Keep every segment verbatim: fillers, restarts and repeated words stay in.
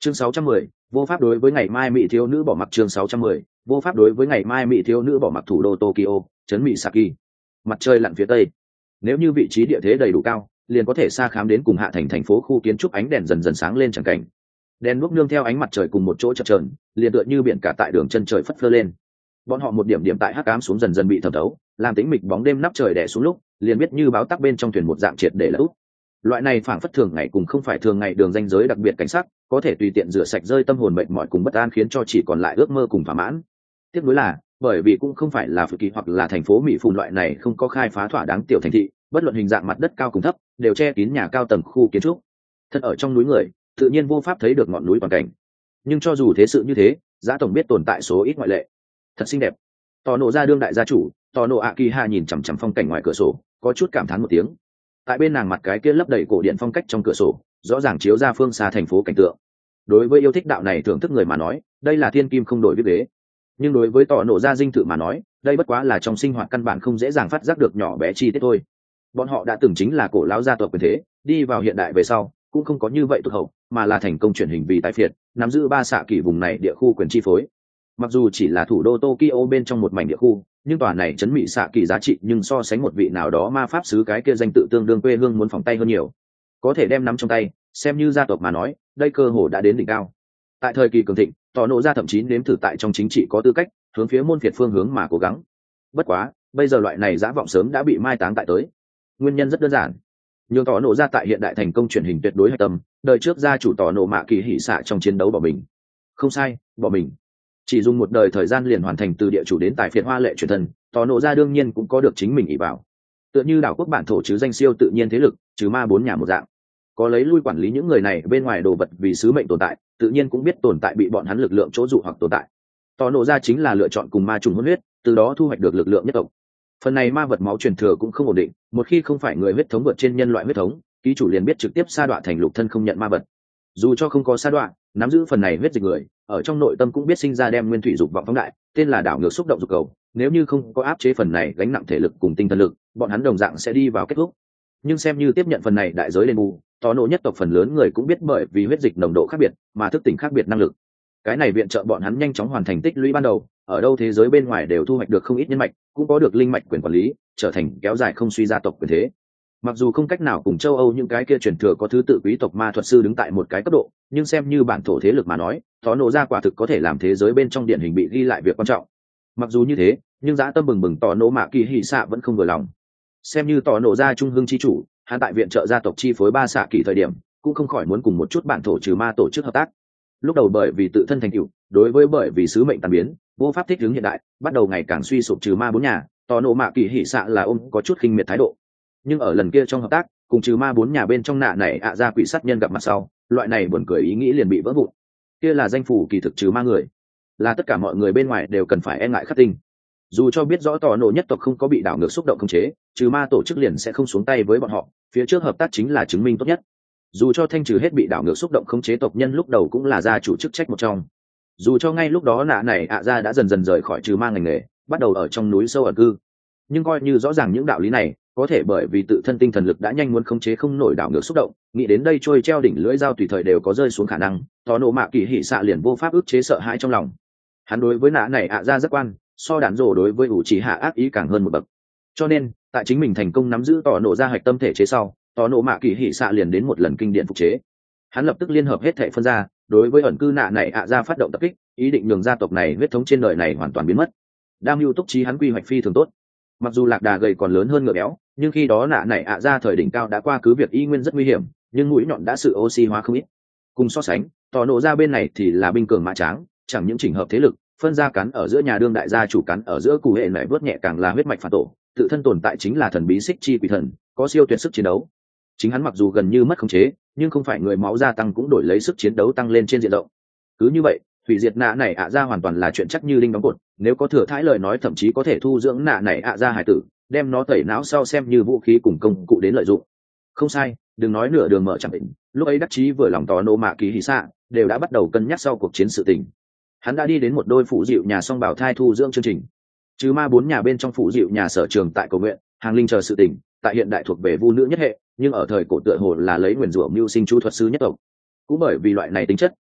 Chương sáu trăm mười, vô pháp đối với ngày mai mỹ thiếu nữ bỏ mặc. Chương sáu trăm mười, vô pháp đối với ngày mai mỹ thiếu nữ bỏ mặc. Thủ đô Tokyo, trấn Mỹ Saki. Mặt trời lặn phía tây. Nếu như vị trí địa thế đầy đủ cao, liền có thể xa khám đến cùng hạ thành thành phố khu kiến trúc ánh đèn dần dần sáng lên chẳng cảnh. Đèn đuốc nương theo ánh mặt trời cùng một chỗ chập chờn, liền tựa như biển cả tại đường chân trời phất phơ lên. Bọn họ một điểm điểm tại hắc ám xuống dần dần bị thẩm thấu, làm tĩnh mịch bóng đêm nắp trời đè xuống lúc, liền biết như báo tắc bên trong thuyền một dạng triệt để lỡ úp. Loại này phảng phất thường ngày cùng không phải thường ngày đường ranh giới đặc biệt cảnh sắc, có thể tùy tiện rửa sạch rơi tâm hồn mệt mỏi cùng bất an, khiến cho chỉ còn lại ước mơ cùng thỏa mãn. Tiếc nuối là, bởi vì cũng không phải là Phự Kỳ hoặc là thành phố Mỹ Phùn loại này không có khai phá thỏa đáng tiểu thành thị, bất luận hình dạng mặt đất cao cùng thấp, đều che kín nhà cao tầng khu kiến trúc. Thật ở trong núi người, tự nhiên vô pháp thấy được ngọn núi toàn cảnh. Nhưng cho dù thế sự như thế, Giá tổng biết tồn tại số ít ngoại lệ. Thật xinh đẹp. Tò nộ ra đương đại gia chủ, Tò nộ ạ kỳ hạ nhìn chằm chằm phong cảnh ngoài cửa sổ, có chút cảm thán một tiếng. Tại bên nàng mặt cái kia lấp đầy cổ điện phong cách trong cửa sổ, rõ ràng chiếu ra phương xa thành phố cảnh tượng. Đối với yêu thích đạo này thưởng thức người mà nói, đây là thiên kim không đổi viết đế. Nhưng đối với Tò nộ gia dinh thự mà nói, đây bất quá là trong sinh hoạt căn bản không dễ dàng phát giác được nhỏ bé chi tiết thôi. Bọn họ đã từng chính là cổ lão gia tộc quyền thế, đi vào hiện đại về sau cũng không có như vậy tụt hậu, mà là thành công chuyển hình vì tái phiệt, nắm giữ ba xạ kỷ vùng này địa khu quyền chi phối. Mặc dù chỉ là thủ đô Tokyo bên trong một mảnh địa khu, nhưng tòa này chấn Mỹ xạ kỳ giá trị nhưng so sánh một vị nào đó ma pháp sứ cái kia danh tự tương đương quê hương muốn phòng tay hơn nhiều. Có thể đem nắm trong tay, xem như gia tộc mà nói, đây cơ hồ đã đến đỉnh cao. Tại thời kỳ cường thịnh, Tò nộ gia thậm chí nếm thử tại trong chính trị có tư cách hướng phía môn phiệt phương hướng mà cố gắng. Bất quá, bây giờ loại này dã vọng sớm đã bị mai táng tại tới. Nguyên nhân rất đơn giản, nhường Tò nộ gia tại hiện đại thành công truyền hình tuyệt đối hạch tâm, đời trước gia chủ Tò nộ mạ kỳ hỉ xạ trong chiến đấu bỏ mình. Không sai, bỏ mình. Chỉ dùng một đời thời gian liền hoàn thành từ địa chủ đến tài phiệt hoa lệ truyền thần, Tò nộ gia đương nhiên cũng có được chính mình ỷ bảo. Tựa như đảo quốc bản thổ chứ danh siêu tự nhiên thế lực, trừ ma bốn nhà một dạng, có lấy lui quản lý những người này bên ngoài đồ vật vì sứ mệnh tồn tại, tự nhiên cũng biết tồn tại bị bọn hắn lực lượng chỗ dụ hoặc tồn tại. Tò nộ gia chính là lựa chọn cùng ma trùng hôn huyết, từ đó thu hoạch được lực lượng nhất tộc. Phần này ma vật máu truyền thừa cũng không ổn định, một khi không phải người huyết thống vượt trên nhân loại huyết thống, ký chủ liền biết trực tiếp sa đọa thành lục thân không nhận ma vật. Dù cho không có sa đọa, nắm giữ phần này huyết dịch người, ở trong nội tâm cũng biết sinh ra đem nguyên thủy dục vọng phóng đại, tên là đảo ngược xúc động dục cầu. Nếu như không có áp chế phần này gánh nặng thể lực cùng tinh thần lực, bọn hắn đồng dạng sẽ đi vào kết thúc. Nhưng xem như tiếp nhận phần này đại giới lên bù, Tò nộ nhất tộc phần lớn người cũng biết bởi vì huyết dịch nồng độ khác biệt mà thức tỉnh khác biệt năng lực. Cái này viện trợ bọn hắn nhanh chóng hoàn thành tích lũy ban đầu, ở đâu thế giới bên ngoài đều thu hoạch được không ít nhân mạch, cũng có được linh mạch quyền quản lý, trở thành kéo dài không suy gia tộc quyền thế. Mặc dù không cách nào cùng châu Âu những cái kia truyền thừa có thứ tự quý tộc ma thuật sư đứng tại một cái cấp độ, nhưng xem như bản thổ thế lực mà nói, Tò nộ gia quả thực có thể làm thế giới bên trong điển hình bị ghi lại việc quan trọng. Mặc dù như thế, nhưng dã tâm bừng bừng Tò nộ mạ kỳ hỉ xạ vẫn không vừa lòng. Xem như Tò nộ gia trung hưng chi chủ, hắn tại viện trợ gia tộc chi phối ba xạ kỳ thời điểm, cũng không khỏi muốn cùng một chút bản thổ trừ ma tổ chức hợp tác. Lúc đầu bởi vì tự thân thành tựu, đối với bởi vì sứ mệnh tàn biến, vô pháp thích ứng hiện đại, bắt đầu ngày càng suy sụp trừ ma bốn nhà, Tò nộ mạ kỳ hỉ xạ là ôm có chút khinh miệt thái độ. Nhưng ở lần kia trong hợp tác, cùng trừ ma bốn nhà bên trong nạ này ạ ra quỷ sát nhân gặp mặt sau, loại này buồn cười ý nghĩ liền bị vỡ vụn. Kia là danh phủ kỳ thực trừ ma người, là tất cả mọi người bên ngoài đều cần phải e ngại khắc tinh. Dù cho biết rõ Tò nộ nhất tộc không có bị đảo ngược xúc động khống chế, trừ ma tổ chức liền sẽ không xuống tay với bọn họ, phía trước hợp tác chính là chứng minh tốt nhất. Dù cho thanh trừ hết bị đảo ngược xúc động khống chế tộc nhân lúc đầu cũng là gia chủ chức trách một trong. Dù cho ngay lúc đó nạ này ạ ra đã dần dần rời khỏi trừ ma ngành nghề, bắt đầu ở trong núi sâu ẩn cư, nhưng coi như rõ ràng những đạo lý này, có thể bởi vì tự thân tinh thần lực đã nhanh muốn khống chế không nổi đảo ngược xúc động, nghĩ đến đây trôi treo đỉnh lưỡi dao tùy thời đều có rơi xuống khả năng, Tò nộ mạ kỳ hỉ xạ liền vô pháp ức chế sợ hãi trong lòng. Hắn đối với nạ này ạ ra rất quan, so đạn rồ đối với ủ trì hạ ác ý càng hơn một bậc. Cho nên tại chính mình thành công nắm giữ Tò nộ ra hạch tâm thể chế sau, Tò nộ mạ kỳ hỉ xạ liền đến một lần kinh điển phục chế. Hắn lập tức liên hợp hết thể phân ra, đối với ẩn cư nạ này ạ ra phát động tập kích, ý định nhường gia tộc này huyết thống trên đời này hoàn toàn biến mất. Đam mưu túc trí hắn quy hoạch phi thường tốt. Mặc dù lạc đà gầy còn lớn hơn ngựa béo, nhưng khi đó nạ này ạ ra thời đỉnh cao đã qua cứ việc y nguyên rất nguy hiểm, nhưng mũi nhọn đã sự oxy hóa không ít. Cùng so sánh, Tò nộ ra bên này thì là binh cường mã tráng, chẳng những chỉnh hợp thế lực, phân ra cắn ở giữa nhà đương đại gia chủ cắn ở giữa cụ hệ này vớt nhẹ càng là huyết mạch phản tổ, tự thân tồn tại chính là thần bí xích chi quỷ thần, có siêu tuyệt sức chiến đấu. Chính hắn mặc dù gần như mất khống chế, nhưng không phải người máu gia tăng cũng đổi lấy sức chiến đấu tăng lên trên diện rộng. Cứ như vậy, hủy diệt nạ này ạ ra hoàn toàn là chuyện chắc như linh đóng cột, nếu có thừa thãi lời nói thậm chí có thể thu dưỡng nạ này ạ ra hải tử, đem nó tẩy não sau xem như vũ khí cùng công cụ đến lợi dụng. Không sai, đừng nói nửa đường mở chẳng định, lúc ấy đắc chí vừa lòng Tò nộ mạ kỳ hỉ xạ đều đã bắt đầu cân nhắc sau cuộc chiến sự tình. Hắn đã đi đến một đôi phụ dịu nhà song bảo thai thu dưỡng chương trình. Chứ ma bốn nhà bên trong phụ dịu nhà sở trường tại cầu nguyện, hàng linh chờ sự tình, tại hiện đại thuộc về vu nữ nhất hệ, nhưng ở thời cổ tựa hồ là lấy nguyền rủa mưu sinh chú thuật sư nhất tộc. Cũng bởi vì loại này tính chất,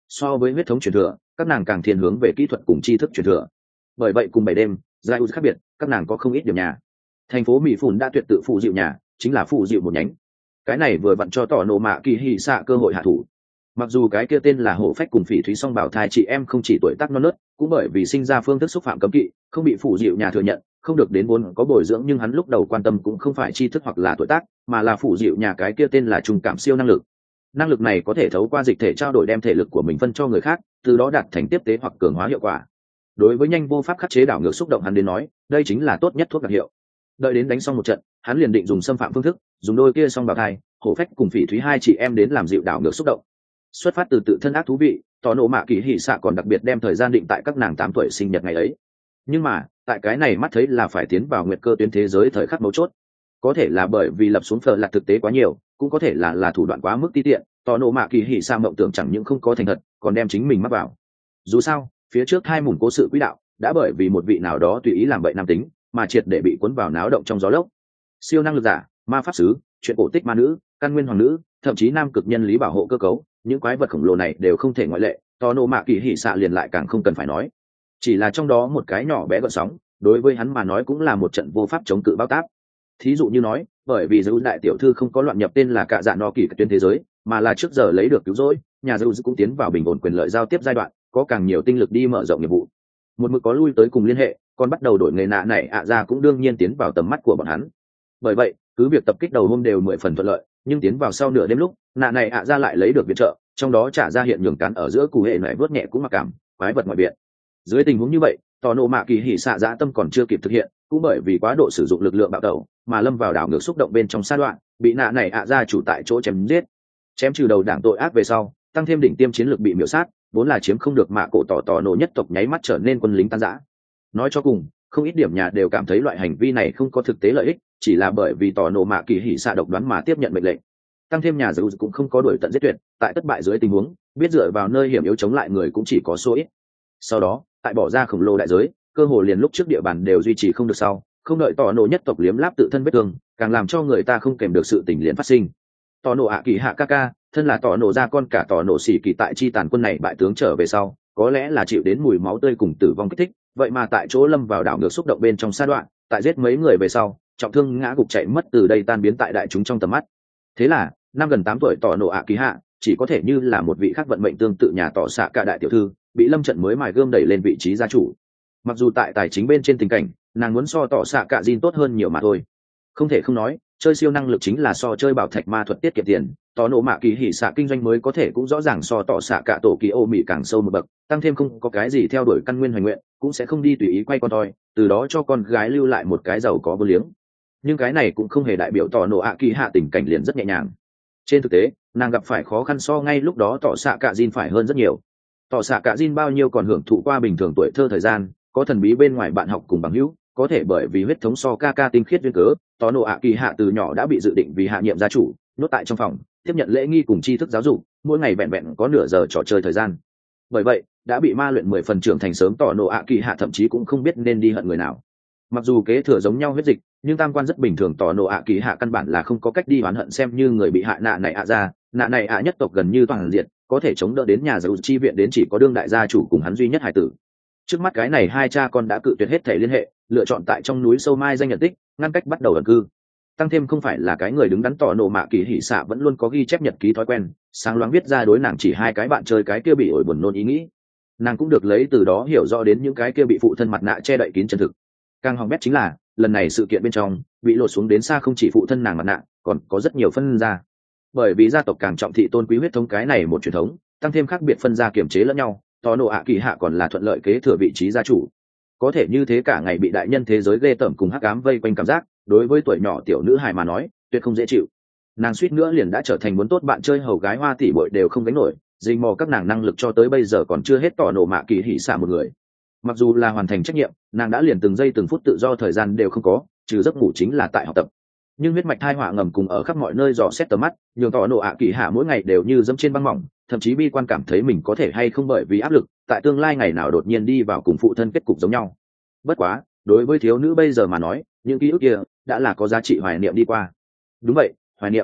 so với huyết thống truyền thừa các nàng càng thiên hướng về kỹ thuật cùng tri thức truyền thừa. Bởi vậy cùng bảy đêm giai khác biệt, các nàng có không ít điểm nhà. Thành phố mỹ phùn đã tuyệt tự phụ dịu nhà, chính là phụ dịu một nhánh. Cái này vừa vặn cho tỏ nổ mạ kỳ hì xạ cơ hội hạ thủ. Mặc dù cái kia tên là hổ phách cùng phỉ thúy song bảo thai chị em không chỉ tuổi tác non nớt, cũng bởi vì sinh ra phương thức xúc phạm cấm kỵ không bị phụ dịu nhà thừa nhận, không được đến vốn có bồi dưỡng, nhưng hắn lúc đầu quan tâm cũng không phải tri thức hoặc là tuổi tác, mà là phụ dịu nhà cái kia tên là trùng cảm siêu năng lực. Năng lực này có thể thấu qua dịch thể trao đổi đem thể lực của mình phân cho người khác, từ đó đạt thành tiếp tế hoặc cường hóa hiệu quả. Đối với nhanh vô pháp khắc chế đảo ngược xúc động hắn đến nói, đây chính là tốt nhất thuốc đặc hiệu. Đợi đến đánh xong một trận, hắn liền định dùng xâm phạm phương thức, dùng đôi kia song bảo thai hổ phách cùng phỉ thúy hai chị em đến làm dịu đảo ngược xúc động. Xuất phát từ tự thân ác thú vị, tỏ nổ mạ kỳ hỉ xạ còn đặc biệt đem thời gian định tại các nàng tám tuổi sinh nhật ngày ấy. Nhưng mà tại cái này mắt thấy là phải tiến vào nguyệt cơ tuyến thế giới thời khắc mấu chốt, có thể là bởi vì lập xuống phờ lạc thực tế quá nhiều, cũng có thể là là thủ đoạn quá mức ti tiện, tỏ nổ mạ kỳ hỉ xạ mộng tưởng chẳng những không có thành thật, còn đem chính mình mắc vào. Dù sao phía trước hai mùng cố sự quỹ đạo đã bởi vì một vị nào đó tùy ý làm bậy nam tính mà triệt để bị cuốn vào náo động trong gió lốc. Siêu năng lực giả, ma pháp sứ, chuyện cổ tích ma nữ, căn nguyên hoàng nữ, thậm chí nam cực nhân lý bảo hộ cơ cấu, những quái vật khổng lồ này đều không thể ngoại lệ. Tò nổ mạ kỳ hỉ xạ liền lại càng không cần phải nói, chỉ là trong đó một cái nhỏ bé gợn sóng đối với hắn mà nói cũng là một trận vô pháp chống cự bao táp. Thí dụ như nói, bởi vì dấu đại tiểu thư không có loạn nhập tên là cạ dạ no kỳ tuyến thế giới, mà là trước giờ lấy được cứu rỗi, nhà dấu cũng tiến vào bình ổn quyền lợi giao tiếp giai đoạn, có càng nhiều tinh lực đi mở rộng nghiệp vụ. Một mực có lui tới cùng liên hệ, còn bắt đầu đổi nghề nạ này ạ ra cũng đương nhiên tiến vào tầm mắt của bọn hắn. Bởi vậy cứ việc tập kích đầu hôm đều mười phần thuận lợi, nhưng tiến vào sau nửa đêm lúc nạ này ạ ra lại lấy được viện trợ, trong đó trả ra hiện nhường cán ở giữa cụ hệ này vớt nhẹ cũng mặc cảm quái vật ngoại viện. Dưới tình huống như vậy, tò nổ mạ kỳ hỉ xạ dã tâm còn chưa kịp thực hiện, cũng bởi vì quá độ sử dụng lực lượng bạo tẩu mà lâm vào đảo ngược xúc động bên trong sa đoạn, bị nạ này ạ ra chủ tại chỗ chém giết. Chém trừ đầu đảng tội ác về sau, tăng thêm đỉnh tiêm chiến lược bị miểu sát, vốn là chiếm không được mạ cổ tỏ tỏ nổ nhất tộc nháy mắt trở nên quân lính tan rã. Nói cho cùng, không ít điểm nhà đều cảm thấy loại hành vi này không có thực tế lợi ích, chỉ là bởi vì tỏ nổ mạ kỳ hỉ xạ độc đoán mà tiếp nhận mệnh lệnh. Tăng thêm nhà dấu cũng không có đuổi tận giết tuyệt, tại thất bại dưới tình huống biết dựa vào nơi hiểm yếu chống lại người cũng chỉ có số ít. Sau đó tại bỏ ra khổng lồ đại giới, cơ hồ liền lúc trước địa bàn đều duy trì không được sau, không đợi tỏ nổ nhất tộc liếm láp tự thân vết thương, càng làm cho người ta không kèm được sự tình liền phát sinh. Tỏ nổ ạ kỳ hạ ca ca, thân là tỏ nổ ra con cả tỏ nổ xỉ kỳ tại chi tàn quân này bại tướng trở về sau, có lẽ là chịu đến mùi máu tươi cùng tử vong kích thích, vậy mà tại chỗ lâm vào đảo ngược xúc động bên trong sa đoạn, tại giết mấy người về sau trọng thương ngã gục chạy mất, từ đây tan biến tại đại chúng trong tầm mắt. Thế là năm gần tám tuổi tỏ nổ ạ kỳ hạ chỉ có thể như là một vị khác vận mệnh tương tự nhà tỏ xạ cả đại tiểu thư, bị lâm trận mới mài gươm đẩy lên vị trí gia chủ. Mặc dù tại tài chính bên trên tình cảnh nàng muốn so tỏ xạ cả Jin tốt hơn nhiều mà thôi. Không thể không nói, chơi siêu năng lực chính là so chơi bảo thạch ma thuật tiết kiệm tiền. Tỏ nổ mạ kỳ hỉ xạ kinh doanh mới có thể cũng rõ ràng so tỏ xạ cả tổ kỳ ô mỹ càng sâu một bậc, tăng thêm không có cái gì theo đuổi căn nguyên hoành nguyện, cũng sẽ không đi tùy ý quay con toi, từ đó cho con gái lưu lại một cái giàu có vô liếng. Nhưng cái này cũng không hề đại biểu tỏ nổ ạ kỳ hạ tình cảnh liền rất nhẹ nhàng. Trên thực tế nàng gặp phải khó khăn so ngay lúc đó tỏ xạ cả Jin phải hơn rất nhiều. Tỏ xạ cả Jin bao nhiêu còn hưởng thụ qua bình thường tuổi thơ thời gian, có thần bí bên ngoài bạn học cùng bằng hữu, có thể bởi vì huyết thống so ca ca tinh khiết duyên cớ, tỏ nổ ạ kỳ hạ từ nhỏ đã bị dự định vì hạ nhiệm gia chủ, nhốt tại trong phòng tiếp nhận lễ nghi cùng tri thức giáo dục, mỗi ngày vẹn vẹn có nửa giờ trò chơi thời gian. Bởi vậy đã bị ma luyện mười phần trưởng thành sớm, tỏ nổ ạ kỳ hạ thậm chí cũng không biết nên đi hận người nào. Mặc dù kế thừa giống nhau huyết dịch, nhưng tam quan rất bình thường, tỏ nổ ạ kỳ hạ căn bản là không có cách đi oán hận xem như người bị hại nạ này ạ ra. Nạ này ạ nhất tộc gần như toàn diện, có thể chống đỡ đến nhà giàu chi viện đến chỉ có đương đại gia chủ cùng hắn duy nhất hài tử. Trước mắt cái này hai cha con đã cự tuyệt hết thể liên hệ, lựa chọn tại trong núi sâu mai danh nhận tích, ngăn cách bắt đầu ẩn cư. Tăng thêm không phải là cái người đứng đắn, tỏ nổ mạ kỳ hỉ xạ vẫn luôn có ghi chép nhật ký thói quen, sáng loáng viết ra đối nàng chỉ hai cái bạn chơi cái kia bị ổi buồn nôn ý nghĩ. Nàng cũng được lấy từ đó hiểu rõ đến những cái kia bị phụ thân mặt nạ che đậy kín chân thực. Càng hỏng bét chính là lần này sự kiện bên trong bị lột xuống đến xa không chỉ phụ thân nàng mặt nạ, còn có rất nhiều phân gia. Bởi vì gia tộc càng trọng thị tôn quý huyết thống cái này một truyền thống, tăng thêm khác biệt phân gia kiềm chế lẫn nhau, tỏ nổ ạ kỳ hạ còn là thuận lợi kế thừa vị trí gia chủ. Có thể như thế cả ngày bị đại nhân thế giới ghê tởm cùng hắc ám vây quanh cảm giác, đối với tuổi nhỏ tiểu nữ hài mà nói tuyệt không dễ chịu. Nàng suýt nữa liền đã trở thành muốn tốt bạn chơi hầu gái hoa tỷ bội đều không gánh nổi, dình mò các nàng năng lực cho tới bây giờ còn chưa hết tỏ nổ mạ kỳ hỉ xạ một người. Mặc dù là hoàn thành trách nhiệm, nàng đã liền từng giây từng phút tự do thời gian đều không có, trừ giấc ngủ chính là tại học tập. Nhưng huyết mạch thai họa ngầm cùng ở khắp mọi nơi dò xét tầm mắt, nhường tỏ nổ ạ kỳ hạ mỗi ngày đều như dẫm trên băng mỏng, thậm chí bi quan cảm thấy mình có thể hay không bởi vì áp lực tại tương lai ngày nào đột nhiên đi vào cùng phụ thân kết cục giống nhau. Bất quá đối với thiếu nữ bây giờ mà nói, những ký ức kia đã là có giá trị hoài niệm đi qua. Đúng vậy, hoài niệm.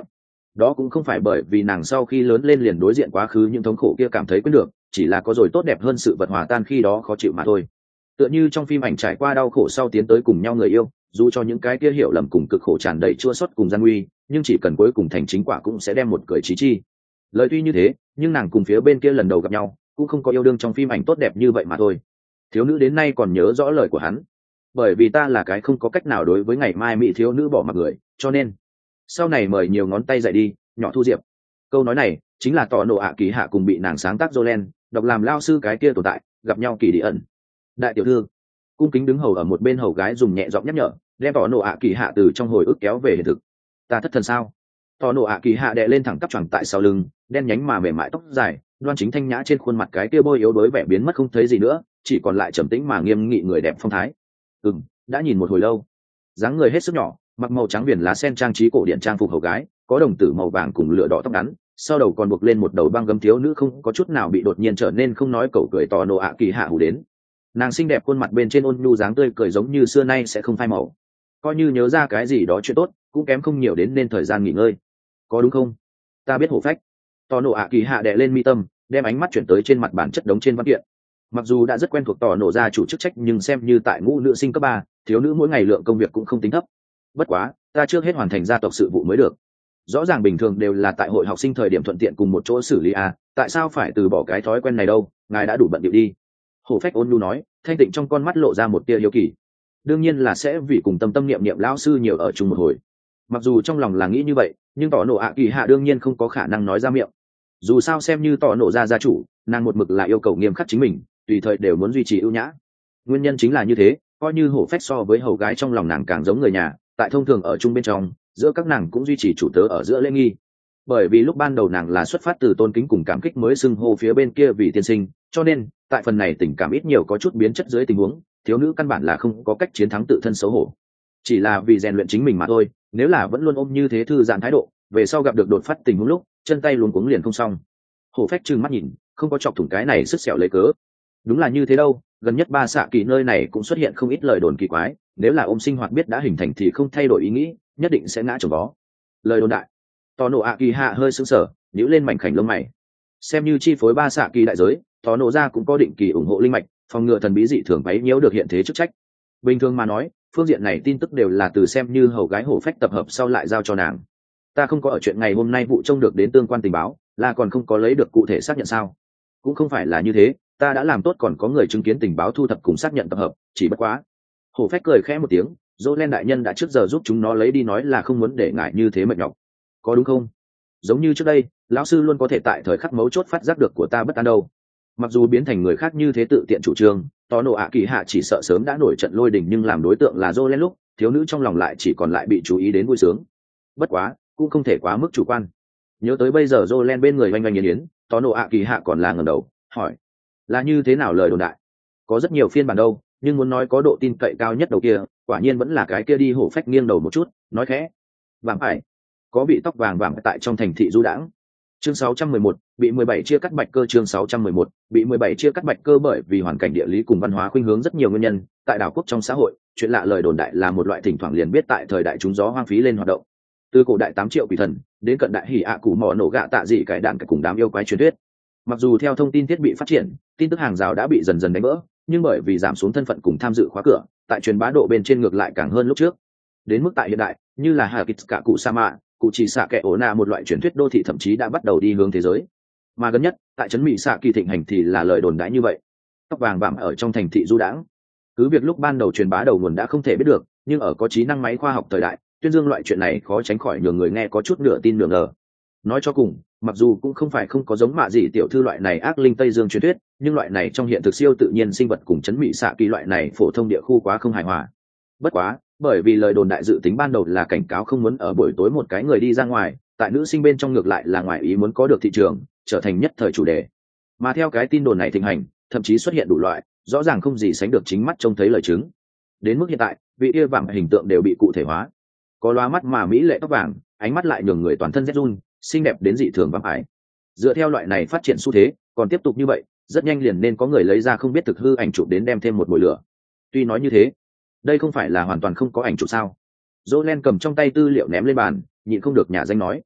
đó cũng không phải bởi vì nàng sau khi lớn lên liền đối diện quá khứ những thống khổ kia cảm thấy quên được, chỉ là có rồi tốt đẹp hơn sự vật hòa tan khi đó khó chịu mà thôi. Tựa như trong phim ảnh trải qua đau khổ sau tiến tới cùng nhau người yêu, dù cho những cái kia hiểu lầm cùng cực khổ tràn đầy chua xót cùng gian nguy, nhưng chỉ cần cuối cùng thành chính quả cũng sẽ đem một cười chí chi. Lời tuy như thế, nhưng nàng cùng phía bên kia lần đầu gặp nhau cũng không có yêu đương trong phim ảnh tốt đẹp như vậy mà thôi. Thiếu nữ đến nay còn nhớ rõ lời của hắn: bởi vì ta là cái không có cách nào đối với ngày mai mỹ thiếu nữ bỏ mặc người, cho nên sau này mời nhiều ngón tay dậy đi, nhỏ thu diệp. Câu nói này chính là tỏ nộ ạ kỳ hạ cùng bị nàng sáng tác Jolen đọc làm lao sư cái kia tồn tại gặp nhau kỳ đi ẩn. Đại tiểu thư cung kính đứng hầu ở một bên, hầu gái dùng nhẹ giọng nhắc nhở, đem tỏ nộ ạ kỳ hạ từ trong hồi ức kéo về hiện thực. Ta thất thần sao? Tỏ nộ ạ kỳ hạ đè lên thẳng tắp choàng tại sau lưng, đen nhánh mà mềm mại tóc dài đoan chính thanh nhã trên khuôn mặt cái kia bôi yếu đối vẻ biến mất không thấy gì nữa, chỉ còn lại trầm tĩnh mà nghiêm nghị người đẹp phong thái. Ừm, đã nhìn một hồi lâu. Dáng người hết sức nhỏ, mặc màu trắng viền lá sen trang trí cổ điển trang phục hầu gái, có đồng tử màu vàng cùng lửa đỏ tóc ngắn, sau đầu còn buộc lên một đầu băng gấm, thiếu nữ không có chút nào bị đột nhiên trở nên không nói cẩu cười tỏ nộ ạ kỳ hạ hù đến. Nàng xinh đẹp khuôn mặt bên trên ôn nhu dáng tươi cười giống như xưa nay sẽ không phai màu, coi như nhớ ra cái gì đó chuyện tốt cũng kém không nhiều đến nên thời gian nghỉ ngơi, có đúng không? Ta biết hổ phách. Tỏ nộ ạ kỳ hạ đè lên mi tâm, đem ánh mắt chuyển tới trên mặt bản chất đống trên văn kiện. Mặc dù đã rất quen thuộc tỏ nộ gia chủ chức trách, nhưng xem như tại ngũ nữ sinh cấp ba, thiếu nữ mỗi ngày lượng công việc cũng không tính thấp. Bất quá ta trước hết hoàn thành gia tộc sự vụ mới được. Rõ ràng bình thường đều là tại hội học sinh thời điểm thuận tiện cùng một chỗ xử lý à, tại sao phải từ bỏ cái thói quen này đâu? Ngài đã đủ bận điệu đi. Hổ phách ôn nhu nói, thanh tịnh trong con mắt lộ ra một tia hiếu kỳ. Đương nhiên là sẽ vì cùng tâm tâm niệm niệm lão sư nhiều ở chung một hồi. Mặc dù trong lòng là nghĩ như vậy, nhưng tỏ nộ ạ kỳ hạ đương nhiên không có khả năng nói ra miệng. Dù sao xem như tỏ nộ gia gia chủ, nàng một mực là yêu cầu nghiêm khắc chính mình, tùy thời đều muốn duy trì ưu nhã. Nguyên nhân chính là như thế, coi như hổ phách so với hầu gái trong lòng nàng càng giống người nhà, tại thông thường ở chung bên trong, giữa các nàng cũng duy trì chủ tớ ở giữa lễ nghi. Bởi vì lúc ban đầu nàng là xuất phát từ tôn kính cùng cảm kích mới xưng hô phía bên kia vì tiên sinh, cho nên tại phần này tình cảm ít nhiều có chút biến chất dưới tình huống, thiếu nữ căn bản là không có cách chiến thắng tự thân xấu hổ. Chỉ là vì rèn luyện chính mình mà thôi, nếu là vẫn luôn ôm như thế thư giãn thái độ, về sau gặp được đột phát tình huống lúc chân tay luống cuống liền không xong. Hổ phách trừng mắt nhìn, không có chọc thủng cái này sứt sẹo lấy cớ. Đúng là như thế đâu, gần nhất ba xạ kỳ nơi này cũng xuất hiện không ít lời đồn kỳ quái, nếu là ôm sinh hoạt biết đã hình thành thì không thay đổi ý nghĩ, nhất định sẽ ngã chồng vó. Lời đồn đại. Tỏ nộ ạ kỳ hạ hơi sững sờ, nhíu lên mảnh khảnh lông mày. Xem như chi phối ba xạ kỳ đại giới, tỏ nộ ra cũng có định kỳ ủng hộ linh mạch, phòng ngừa thần bí dị thường bấy nhiễu được hiện thế chức trách. Bình thường mà nói, phương diện này tin tức đều là từ xem như hầu gái hổ phách tập hợp sau lại giao cho nàng. Ta không có ở chuyện ngày hôm nay vụ trông được đến tương quan tình báo, là còn không có lấy được cụ thể xác nhận sao? Cũng không phải là như thế, ta đã làm tốt còn có người chứng kiến tình báo thu thập cùng xác nhận tập hợp, chỉ bất quá. Hổ phách cười khẽ một tiếng, Jolen đại nhân đã trước giờ giúp chúng nó lấy đi, nói là không muốn để ngại như thế mệt nhọc, có đúng không? Giống như trước đây, lão sư luôn có thể tại thời khắc mấu chốt phát giác được của ta bất an đâu. Mặc dù biến thành người khác như thế tự tiện chủ trương, tỏ nộ ạ kỳ hạ chỉ sợ sớm đã nổi trận lôi đình, nhưng làm đối tượng là Jolen lúc, thiếu nữ trong lòng lại chỉ còn lại bị chú ý đến vui sướng. Bất quá cũng không thể quá mức chủ quan. Nhớ tới bây giờ Jolen bên người oanh oanh yến yến, tỏ nộ ạ kỳ hạ còn là ngẩng đầu hỏi, là như thế nào lời đồn đại? Có rất nhiều phiên bản đâu, nhưng muốn nói có độ tin cậy cao nhất đầu kia, quả nhiên vẫn là cái kia đi. Hổ phách nghiêng đầu một chút, nói khẽ, vàng phải có bị tóc vàng vàng tại trong thành thị du đãng. Chương sáu trăm mười một, bị mười bảy chia cắt bạch cơ. Chương sáu trăm mười một, bị mười bảy chia cắt bạch cơ. Bởi vì hoàn cảnh địa lý cùng văn hóa khuynh hướng rất nhiều nguyên nhân, tại đảo quốc trong xã hội, chuyện lạ lời đồn đại là một loại thỉnh thoảng liền biết tại thời đại trúng gió hoang phí lên hoạt động. Từ cổ đại tám triệu quỷ thần đến cận đại hỉ ạ củ mỏ nổ gạ tạ dị cải đạn cả cùng đám yêu quái truyền thuyết. Mặc dù theo thông tin thiết bị phát triển, tin tức hàng rào đã bị dần dần đánh vỡ, nhưng bởi vì giảm xuống thân phận cùng tham dự khóa cửa, tại truyền bá độ bên trên ngược lại càng hơn lúc trước. Đến mức tại hiện đại, như là Hà Kịch cả cụ Sa Mạ, cụ chỉ xạ kẻ ổ nạ một loại truyền thuyết đô thị thậm chí đã bắt đầu đi hướng thế giới. Mà gần nhất, tại trấn Mỹ xạ kỳ thịnh hành thì là lời đồn đãi như vậy. Tóc vàng vàng ở trong thành thị du đãng. Cứ việc lúc ban đầu truyền bá đầu nguồn đã không thể biết được, nhưng ở có trí năng máy khoa học thời đại, tuyên dương loại chuyện này khó tránh khỏi nhường người nghe có chút nửa tin nửa ngờ. Nói cho cùng, mặc dù cũng không phải không có giống mạ gì tiểu thư loại này ác linh tây dương truyền thuyết, nhưng loại này trong hiện thực siêu tự nhiên sinh vật cùng trấn Mỹ xạ kỳ loại này phổ thông địa khu quá không hài hòa. Bất quá, bởi vì lời đồn đại dự tính ban đầu là cảnh cáo không muốn ở buổi tối một cái người đi ra ngoài, tại nữ sinh bên trong ngược lại là ngoài ý muốn có được thị trường, trở thành nhất thời chủ đề. Mà theo cái tin đồn này thịnh hành, thậm chí xuất hiện đủ loại, rõ ràng không gì sánh được chính mắt trông thấy lời chứng. Đến mức hiện tại, vị yêu vàng hình tượng đều bị cụ thể hóa. Có loa mắt mà mỹ lệ tóc vàng, ánh mắt lại nhường người toàn thân rét run, xinh đẹp đến dị thường vắng ải. Dựa theo loại này phát triển xu thế, còn tiếp tục như vậy, rất nhanh liền nên có người lấy ra không biết thực hư ảnh chụp đến đem thêm một mùi lửa. Tuy nói như thế, đây không phải là hoàn toàn không có ảnh chụp sao? Jolen cầm trong tay tư liệu ném lên bàn, nhịn không được nhả danh nói,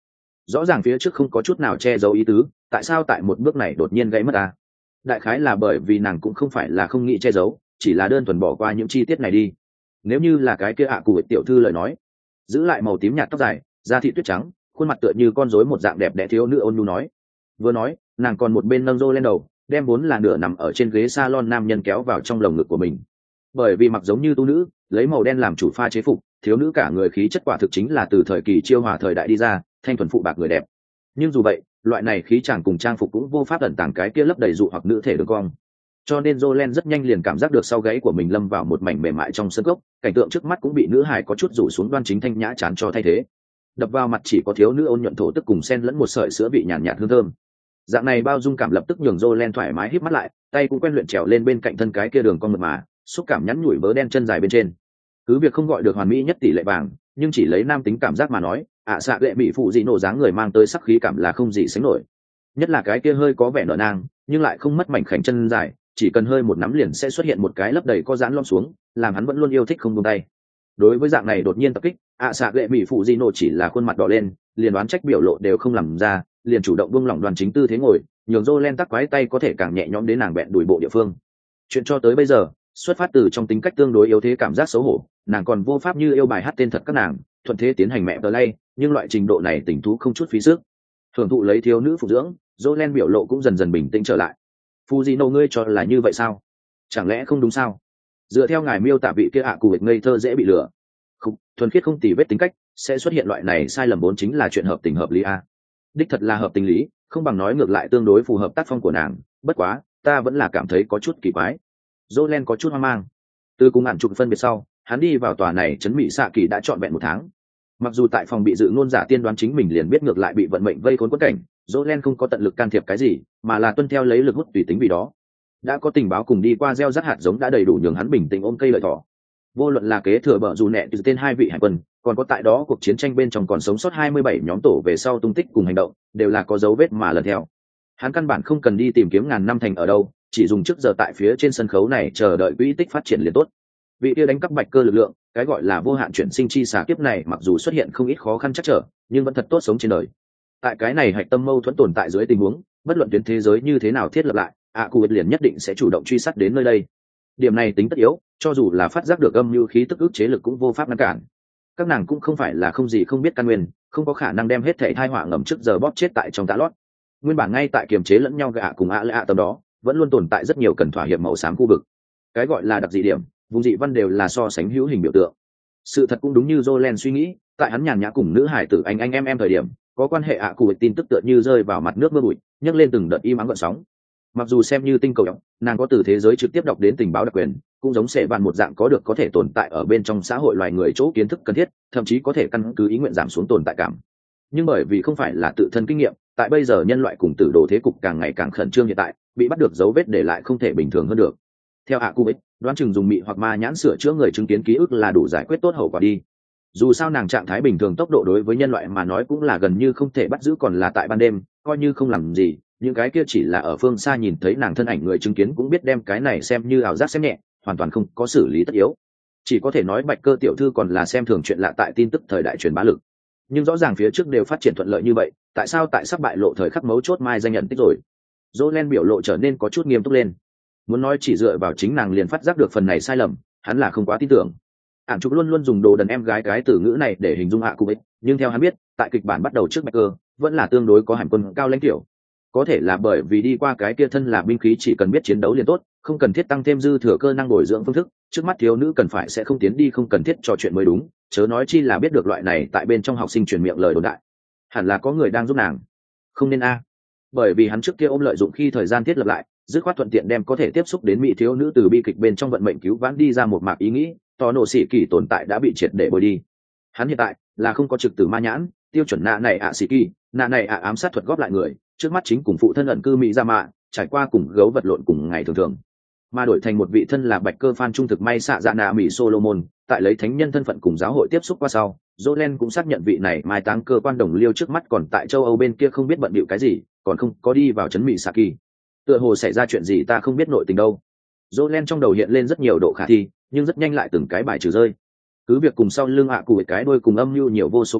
rõ ràng phía trước không có chút nào che giấu ý tứ, tại sao tại một bước này đột nhiên gãy mất à? Đại khái là bởi vì nàng cũng không phải là không nghĩ che giấu, chỉ là đơn thuần bỏ qua những chi tiết này đi. Nếu như là cái kia ạ cụ tiểu thư lời nói, giữ lại màu tím nhạt tóc dài, da thịt tuyết trắng, khuôn mặt tựa như con rối một dạng đẹp đẽ thiếu nữ ôn nhu nói. Vừa nói, nàng còn một bên nâng rô lên đầu, đem vốn là nửa nằm ở trên ghế salon nam nhân kéo vào trong lồng ngực của mình. Bởi vì mặc giống như tu nữ, lấy màu đen làm chủ pha chế phục, thiếu nữ cả người khí chất quả thực chính là từ thời kỳ chiêu hòa thời đại đi ra, thanh thuần phụ bạc người đẹp. Nhưng dù vậy, loại này khí chàng cùng trang phục cũng vô pháp ẩn tàng cái kia lấp đầy dụ hoặc nữ thể đường cong. Cho nên Jolene rất nhanh liền cảm giác được sau gáy của mình lâm vào một mảnh mềm mại trong sân gốc, cảnh tượng trước mắt cũng bị nữ hài có chút rủ xuống đoan chính thanh nhã chán cho thay thế. Đập vào mặt chỉ có thiếu nữ ôn nhuận thổ tức cùng sen lẫn một sợi sữa bị nhàn nhạt hương thơm. Dạng này bao dung cảm lập tức nhường Jolene thoải mái híp mắt lại, tay cũng quen luyện trèo lên bên cạnh thân cái kia đường cong mượt mà, xúc cảm nhắn nhủi vớ đen chân dài bên trên. Cứ việc không gọi được hoàn mỹ nhất tỷ lệ vàng, nhưng chỉ lấy nam tính cảm giác mà nói, ạ xạ lệ bị phụ dị nổ dáng người mang tới sắc khí cảm là không gì sánh nổi. Nhất là cái kia hơi có vẻ nở nang, nhưng lại không mất mảnh khảnh chân dài, chỉ cần hơi một nắm liền sẽ xuất hiện một cái lấp đầy có giãn lom xuống, làm hắn vẫn luôn yêu thích không buông tay. Đối với dạng này đột nhiên tập kích, ạ xạ lệ bị phụ dị nổ chỉ là khuôn mặt đỏ lên, liền đoán trách biểu lộ đều không làm ra, liền chủ động buông lỏng đoàn chính tư thế ngồi, nhường Jolene tắc quái tay có thể càng nhẹ nhõm đến nàng bẹn đùi bộ địa phương. Chuyện cho tới bây giờ, xuất phát từ trong tính cách tương đối yếu thế cảm giác xấu hổ, nàng còn vô pháp như yêu bài hát tên thật các nàng, thuận thế tiến hành mẹ tờ lay, nhưng loại trình độ này tình thú không chút phí sức. Thưởng thụ lấy thiếu nữ phục dưỡng, Jolene biểu lộ cũng dần dần bình tĩnh trở lại. Fujino ngươi cho là như vậy sao? Chẳng lẽ không đúng sao? Dựa theo ngài miêu tả vị kia ạ cụ vệt ngây thơ dễ bị lừa, không, thuần khiết không tì vết tính cách sẽ xuất hiện loại này sai lầm vốn chính là chuyện hợp tình hợp lý a. Đích thật là hợp tình lý, không bằng nói ngược lại tương đối phù hợp tác phong của nàng. Bất quá, ta vẫn là cảm thấy có chút kỳ quái. Jolene có chút hoang mang. Từ cùng ản chụp phân biệt sau, hắn đi vào tòa này trấn Mỹ Xạ Kỳ đã trọn vẹn một tháng. Mặc dù tại phòng bị dự ngôn giả tiên đoán chính mình liền biết ngược lại bị vận mệnh vây khốn quẫn cảnh, Jolene không có tận lực can thiệp cái gì, mà là tuân theo lấy lực hút tùy tính vì đó. Đã có tình báo cùng đi qua gieo rắc hạt giống đã đầy đủ nhường hắn bình tĩnh ôm cây lợi thỏ. Vô luận là kế thừa bờ dù nẹ từ tên hai vị hải quân, còn có tại đó cuộc chiến tranh bên trong còn sống sót hai mươi bảy nhóm tổ về sau tung tích cùng hành động, đều là có dấu vết mà lần theo. Hắn căn bản không cần đi tìm kiếm ngàn năm thành ở đâu, chỉ dùng trước giờ tại phía trên sân khấu này chờ đợi quỹ tích phát triển liền tốt. Vị kia đánh cắp bạch cơ lực lượng, cái gọi là vô hạn chuyển sinh chi xà kiếp này mặc dù xuất hiện không ít khó khăn chắc trở, nhưng vẫn thật tốt sống trên đời. Tại cái này hạch tâm mâu thuẫn tồn tại dưới tình huống, bất luận tuyến thế giới như thế nào thiết lập lại, ạ cụ liền nhất định sẽ chủ động truy sát đến nơi đây. Điểm này tính tất yếu, cho dù là phát giác được âm mưu khí tức ức chế lực cũng vô pháp ngăn cản. Các nàng cũng không phải là không gì không biết căn nguyên, không có khả năng đem hết thảy tai họa ngầm trước giờ bóp chết tại trong tạ lót. Nguyên bản ngay tại kiềm chế lẫn nhau gạ cùng ạ lệ ạ tầm đó, vẫn luôn tồn tại rất nhiều cần thỏa hiệp màu xám khu vực. Cái gọi là đặc dị điểm, vùng dị văn đều là so sánh hữu hình biểu tượng. Sự thật cũng đúng như Jolene suy nghĩ, tại hắn nhàn nhã cùng nữ hải tử anh anh em em thời điểm, có quan hệ ạ cụ tin tức tựa như rơi vào mặt nước mưa bụi, nhấc lên từng đợt im ắng gợn sóng. Mặc dù xem như tinh cầu động, nàng có từ thế giới trực tiếp đọc đến tình báo đặc quyền, cũng giống sẽ bàn một dạng có được có thể tồn tại ở bên trong xã hội loài người chỗ kiến thức cần thiết, thậm chí có thể căn cứ ý nguyện giảm xuống tồn tại cảm. Nhưng bởi vì không phải là tự thân kinh nghiệm, tại bây giờ nhân loại cùng tử đồ thế cục càng ngày càng khẩn trương hiện tại, bị bắt được dấu vết để lại không thể bình thường hơn được. Theo ạ cụ đoán chừng dùng mị hoặc ma nhãn sửa chữa người chứng kiến ký ức là đủ giải quyết tốt hậu quả đi. Dù sao nàng trạng thái bình thường tốc độ đối với nhân loại mà nói cũng là gần như không thể bắt giữ, còn là tại ban đêm, coi như không làm gì, những cái kia chỉ là ở phương xa nhìn thấy nàng thân ảnh người chứng kiến cũng biết đem cái này xem như ảo giác xem nhẹ, hoàn toàn không có xử lý tất yếu. Chỉ có thể nói Bạch Cơ tiểu thư còn là xem thường chuyện lạ tại tin tức thời đại truyền bá lực. Nhưng rõ ràng phía trước đều phát triển thuận lợi như vậy, tại sao tại sắp bại lộ thời khắc mấu chốt mai danh nhận tích rồi? Jolene biểu lộ trở nên có chút nghiêm túc lên. Muốn nói chỉ dựa vào chính nàng liền phát giác được phần này sai lầm, hắn là không quá tin tưởng. Ản Trục luôn luôn dùng đồ đần em gái cái từ ngữ này để hình dung ạ cụ nhưng theo hắn biết, tại kịch bản bắt đầu trước Bạch Cơ, vẫn là tương đối có hành quân cao lãnh kiểu. Có thể là bởi vì đi qua cái kia thân là binh khí chỉ cần biết chiến đấu liền tốt, không cần thiết tăng thêm dư thừa cơ năng bồi dưỡng phương thức, trước mắt thiếu nữ cần phải sẽ không tiến đi không cần thiết trò chuyện mới đúng, chớ nói chi là biết được loại này tại bên trong học sinh truyền miệng lời đồn đại. Hẳn là có người đang giúp nàng. Không nên a. Bởi vì hắn trước kia ôm lợi dụng khi thời gian thiết lập lại, dứt khoát thuận tiện đem có thể tiếp xúc đến mỹ thiếu nữ từ bi kịch bên trong vận mệnh cứu vãn đi ra một mạc ý nghĩ, tò nổ sĩ kỳ tồn tại đã bị triệt để bồi đi. Hắn hiện tại là không có trực tử ma nhãn, tiêu chuẩn nạ này ạ sĩ kỳ, nạ này ạ ám sát thuật góp lại người, trước mắt chính cùng phụ thân ẩn cư mỹ ra mạ, trải qua cùng gấu vật lộn cùng ngày thường thường, mà đổi thành một vị thân là Bạch Cơ fan trung thực may xạ dạ nạ mỹ Solomon, tại lấy thánh nhân thân phận cùng giáo hội tiếp xúc qua sau, Jolene cũng xác nhận vị này mai táng cơ quan đồng liêu trước mắt còn tại châu Âu bên kia không biết bận bịu cái gì, còn không có đi vào trấn Mỹ Saki. Tựa hồ xảy ra chuyện gì ta không biết nội tình đâu. Jolene trong đầu hiện lên rất nhiều độ khả thi, nhưng rất nhanh lại từng cái bài trừ rơi. Cứ việc cùng sau lưng ạ à cụ cái đôi cùng âm mưu nhiều vô số kể,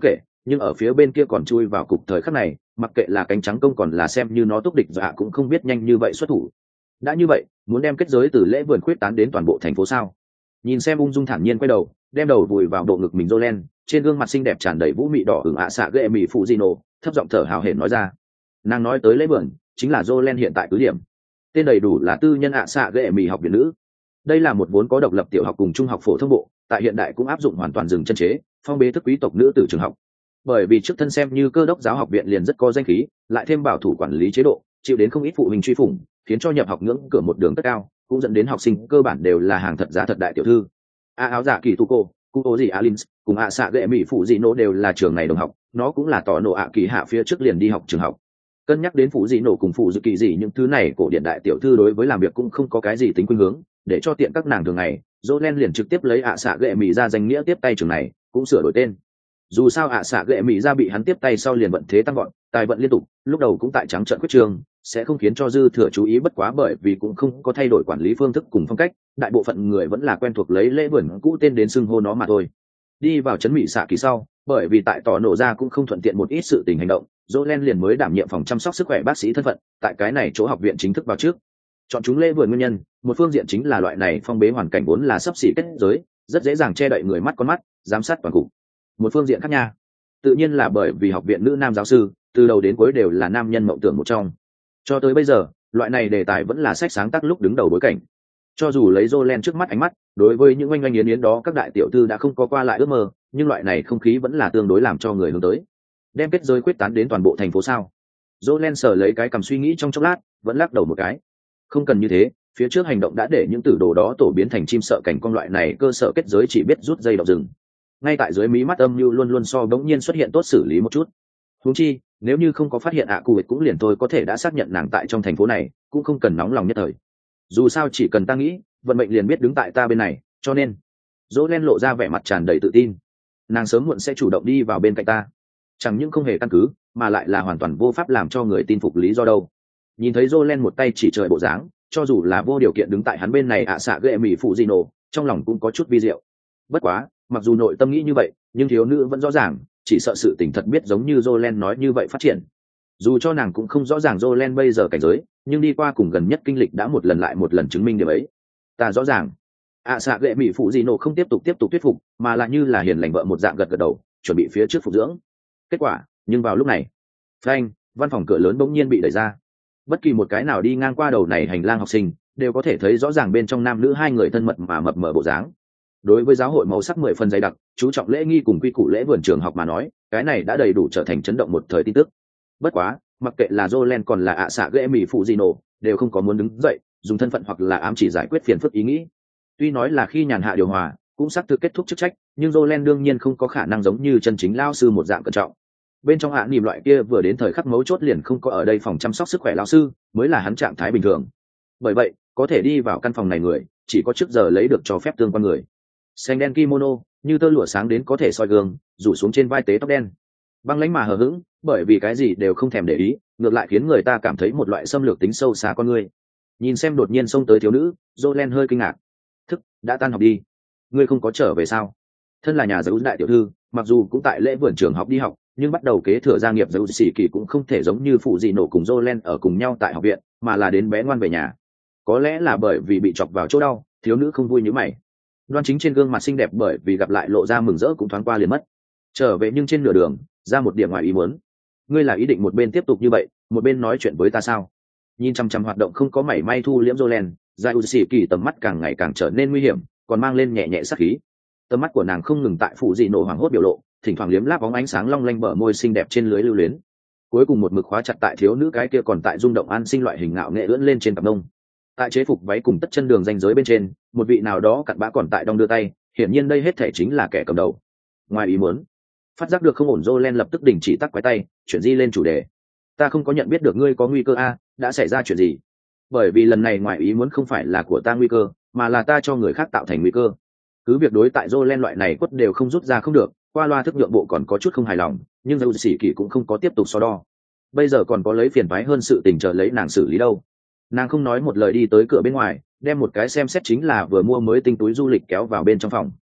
nhưng ở phía bên kia còn chui vào cục thời khắc này, mặc kệ là cánh trắng công còn là xem như nó túc địch dạ cũng không biết nhanh như vậy xuất thủ. Đã như vậy, muốn đem kết giới từ lễ vườn khuyết tán đến toàn bộ thành phố sao? Nhìn xem ung dung thản nhiên quay đầu, đem đầu vùi vào bộ ngực mình Jolen, trên gương mặt xinh đẹp tràn đầy vũ mị đỏ ửng ạ xạ ghệ mị phụ Gino, thấp giọng thở hào hển nói ra. Nàng nói tới lễ vườn, chính là Jolen hiện tại cứ điểm. Tên đầy đủ là tư nhân ạ xạ ghệ mị học viện nữ. Đây là một vốn có độc lập tiểu học cùng trung học phổ thông bộ, tại hiện đại cũng áp dụng hoàn toàn dừng chân chế, phong bế thức quý tộc nữ tử trường học. Bởi vì trước thân xem như cơ đốc giáo học viện liền rất có danh khí, lại thêm bảo thủ quản lý chế độ, chịu đến không ít phụ huynh truy phủng, khiến cho nhập học ngưỡng cửa một đường tất cao, cũng dẫn đến học sinh cơ bản đều là hàng thật giá thật đại tiểu thư. A áo giả kỳ tu cô, cụ ố gì Alins, cùng ạ xạ ghệ mỹ phụ dị nổ đều là trường này đồng học, nó cũng là tỏ nổ ạ kỳ hạ phía trước liền đi học trường học. Cân nhắc đến phụ dị nổ cùng phụ dự kỳ gì những thứ này, cổ điện đại tiểu thư đối với làm việc cũng không có cái gì tính khuynh hướng, để cho tiện các nàng thường ngày, Jolen liền trực tiếp lấy ạ xạ ghệ mỹ ra danh nghĩa tiếp tay trường này, cũng sửa đổi tên. Dù sao ạ xạ ghệ mỹ ra bị hắn tiếp tay sau liền vận thế tăng gọn, tài vận liên tục, lúc đầu cũng tại trắng trợn quyết trường, sẽ không khiến cho dư thừa chú ý, bất quá bởi vì cũng không có thay đổi quản lý phương thức cùng phong cách, đại bộ phận người vẫn là quen thuộc lấy lễ vườn cũ tên đến xưng hô nó mà thôi. Đi vào trấn mỹ xạ kỳ sau, bởi vì tại tỏ nổ ra cũng không thuận tiện một ít sự tình hành động, Jolen liền mới đảm nhiệm phòng chăm sóc sức khỏe bác sĩ thân phận, tại cái này chỗ học viện chính thức vào trước. Chọn chúng lễ vườn nguyên nhân, một phương diện chính là loại này phong bế hoàn cảnh vốn là sắp xỉ kết giới, rất dễ dàng che đậy người mắt con mắt, giám sát toàn cục. Một phương diện khác nha, tự nhiên là bởi vì học viện nữ nam giáo sư từ đầu đến cuối đều là nam nhân mộng tưởng một trong. Cho tới bây giờ, loại này đề tài vẫn là sách sáng tác lúc đứng đầu bối cảnh. Cho dù lấy Jolen trước mắt ánh mắt, đối với những oanh oanh yến yến đó các đại tiểu thư đã không có qua lại ước mơ, nhưng loại này không khí vẫn là tương đối làm cho người hướng tới. Đem kết giới quyết tán đến toàn bộ thành phố sao? Jolen sờ lấy cái cầm suy nghĩ trong chốc lát, vẫn lắc đầu một cái. Không cần như thế, phía trước hành động đã để những tử đồ đó tổ biến thành chim sợ cảnh con loại này, cơ sở kết giới chỉ biết rút dây đọc rừng. Ngay tại dưới mí mắt âm như luôn luôn so bỗng nhiên xuất hiện tốt xử lý một chút. Huống chi, nếu như không có phát hiện ạ cụ cũng liền thôi có thể đã xác nhận nàng tại trong thành phố này, cũng không cần nóng lòng nhất thời. Dù sao chỉ cần ta nghĩ, vận mệnh liền biết đứng tại ta bên này, cho nên Jolen lộ ra vẻ mặt tràn đầy tự tin. Nàng sớm muộn sẽ chủ động đi vào bên cạnh ta. Chẳng những không hề căn cứ, mà lại là hoàn toàn vô pháp làm cho người tin phục lý do đâu. Nhìn thấy Jolen một tay chỉ trời bộ dáng, cho dù là vô điều kiện đứng tại hắn bên này ạ xạ ghệ mỹ phụ Gino, trong lòng cũng có chút vi diệu. Bất quá, mặc dù nội tâm nghĩ như vậy, nhưng thiếu nữ vẫn rõ ràng, chỉ sợ sự tình thật biết giống như Jolen nói như vậy phát triển. Dù cho nàng cũng không rõ ràng Jolen bây giờ cảnh giới, nhưng đi qua cùng gần nhất kinh lịch đã một lần lại một lần chứng minh điều ấy. Ta rõ ràng. ạ xạ ghệ mỹ phụ Gino không tiếp tục tiếp tục thuyết phục, mà là như là hiền lành vợ một dạng gật gật đầu, chuẩn bị phía trước phục dưỡng. Kết quả, nhưng vào lúc này, phanh, văn phòng cửa lớn bỗng nhiên bị đẩy ra. Bất kỳ một cái nào đi ngang qua đầu này hành lang học sinh, đều có thể thấy rõ ràng bên trong nam nữ hai người thân mật mà mập mờ bộ dáng. Đối với giáo hội màu sắc mười phần dày đặc, chú trọng lễ nghi cùng quy củ lễ vườn trường học mà nói, cái này đã đầy đủ trở thành chấn động một thời tin tức. Bất quá, mặc kệ là Jolen còn là ạ xạ ghệ mỹ phụ Gino, đều không có muốn đứng dậy, dùng thân phận hoặc là ám chỉ giải quyết phiền phức ý nghĩ. Tuy nói là khi nhàn hạ điều hòa, cũng sắp thực kết thúc chức trách, nhưng Jolen đương nhiên không có khả năng giống như chân chính lao sư một dạng cẩn trọng. Bên trong hạ niềm loại kia vừa đến thời khắc mấu chốt liền không có ở đây phòng chăm sóc sức khỏe lao sư, mới là hắn trạng thái bình thường. Bởi vậy, có thể đi vào căn phòng này người, chỉ có trước giờ lấy được cho phép tương quan người. Xanh đen kimono, như tơ lụa sáng đến có thể soi gương, rủ xuống trên vai tế tóc đen. Băng lãnh mà hờ hững, bởi vì cái gì đều không thèm để ý, ngược lại khiến người ta cảm thấy một loại xâm lược tính sâu xa con người. Nhìn xem đột nhiên xông tới thiếu nữ, Jolen hơi kinh ngạc. Thức, đã tan học đi. Ngươi không có trở về sao? Thân là nhà giáo đại tiểu thư, mặc dù cũng tại lễ vườn trường học đi học, nhưng bắt đầu kế thừa gia nghiệp giáo sĩ kỳ cũng không thể giống như phụ dị nổ cùng Jolen ở cùng nhau tại học viện, mà là đến bé ngoan về nhà. Có lẽ là bởi vì bị chọc vào chỗ đau, thiếu nữ không vui như mày. Đoan chính trên gương mặt xinh đẹp bởi vì gặp lại lộ ra mừng rỡ cũng thoáng qua liền mất. Trở về nhưng trên nửa đường, ra một điểm ngoài ý muốn. Ngươi là ý định một bên tiếp tục như vậy, một bên nói chuyện với ta sao? Nhìn chăm chăm hoạt động không có mảy may thu liễm Jolen, Giai Sĩ kỳ tầm mắt càng ngày càng trở nên nguy hiểm, còn mang lên nhẹ nhẹ sát khí. Tầm mắt của nàng không ngừng tại phụ dị nổ hoảng hốt biểu lộ, thỉnh thoảng liếm láp bóng ánh sáng long lanh bờ môi xinh đẹp trên lưới lưu luyến. Cuối cùng một mực khóa chặt tại thiếu nữ cái kia còn tại rung động an sinh loại hình ngạo nghệ ưỡn lên trên cặp nông. Tại chế phục váy cùng tất chân đường ranh giới bên trên, một vị nào đó cặn bã còn tại đong đưa tay, hiển nhiên đây hết thể chính là kẻ cầm đầu. Ngoài ý muốn, phát giác được không ổn, Jolen lập tức đình chỉ tắc quái tay, chuyển di lên chủ đề. Ta không có nhận biết được ngươi có nguy cơ a, đã xảy ra chuyện gì? Bởi vì lần này ngoài ý muốn không phải là của ta nguy cơ, mà là ta cho người khác tạo thành nguy cơ. Cứ việc đối tại Jolen loại này quất đều không rút ra không được, qua loa thức nhượng bộ còn có chút không hài lòng, nhưng dầu sĩ kỳ cũng không có tiếp tục so đo. Bây giờ còn có lấy phiền toái hơn sự tình chờ lấy nàng xử lý đâu. Nàng không nói một lời đi tới cửa bên ngoài, đem một cái xem xét chính là vừa mua mới tinh túi du lịch kéo vào bên trong phòng.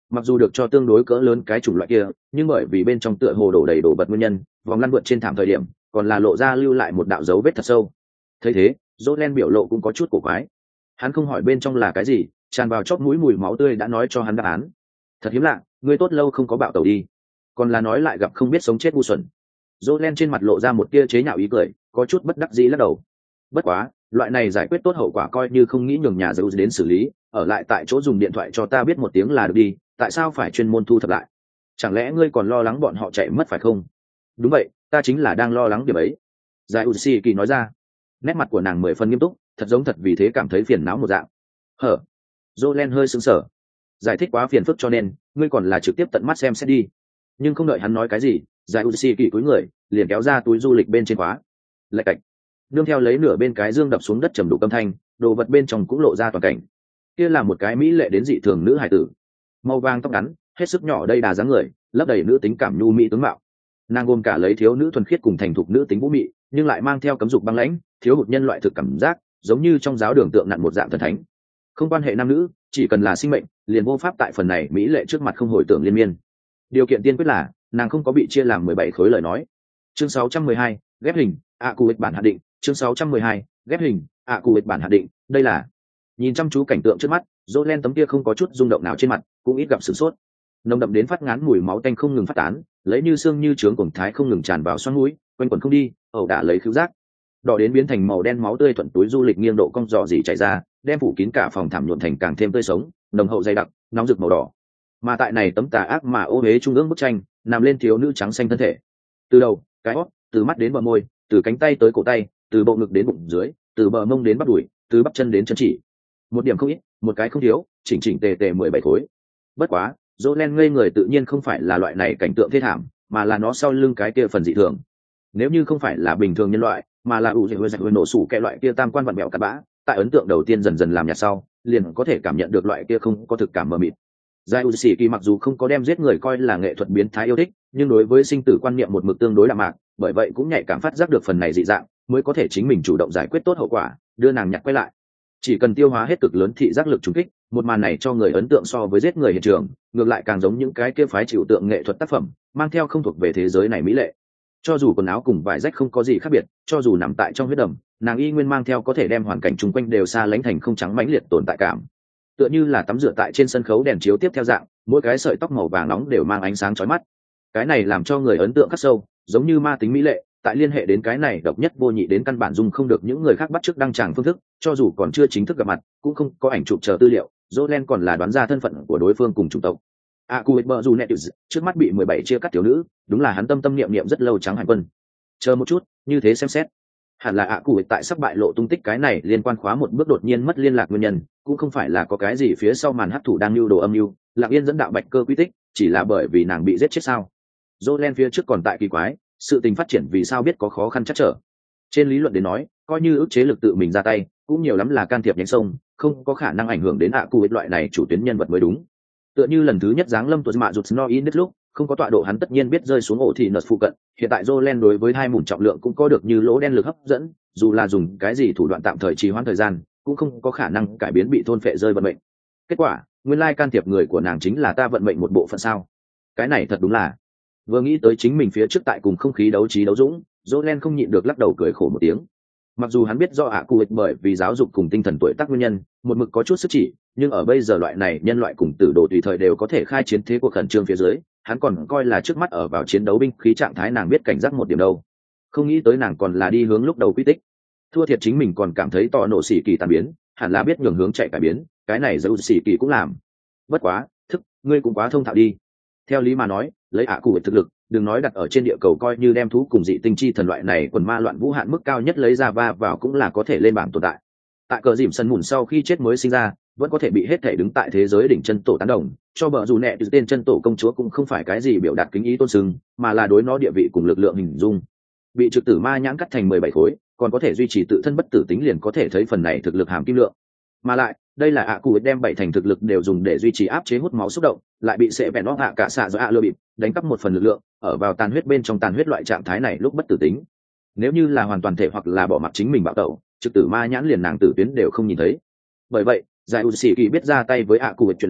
mặc dù được cho tương đối cỡ lớn cái chủng loại kia, nhưng bởi vì bên trong tựa hồ đổ đầy đồ vật nguyên nhân, vòng lăn vượt trên thảm thời điểm còn là lộ ra lưu lại một đạo dấu vết thật sâu. Thấy thế, Jolen biểu lộ cũng có chút cổ quái. Hắn không hỏi bên trong là cái gì, tràn vào chóp mũi mùi máu tươi đã nói cho hắn đáp án. Thật hiếm lạ, ngươi tốt lâu không có bạo tẩu đi, còn là nói lại gặp không biết sống chết ngu xuẩn. Jolen trên mặt lộ ra một tia chế nhạo ý cười, có chút bất đắc dĩ lắc đầu. Bất quá, loại này giải quyết tốt hậu quả coi như không nghĩ nhường nhà giấu đến xử lý, ở lại tại chỗ dùng điện thoại cho ta biết một tiếng là được đi, tại sao phải chuyên môn thu thập lại? Chẳng lẽ ngươi còn lo lắng bọn họ chạy mất phải không? Đúng vậy, ta chính là đang lo lắng điểm ấy. Giải Uzi kỳ nói ra. Nét mặt của nàng mười phần nghiêm túc, thật giống thật vì thế cảm thấy phiền não một dạng. Hở? Jolen hơi sững sờ. Giải thích quá phiền phức cho nên, ngươi còn là trực tiếp tận mắt xem xét đi. Nhưng không đợi hắn nói cái gì, Giải Uzi kỳ cúi người, liền kéo ra túi du lịch bên trên khóa. Lạch cạch. Nương theo lấy nửa bên cái dương đập xuống đất trầm đủ âm thanh, đồ vật bên trong cũng lộ ra toàn cảnh. Kia là một cái mỹ lệ đến dị thường nữ hải tử, màu vàng tóc ngắn, hết sức nhỏ đây đà dáng người, lấp đầy nữ tính cảm nhu mỹ tướng mạo. Nàng gồm cả lấy thiếu nữ thuần khiết cùng thành thục nữ tính vũ mị, nhưng lại mang theo cấm dục băng lãnh, thiếu hụt nhân loại thực cảm giác, giống như trong giáo đường tượng nặn một dạng thần thánh. Không quan hệ nam nữ, chỉ cần là sinh mệnh, liền vô pháp tại phần này mỹ lệ trước mặt không hồi tưởng liên miên. Điều kiện tiên quyết là nàng không có bị chia làm mười bảy khối lời nói. Chương sáu trăm mười hai, ghép hình, ạ cụ bản hạn định. Chương sáu trăm mười hai, ghép hình, ạ cụ bản hạn định. Đây là nhìn chăm chú cảnh tượng trước mắt, Jolen tấm kia không có chút rung động nào trên mặt, cũng ít gặp sửng sốt. Nồng đậm đến phát ngán mùi máu tanh không ngừng phát tán, lấy như xương như trướng cuồng thái không ngừng tràn vào xoang mũi, quanh quẩn không đi, ẩu đả lấy khứu giác. Đỏ đến biến thành màu đen máu tươi thuận túi du lịch nghiêng độ cong dò dỉ chảy ra, đem phủ kín cả phòng thảm nhuộm thành càng thêm tươi sống, nồng hậu dày đặc, nóng rực màu đỏ. Mà tại này tấm tà ác mà ô uế trung ương bức tranh, nằm lên thiếu nữ trắng xanh thân thể. Từ đầu, cái hót, từ mắt đến bờ môi, từ cánh tay tới cổ tay, từ bộ ngực đến bụng dưới, từ bờ mông đến bắp đùi, từ bắp chân đến chân chỉ. Một điểm không ít, một cái không thiếu, chỉnh chỉnh tề tề mười bảy khối. Bất quá, Jolen ngây người tự nhiên không phải là loại này cảnh tượng thê thảm, mà là nó sau lưng cái kia phần dị thường. Nếu như không phải là bình thường nhân loại, mà là ủ dễ hơi nổ sủ cái loại kia tam quan vặn bẹo cặn bã, tại ấn tượng đầu tiên dần dần làm nhạt sau, liền có thể cảm nhận được loại kia không có thực cảm mờ mịt. Giai Uzi mặc dù không có đem giết người coi là nghệ thuật biến thái yêu thích, nhưng đối với sinh tử quan niệm một mực tương đối đạm mạc, bởi vậy cũng nhạy cảm phát giác được phần này dị dạng, mới có thể chính mình chủ động giải quyết tốt hậu quả, đưa nàng nhặt quay lại. Chỉ cần tiêu hóa hết cực lớn thị giác lực trùng kích, một màn này cho người ấn tượng so với giết người hiện trường, ngược lại càng giống những cái kia phái chịu tượng nghệ thuật tác phẩm, mang theo không thuộc về thế giới này mỹ lệ. Cho dù quần áo cùng vải rách không có gì khác biệt, cho dù nằm tại trong huyết đầm, nàng y nguyên mang theo có thể đem hoàn cảnh chung quanh đều xa lánh thành không trắng mãnh liệt tồn tại cảm. Tựa như là tắm rửa tại trên sân khấu đèn chiếu tiếp theo dạng, mỗi cái sợi tóc màu vàng nóng đều mang ánh sáng chói mắt. Cái này làm cho người ấn tượng khắc sâu, giống như ma tính mỹ lệ, tại liên hệ đến cái này độc nhất vô nhị đến căn bản dung không được những người khác bắt chước đăng tràng phương thức, cho dù còn chưa chính thức gặp mặt, cũng không có ảnh chụp chờ tư liệu, Jolen còn là đoán ra thân phận của đối phương cùng chủng tộc. Akuetberjunetus, trước mắt bị mười bảy chia cắt tiểu nữ, đúng là hắn tâm tâm niệm niệm rất lâu trắng hành quân. Chờ một chút, như thế xem xét, hẳn là Akuet tại sắp bại lộ tung tích cái này liên quan khóa một bước đột nhiên mất liên lạc nguyên nhân, cũng không phải là có cái gì phía sau màn hấp thủ đang lưu đồ âm mưu, Lặng Yên dẫn đạo bạch cơ quy tích, chỉ là bởi vì nàng bị giết chết sao? Jolen phía trước còn tại kỳ quái, sự tình phát triển vì sao biết có khó khăn chắc trở. Trên lý luận đến nói, coi như ức chế lực tự mình ra tay, cũng nhiều lắm là can thiệp nhánh sông, không có khả năng ảnh hưởng đến Akuet loại này chủ tuyến nhân vật mới đúng. Tựa như lần thứ nhất giáng lâm tuột mạ rụt no in đất lúc không có tọa độ hắn tất nhiên biết rơi xuống ổ thì nợ phụ cận. Hiện tại Jolen đối với hai mùn trọng lượng cũng có được như lỗ đen lực hấp dẫn, dù là dùng cái gì thủ đoạn tạm thời trì hoãn thời gian, cũng không có khả năng cải biến bị thôn phệ rơi vận mệnh. Kết quả, nguyên lai can thiệp người của nàng chính là ta vận mệnh một bộ phận sao? Cái này thật đúng là. Vừa nghĩ tới chính mình phía trước tại cùng không khí đấu trí đấu dũng, Jolen không nhịn được lắc đầu cười khổ một tiếng. Mặc dù hắn biết do ạ cụ bởi vì giáo dục cùng tinh thần tuổi tác nguyên nhân, một mực có chút sức chỉ, nhưng ở bây giờ loại này nhân loại cùng tử đồ tùy thời đều có thể khai chiến thế cuộc khẩn trương phía dưới, hắn còn coi là trước mắt ở vào chiến đấu binh khí trạng thái nàng biết cảnh giác một điểm đâu. Không nghĩ tới nàng còn là đi hướng lúc đầu quy tích. Thua thiệt chính mình còn cảm thấy tò nổ xỉ kỳ tàn biến, hẳn là biết nhường hướng chạy cải biến, cái này dấu xỉ kỳ cũng làm. Bất quá, thức, ngươi cũng quá thông thạo đi. Theo lý mà nói, lấy ạ cụ thực lực, đừng nói đặt ở trên địa cầu coi như đem thú cùng dị tinh chi thần loại này quần ma loạn vũ hạn mức cao nhất lấy ra va vào cũng là có thể lên bảng tồn tại. Tại cờ dìm sân mùn sau khi chết mới sinh ra, vẫn có thể bị hết thể đứng tại thế giới đỉnh chân tổ tán đồng, cho bờ dù nẹ tên chân tổ công chúa cũng không phải cái gì biểu đạt kính ý tôn sưng, mà là đối nó địa vị cùng lực lượng hình dung. Bị trực tử ma nhãn cắt thành mười bảy khối, còn có thể duy trì tự thân bất tử tính liền có thể thấy phần này thực lực hàm kim lượng. Mà lại, đây là ạ cụ đem bảy thành thực lực đều dùng để duy trì áp chế hút máu xúc động, lại bị sệ vẹn nó hạ cả xạ do ạ lơ bịp đánh cắp một phần lực lượng, ở vào tàn huyết bên trong tàn huyết loại trạng thái này lúc bất tử tính. Nếu như là hoàn toàn thể hoặc là bỏ mặc chính mình bạo tẩu, trực tử ma nhãn liền nàng tử tuyến đều không nhìn thấy. Bởi vậy, giải u sĩ kỳ biết ra tay với ạ cụ chuyện này,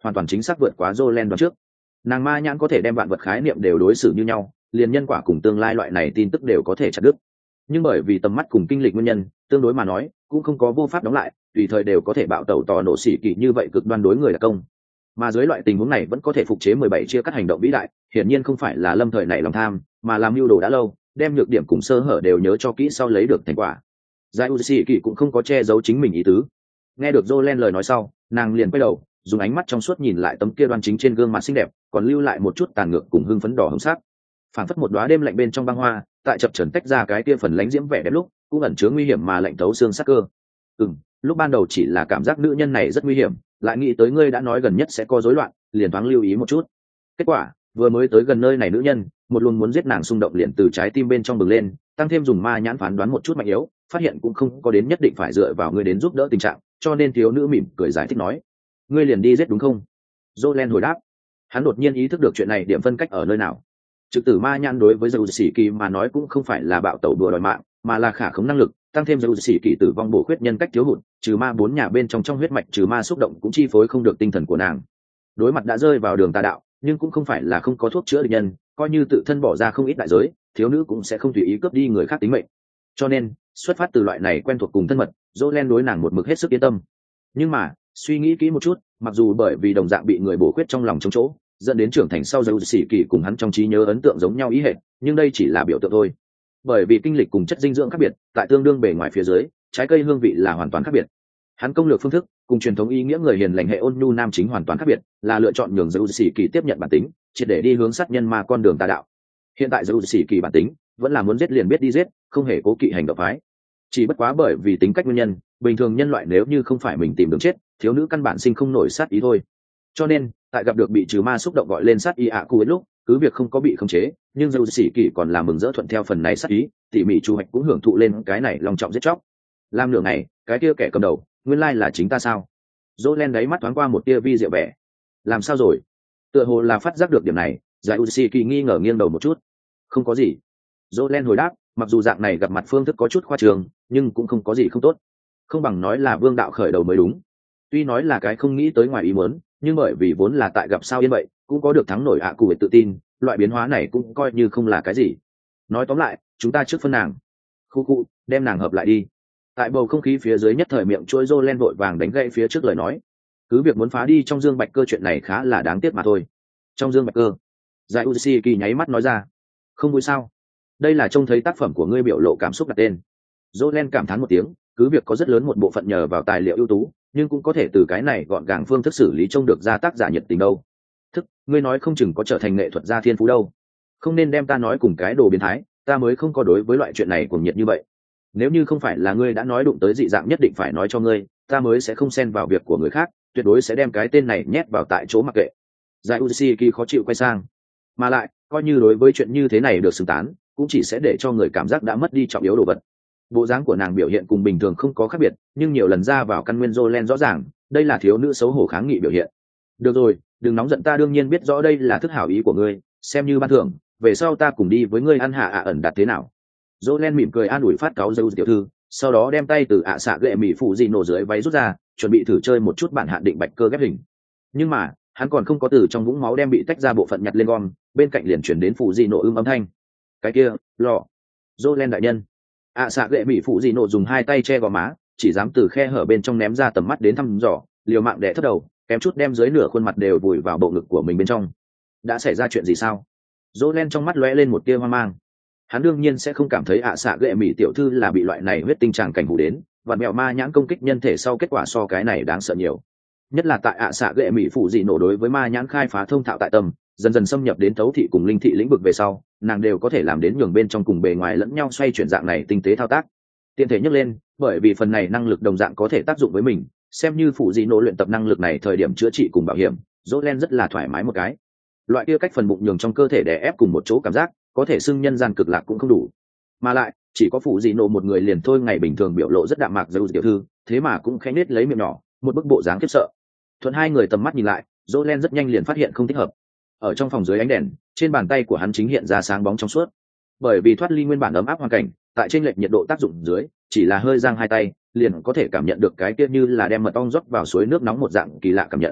hoàn toàn chính xác vượt quá Jolene đoán trước. Nàng ma nhãn có thể đem vạn vật khái niệm đều đối xử như nhau, liền nhân quả cùng tương lai loại này tin tức đều có thể chặt đứt. Nhưng bởi vì tầm mắt cùng kinh lịch nguyên nhân, tương đối mà nói cũng không có vô pháp đóng lại, tùy thời đều có thể bạo tẩu tò nổ xỉ kỳ như vậy cực đoan đối người là công. Mà dưới loại tình huống này vẫn có thể phục chế mười bảy chia cắt hành động vĩ đại, hiển nhiên không phải là lâm thời nảy lòng tham, mà làm mưu đồ đã lâu, đem nhược điểm cùng sơ hở đều nhớ cho kỹ sau lấy được thành quả. Giải Uzi Kỳ cũng không có che giấu chính mình ý tứ. Nghe được Jolene lời nói sau, nàng liền quay đầu, dùng ánh mắt trong suốt nhìn lại tấm kia đoan chính trên gương mặt xinh đẹp, còn lưu lại một chút tàn ngược cùng hưng phấn đỏ hồng sắc. Phảng phất một đóa đêm lạnh bên trong băng hoa, tại chập chờn tách ra cái kia phần lánh diễm vẻ đẹp lúc, cũng ẩn chứa nguy hiểm mà lạnh thấu xương sắc cơ. Ừm, lúc ban đầu chỉ là cảm giác nữ nhân này rất nguy hiểm, lại nghĩ tới ngươi đã nói gần nhất sẽ có rối loạn, liền thoáng lưu ý một chút. Kết quả, vừa mới tới gần nơi này nữ nhân, một luồng muốn giết nàng xung động liền từ trái tim bên trong bừng lên, tăng thêm dùng ma nhãn phán đoán một chút mạnh yếu, phát hiện cũng không có đến nhất định phải dựa vào ngươi đến giúp đỡ tình trạng, cho nên thiếu nữ mỉm cười giải thích nói, ngươi liền đi giết đúng không? Jolene hồi đáp. Hắn đột nhiên ý thức được chuyện này điểm phân cách ở nơi nào. Trực tử ma nhãn đối với dầu sĩ kỳ mà nói cũng không phải là bạo tẩu đùa đòi mạng, mà là khả khống năng lực, tăng thêm dầu sĩ kỳ tử vong bổ khuyết nhân cách thiếu hụt, trừ ma bốn nhà bên trong trong huyết mạch trừ ma xúc động cũng chi phối không được tinh thần của nàng. Đối mặt đã rơi vào đường tà đạo, nhưng cũng không phải là không có thuốc chữa địch nhân, coi như tự thân bỏ ra không ít đại giới, thiếu nữ cũng sẽ không tùy ý cướp đi người khác tính mệnh. Cho nên, xuất phát từ loại này quen thuộc cùng thân mật, Jolene đối nàng một mực hết sức yên tâm. Nhưng mà, suy nghĩ kỹ một chút, mặc dù bởi vì đồng dạng bị người bổ khuyết trong lòng chống chỗ, dẫn đến trưởng thành sau dầu sĩ kỳ cùng hắn trong trí nhớ ấn tượng giống nhau ý hệt, nhưng đây chỉ là biểu tượng thôi. Bởi vì kinh lịch cùng chất dinh dưỡng khác biệt, tại tương đương bề ngoài phía dưới, trái cây hương vị là hoàn toàn khác biệt. Hắn công lược phương thức cùng truyền thống ý nghĩa người hiền lành hệ ôn nhu nam chính hoàn toàn khác biệt, là lựa chọn nhường dầu sĩ kỳ tiếp nhận bản tính, triệt để đi hướng sát nhân ma con đường tà đạo. Hiện tại dầu sĩ kỳ bản tính vẫn là muốn giết liền biết đi giết, không hề cố kỵ hành động phái. Chỉ bất quá bởi vì tính cách nguyên nhân, bình thường nhân loại nếu như không phải mình tìm đường chết, thiếu nữ căn bản sinh không nổi sát ý thôi. Cho nên, tại gặp được bị trừ ma xúc động gọi lên sát ý ạ cụ lúc, cứ việc không có bị khống chế, nhưng dầu sĩ kỳ còn làm mừng rỡ thuận theo phần này sát ý, tỉ mỉ chu hoạch cũng hưởng thụ lên cái này lòng trọng giết chóc. Làm nửa ngày, cái kia kẻ cầm đầu, nguyên lai là chính ta sao? Jolene đáy mắt thoáng qua một tia vi diệu vẻ. Làm sao rồi? Tựa hồ là phát giác được điểm này, Giải Uzi Kỳ nghi ngờ nghiêng đầu một chút. Không có gì. Jolene hồi đáp, mặc dù dạng này gặp mặt phương thức có chút khoa trương, nhưng cũng không có gì không tốt. Không bằng nói là vương đạo khởi đầu mới đúng. Tuy nói là cái không nghĩ tới ngoài ý muốn, nhưng bởi vì vốn là tại gặp sao yên vậy, cũng có được thắng nổi ạ cụ về tự tin, loại biến hóa này cũng coi như không là cái gì. Nói tóm lại, chúng ta trước phân nàng. Khu khu, đem nàng hợp lại đi. Tại bầu không khí phía dưới nhất thời miệng chuỗi Jolene vội vàng đánh gậy phía trước lời nói. Cứ việc muốn phá đi trong dương bạch cơ chuyện này khá là đáng tiếc mà thôi. Trong dương bạch cơ, Giải Uzi Kỳ nháy mắt nói ra, không vui sao? Đây là trông thấy tác phẩm của ngươi biểu lộ cảm xúc đặt tên. Jolene cảm thán một tiếng, cứ việc có rất lớn một bộ phận nhờ vào tài liệu ưu tú, nhưng cũng có thể từ cái này gọn gàng phương thức xử lý trông được ra tác giả nhiệt tình đâu. Thức, ngươi nói không chừng có trở thành nghệ thuật gia thiên phú đâu. Không nên đem ta nói cùng cái đồ biến thái, ta mới không có đối với loại chuyện này cuồng nhiệt như vậy. Nếu như không phải là ngươi đã nói đụng tới dị dạng nhất định phải nói cho ngươi, ta mới sẽ không xen vào việc của người khác, tuyệt đối sẽ đem cái tên này nhét vào tại chỗ mặc kệ. Giải Uzi Kỳ khó chịu quay sang. Mà lại, coi như đối với chuyện như thế này được xứng tán, cũng chỉ sẽ để cho người cảm giác đã mất đi trọng yếu đồ vật. Bộ dáng của nàng biểu hiện cùng bình thường không có khác biệt, nhưng nhiều lần ra vào căn nguyên Jolene rõ ràng, đây là thiếu nữ xấu hổ kháng nghị biểu hiện. Được rồi, đừng nóng giận, ta đương nhiên biết rõ đây là thức hảo ý của ngươi, xem như ban thưởng, về sau ta cùng đi với ngươi ăn hạ ạ ẩn đặt thế nào? Jolene mỉm cười an ủi phát cáu dâu tiểu thư, sau đó đem tay từ ạ xạ gệ mỹ phụ gì nổ dưới váy rút ra, chuẩn bị thử chơi một chút bản hạn định bạch cơ ghép hình. Nhưng mà, hắn còn không có từ trong vũng máu đem bị tách ra bộ phận nhặt lên gom, bên cạnh liền chuyển đến phụ gì nổ ưm âm thanh. Cái kia, lọ. Jolene đại nhân. ạ xạ gệ mỹ phụ gì nổ dùng hai tay che gò má, chỉ dám từ khe hở bên trong ném ra tầm mắt đến thăm dò, liều mạng đè thấp đầu, kém chút đem dưới nửa khuôn mặt đều vùi vào bộ ngực của mình bên trong. Đã xảy ra chuyện gì sao? Jolene trong mắt lóe lên một tia hoang mang. Hắn đương nhiên sẽ không cảm thấy ạ xạ gệ mỹ tiểu thư là bị loại này huyết tinh trạng cảnh hù đến, và mẹo ma nhãn công kích nhân thể sau kết quả so cái này đáng sợ nhiều. Nhất là tại ạ xạ gệ mỹ phụ dị nổ đối với ma nhãn khai phá thông thạo tại tâm, dần dần xâm nhập đến thấu thị cùng linh thị lĩnh vực về sau, nàng đều có thể làm đến nhường bên trong cùng bề ngoài lẫn nhau xoay chuyển dạng này tinh tế thao tác. Tiện thể nhắc lên, bởi vì phần này năng lực đồng dạng có thể tác dụng với mình, xem như phụ dị nổ luyện tập năng lực này thời điểm chữa trị cùng bảo hiểm, Jolene rất là thoải mái một cái. Loại kia cách phần bụng nhường trong cơ thể đè ép cùng một chỗ cảm giác, có thể xưng nhân gian cực lạc cũng không đủ. Mà lại, chỉ có phụ dị nổ một người liền thôi, ngày bình thường biểu lộ rất đạm mạc dâu tiểu thư, thế mà cũng khẽ nết lấy miệng nhỏ, một bức bộ dáng khiếp sợ. Thuận hai người tầm mắt nhìn lại, Jolene rất nhanh liền phát hiện không thích hợp. Ở trong phòng dưới ánh đèn, trên bàn tay của hắn chính hiện ra sáng bóng trong suốt. Bởi vì thoát ly nguyên bản ấm áp hoàn cảnh, tại trên lệch nhiệt độ tác dụng dưới, chỉ là hơi giang hai tay, liền có thể cảm nhận được cái kia như là đem mật ong rót vào suối nước nóng một dạng kỳ lạ cảm nhận.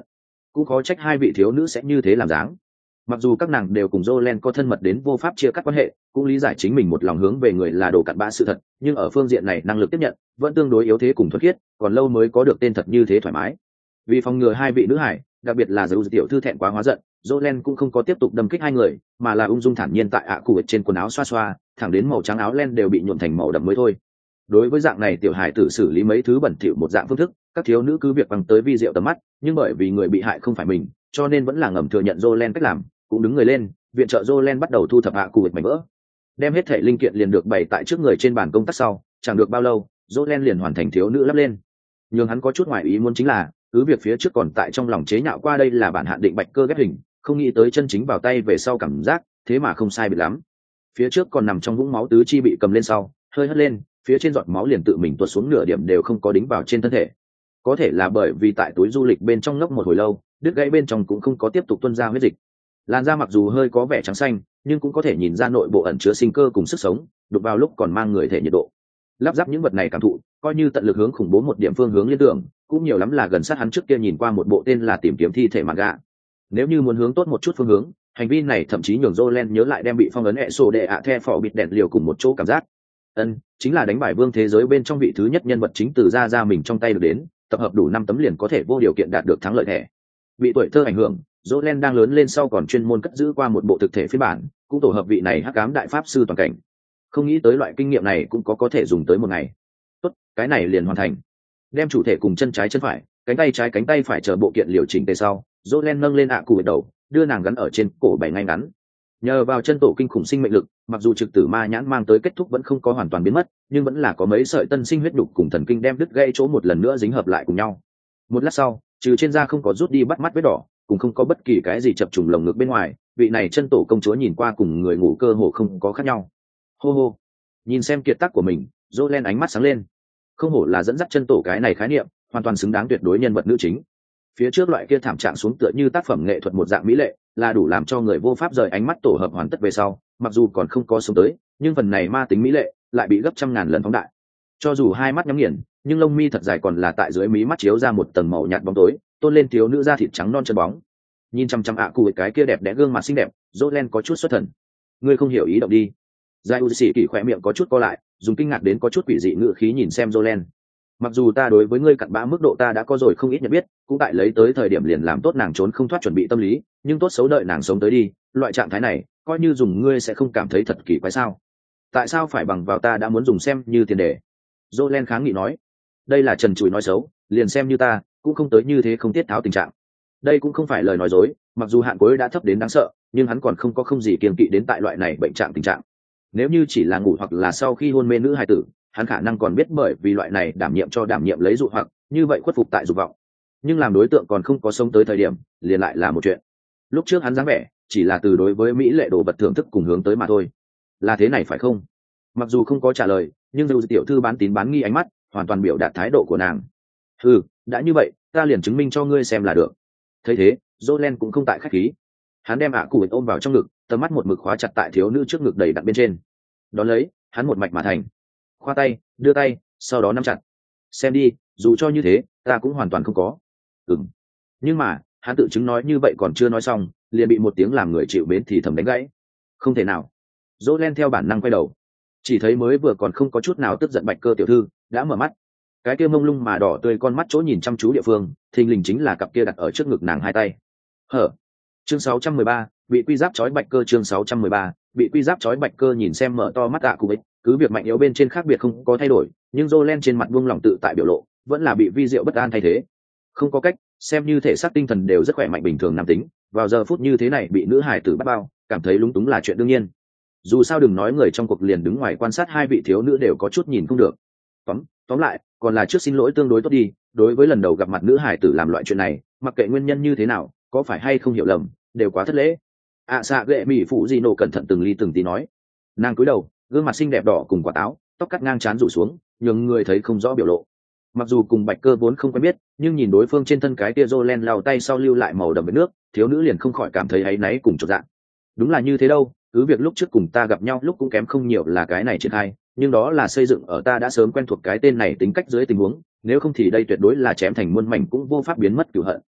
cũng khó trách hai vị thiếu nữ sẽ như thế làm dáng. Mặc dù các nàng đều cùng Jolene có thân mật đến vô pháp chia cắt quan hệ, cũng lý giải chính mình một lòng hướng về người là đồ cặn bã sự thật, nhưng ở phương diện này năng lực tiếp nhận vẫn tương đối yếu thế cùng thuần khiết, còn lâu mới có được tên thật như thế thoải mái. Vì phòng ngừa hai vị nữ hải, đặc biệt là Dầu tiểu thư thẹn quá hóa giận, Jolene cũng không có tiếp tục đâm kích hai người, mà là ung dung thản nhiên tại ạ cụ trên quần áo xoa xoa, thẳng đến màu trắng áo len đều bị nhuộm thành màu đậm mới thôi. Đối với dạng này tiểu hải tử xử lý mấy thứ bẩn thỉu một dạng phương thức, các thiếu nữ cứ việc bằng tới vi diệu tầm mắt, nhưng bởi vì người bị hại không phải mình, cho nên vẫn là ngầm thừa nhận Jolene cách làm, cũng đứng người lên, viện trợ Jolene bắt đầu thu thập ạ cụ mảnh vỡ. Đem hết thể linh kiện liền được bày tại trước người trên bàn công tác sau, chẳng được bao lâu, Jolene liền hoàn thành thiếu nữ lắp lên. Nhưng hắn có chút ngoài ý muốn chính là, cứ việc phía trước còn tại trong lòng chế nhạo qua đây là bản hạn định bạch cơ ghép hình, không nghĩ tới chân chính vào tay về sau cảm giác, thế mà không sai biệt lắm. Phía trước còn nằm trong vũng máu tứ chi bị cầm lên sau, hơi hất lên, phía trên giọt máu liền tự mình tuột xuống nửa điểm đều không có đính vào trên thân thể. Có thể là bởi vì tại túi du lịch bên trong ngốc một hồi lâu, đứt gãy bên trong cũng không có tiếp tục tuôn ra huyết dịch. Làn da mặc dù hơi có vẻ trắng xanh, nhưng cũng có thể nhìn ra nội bộ ẩn chứa sinh cơ cùng sức sống, đục vào lúc còn mang người thể nhiệt độ. Lắp ráp những vật này cảm thụ, coi như tận lực hướng khủng bố một điểm phương hướng liên tưởng, cũng nhiều lắm là gần sát hắn trước kia nhìn qua một bộ tên là tìm kiếm thi thể manga. Nếu như muốn hướng tốt một chút phương hướng, hành vi này thậm chí nhường Jolene nhớ lại đem bị phong ấn ẹ sổ đệ ạ the phò bịt đèn liều cùng một chỗ cảm giác. Ân, chính là đánh bại vương thế giới bên trong vị thứ nhất nhân vật chính từ ra ra mình trong tay được đến, tập hợp đủ năm tấm liền có thể vô điều kiện đạt được thắng lợi thẻ. Bị tuổi thơ ảnh hưởng, Jolene đang lớn lên sau còn chuyên môn cất giữ qua một bộ thực thể phiên bản, cũng tổ hợp vị này hắc ám đại pháp sư toàn cảnh. Không nghĩ tới loại kinh nghiệm này cũng có có thể dùng tới một ngày. Tốt, cái này liền hoàn thành. Đem chủ thể cùng chân trái chân phải, cánh tay trái cánh tay phải chờ bộ kiện liều chỉnh tề sau, Jolene nâng lên ạ cụ đầu, đưa nàng gắn ở trên cổ bảy ngay ngắn. Nhờ vào chân tổ kinh khủng sinh mệnh lực, mặc dù trực tử ma nhãn mang tới kết thúc vẫn không có hoàn toàn biến mất, nhưng vẫn là có mấy sợi tân sinh huyết đục cùng thần kinh đem đứt gãy chỗ một lần nữa dính hợp lại cùng nhau. Một lát sau, trừ trên da không có rút đi bắt mắt vết đỏ, cũng không có bất kỳ cái gì chập trùng lồng ngực bên ngoài, vị này chân tổ công chúa nhìn qua cùng người ngủ cơ hồ không có khác nhau. Hô hô, nhìn xem kiệt tác của mình, Jolene ánh mắt sáng lên. Không hổ là dẫn dắt chân tổ cái này khái niệm, hoàn toàn xứng đáng tuyệt đối nhân vật nữ chính. Phía trước loại kia thảm trạng xuống tựa như tác phẩm nghệ thuật một dạng mỹ lệ, là đủ làm cho người vô pháp rời ánh mắt tổ hợp hoàn tất về sau, mặc dù còn không có sống tới, nhưng phần này ma tính mỹ lệ lại bị gấp trăm ngàn lần phóng đại. Cho dù hai mắt nhắm nghiền, nhưng lông mi thật dài còn là tại dưới mí mắt chiếu ra một tầng màu nhạt bóng tối, tôn lên thiếu nữ da thịt trắng non chân bóng. Nhìn chăm chăm ạ cụ cái kia đẹp đẽ gương mặt xinh đẹp, Jolene có chút xuất thần. Ngươi không hiểu ý động đi. Giai Uzi kỳ khỏe miệng có chút co lại, dùng kinh ngạc đến có chút quỷ dị ngữ khí nhìn xem Jolene. Mặc dù ta đối với ngươi cặn bã mức độ ta đã có rồi không ít nhận biết, cũng tại lấy tới thời điểm liền làm tốt nàng trốn không thoát chuẩn bị tâm lý, nhưng tốt xấu đợi nàng sống tới đi, loại trạng thái này, coi như dùng ngươi sẽ không cảm thấy thật kỳ quái sao? Tại sao phải bằng vào ta đã muốn dùng xem như tiền đề? Jolene kháng nghị nói, đây là trần trụi nói xấu, liền xem như ta, cũng không tới như thế không tiết tháo tình trạng. Đây cũng không phải lời nói dối, mặc dù hạn cuối đã thấp đến đáng sợ, nhưng hắn còn không có không gì kiêng kỵ đến tại loại này bệnh trạng tình trạng. Nếu như chỉ là ngủ hoặc là sau khi hôn mê nữ hài tử, hắn khả năng còn biết bởi vì loại này đảm nhiệm cho đảm nhiệm lấy dụ hoặc, như vậy khuất phục tại dục vọng. Nhưng làm đối tượng còn không có sống tới thời điểm, liền lại là một chuyện. Lúc trước hắn dáng vẻ, chỉ là từ đối với mỹ lệ đồ vật thưởng thức cùng hướng tới mà thôi. Là thế này phải không? Mặc dù không có trả lời, nhưng dù tiểu thư bán tín bán nghi ánh mắt, hoàn toàn biểu đạt thái độ của nàng. Ừ, đã như vậy, ta liền chứng minh cho ngươi xem là được. Thấy thế, Jolene cũng không tại khách khí. Hắn đem ạ cụ ôm vào trong ngực, tầm mắt một mực khóa chặt tại thiếu nữ trước ngực đầy đặn bên trên. Đón lấy, hắn một mạch mà thành. Khoa tay, đưa tay, sau đó nắm chặt. Xem đi, dù cho như thế, ta cũng hoàn toàn không có. Ừm. Nhưng mà, hắn tự chứng nói như vậy còn chưa nói xong, liền bị một tiếng làm người chịu mến thì thầm đánh gãy. Không thể nào. Jolene theo bản năng quay đầu. Chỉ thấy mới vừa còn không có chút nào tức giận bạch cơ tiểu thư, đã mở mắt. Cái kia mông lung mà đỏ tươi con mắt chỗ nhìn chăm chú địa phương, thình lình chính là cặp kia đặt ở trước ngực nàng hai tay. Hở. Chương sáu trăm mười ba, bị quy giáp chói bạch cơ chương sáu trăm mười ba, bị quy giáp chói bạch cơ nhìn xem mở to mắt ạ cụ bích, cứ việc mạnh yếu bên trên khác biệt không có thay đổi, nhưng Jolene trên mặt buông lòng tự tại biểu lộ, vẫn là bị vi diệu bất an thay thế. Không có cách, xem như thể xác tinh thần đều rất khỏe mạnh bình thường nam tính, vào giờ phút như thế này bị nữ hải tử bắt bao, cảm thấy lúng túng là chuyện đương nhiên. Dù sao đừng nói người trong cuộc liền đứng ngoài quan sát hai vị thiếu nữ đều có chút nhìn không được. Tóm, tóm lại, còn là trước xin lỗi tương đối tốt đi, đối với lần đầu gặp mặt nữ hải tử làm loại chuyện này, mặc kệ nguyên nhân như thế nào, có phải hay không hiểu lầm, đều quá thất lễ. ạ xạ ghệ mỹ phụ di nổ cẩn thận từng ly từng tí nói. Nàng cúi đầu, gương mặt xinh đẹp đỏ cùng quả táo, tóc cắt ngang trán rủ xuống, nhường người thấy không rõ biểu lộ. Mặc dù cùng bạch cơ vốn không quen biết, nhưng nhìn đối phương trên thân cái tia Jolene lau tay sau lưu lại màu đậm với nước, thiếu nữ liền không khỏi cảm thấy áy náy cùng chột dạ. Đúng là như thế đâu, cứ việc lúc trước cùng ta gặp nhau lúc cũng kém không nhiều là cái này triển khai, nhưng đó là xây dựng ở ta đã sớm quen thuộc cái tên này tính cách dưới tình huống, nếu không thì đây tuyệt đối là chém thành muôn mảnh cũng vô pháp biến mất cửu hận.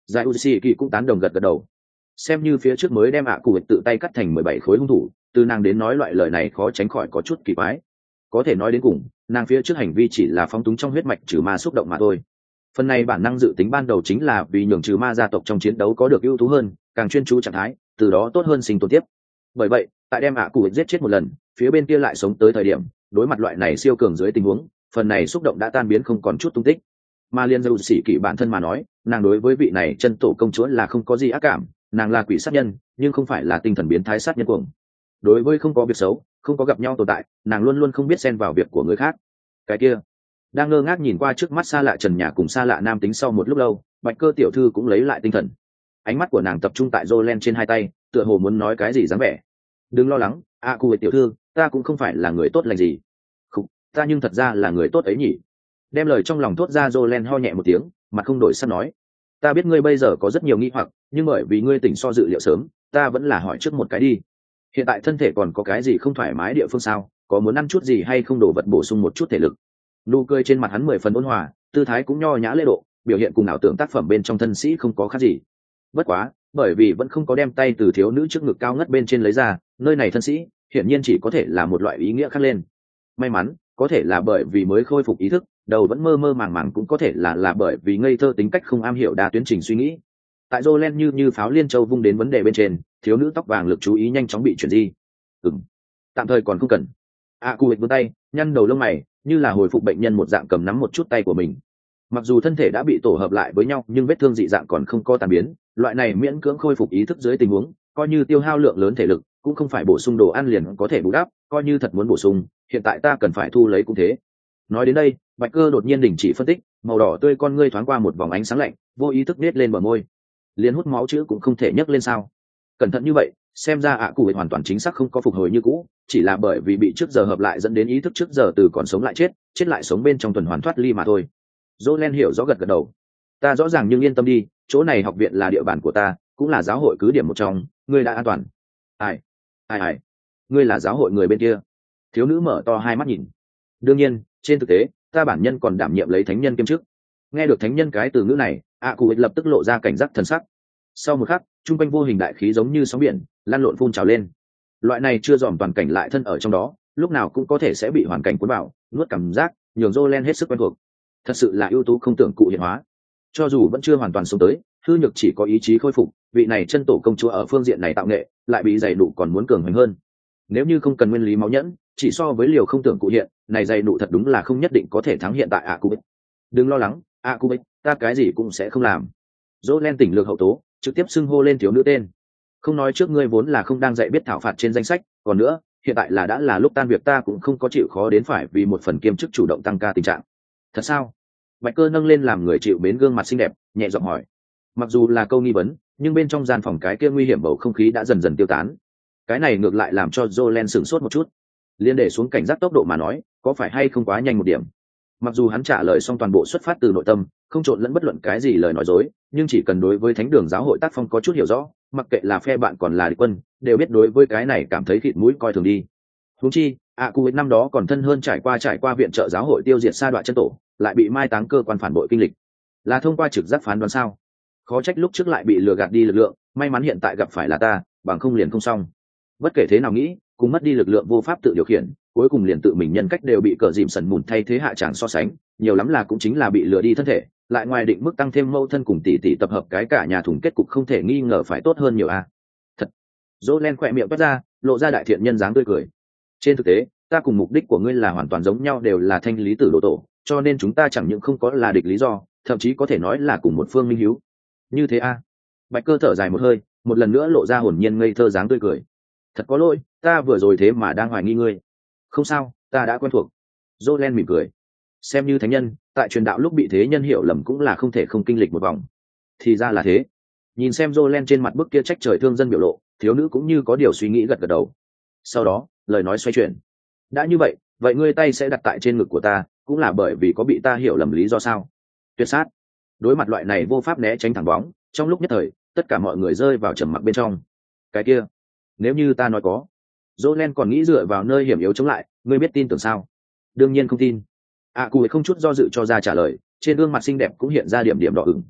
giải uc kỳ cũng tán đồng gật gật đầu. Xem như phía trước mới đem ạ cụ tự tay cắt thành mười bảy khối hung thủ, từ nàng đến nói loại lời này khó tránh khỏi có chút kỳ quái. Có thể nói đến cùng, nàng phía trước hành vi chỉ là phóng túng trong huyết mạch trừ ma xúc động mà thôi. Phần này bản năng dự tính ban đầu chính là vì nhường trừ ma gia tộc trong chiến đấu có được ưu tú hơn, càng chuyên chú trạng thái, từ đó tốt hơn sinh tồn tiếp. Bởi vậy, tại đem ạ cụ giết chết một lần, phía bên kia lại sống tới thời điểm, đối mặt loại này siêu cường dưới tình huống, phần này xúc động đã tan biến không còn chút tung tích. Mà liên dâu sĩ kỵ bản thân mà nói, nàng đối với vị này chân tổ công chúa là không có gì ác cảm, nàng là quỷ sát nhân, nhưng không phải là tinh thần biến thái sát nhân cuồng. Đối với không có việc xấu, không có gặp nhau tồn tại, nàng luôn luôn không biết xen vào việc của người khác. Cái kia, đang ngơ ngác nhìn qua trước mắt xa lạ trần nhà cùng xa lạ nam tính sau một lúc lâu, Bạch Cơ tiểu thư cũng lấy lại tinh thần. Ánh mắt của nàng tập trung tại Jolen trên hai tay, tựa hồ muốn nói cái gì dáng vẻ. Đừng lo lắng, a cụ tiểu thư, ta cũng không phải là người tốt lành gì. Khục, ta nhưng thật ra là người tốt ấy nhỉ. Đem lời trong lòng thốt ra, Jolen ho nhẹ một tiếng, mặt không đổi sắc nói: ta biết ngươi bây giờ có rất nhiều nghi hoặc, nhưng bởi vì ngươi tỉnh so dự liệu sớm, ta vẫn là hỏi trước một cái đi. Hiện tại thân thể còn có cái gì không thoải mái địa phương sao? Có muốn ăn chút gì hay không, đổ vật bổ sung một chút thể lực? Nụ cười trên mặt hắn mười phần ôn hòa, tư thái cũng nho nhã lễ độ, biểu hiện cùng ảo tưởng tác phẩm bên trong thân sĩ không có khác gì. Bất quá, bởi vì vẫn không có đem tay từ thiếu nữ trước ngực cao ngất bên trên lấy ra, nơi này thân sĩ hiển nhiên chỉ có thể là một loại ý nghĩa khác lên. May mắn, có thể là bởi vì mới khôi phục ý thức, đầu vẫn mơ mơ màng màng, cũng có thể là là bởi vì ngây thơ tính cách không am hiểu đa tuyến trình suy nghĩ. Tại Jolen như như pháo liên châu vung đến vấn đề bên trên, thiếu nữ tóc vàng lực chú ý nhanh chóng bị chuyển di. Ừm, tạm thời còn không cần. A Cụ vươn tay, nhăn đầu lông mày, như là hồi phục bệnh nhân một dạng cầm nắm một chút tay của mình. Mặc dù thân thể đã bị tổ hợp lại với nhau, nhưng vết thương dị dạng còn không có tan biến. Loại này miễn cưỡng khôi phục ý thức dưới tình huống, coi như tiêu hao lượng lớn thể lực, cũng không phải bổ sung đồ ăn liền có thể bù đắp. Coi như thật muốn bổ sung, hiện tại ta cần phải thu lấy cũng thế. Nói đến đây, Bạch Cơ đột nhiên đình chỉ phân tích, màu đỏ tươi con ngươi thoáng qua một vòng ánh sáng lạnh, vô ý thức nết lên bờ môi. Liên hút máu chữ cũng không thể nhấc lên sao? Cẩn thận như vậy, xem ra ạ cụ hoàn toàn chính xác không có phục hồi như cũ, chỉ là bởi vì bị trước giờ hợp lại dẫn đến ý thức trước giờ từ còn sống lại chết, chết lại sống bên trong tuần hoàn thoát ly mà thôi. Jolen hiểu rõ gật gật đầu. Ta rõ ràng, nhưng yên tâm đi, chỗ này học viện là địa bàn của ta, cũng là giáo hội cứ điểm một trong, ngươi đã an toàn. Ai? Ai ai? Ngươi là giáo hội người bên kia? Thiếu nữ mở to hai mắt nhìn. Đương nhiên, trên thực tế, ta bản nhân còn đảm nhiệm lấy thánh nhân kiêm chức. Nghe được thánh nhân cái từ ngữ này, ạ cụ lập tức lộ ra cảnh giác thần sắc. Sau một khắc, trung quanh vô hình đại khí giống như sóng biển lan lộn phun trào lên. Loại này chưa dòm toàn cảnh lại thân ở trong đó, lúc nào cũng có thể sẽ bị hoàn cảnh cuốn vào, nuốt cảm giác, nhường Jolen hết sức quen thuộc. Thật sự là ưu tú không tưởng cụ hiện hóa. Cho dù vẫn chưa hoàn toàn sống tới, hư nhược chỉ có ý chí khôi phục, vị này chân tổ công chúa ở phương diện này tạo nghệ lại bị dày đủ còn muốn cường hoành hơn. Nếu như không cần nguyên lý máu nhẫn, chỉ so với liều không tưởng cụ hiện, này dày đủ thật đúng là không nhất định có thể thắng hiện tại ạ cụ. Đừng lo lắng, ạ cụ, ta cái gì cũng sẽ không làm. Jolen tỉnh lược hậu tố, trực tiếp xưng hô lên thiếu nữ tên. Không nói trước ngươi vốn là không đang dạy biết thảo phạt trên danh sách, còn nữa, hiện tại là đã là lúc tan việc, ta cũng không có chịu khó đến phải vì một phần kiêm chức chủ động tăng ca tình trạng. Thật sao? Bạch Cơ nâng lên làm người chịu mến gương mặt xinh đẹp, nhẹ giọng hỏi. Mặc dù là câu nghi vấn, nhưng bên trong gian phòng cái kia nguy hiểm bầu không khí đã dần dần tiêu tán. Cái này ngược lại làm cho Jolen sửng sốt một chút. Liên để xuống cảnh giác tốc độ mà nói, có phải hay không quá nhanh một điểm? Mặc dù hắn trả lời xong toàn bộ xuất phát từ nội tâm, không trộn lẫn bất luận cái gì lời nói dối, nhưng chỉ cần đối với thánh đường giáo hội tác phong có chút hiểu rõ, mặc kệ là phe bạn còn là địch quân, đều biết đối với cái này cảm thấy khịt mũi coi thường đi. Huống chi, ạ cụ năm đó còn thân hơn trải qua trải qua viện trợ giáo hội tiêu diệt sa đoạn chân tổ, lại bị mai táng cơ quan phản bội kinh lịch, là thông qua trực giác phán đoán sao? Khó trách lúc trước lại bị lừa gạt đi lực lượng, may mắn hiện tại gặp phải là ta, bằng không liền không xong. Bất kể thế nào nghĩ, cùng mất đi lực lượng vô pháp tự điều khiển, cuối cùng liền tự mình nhân cách đều bị cờ dìm sần mùn thay thế hạ tràng so sánh, nhiều lắm là cũng chính là bị lừa đi thân thể, lại ngoài định mức tăng thêm mâu thân cùng tỷ tỷ tập hợp cái cả nhà thùng kết cục không thể nghi ngờ phải tốt hơn nhiều a. À. Thật. Jolen khỏe miệng toát ra, lộ ra đại thiện nhân dáng tươi cười. Trên thực tế, ta cùng mục đích của ngươi là hoàn toàn giống nhau, đều là thanh lý tử độ tổ, cho nên chúng ta chẳng những không có là địch lý do, thậm chí có thể nói là cùng một phương minh hiếu. Như thế a. À. Bạch Cơ thở dài một hơi, một lần nữa lộ ra hồn nhiên ngây thơ dáng tươi cười. Thật có lỗi, ta vừa rồi thế mà đang hoài nghi ngươi. Không sao, ta đã quen thuộc. Jolen mỉm cười. Xem như thánh nhân, tại truyền đạo lúc bị thế nhân hiểu lầm cũng là không thể không kinh lịch một vòng. Thì ra là thế. Nhìn xem Jolen trên mặt bức kia trách trời thương dân biểu lộ, thiếu nữ cũng như có điều suy nghĩ gật gật đầu. Sau đó, lời nói xoay chuyển. Đã như vậy, vậy ngươi tay sẽ đặt tại trên ngực của ta, cũng là bởi vì có bị ta hiểu lầm lý do sao? Tuyệt sát. Đối mặt loại này vô pháp né tránh thẳng bóng, trong lúc nhất thời, tất cả mọi người rơi vào trầm mặc bên trong. Cái kia, nếu như ta nói có. Jolen còn nghĩ dựa vào nơi hiểm yếu chống lại, ngươi biết tin tưởng sao? Đương nhiên không tin. À cụ không chút do dự cho ra trả lời, trên gương mặt xinh đẹp cũng hiện ra điểm điểm đỏ ửng.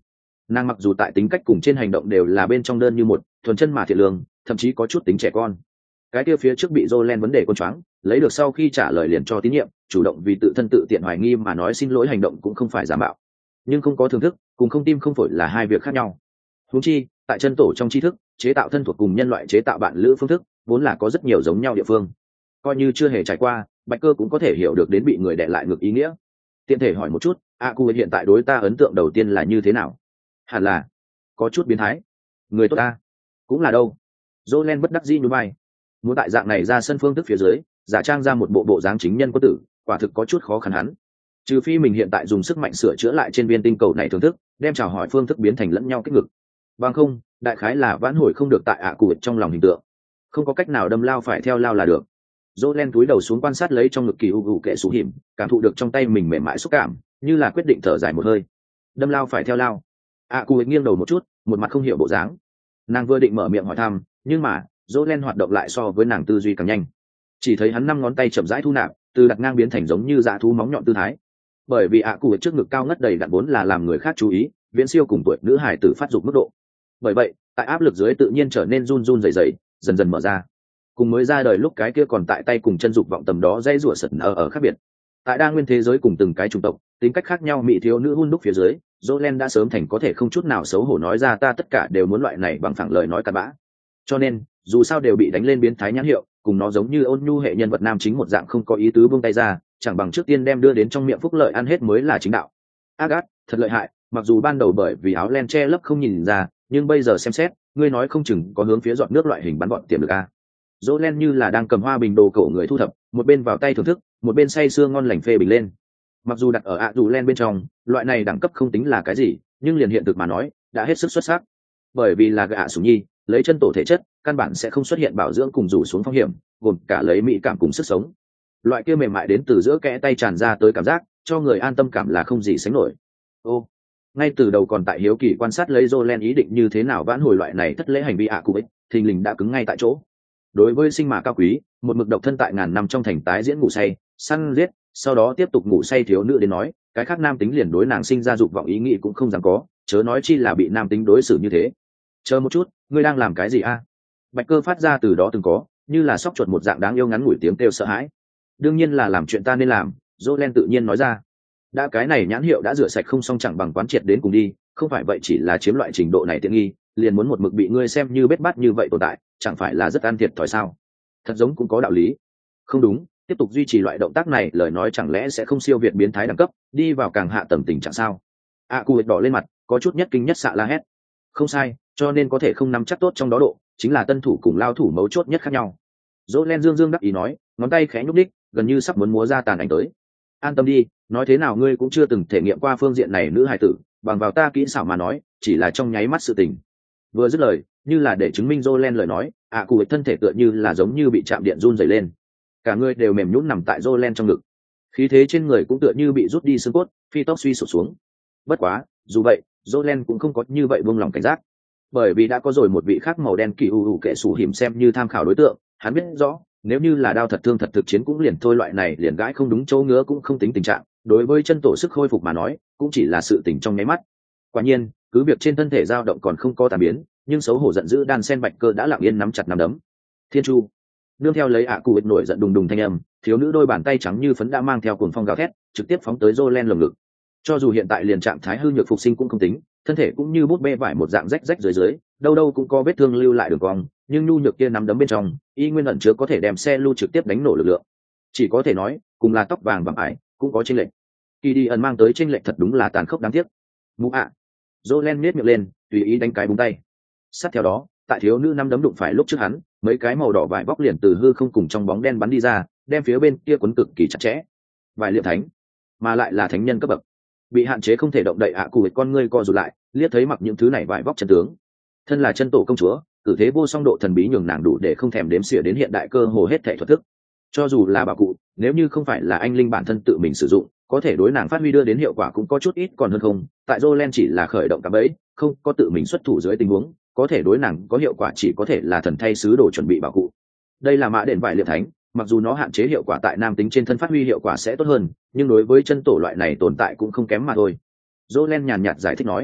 Nàng mặc dù tại tính cách cùng trên hành động đều là bên trong đơn như một thuần chân mà thiện lương, thậm chí có chút tính trẻ con. Cái kia phía trước bị Jolene vấn đề con choáng, lấy được sau khi trả lời liền cho tín nhiệm, chủ động vì tự thân tự tiện hoài nghi mà nói xin lỗi hành động cũng không phải giả mạo. Nhưng không có thưởng thức, cùng không tim không phổi là hai việc khác nhau. Huống chi, tại chân tổ trong tri thức, chế tạo thân thuộc cùng nhân loại chế tạo bạn lữ phương thức, vốn là có rất nhiều giống nhau địa phương. Coi như chưa hề trải qua, Bạch Cơ cũng có thể hiểu được đến bị người đè lại ngược ý nghĩa. Tiện thể hỏi một chút, a cu hiện tại đối ta ấn tượng đầu tiên là như thế nào? Hẳn là có chút biến thái. Người tốt ta cũng là đâu? Jolene bất đắc dĩ nhún vai. Muốn tại dạng này ra sân phương thức phía dưới, giả trang ra một bộ bộ dáng chính nhân quân tử, quả thực có chút khó khăn hắn. Trừ phi mình hiện tại dùng sức mạnh sửa chữa lại trên viên tinh cầu này thưởng thức, đem chào hỏi phương thức biến thành lẫn nhau kích ngực. Bằng không, đại khái là vãn hồi không được tại ạ cụ trong lòng hình tượng. Không có cách nào đâm lao phải theo lao là được. Jolene túi đầu xuống quan sát lấy trong ngực kỳ u u kệ sủ hiểm, cảm thụ được trong tay mình mềm mại xúc cảm, như là quyết định thở dài một hơi. Đâm lao phải theo lao. ạ cụ nghiêng đầu một chút, một mặt không hiểu bộ dáng. Nàng vừa định mở miệng hỏi thăm, nhưng mà Jolene hoạt động lại so với nàng tư duy càng nhanh. Chỉ thấy hắn năm ngón tay chậm rãi thu nạp, từ đặt ngang biến thành giống như dã thú móng nhọn tư thái. Bởi vì ạ cụ trước ngực cao ngất đầy đặn vốn là làm người khác chú ý, viễn siêu cùng tuổi nữ hải tử phát dục mức độ. Bởi vậy, tại áp lực dưới tự nhiên trở nên run run rẩy rẩy, dần dần mở ra. Cùng mới ra đời lúc cái kia còn tại tay cùng chân dục vọng tầm đó dây rủa sật ở ở khác biệt. Tại đa nguyên thế giới cùng từng cái chủng tộc, tính cách khác nhau mỹ thiếu nữ hun đúc phía dưới, Jolene đã sớm thành có thể không chút nào xấu hổ nói ra ta tất cả đều muốn loại này bằng phẳng lời nói cặn bã. Cho nên, dù sao đều bị đánh lên biến thái nhãn hiệu, cùng nó giống như ôn nhu hệ nhân vật nam chính một dạng không có ý tứ buông tay ra, chẳng bằng trước tiên đem đưa đến trong miệng phúc lợi ăn hết mới là chính đạo. Agat, thật lợi hại, mặc dù ban đầu bởi vì áo len che lấp không nhìn ra, nhưng bây giờ xem xét, ngươi nói không chừng có hướng phía giọt nước loại hình bắn gọn tiềm lực a. Jolene như là đang cầm hoa bình đồ cổ người thu thập, một bên vào tay thưởng thức, một bên say sưa ngon lành phê bình lên. Mặc dù đặt ở ạ dù len bên trong, loại này đẳng cấp không tính là cái gì, nhưng liền hiện thực mà nói, đã hết sức xuất sắc. Bởi vì là gạ sủng nhi, lấy chân tổ thể chất, căn bản sẽ không xuất hiện bảo dưỡng cùng rủ xuống phong hiểm, gồm cả lấy mỹ cảm cùng sức sống. Loại kia mềm mại đến từ giữa kẽ tay tràn ra tới cảm giác, cho người an tâm cảm là không gì sánh nổi. Ô, ngay từ đầu còn tại hiếu kỳ quan sát lấy Jolene ý định như thế nào vãn hồi loại này thất lễ hành vi ạ cụ ích, thình lình đã cứng ngay tại chỗ. Đối với sinh mà cao quý, một mực độc thân tại ngàn năm trong thành tái diễn ngủ say, săn giết, sau đó tiếp tục ngủ say thiếu nữ đến nói, cái khác nam tính liền đối nàng sinh ra dục vọng ý nghĩ cũng không dám có, chớ nói chi là bị nam tính đối xử như thế. Chờ một chút, ngươi đang làm cái gì a? Bạch Cơ phát ra từ đó từng có, như là sóc chuột một dạng đáng yêu ngắn ngủi tiếng kêu sợ hãi. Đương nhiên là làm chuyện ta nên làm, Jolene tự nhiên nói ra. Đã cái này nhãn hiệu đã rửa sạch không xong chẳng bằng quán triệt đến cùng đi, không phải vậy chỉ là chiếm loại trình độ này tiện nghi, liền muốn một mực bị ngươi xem như bết bát như vậy tồn tại, chẳng phải là rất ăn thiệt thòi sao? Thật giống cũng có đạo lý. Không đúng, tiếp tục duy trì loại động tác này lời nói chẳng lẽ sẽ không siêu việt biến thái đẳng cấp, đi vào càng hạ tầng tình trạng sao? A Cụ đỏ lên mặt, có chút nhất kinh nhất xạ la hét. Không sai, cho nên có thể không nắm chắc tốt trong đó độ, chính là tân thủ cùng lao thủ mấu chốt nhất khác nhau. Jolene dương dương đắc ý nói, ngón tay khẽ nhúc đích, gần như sắp muốn múa ra tàn ảnh tới. An tâm đi, nói thế nào ngươi cũng chưa từng thể nghiệm qua phương diện này nữ hài tử, bằng vào ta kỹ xảo mà nói, chỉ là trong nháy mắt sự tình. Vừa dứt lời, như là để chứng minh Jolene lời nói, ạ cụ thân thể tựa như là giống như bị chạm điện run rẩy lên. Cả người đều mềm nhũn nằm tại Jolene trong ngực. Khí thế trên người cũng tựa như bị rút đi xương cốt, phi tốc suy sụp xuống. Bất quá, dù vậy, Jolene cũng không có như vậy buông lòng cảnh giác. Bởi vì đã có rồi một vị khác màu đen kỳ u u kệ sủ hiểm xem như tham khảo đối tượng, hắn biết rõ, nếu như là đao thật thương thật thực chiến cũng liền thôi loại này liền gãi không đúng chỗ ngứa cũng không tính tình trạng, đối với chân tổ sức khôi phục mà nói, cũng chỉ là sự tình trong nháy mắt. Quả nhiên, cứ việc trên thân thể dao động còn không có tàn biến, nhưng xấu hổ giận dữ đan sen Bạch Cơ đã lặng yên nắm chặt nắm đấm. Thiên Chu, nương theo lấy ạ cụ nổi giận đùng đùng thanh âm, thiếu nữ đôi bàn tay trắng như phấn đã mang theo cuồng phong gào thét, trực tiếp phóng tới Jolene lồng ngực. Cho dù hiện tại liền trạng thái hư nhược phục sinh cũng không tính, thân thể cũng như bút bê vải một dạng rách rách dưới dưới, đâu đâu cũng có vết thương lưu lại đường cong, nhưng nhu nhược kia nắm đấm bên trong, y nguyên ẩn chứa có thể đem xe lưu trực tiếp đánh nổ lực lượng. Chỉ có thể nói, cùng là tóc vàng vàng ải, cũng có chênh lệch. Kỳ đi ẩn mang tới chênh lệch thật đúng là tàn khốc đáng tiếc. Mụ ạ. Jolene nhếch miệng lên, tùy ý đánh cái búng tay. Sát theo đó, tại thiếu nữ nắm đấm đụng phải lúc trước hắn, mấy cái màu đỏ vải bóc liền từ hư không cùng trong bóng đen bắn đi ra, đem phía bên kia quấn cực kỳ chặt chẽ. Vài liệm thánh, mà lại là thánh nhân cấp bậc. Bị hạn chế không thể động đậy ạ cụ con ngươi co rụt lại, liếc thấy mặc những thứ này vải bóc chân tướng. Thân là chân tổ công chúa, cử thế vô song độ thần bí nhường nàng đủ để không thèm đếm xỉa đến hiện đại cơ hồ hết thể thuật thức. Cho dù là bà cụ, nếu như không phải là anh linh bản thân tự mình sử dụng, có thể đối nàng phát huy đưa đến hiệu quả cũng có chút ít còn hơn không. Tại Jolene chỉ là khởi động cả bẫy, không có tự mình xuất thủ dưới tình huống, có thể đối nàng có hiệu quả chỉ có thể là thần thay sứ đồ chuẩn bị bảo cụ. Đây là mã đền vải liệp thánh, mặc dù nó hạn chế hiệu quả tại nam tính trên thân phát huy hiệu quả sẽ tốt hơn, nhưng đối với chân tổ loại này tồn tại cũng không kém mà thôi. Jolene nhàn nhạt giải thích nói,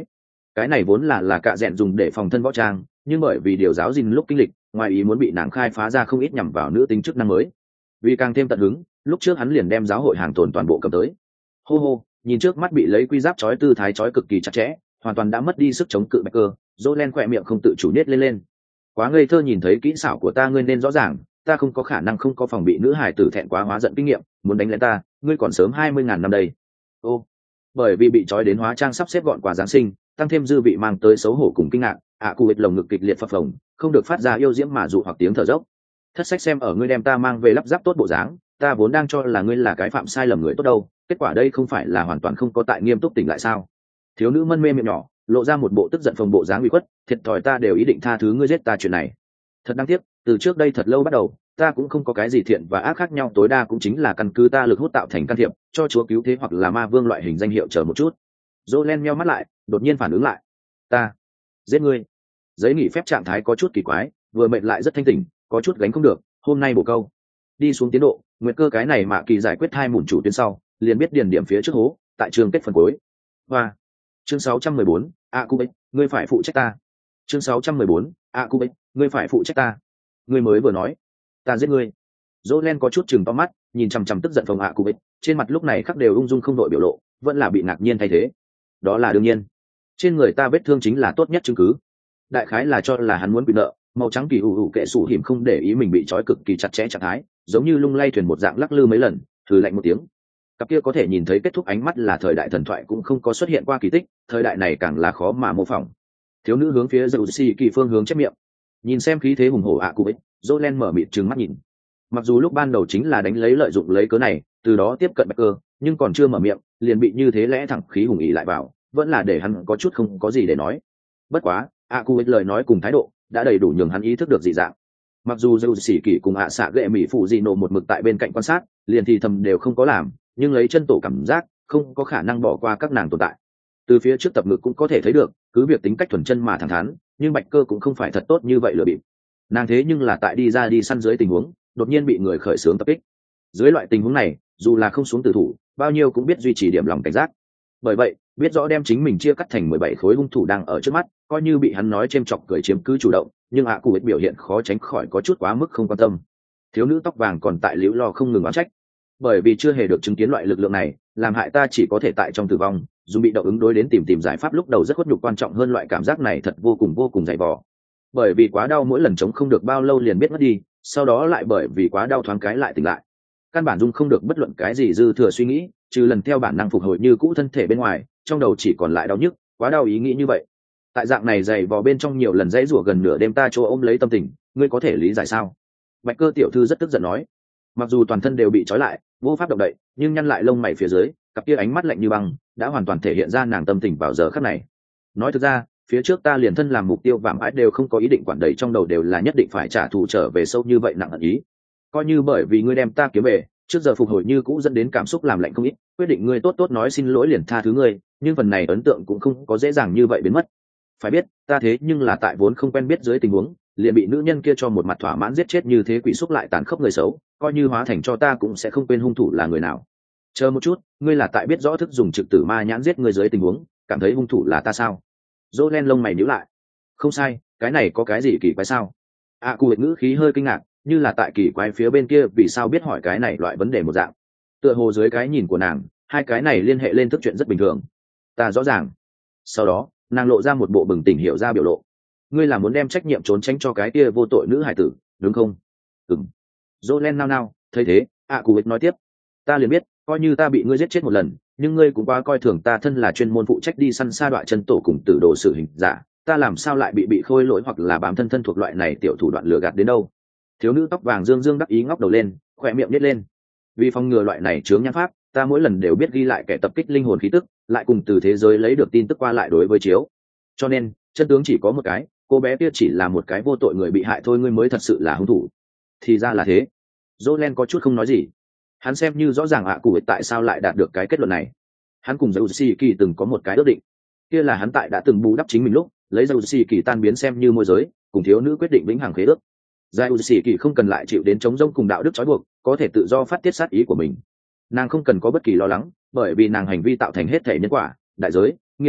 cái này vốn là là cạ rẽn dùng để phòng thân võ trang, nhưng bởi vì điều giáo gìn lúc kinh lịch ngoài ý muốn bị nàng khai phá ra không ít nhằm vào nữ tính chức năng mới. Vì càng thêm tận hứng, lúc trước hắn liền đem giáo hội hàng tồn toàn bộ cầm tới. Hô hô, nhìn trước mắt bị lấy quy giáp trói tư thái trói cực kỳ chặt chẽ, hoàn toàn đã mất đi sức chống cự bạch cơ, Jolen khỏe miệng không tự chủ nết lên lên. Quá ngây thơ, nhìn thấy kỹ xảo của ta ngươi nên rõ ràng, ta không có khả năng không có phòng bị nữ hải tử thẹn quá hóa giận kinh nghiệm, muốn đánh lên ta, ngươi còn sớm hai mươi ngàn năm đây. Ô, bởi vì bị trói đến hóa trang sắp xếp gọn quà giáng sinh, tăng thêm dư vị mang tới xấu hổ cùng kinh ngạc, ạ cụ hệt lồng ngực kịch liệt phập phồng, không được phát ra yêu diễm mà dụ hoặc tiếng thở dốc. Thất sách, xem ở ngươi đem ta mang về lắp ráp tốt bộ dáng, ta vốn đang cho là ngươi là cái phạm sai lầm người tốt đâu, kết quả đây không phải là hoàn toàn không có tại nghiêm túc tỉnh lại sao? Thiếu nữ mân mê miệng nhỏ, lộ ra một bộ tức giận phồng bộ dáng ủy khuất, thiệt thòi, ta đều ý định tha thứ ngươi giết ta chuyện này. Thật đáng tiếc, từ trước đây thật lâu bắt đầu, ta cũng không có cái gì thiện và ác khác nhau, tối đa cũng chính là căn cứ ta lực hút tạo thành can thiệp, cho chúa cứu thế hoặc là ma vương loại hình danh hiệu chờ một chút. Jolen meo mắt lại, đột nhiên phản ứng lại, ta giết ngươi. Giấy nghỉ phép trạng thái có chút kỳ quái, vừa mệt lại rất thanh tỉnh, có chút gánh không được, hôm nay bổ câu đi xuống tiến độ, nguyệt cơ cái này mà kỳ giải quyết hai mủn chủ tuyến sau liền biết điền điểm phía trước hố tại trường kết phần cuối. Và chương sáu trăm mười bốn, a cu bích, ngươi phải phụ trách ta. Chương sáu trăm mười bốn, a cu bích, ngươi phải phụ trách ta. Ngươi mới vừa nói ta giết ngươi. Jolen có chút chừng to mắt, nhìn chằm chằm tức giận phòng a cu bích, trên mặt lúc này khắc đều ung dung không đội biểu lộ, vẫn là bị ngạc nhiên thay thế. Đó là đương nhiên, trên người ta vết thương chính là tốt nhất chứng cứ. Đại khái là cho là hắn muốn bị nợ, màu trắng kỳ ủ ủ kệ sủ hiểm không để ý mình bị trói cực kỳ chặt chẽ trạng thái, giống như lung lay thuyền một dạng lắc lư mấy lần, thử lạnh một tiếng. Cặp kia có thể nhìn thấy kết thúc ánh mắt là thời đại thần thoại cũng không có xuất hiện qua kỳ tích, thời đại này càng là khó mà mô phỏng. Thiếu nữ hướng phía dầu xì kỳ phương hướng chép miệng, nhìn xem khí thế hùng hổ ạ cụ ấy, Jolen mở mịt trừng mắt nhìn. Mặc dù lúc ban đầu chính là đánh lấy lợi dụng lấy cớ này, từ đó tiếp cận bạch cơ, nhưng còn chưa mở miệng, liền bị như thế lẽ thẳng khí hùng ý lại vào, vẫn là để hắn có chút không có gì để nói. Bất quá, ạ cụ ấy lời nói cùng thái độ đã đầy đủ nhường hắn ý thức được dị dạng. Mặc dù dầu xỉ kỳ cùng ạ xạ ghệ mỹ phụ dị nổ một mực tại bên cạnh quan sát, liền thì thầm đều không có làm, nhưng lấy chân tổ cảm giác không có khả năng bỏ qua các nàng tồn tại. Từ phía trước tập ngực cũng có thể thấy được, cứ việc tính cách thuần chân mà thẳng thắn, nhưng bạch cơ cũng không phải thật tốt như vậy lừa bịp. Nàng thế nhưng là tại đi ra đi săn dưới tình huống đột nhiên bị người khởi xướng tập kích. Dưới loại tình huống này, dù là không xuống tử thủ, bao nhiêu cũng biết duy trì điểm lòng cảnh giác. Bởi vậy, biết rõ đem chính mình chia cắt thành mười bảy khối hung thủ đang ở trước mắt, coi như bị hắn nói chêm chọc cười chiếm cứ chủ động, nhưng ạ cụ ấy biểu hiện khó tránh khỏi có chút quá mức không quan tâm. Thiếu nữ tóc vàng còn tại liễu lo không ngừng oán trách, bởi vì chưa hề được chứng kiến loại lực lượng này, làm hại ta chỉ có thể tại trong tử vong dùng bị động ứng đối đến tìm tìm giải pháp, lúc đầu rất khuất nhục, quan trọng hơn loại cảm giác này thật vô cùng vô cùng dày vò. Bởi vì quá đau, mỗi lần chống không được bao lâu liền biết mất đi, sau đó lại bởi vì quá đau thoáng cái lại tỉnh lại, căn bản dung không được bất luận cái gì dư thừa suy nghĩ, trừ lần theo bản năng phục hồi như cũ thân thể bên ngoài, trong đầu chỉ còn lại đau nhức, quá đau ý nghĩ như vậy. Tại dạng này dày vò bên trong nhiều lần dãy rủa gần nửa đêm, ta chỗ ôm lấy tâm tình, ngươi có thể lý giải sao? Bạch cơ tiểu thư rất tức giận nói. Mặc dù toàn thân đều bị trói lại, vô pháp động đậy, nhưng nhăn lại lông mày phía dưới, cặp kia ánh mắt lạnh như băng đã hoàn toàn thể hiện ra nàng tâm tình vào giờ khắc này. Nói thực ra, phía trước ta liền thân làm mục tiêu vạm ái đều không có ý định quản, đầy trong đầu đều là nhất định phải trả thù trở về sâu như vậy nặng ẩn ý. Coi như bởi vì ngươi đem ta kiếm về, trước giờ phục hồi như cũ dẫn đến cảm xúc làm lạnh không ít, quyết định ngươi tốt tốt nói xin lỗi liền tha thứ ngươi, nhưng phần này ấn tượng cũng không có dễ dàng như vậy biến mất. Phải biết, ta thế nhưng là tại vốn không quen biết dưới tình huống liền bị nữ nhân kia cho một mặt thỏa mãn giết chết, như thế quỷ xúc lại tàn khốc người xấu, coi như hóa thành cho ta cũng sẽ không quên hung thủ là người nào. Chờ một chút, ngươi là tại biết rõ thức dùng trực tử ma nhãn giết người dưới tình huống cảm thấy hung thủ là ta sao? Jolen lông mày nhíu lại. Không sai, cái này có cái gì kỳ quái sao? A Cụ ngữ khí hơi kinh ngạc, như là tại kỳ quái phía bên kia vì sao biết hỏi cái này loại vấn đề một dạng. Tựa hồ dưới cái nhìn của nàng, hai cái này liên hệ lên thức chuyện rất bình thường. Ta rõ ràng. Sau đó, nàng lộ ra một bộ bừng tỉnh hiểu ra biểu lộ. Ngươi là muốn đem trách nhiệm trốn tránh cho cái kia vô tội nữ hải tử, đúng không? Ừm. Jolen nao nao, thấy thế, A Cụ nói tiếp. Ta liền biết, coi như ta bị ngươi giết chết một lần, nhưng ngươi cũng quá coi thường ta thân là chuyên môn phụ trách đi săn sa đọa chân tổ cùng tử đồ sự hình giả, ta làm sao lại bị bị khôi lỗi hoặc là bám thân thân thuộc loại này tiểu thủ đoạn lừa gạt đến đâu? Thiếu nữ tóc vàng dương dương đắc ý ngóc đầu lên, khỏe miệng nhếch lên. Vì phòng ngừa loại này chướng nhãn pháp, ta mỗi lần đều biết ghi lại kẻ tập kích linh hồn khí tức, lại cùng từ thế giới lấy được tin tức qua lại đối với chiếu. Cho nên, chân tướng chỉ có một cái, cô bé kia chỉ là một cái vô tội người bị hại thôi, ngươi mới thật sự là hung thủ. Thì ra là thế. Jolen có chút không nói gì. Hắn xem như rõ ràng ạ cụ tại sao lại đạt được cái kết luận này. Hắn cùng dầu xì kỳ từng có một cái ước định, kia là hắn tại đã từng bù đắp chính mình lúc lấy dầu xì kỳ tan biến xem như môi giới, cùng thiếu nữ quyết định vĩnh hằng khế ước. dầu xì kỳ không cần lại chịu đến chống rông cùng đạo đức trói buộc, có thể tự do phát tiết sát ý của mình. Nàng không cần có bất kỳ lo lắng, bởi vì nàng hành vi tạo thành hết thể nhân quả, đại giới, nghiệp tội,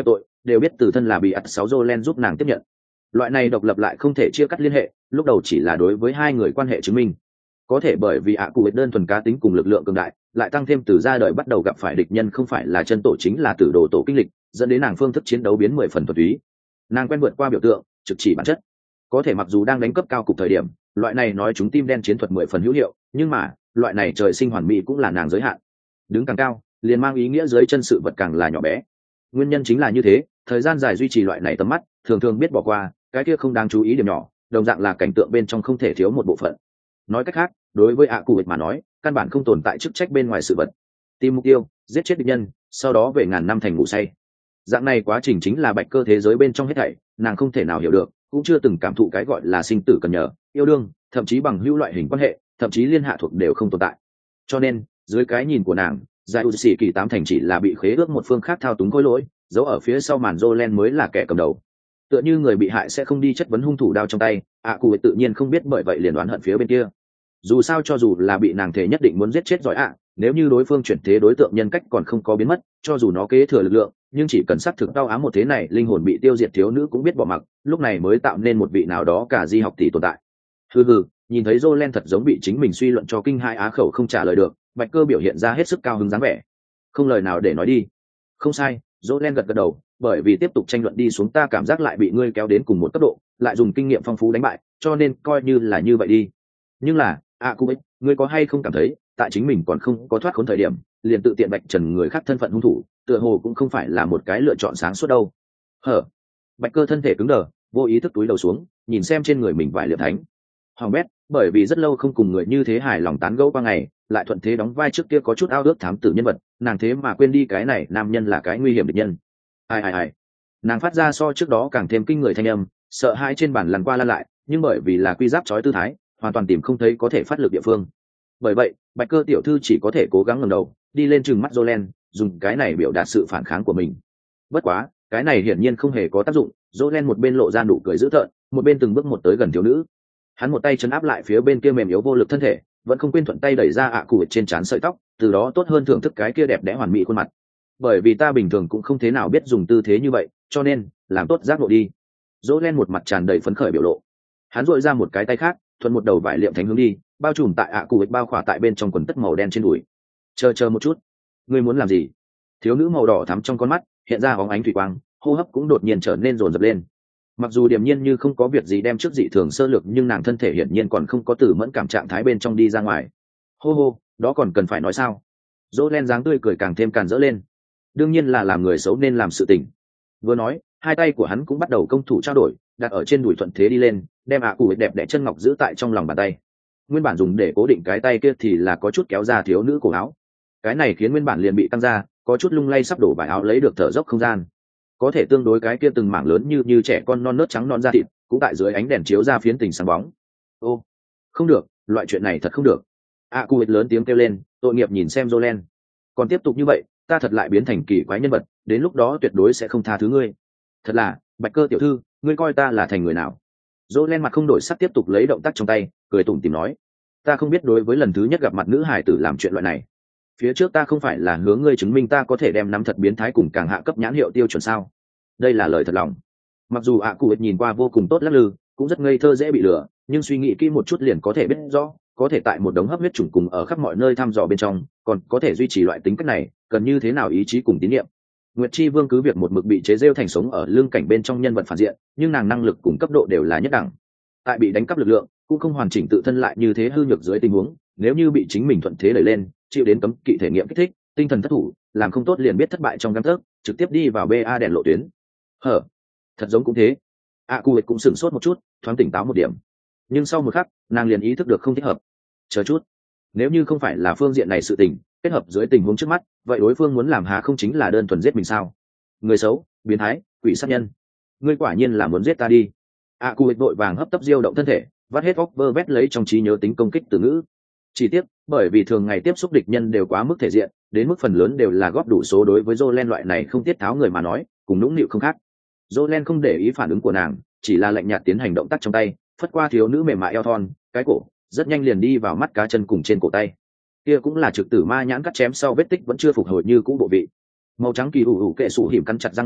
đều biết từ thân là bị ắt sáu Jolen giúp nàng tiếp nhận. Loại này độc lập lại không thể chia cắt liên hệ, lúc đầu chỉ là đối với hai người quan hệ chứng minh. Có thể bởi vì ạ cụ đơn thuần cá tính cùng lực lượng cường đại, lại tăng thêm từ ra đời bắt đầu gặp phải địch nhân không phải là chân tổ chính là tử đồ tổ kinh lịch, dẫn đến nàng phương thức chiến đấu biến mười phần thuần túy. Nàng quen vượt qua biểu tượng, trực chỉ bản chất. Có thể mặc dù đang đánh cấp cao cục thời điểm, loại này nói chúng tim đen chiến thuật mười phần hữu hiệu, nhưng mà loại này trời sinh hoàn mỹ cũng là nàng giới hạn. Đứng càng cao, liền mang ý nghĩa dưới chân sự vật càng là nhỏ bé. Nguyên nhân chính là như thế, thời gian dài duy trì loại này tầm mắt, thường thường biết bỏ qua cái kia không đáng chú ý điểm nhỏ, đồng dạng là cảnh tượng bên trong không thể thiếu một bộ phận. Nói cách khác, đối với ạ cụ mà nói, căn bản không tồn tại chức trách bên ngoài sự vật. Tìm mục tiêu, giết chết địch nhân, sau đó về ngàn năm thành ngủ say. Dạng này quá trình chính là bạch cơ thế giới bên trong hết thảy, nàng không thể nào hiểu được, cũng chưa từng cảm thụ cái gọi là sinh tử cần nhờ, yêu đương, thậm chí bằng hữu loại hình quan hệ, thậm chí liên hạ thuộc đều không tồn tại. Cho nên, dưới cái nhìn của nàng, giải u sĩ kỳ tám thành chỉ là bị khế ước một phương khác thao túng khối lỗi, giấu ở phía sau màn Jolen mới là kẻ cầm đầu. Tựa như người bị hại sẽ không đi chất vấn hung thủ đao trong tay, ạ cụ tự nhiên không biết, bởi vậy liền đoán hận phía bên kia. Dù sao cho dù là bị nàng thể nhất định muốn giết chết giỏi ạ, nếu như đối phương chuyển thế đối tượng nhân cách còn không có biến mất, cho dù nó kế thừa lực lượng, nhưng chỉ cần xác thực đau ám một thế này linh hồn bị tiêu diệt thiếu nữ cũng biết bỏ mặc, lúc này mới tạo nên một vị nào đó cả di học tỷ tồn tại. Hừ hừ, nhìn thấy Jolen thật giống bị chính mình suy luận cho kinh hai á khẩu không trả lời được, bạch cơ biểu hiện ra hết sức cao hứng dáng vẻ. Không lời nào để nói đi. Không sai, Jolen gật gật đầu, bởi vì tiếp tục tranh luận đi xuống ta cảm giác lại bị ngươi kéo đến cùng một cấp độ, lại dùng kinh nghiệm phong phú đánh bại, cho nên coi như là như vậy đi. Nhưng là, à cụ ấy, ngươi có hay không cảm thấy, tại chính mình còn không có thoát khốn thời điểm, liền tự tiện bạch trần người khác thân phận hung thủ, tựa hồ cũng không phải là một cái lựa chọn sáng suốt đâu. Hở? Bạch cơ thân thể cứng đờ, vô ý thức túi đầu xuống, nhìn xem trên người mình vải liệm thánh. Hoàng bét, bởi vì rất lâu không cùng người như thế hài lòng tán gẫu qua ngày, lại thuận thế đóng vai trước kia có chút ao ước thám tử nhân vật, nàng thế mà quên đi cái này nam nhân là cái nguy hiểm địch nhân. Ai ai ai. Nàng phát ra so trước đó càng thêm kinh người thanh âm, sợ hãi trên bàn lăn qua lăn lại, nhưng bởi vì là quy giáp trói tư thái, hoàn toàn tìm không thấy có thể phát lực địa phương. Bởi vậy, bạch cơ tiểu thư chỉ có thể cố gắng ngẩng đầu, đi lên trừng mắt Jolen, dùng cái này biểu đạt sự phản kháng của mình. Bất quá, cái này hiển nhiên không hề có tác dụng, Jolen một bên lộ ra nụ cười dữ tợn, một bên từng bước một tới gần thiếu nữ. Hắn một tay chấn áp lại phía bên kia mềm yếu vô lực thân thể, vẫn không quên thuận tay đẩy ra ạ cụ trên trán sợi tóc, từ đó tốt hơn thưởng thức cái kia đẹp đẽ hoàn mỹ khuôn mặt. Bởi vì ta bình thường cũng không thế nào biết dùng tư thế như vậy, cho nên làm tốt giác ngộ đi. Jolen một mặt tràn đầy phấn khởi biểu lộ. Hắn duỗi ra một cái tay khác, thuận một đầu vải liệm thánh hướng đi, bao trùm tại ạ cụ bao khỏa tại bên trong quần tất màu đen trên đùi. Chờ chờ một chút, ngươi muốn làm gì? Thiếu nữ màu đỏ thắm trong con mắt hiện ra bóng ánh thủy quang, hô hấp cũng đột nhiên trở nên rồn rập lên. Mặc dù điềm nhiên như không có việc gì đem trước dị thường sơ lược, nhưng nàng thân thể hiển nhiên còn không có từ mẫn cảm trạng thái bên trong đi ra ngoài. Hô hô, đó còn cần phải nói sao? Jolen dáng tươi cười càng thêm càn rỡ lên. Đương nhiên là làm người xấu nên làm sự tình. Vừa nói, hai tay của hắn cũng bắt đầu công thủ trao đổi, đặt ở trên đùi thuận thế đi lên, đem ạ cụ đẹp đẽ chân ngọc giữ tại trong lòng bàn tay. Nguyên bản dùng để cố định cái tay kia thì là có chút kéo ra thiếu nữ cổ áo. Cái này khiến nguyên bản liền bị tăng ra, có chút lung lay sắp đổ vải áo lấy được thở dốc không gian. Có thể tương đối cái kia từng mảng lớn như như trẻ con non nớt trắng non da thịt, cũng tại dưới ánh đèn chiếu ra phiến tình sáng bóng. Ô, không được, loại chuyện này thật không được. ạ cụ lớn tiếng kêu lên, tội nghiệp nhìn xem Jolen. Còn tiếp tục như vậy, ta thật lại biến thành kỳ quái nhân vật, đến lúc đó tuyệt đối sẽ không tha thứ ngươi. Thật là, bạch cơ tiểu thư, ngươi coi ta là thành người nào? Jolen mặt không đổi sắc tiếp tục lấy động tác trong tay, cười tủm tỉm nói, ta không biết đối với lần thứ nhất gặp mặt nữ hải tử làm chuyện loại này. Phía trước ta không phải là hướng ngươi chứng minh ta có thể đem nắm thật biến thái cùng càng hạ cấp nhãn hiệu tiêu chuẩn sao? Đây là lời thật lòng. Mặc dù ạ cụ nhìn qua vô cùng tốt lắc lư, cũng rất ngây thơ dễ bị lừa, nhưng suy nghĩ kỹ một chút liền có thể biết rõ, có thể tại một đống hấp huyết chủng cùng ở khắp mọi nơi thăm dò bên trong, còn có thể duy trì loại tính cách này, cần như thế nào ý chí cùng tín nhiệm. Nguyệt Chi Vương cứ việc một mực bị chế rêu thành sống ở lương cảnh bên trong nhân vật phản diện, nhưng nàng năng lực cùng cấp độ đều là nhất đẳng. Tại bị đánh cắp lực lượng, cũng không hoàn chỉnh tự thân lại như thế hư nhược dưới tình huống, nếu như bị chính mình thuận thế đẩy lên, chịu đến cấm kỵ thể nghiệm kích thích, tinh thần thất thủ, làm không tốt liền biết thất bại trong gang tấc, trực tiếp đi vào bê a đèn lộ tuyến. Hở, thật giống cũng thế. A Cụ cũng sửng sốt một chút, thoáng tỉnh táo một điểm. Nhưng sau một khắc, nàng liền ý thức được không thích hợp. Chờ chút, nếu như không phải là phương diện này sự tình, kết hợp dưới tình huống trước mắt, vậy đối phương muốn làm há không chính là đơn thuần giết mình sao? Người xấu, biến thái, quỷ sát nhân, ngươi quả nhiên là muốn giết ta đi. A Cụ vội vàng hấp tấp diêu động thân thể, vắt hết óc vơ vét lấy trong trí nhớ tính công kích từ ngữ. Chỉ tiếc, bởi vì thường ngày tiếp xúc địch nhân đều quá mức thể diện, đến mức phần lớn đều là góp đủ số, đối với Jolen loại này không tiết tháo người mà nói, cùng nũng nịu không khác. Jolen không để ý phản ứng của nàng, chỉ là lạnh nhạt tiến hành động tác trong tay, phất qua thiếu nữ mềm mại eo thon, cái cổ, rất nhanh liền đi vào mắt cá chân cùng trên cổ tay. Kia cũng là trực tử ma nhãn cắt chém sau vết tích vẫn chưa phục hồi như cũ bộ vị. Màu trắng kỳ ủ ủ kệ sủ hiểm cắn chặt răng ngà,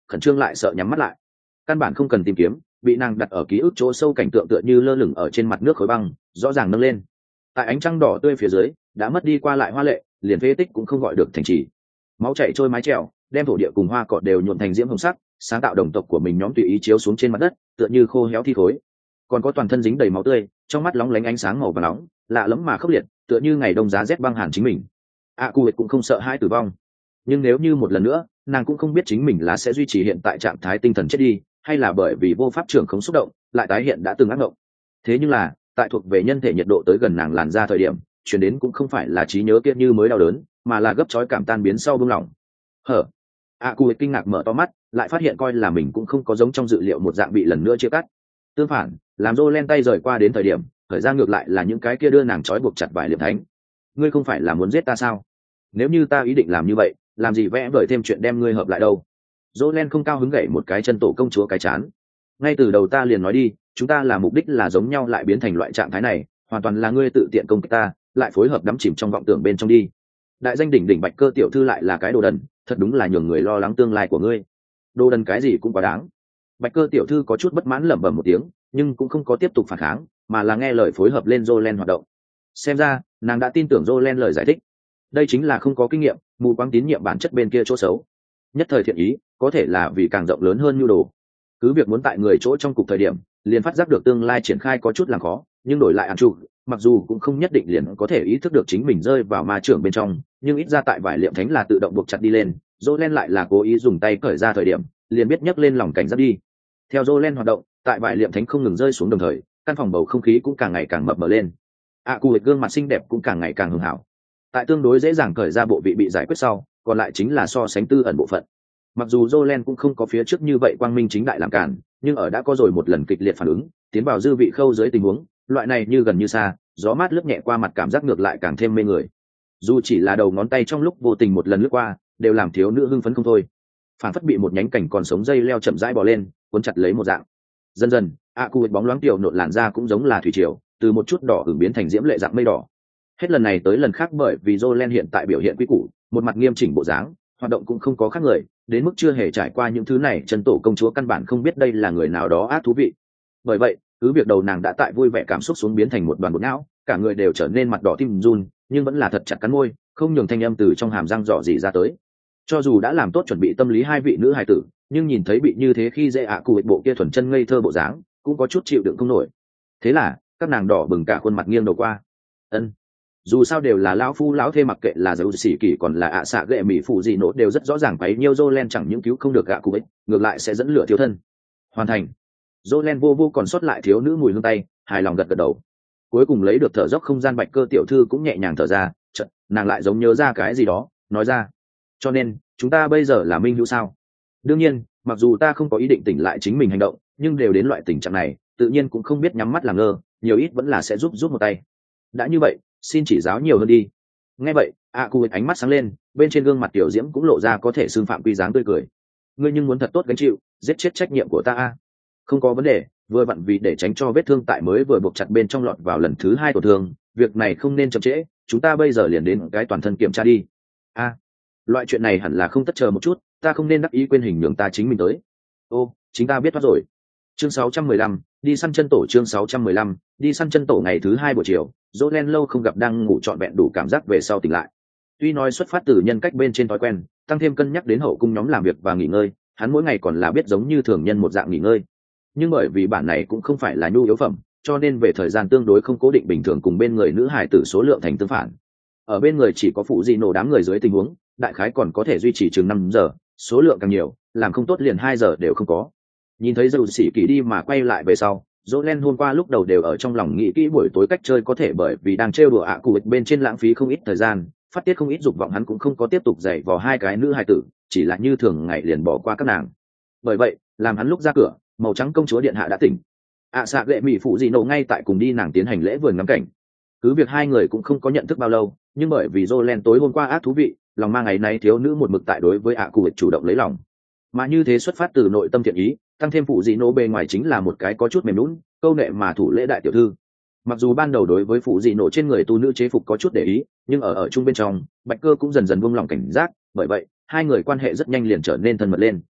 khẩn trương lại sợ nhắm mắt lại. Căn bản không cần tìm kiếm, bị nàng đặt ở ký ức chỗ sâu cảnh tượng tựa như lơ lửng ở trên mặt nước khối băng, rõ ràng nâng lên. Tại ánh trăng đỏ tươi phía dưới, đã mất đi qua lại hoa lệ, liền phế tích cũng không gọi được thành trì. Máu chảy trôi mái chèo, đem thổ địa cùng hoa cỏ đều nhuộm thành diễm hồng sắc, sáng tạo đồng tộc của mình nhóm tùy ý chiếu xuống trên mặt đất, tựa như khô héo thi thối. Còn có toàn thân dính đầy máu tươi, trong mắt lóng lánh ánh sáng màu vàng nóng, lạ lẫm mà khốc liệt, tựa như ngày đông giá rét băng hàn chính mình. A Cu cũng không sợ hãi tử vong, nhưng nếu như một lần nữa, nàng cũng không biết chính mình là sẽ duy trì hiện tại trạng thái tinh thần chết đi, hay là bởi vì vô pháp trưởng không xúc động, lại tái hiện đã từng ác mộng. Thế nhưng là, tại thuộc về nhân thể nhiệt độ tới gần nàng làn ra thời điểm, chuyển đến cũng không phải là trí nhớ kia như mới đau đớn, mà là gấp chói cảm tan biến sau buông lỏng. Hở? A Cu kinh ngạc mở to mắt, lại phát hiện coi là mình cũng không có giống trong dự liệu một dạng bị lần nữa chia cắt. Tương phản, làm Jolen tay rời qua đến thời điểm, thời gian ngược lại là những cái kia đưa nàng trói buộc chặt vải liệm thánh. Ngươi không phải là muốn giết ta sao? Nếu như ta ý định làm như vậy, làm gì vẽ vời thêm chuyện đem ngươi hợp lại đâu? Jolen không cao hứng gậy một cái chân tổ công chúa cái chán. Ngay từ đầu ta liền nói đi, chúng ta là mục đích là giống nhau lại biến thành loại trạng thái này, hoàn toàn là ngươi tự tiện công kích ta, lại phối hợp đắm chìm trong vọng tưởng bên trong đi. Đại danh đỉnh đỉnh Bạch Cơ tiểu thư lại là cái đồ đần, thật đúng là nhường người lo lắng tương lai của ngươi. Đồ đần cái gì cũng quá đáng. Bạch Cơ tiểu thư có chút bất mãn lẩm bẩm một tiếng, nhưng cũng không có tiếp tục phản kháng, mà là nghe lời phối hợp lên Jolen hoạt động. Xem ra, nàng đã tin tưởng Jolen lời giải thích. Đây chính là không có kinh nghiệm, mù quáng tín nhiệm bản chất bên kia chỗ xấu. Nhất thời thiện ý, có thể là vì càng rộng lớn hơn nhu đồ. Cứ việc muốn tại người chỗ trong cục thời điểm, liền phát giác được tương lai triển khai có chút làm khó, nhưng đổi lại ăn trụ, mặc dù cũng không nhất định liền có thể ý thức được chính mình rơi vào ma trưởng bên trong, nhưng ít ra tại vải liệm thánh là tự động buộc chặt đi lên, Jolen lại là cố ý dùng tay cởi ra thời điểm, liền biết nhấc lên lòng cảnh giác đi. Theo Jolen hoạt động, tại vải liệm thánh không ngừng rơi xuống đồng thời, căn phòng bầu không khí cũng càng ngày càng mập mờ lên. A Cu gương mặt xinh đẹp cũng càng ngày càng hưng hảo. Tại tương đối dễ dàng cởi ra bộ vị bị giải quyết sau, còn lại chính là so sánh tư ẩn bộ phận. Mặc dù Jolen cũng không có phía trước như vậy quang minh chính đại làm cản, nhưng ở đã có rồi một lần kịch liệt phản ứng, tiến vào dư vị khâu dưới tình huống, loại này như gần như xa, gió mát lướt nhẹ qua mặt cảm giác ngược lại càng thêm mê người. Dù chỉ là đầu ngón tay trong lúc vô tình một lần lướt qua, đều làm thiếu nữ hưng phấn không thôi. Phản phất bị một nhánh cảnh còn sống dây leo chậm rãi bò lên, cuốn chặt lấy một dạng. Dần dần, A Cu bóng loáng tiểu nộn làn da cũng giống là thủy triều, từ một chút đỏ ửng biến thành diễm lệ dạng mây đỏ. Hết lần này tới lần khác bởi vì Jolen hiện tại biểu hiện quy củ, một mặt nghiêm chỉnh bộ dáng, hoạt động cũng không có khác người, đến mức chưa hề trải qua những thứ này, chân tổ công chúa căn bản không biết đây là người nào đó ác thú vị. Bởi vậy, cứ việc đầu nàng đã tại vui vẻ cảm xúc xuống biến thành một đoàn bột não, cả người đều trở nên mặt đỏ tim run, nhưng vẫn là thật chặt cắn môi, không nhường thanh âm từ trong hàm răng rọ rỉ ra tới. Cho dù đã làm tốt chuẩn bị tâm lý hai vị nữ hài tử, nhưng nhìn thấy bị như thế khi dễ ạ cụ bộ kia thuần chân ngây thơ bộ dáng, cũng có chút chịu đựng không nổi. Thế là, các nàng đỏ bừng cả khuôn mặt nghiêng đầu qua. Ân, dù sao đều là lão phu lão thê, mặc kệ là dầu xỉ kỳ còn là ạ xạ gệ mỹ phụ gì nốt đều rất rõ ràng thấy nhiều Jolen chẳng những cứu không được gạ cụ ấy, ngược lại sẽ dẫn lửa thiếu thân. Hoàn thành. Jolen vô vô còn sót lại thiếu nữ mùi hương tay, hài lòng gật gật đầu. Cuối cùng lấy được thở dốc không gian, Bạch Cơ tiểu thư cũng nhẹ nhàng thở ra, chợt nàng lại giống nhớ ra cái gì đó, nói ra. Cho nên, chúng ta bây giờ là minh hữu sao? Đương nhiên, mặc dù ta không có ý định tỉnh lại chính mình hành động, nhưng đều đến loại tình trạng này, tự nhiên cũng không biết nhắm mắt làm ngơ, nhiều ít vẫn là sẽ giúp giúp một tay. Đã như vậy, xin chỉ giáo nhiều hơn đi. Nghe vậy, A Cu ánh mắt sáng lên, bên trên gương mặt tiểu diễm cũng lộ ra có thể xưng phạm quy dáng tươi cười. Ngươi nhưng muốn thật tốt gánh chịu, giết chết trách nhiệm của ta a. Không có vấn đề, vừa vặn vì để tránh cho vết thương tại mới vừa buộc chặt bên trong lọt vào lần thứ hai tổn thương, việc này không nên chậm trễ, chúng ta bây giờ liền đến cái toàn thân kiểm tra đi. A, loại chuyện này hẳn là không tất chờ một chút, ta không nên đắc ý quên hình nhường ta chính mình tới. Ô, chính ta biết thoát rồi. Chương sáu trăm mười lăm, đi săn chân tổ. Chương sáu trăm mười lăm, đi săn chân tổ. Ngày thứ hai buổi chiều, Jolen lâu không gặp đang ngủ trọn vẹn đủ cảm giác về sau tỉnh lại. Tuy nói xuất phát từ nhân cách bên trên thói quen, tăng thêm cân nhắc đến hậu cung nhóm làm việc và nghỉ ngơi, hắn mỗi ngày còn là biết giống như thường nhân một dạng nghỉ ngơi. Nhưng bởi vì bản này cũng không phải là nhu yếu phẩm, cho nên về thời gian tương đối không cố định, bình thường cùng bên người nữ hải tử số lượng thành tương phản. Ở bên người chỉ có phụ gì nổ đám người dưới tình huống, đại khái còn có thể duy trì chừng năm giờ, số lượng càng nhiều, làm không tốt liền hai giờ đều không có. Nhìn thấy dầu xỉ kỳ đi mà quay lại về sau, Jolen hôm qua lúc đầu đều ở trong lòng nghĩ kỹ buổi tối cách chơi có thể, bởi vì đang trêu đùa ạ cụ bên trên lãng phí không ít thời gian, phát tiết không ít dục vọng, hắn cũng không có tiếp tục dạy vào hai cái nữ hài tử, chỉ là như thường ngày liền bỏ qua các nàng. Bởi vậy, làm hắn lúc ra cửa, màu trắng công chúa điện hạ đã tỉnh. ạ xạ lệ mỹ phụ gì nổ ngay tại cùng đi nàng tiến hành lễ vườn ngắm cảnh. Cứ việc hai người cũng không có nhận thức bao lâu, nhưng bởi vì Jolen tối hôm qua ác thú vị, lòng mang ngày nay thiếu nữ một mực tại đối với ạ cụ chủ động lấy lòng. Mà như thế xuất phát từ nội tâm thiện ý, tăng thêm phụ dị nổ bề ngoài chính là một cái có chút mềm lún câu nệ mà thủ lễ đại tiểu thư. Mặc dù ban đầu đối với phụ dị nổ trên người tu nữ chế phục có chút để ý, nhưng ở ở chung bên trong, Bạch Cơ cũng dần dần buông lòng cảnh giác, bởi vậy hai người quan hệ rất nhanh liền trở nên thân mật lên.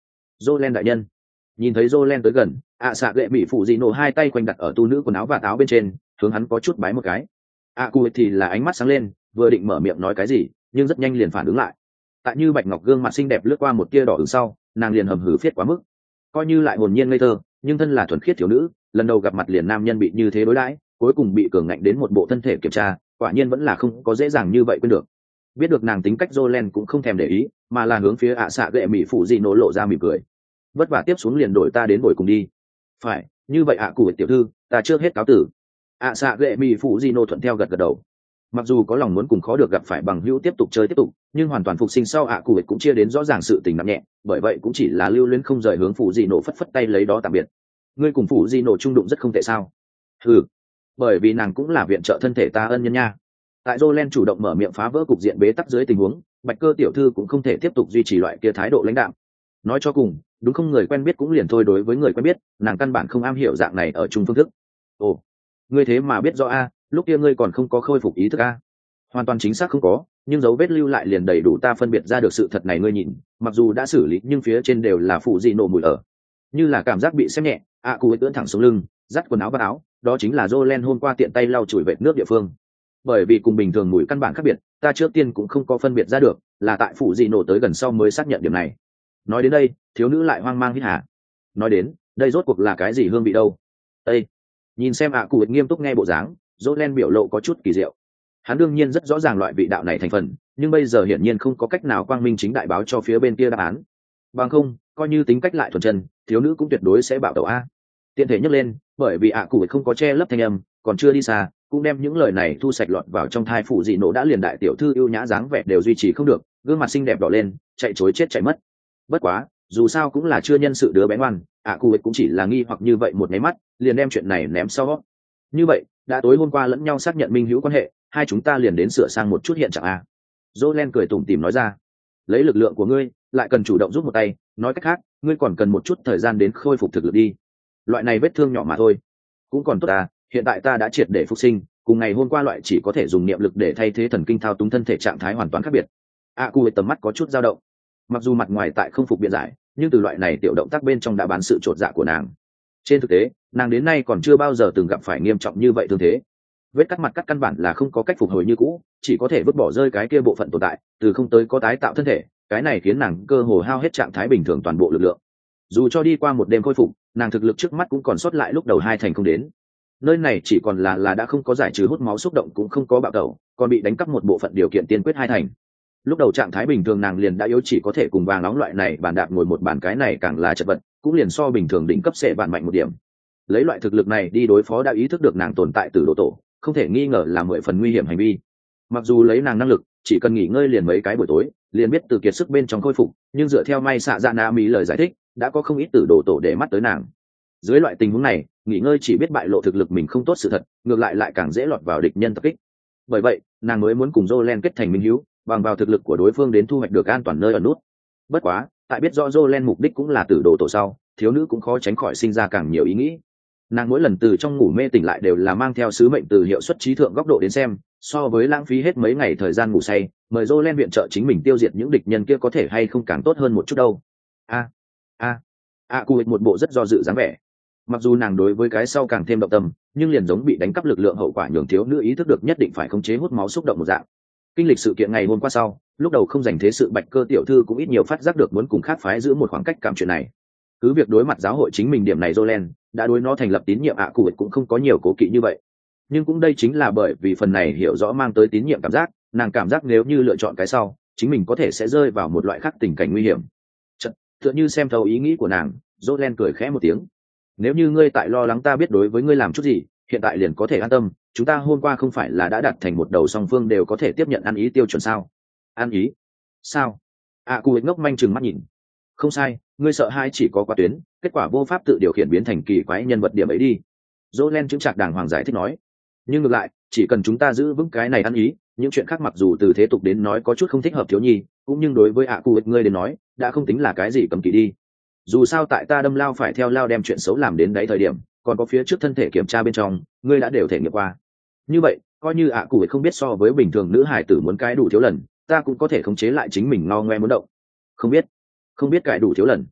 Jolen đại nhân. Nhìn thấy Jolen tới gần, ạ xạ gệ mỹ phụ dị nổ hai tay quanh đặt ở tu nữ quần áo và áo bên trên, hướng hắn có chút bái một cái. ạ cụ thì là ánh mắt sáng lên, vừa định mở miệng nói cái gì, nhưng rất nhanh liền phản ứng lại. Tại như bạch ngọc gương mặt xinh đẹp lướt qua một tia đỏ ửng sau, nàng liền hầm hử phiết quá mức. Coi như lại hồn nhiên ngây thơ, nhưng thân là thuần khiết thiếu nữ, lần đầu gặp mặt liền nam nhân bị như thế đối đãi, cuối cùng bị cường ngạnh đến một bộ thân thể kiểm tra, quả nhiên vẫn là không có dễ dàng như vậy quên được. Biết được nàng tính cách, Jolen cũng không thèm để ý, mà là hướng phía ạ xạ gệ mỹ phụ dị nổ lộ ra mỉm cười. Vất vả tiếp xuống liền đổi ta đến buổi cùng đi. Phải, như vậy ạ à, cụ tiểu thư, ta trước hết cáo tử. ạ xạ gệ mỹ phụ dị nổ thuận theo gật gật đầu. Mặc dù có lòng muốn cùng khó được gặp phải bằng hữu tiếp tục chơi tiếp tục, nhưng hoàn toàn phục sinh sau ạ à, cụ cũng chia đến rõ ràng sự tình nặng nhẹ, bởi vậy cũng chỉ là lưu luyến không rời hướng phụ dị nổ phất phất tay lấy đó tạm biệt. Ngươi cùng phụ dị nổ trung đụng rất không tệ sao? Ừ, bởi vì nàng cũng là viện trợ thân thể ta ân nhân nha. Tại Jolen chủ động mở miệng phá vỡ cục diện bế tắc dưới tình huống, bạch cơ tiểu thư cũng không thể tiếp tục duy trì loại kia thái độ lãnh đạm. Nói cho cùng, đúng không, người quen biết cũng liền thôi, đối với người quen biết nàng căn bản không am hiểu dạng này ở chung phương thức. Ồ, ngươi thế mà biết rõ a? Lúc kia ngươi còn không có khôi phục ý thức a? Hoàn toàn chính xác không có, nhưng dấu vết lưu lại liền đầy đủ ta phân biệt ra được sự thật này. Ngươi nhìn, mặc dù đã xử lý nhưng phía trên đều là phụ dị nổ mùi ở, như là cảm giác bị xem nhẹ. ạ cụ ấy ưỡn thẳng xuống lưng, dắt quần áo vào áo, đó chính là Jolen hôm qua tiện tay lau chùi vệt nước địa phương. Bởi vì cùng bình thường mùi căn bản khác biệt, ta trước tiên cũng không có phân biệt ra được, là tại phụ dị nổ tới gần sau mới xác nhận điểm này. Nói đến đây, thiếu nữ lại hoang mang hít hả. Nói đến, đây rốt cuộc là cái gì hương vị đâu? Ê! Nhìn xem ạ cụ nghiêm túc nghe bộ dáng, Jolen biểu lộ có chút kỳ diệu. Hắn đương nhiên rất rõ ràng loại vị đạo này thành phần, nhưng bây giờ hiển nhiên không có cách nào quang minh chính đại báo cho phía bên kia đáp án. Bằng không, coi như tính cách lại thuần chân, thiếu nữ cũng tuyệt đối sẽ bảo tẩu a. Tiện thể nhắc lên, bởi vì ạ cụ không có che lấp thanh âm, còn chưa đi xa, cũng đem những lời này thu sạch lọt vào trong thai phụ dị nổ đã liền đại tiểu thư ưu nhã dáng vẻ đều duy trì không được, gương mặt xinh đẹp đỏ lên, chạy chối chết chạy mất. Bất quá, dù sao cũng là chưa nhân sự đứa bé ngoan, ạ cụ cũng chỉ là nghi hoặc như vậy một cái mắt, liền đem chuyện này ném sau. Như vậy, đã tối hôm qua lẫn nhau xác nhận minh hữu quan hệ, hai chúng ta liền đến sửa sang một chút hiện trạng a. Jolen cười tủm tỉm nói ra, lấy lực lượng của ngươi, lại cần chủ động giúp một tay, nói cách khác, ngươi còn cần một chút thời gian đến khôi phục thực lực đi. Loại này vết thương nhỏ mà thôi, cũng còn tốt ta, hiện tại ta đã triệt để phục sinh, cùng ngày hôm qua loại chỉ có thể dùng niệm lực để thay thế thần kinh thao túng thân thể trạng thái hoàn toàn khác biệt. A Cu tầm mắt có chút dao động, mặc dù mặt ngoài tại không phục biện giải, nhưng từ loại này tiểu động tác bên trong đã bán sự trột dạ của nàng. Trên thực tế, nàng đến nay còn chưa bao giờ từng gặp phải nghiêm trọng như vậy thương thế. Vết cắt mặt cắt căn bản là không có cách phục hồi như cũ, chỉ có thể vứt bỏ rơi cái kia bộ phận tồn tại, từ không tới có tái tạo thân thể, cái này khiến nàng cơ hồ hao hết trạng thái bình thường toàn bộ lực lượng. Dù cho đi qua một đêm khôi phục, nàng thực lực trước mắt cũng còn sót lại lúc đầu hai thành không đến. Nơi này chỉ còn là là đã không có giải trừ hút máu xúc động, cũng không có bạo tẩu, còn bị đánh cắp một bộ phận điều kiện tiên quyết hai thành. Lúc đầu trạng thái bình thường nàng liền đã yếu, chỉ có thể cùng vàng nóng loại này bàn đạp ngồi một bàn, cái này càng là chật vật, cũng liền so bình thường đỉnh cấp sẽ bạn mạnh một điểm. Lấy loại thực lực này đi đối phó đã ý thức được nàng tồn tại từ độ tổ, không thể nghi ngờ là mười phần nguy hiểm hành vi. Mặc dù lấy nàng năng lực, chỉ cần nghỉ ngơi liền mấy cái buổi tối, liền biết từ kiệt sức bên trong khôi phục, nhưng dựa theo May Xạ Dạ Na Mỹ lời giải thích, đã có không ít tử độ tổ để mắt tới nàng. Dưới loại tình huống này, nghỉ ngơi chỉ biết bại lộ thực lực mình không tốt sự thật, ngược lại lại càng dễ lọt vào địch nhân tập kích. Bởi vậy, nàng mới muốn cùng Jolen kết thành minh hữu, bằng vào thực lực của đối phương đến thu hoạch được an toàn nơi ở nút. Bất quá, tại biết rõ Jolen mục đích cũng là tử độ tổ sau, thiếu nữ cũng khó tránh khỏi sinh ra càng nhiều ý nghĩ. Nàng mỗi lần từ trong ngủ mê tỉnh lại đều là mang theo sứ mệnh từ hiệu suất trí thượng góc độ đến xem, so với lãng phí hết mấy ngày thời gian ngủ say, mời Jolen viện trợ chính mình tiêu diệt những địch nhân kia có thể hay không càng tốt hơn một chút đâu. A a a Cu một bộ rất do dự dáng vẻ. Mặc dù nàng đối với cái sau càng thêm động tâm, nhưng liền giống bị đánh cắp lực lượng hậu quả nhường thiếu nữ ý thức được nhất định phải khống chế hút máu xúc động một dạng. Kinh lịch sự kiện ngày hôm qua sau, lúc đầu không dành thế sự Bạch Cơ tiểu thư cũng ít nhiều phát giác được muốn cùng khác phái giữ một khoảng cách cảm chuyện này. Cứ việc đối mặt giáo hội chính mình điểm này Jolen đã đối nó thành lập tín nhiệm, ạ Cu cũng không có nhiều cố kỵ như vậy. Nhưng cũng đây chính là bởi vì phần này hiểu rõ mang tới tín nhiệm cảm giác, nàng cảm giác nếu như lựa chọn cái sau, chính mình có thể sẽ rơi vào một loại khác tình cảnh nguy hiểm. Chật, tựa như xem thấu ý nghĩ của nàng, Jolen cười khẽ một tiếng. Nếu như ngươi tại lo lắng ta biết đối với ngươi làm chút gì, hiện tại liền có thể an tâm, chúng ta hôm qua không phải là đã đặt thành một đầu song phương đều có thể tiếp nhận ăn ý tiêu chuẩn sao? Ăn ý? Sao? À Cu ngốc manh chừng mắt nhìn. Không sai, ngươi sợ hai chỉ có quá tuyến, kết quả vô pháp tự điều khiển biến thành kỳ quái nhân vật điểm ấy đi. Jolen chứng trạc đàng hoàng giải thích nói. Nhưng ngược lại, chỉ cần chúng ta giữ vững cái này ăn ý, những chuyện khác mặc dù từ thế tục đến nói có chút không thích hợp thiếu nhi, cũng nhưng đối với ạ Cu ngươi đến nói, đã không tính là cái gì cấm kỵ đi. Dù sao tại ta đâm lao phải theo lao đem chuyện xấu làm đến đấy thời điểm, còn có phía trước thân thể kiểm tra bên trong, ngươi đã đều thể nghiệm qua. Như vậy, coi như ạ Cu không biết so với bình thường nữ hải tử muốn cái đủ thiếu lần, ta cũng có thể khống chế lại chính mình ngo ngoe muốn động. Không biết, không biết cãi đủ thiếu lần.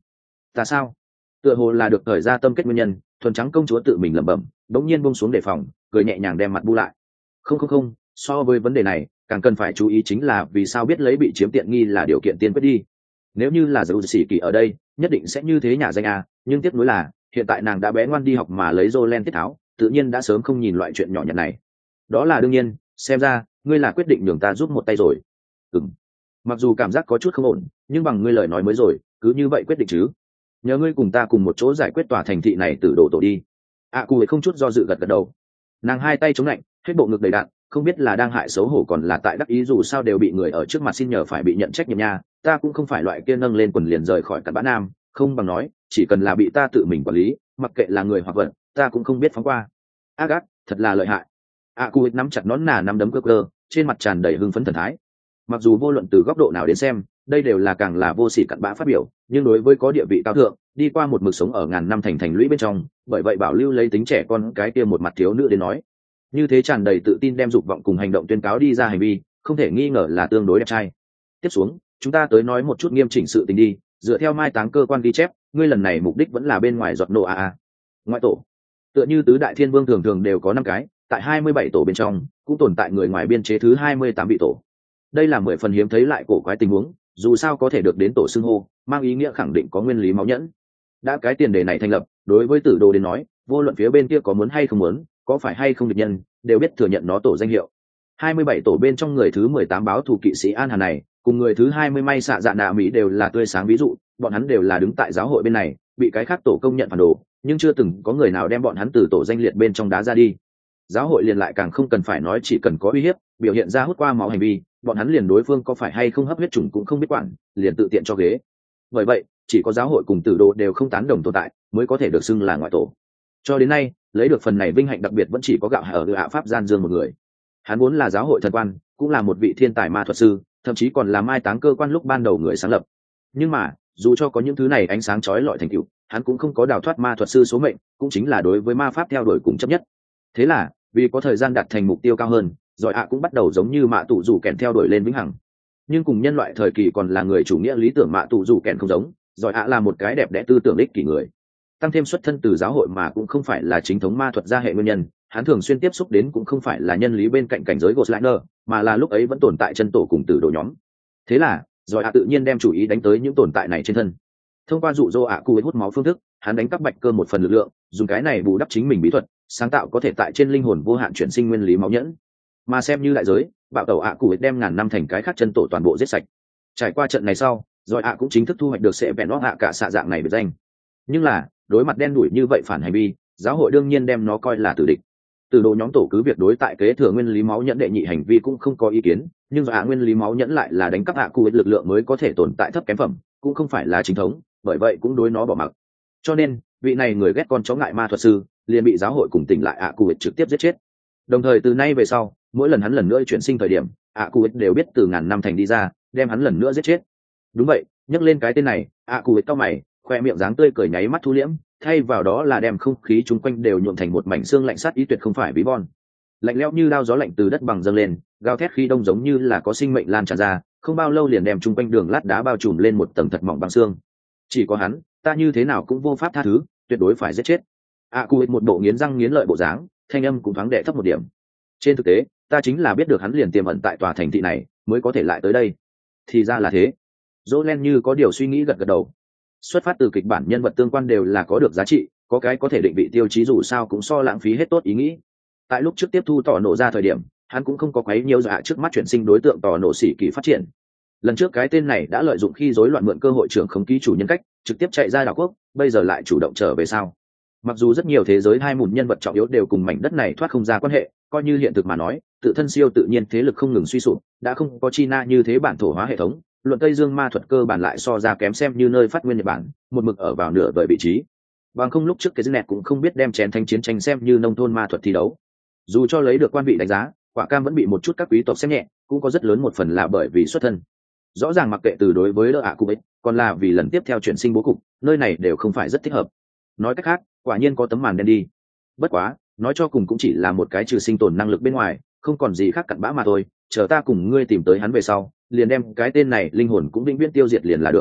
ta sao? Tựa hồ là được thời ra tâm kết nguyên nhân, thuần trắng công chúa tự mình lẩm bẩm, đống nhiên buông xuống đề phòng, cười nhẹ nhàng đem mặt bu lại. Không không không, so với vấn đề này, càng cần phải chú ý chính là vì sao biết lấy bị chiếm tiện nghi là điều kiện tiên quyết đi. Nếu như là dấu sĩ kỳ ở đây, nhất định sẽ như thế nhà danh a, nhưng tiếc nuối là hiện tại nàng đã bé ngoan đi học mà lấy Jolen tiết tháo, tự nhiên đã sớm không nhìn loại chuyện nhỏ nhặt này. Đó là đương nhiên, xem ra ngươi là quyết định nhường ta giúp một tay rồi. Ừm. Mặc dù cảm giác có chút không ổn, nhưng bằng ngươi lời nói mới rồi, cứ như vậy quyết định chứ? Nhờ ngươi cùng ta cùng một chỗ giải quyết tòa thành thị này từ đổ tổ đi. A Cụ không chút do dự gật gật đầu. Nàng hai tay chống lạnh, hết bộ ngực đầy đạn, không biết là đang hại xấu hổ còn là tại đắc ý, dù sao đều bị người ở trước mặt xin nhờ phải bị nhận trách nhiệm nha. Ta cũng không phải loại kia nâng lên quần liền rời khỏi cặn bã nam, không bằng nói, chỉ cần là bị ta tự mình quản lý, mặc kệ là người hoặc vật, ta cũng không biết phóng qua. Agat, thật là lợi hại. A Cụ nắm chặt nón nà nắm đấm cơ cơ, trên mặt tràn đầy hưng phấn thần thái. Mặc dù vô luận từ góc độ nào đến xem, đây đều là càng là vô sỉ cặn bã phát biểu, nhưng đối với có địa vị cao thượng, đi qua một mực sống ở ngàn năm thành thành lũy bên trong, bởi vậy bảo lưu lấy tính trẻ con cái kia một mặt thiếu nữ đến nói, như thế tràn đầy tự tin đem dục vọng cùng hành động tuyên cáo đi ra hành vi, không thể nghi ngờ là tương đối đẹp trai. Tiếp xuống, chúng ta tới nói một chút nghiêm chỉnh sự tình đi, dựa theo mai táng cơ quan ghi chép, ngươi lần này mục đích vẫn là bên ngoài giọt nổ a a. Ngoại tổ, tựa như tứ đại thiên vương thường thường đều có năm cái, tại hai mươi bảy tổ bên trong, cũng tồn tại người ngoài biên chế thứ hai mươi tám vị tổ. Đây là mười phần hiếm thấy lại cổ quái tình huống, dù sao có thể được đến tổ xưng hô, mang ý nghĩa khẳng định có nguyên lý máu nhẫn. Đã cái tiền đề này thành lập, đối với tử đồ đến nói, vô luận phía bên kia có muốn hay không muốn, có phải hay không địch nhân, đều biết thừa nhận nó tổ danh hiệu. hai mươi bảy tổ bên trong người thứ mười tám báo thủ kỵ sĩ An Hà này, cùng người thứ hai mươi may xạ dạ nạ Mỹ đều là tươi sáng ví dụ, bọn hắn đều là đứng tại giáo hội bên này, bị cái khác tổ công nhận phản đồ, nhưng chưa từng có người nào đem bọn hắn từ tổ danh liệt bên trong đá ra đi. Giáo hội liền lại càng không cần phải nói, chỉ cần có uy hiếp, biểu hiện ra hút qua máu hành vi, bọn hắn liền đối phương có phải hay không hấp huyết trùng cũng không biết quản, liền tự tiện cho ghế. Bởi vậy, chỉ có giáo hội cùng tử đồ đều không tán đồng tồn tại, mới có thể được xưng là ngoại tổ. Cho đến nay, lấy được phần này vinh hạnh đặc biệt vẫn chỉ có gạo ở hạ pháp gian dương một người. Hắn vốn là giáo hội thần quan, cũng là một vị thiên tài ma thuật sư, thậm chí còn là mai táng cơ quan lúc ban đầu người sáng lập. Nhưng mà, dù cho có những thứ này ánh sáng chói lọi thành tựu, hắn cũng không có đào thoát ma thuật sư số mệnh, cũng chính là đối với ma pháp theo đuổi cùng chấp nhất. Thế là, vì có thời gian đạt thành mục tiêu cao hơn, rồi ạ cũng bắt đầu giống như mạ tụ rủ kèn theo đuổi lên vĩnh hằng. Nhưng cùng nhân loại thời kỳ còn là người chủ nghĩa lý tưởng mạ tụ rủ kèn không giống, rồi ạ là một cái đẹp đẽ tư tưởng ích kỷ người. Tăng thêm xuất thân từ giáo hội mà cũng không phải là chính thống ma thuật gia hệ nguyên nhân, hắn thường xuyên tiếp xúc đến cũng không phải là nhân lý bên cạnh cảnh giới Ghostlander, mà là lúc ấy vẫn tồn tại chân tổ cùng tử đồ nhóm. Thế là, rồi ạ tự nhiên đem chủ ý đánh tới những tồn tại này trên thân. Thông qua dụ dỗ ạ cụ hút máu phương thức, hắn đánh cắp bạch cơ một phần lực lượng, dùng cái này bù đắp chính mình bí thuật, sáng tạo có thể tại trên linh hồn vô hạn chuyển sinh nguyên lý máu nhẫn. Mà xem như đại giới, bạo tẩu ạ cụ đem ngàn năm thành cái khác chân tổ toàn bộ giết sạch. Trải qua trận này sau, rồi ạ cũng chính thức thu hoạch được sẽ vẹn nó ạ cả xạ dạng này biệt danh. Nhưng là, đối mặt đen đủi như vậy phản hành vi, giáo hội đương nhiên đem nó coi là tử địch. Từ đồ nhóm tổ cứ việc đối tại kế thừa nguyên lý máu nhẫn đệ nhị hành vi cũng không có ý kiến, nhưng do ạ nguyên lý máu nhẫn lại là đánh cắp ạ cụ lực lượng mới có thể tồn tại thấp kém phẩm, cũng không phải là chính thống, bởi vậy cũng đối nó bỏ mặc. Cho nên, vị này người ghét con chó ngại ma thuật sư, liền bị giáo hội cùng tỉnh lại ạ cụ trực tiếp giết chết. Đồng thời từ nay về sau, mỗi lần hắn lần nữa chuyển sinh thời điểm, ạ cụ đều biết từ ngàn năm thành đi ra, đem hắn lần nữa giết chết. Đúng vậy, nhắc lên cái tên này, ạ cụ cau mày, khoe miệng dáng tươi cười nháy mắt thu liễm, thay vào đó là đem không khí chung quanh đều nhuộm thành một mảnh xương lạnh sát ý tuyệt không phải ví von. Lạnh lẽo như đao gió lạnh từ đất bằng dâng lên, gào thét khí đông giống như là có sinh mệnh lan tràn ra, không bao lâu liền đem chung quanh đường lát đá bao trùm lên một tầng thật mỏng băng xương. Chỉ có hắn, ta như thế nào cũng vô pháp tha thứ, tuyệt đối phải giết chết. ạ cụ một bộ nghiến răng nghiến lợi bộ dáng, thanh âm cũng thoáng đệ thấp một điểm. Trên thực tế, ta chính là biết được hắn liền tiềm ẩn tại tòa thành thị này, mới có thể lại tới đây. Thì ra là thế. Jolen như có điều suy nghĩ gật gật đầu. Xuất phát từ kịch bản nhân vật tương quan đều là có được giá trị, có cái có thể định vị tiêu chí dù sao cũng so lãng phí hết tốt ý nghĩ. Tại lúc trước tiếp thu tỏ nổ ra thời điểm, hắn cũng không có quấy nhiều dạ trước mắt chuyển sinh đối tượng tỏ nổ xỉ kỳ phát triển. Lần trước cái tên này đã lợi dụng khi rối loạn mượn cơ hội trưởng khống ký chủ nhân cách, trực tiếp chạy ra đảo quốc, bây giờ lại chủ động trở về sao? Mặc dù rất nhiều thế giới hai mùn nhân vật trọng yếu đều cùng mảnh đất này thoát không ra quan hệ, coi như hiện thực mà nói, tự thân siêu tự nhiên thế lực không ngừng suy sụp, đã không có China như thế bản thổ hóa hệ thống, luận Tây Dương ma thuật cơ bản lại so ra kém xem như nơi phát nguyên Nhật Bản, một mực ở vào nửa vời vị trí. Bằng không lúc trước cái net cũng không biết đem chén thanh chiến tranh xem như nông thôn ma thuật thi đấu. Dù cho lấy được quan vị đánh giá, quả cam vẫn bị một chút các quý tộc xem nhẹ, cũng có rất lớn một phần là bởi vì xuất thân. Rõ ràng mặc kệ từ đối với đỡ ạ cụ ấy, còn là vì lần tiếp theo chuyển sinh bố cục, nơi này đều không phải rất thích hợp. Nói cách khác, quả nhiên có tấm màn đen đi. Bất quá, nói cho cùng cũng chỉ là một cái trừ sinh tồn năng lực bên ngoài, không còn gì khác cặn bã mà thôi. Chờ ta cùng ngươi tìm tới hắn về sau, liền đem cái tên này linh hồn cũng vĩnh viễn tiêu diệt liền là được.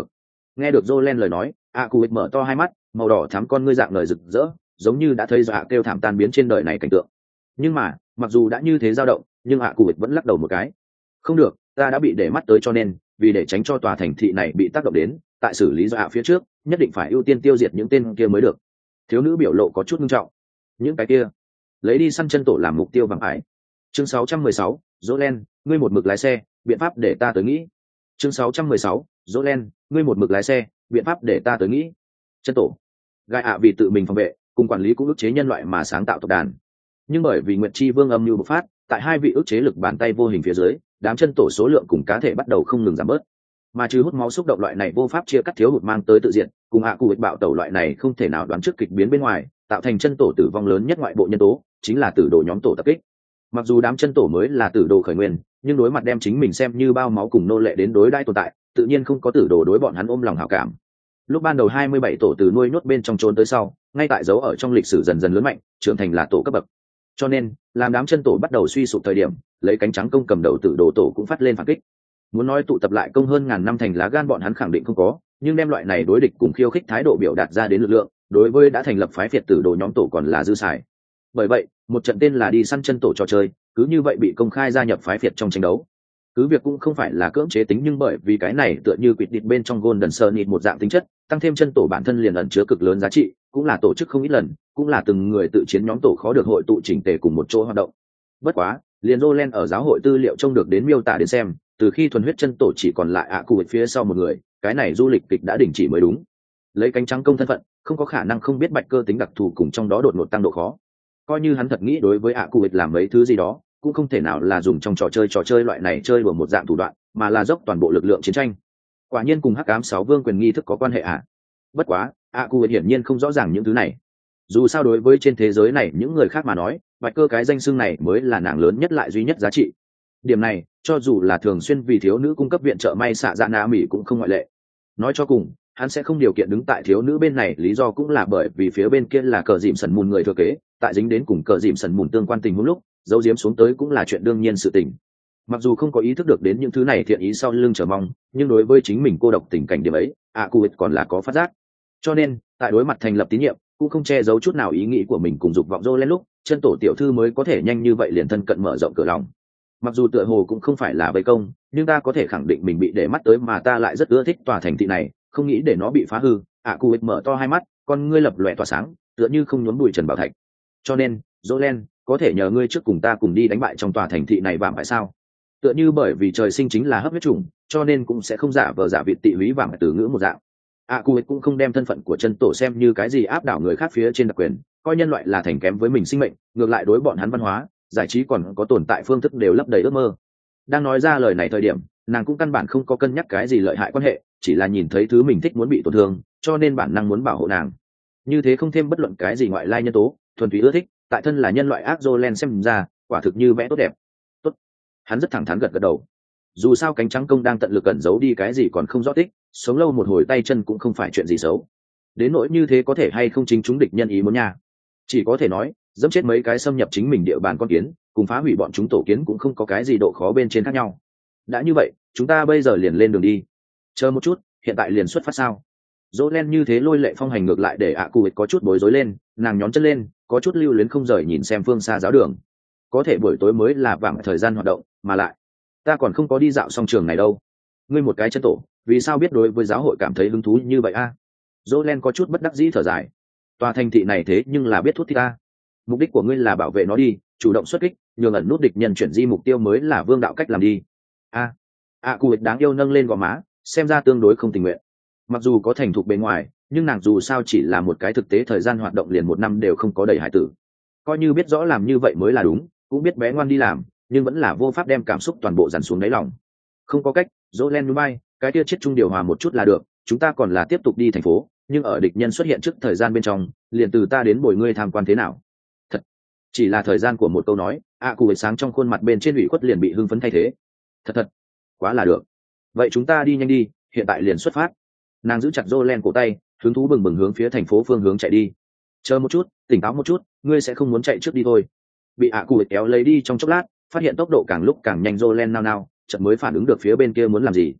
Nghe được Jolen lời nói, ạ cụ mở to hai mắt, màu đỏ thắm con ngươi dạng lời rực rỡ, giống như đã thấy dọa kêu thảm tan biến trên đời này cảnh tượng. Nhưng mà mặc dù đã như thế dao động, nhưng ạ cụ vẫn lắc đầu một cái. Không được, ta đã bị để mắt tới, cho nên vì để tránh cho tòa thành thị này bị tác động đến, tại xử lý dọa phía trước nhất định phải ưu tiên tiêu diệt những tên kia mới được. Thiếu nữ biểu lộ có chút nghiêm trọng. Những cái kia lấy đi săn chân tổ làm mục tiêu bằng ải. Chương sáu trăm mười sáu, Jolen, ngươi một mực lái xe, biện pháp để ta tới nghĩ. Chương sáu trăm mười sáu, Jolen, ngươi một mực lái xe, biện pháp để ta tới nghĩ. Chân tổ gai ạ vì tự mình phòng vệ cùng quản lý cũng ức chế nhân loại mà sáng tạo tộc đàn, nhưng bởi vì Nguyệt Chi Vương âm mưu bộc phát, tại hai vị ức chế lực bàn tay vô hình phía dưới, đám chân tổ số lượng cùng cá thể bắt đầu không ngừng giảm bớt. Mà trừ hút máu xúc động loại này vô pháp chia cắt thiếu hụt mang tới tự diện, cùng hạ cụ ịch bạo tẩu loại này không thể nào đoán trước kịch biến bên ngoài, tạo thành chân tổ tử vong lớn nhất ngoại bộ nhân tố chính là tử đồ nhóm tổ tập kích. Mặc dù đám chân tổ mới là tử đồ khởi nguyên, nhưng đối mặt đem chính mình xem như bao máu cùng nô lệ đến đối đãi tồn tại, tự nhiên không có tử đồ đối bọn hắn ôm lòng hảo cảm. Lúc ban đầu hai mươi bảy tổ từ nuôi nhốt bên trong trốn tới sau, ngay tại dấu ở trong lịch sử dần dần lớn mạnh, trưởng thành là tổ cấp bậc. Cho nên làm đám chân tổ bắt đầu suy sụp thời điểm, lấy cánh trắng công cầm đầu tử đồ tổ cũng phát lên phản kích. Muốn nói tụ tập lại công hơn ngàn năm thành lá gan bọn hắn khẳng định không có, nhưng đem loại này đối địch cùng khiêu khích thái độ biểu đạt ra đến lực lượng, đối với đã thành lập phái phiệt tử đồ nhóm tổ còn là dư xài. Bởi vậy một trận tên là đi săn chân tổ trò chơi cứ như vậy bị công khai gia nhập phái phiệt trong tranh đấu. Cứ việc cũng không phải là cưỡng chế tính, nhưng bởi vì cái này tựa như quỵt địt bên trong Golden Sunnit một dạng tính chất, tăng thêm chân tổ bản thân liền ẩn chứa cực lớn giá trị, cũng là tổ chức không ít lần, cũng là từng người tự chiến nhóm tổ khó được hội tụ chỉnh tề cùng một chỗ hoạt động. Bất quá liền Jolen ở giáo hội tư liệu trông được đến miêu tả đến xem, từ khi thuần huyết chân tổ chỉ còn lại ạ cụ phía sau một người, cái này du lịch kịch đã đình chỉ mới đúng. Lấy cánh trắng công thân phận, không có khả năng không biết bạch cơ tính đặc thù cùng trong đó đột ngột tăng độ khó. Coi như hắn thật nghĩ đối với ạ cụ làm mấy thứ gì đó, cũng không thể nào là dùng trong trò chơi trò chơi loại này chơi đùa một dạng thủ đoạn, mà là dốc toàn bộ lực lượng chiến tranh. Quả nhiên cùng hắc ám sáu vương quyền nghi thức có quan hệ ạ. À? Bất quá ạ cụ hiển nhiên không rõ ràng những thứ này. Dù sao đối với trên thế giới này những người khác mà nói, bạch cơ cái danh xưng này mới là nàng lớn nhất lại duy nhất giá trị. Điểm này cho dù là thường xuyên vì thiếu nữ cung cấp viện trợ may xạ dạ na mỹ cũng không ngoại lệ. Nói cho cùng hắn sẽ không điều kiện đứng tại thiếu nữ bên này, lý do cũng là bởi vì phía bên kia là cờ dìm sần mùn người thừa kế, tại dính đến cùng cờ dìm sần mùn tương quan tình huống lúc giấu giếm xuống tới cũng là chuyện đương nhiên sự tình. Mặc dù không có ý thức được đến những thứ này thiện ý sau lưng chờ mong, nhưng đối với chính mình cô độc tình cảnh điểm ấy ạ cụ còn là có phát giác. Cho nên tại đối mặt thành lập tín nhiệm, cũng không che giấu chút nào ý nghĩ của mình cùng dục vọng dô lên lúc chân tổ tiểu thư mới có thể nhanh như vậy liền thân cận mở rộng cửa lòng. Mặc dù tựa hồ cũng không phải là vây công, nhưng ta có thể khẳng định mình bị để mắt tới, mà ta lại rất ưa thích tòa thành thị này, không nghĩ để nó bị phá hư. ạ cụ mở to hai mắt, con ngươi lập lòe tỏa sáng, tựa như không nhốn bụi trần bảo thạch. Cho nên Jolen, có thể nhờ ngươi trước cùng ta cùng đi đánh bại trong tòa thành thị này vạm phải sao? Tựa như bởi vì trời sinh chính là hấp huyết chủng, cho nên cũng sẽ không giả vờ giả vịt tị húy vạm từ ngữ một dạng. ạ cụ cũng không đem thân phận của chân tổ xem như cái gì áp đảo người khác phía trên đặc quyền, coi nhân loại là thành kém với mình sinh mệnh, ngược lại đối bọn hắn văn hóa giải trí còn có tồn tại phương thức đều lấp đầy ước mơ. Đang nói ra lời này thời điểm, nàng cũng căn bản không có cân nhắc cái gì lợi hại quan hệ, chỉ là nhìn thấy thứ mình thích muốn bị tổn thương, cho nên bản năng muốn bảo hộ nàng. Như thế không thêm bất luận cái gì ngoại lai nhân tố, thuần túy ưa thích, tại thân là nhân loại ác Jolen xem ra quả thực như vẽ tốt đẹp. Tốt. Hắn rất thẳng thắn gật gật đầu. Dù sao cánh trắng công đang tận lực cẩn giấu đi cái gì còn không rõ tích, sống lâu một hồi tay chân cũng không phải chuyện gì xấu. Đến nỗi như thế có thể hay không chính chúng địch nhân ý muốn nha, chỉ có thể nói dẫm chết mấy cái xâm nhập chính mình địa bàn con kiến, cùng phá hủy bọn chúng tổ kiến cũng không có cái gì độ khó bên trên khác nhau. Đã như vậy chúng ta bây giờ liền lên đường đi. Chờ một chút, hiện tại liền xuất phát sao? Jolen như thế lôi lệ phong hành ngược lại để ạ cụ có chút bối rối lên, nàng nhón chân lên, có chút lưu luyến không rời nhìn xem phương xa giáo đường. Có thể buổi tối mới là vàng thời gian hoạt động, mà lại ta còn không có đi dạo xong trường này đâu. Ngươi một cái chân tổ, vì sao biết đối với giáo hội cảm thấy hứng thú như vậy a? À? Jolen có chút bất đắc dĩ thở dài. Tòa thành thị này thế nhưng là biết thuốc thì ta. Mục đích của ngươi là bảo vệ nó đi, chủ động xuất kích, nhường ẩn nút địch nhân chuyển di mục tiêu mới là vương đạo cách làm đi. A, ạ cụ đáng yêu nâng lên gò má, xem ra tương đối không tình nguyện. Mặc dù có thành thục bề ngoài, nhưng nàng dù sao chỉ là một cái thực tế thời gian hoạt động liền một năm đều không có đầy hải tử. Coi như biết rõ làm như vậy mới là đúng, cũng biết bé ngoan đi làm, nhưng vẫn là vô pháp đem cảm xúc toàn bộ dằn xuống đáy lòng. Không có cách, Jolen núi bay, cái kia chết chung điều hòa một chút là được, chúng ta còn là tiếp tục đi thành phố, nhưng ở địch nhân xuất hiện trước thời gian bên trong, liền từ ta đến bồi ngươi tham quan thế nào. Thật, chỉ là thời gian của một câu nói, ạ cụ sáng trong khuôn mặt bên trên ủy khuất liền bị hưng phấn thay thế. Thật thật, quá là được. Vậy chúng ta đi nhanh đi, hiện tại liền xuất phát. Nàng giữ chặt Jolen cổ tay, hứng thú bừng bừng hướng phía thành phố phương hướng chạy đi. Chờ một chút, tỉnh táo một chút, ngươi sẽ không muốn chạy trước đi thôi. Bị ạ cụ kéo lấy đi trong chốc lát, phát hiện tốc độ càng lúc càng nhanh Jolen nao nao, chợt mới phản ứng được phía bên kia muốn làm gì.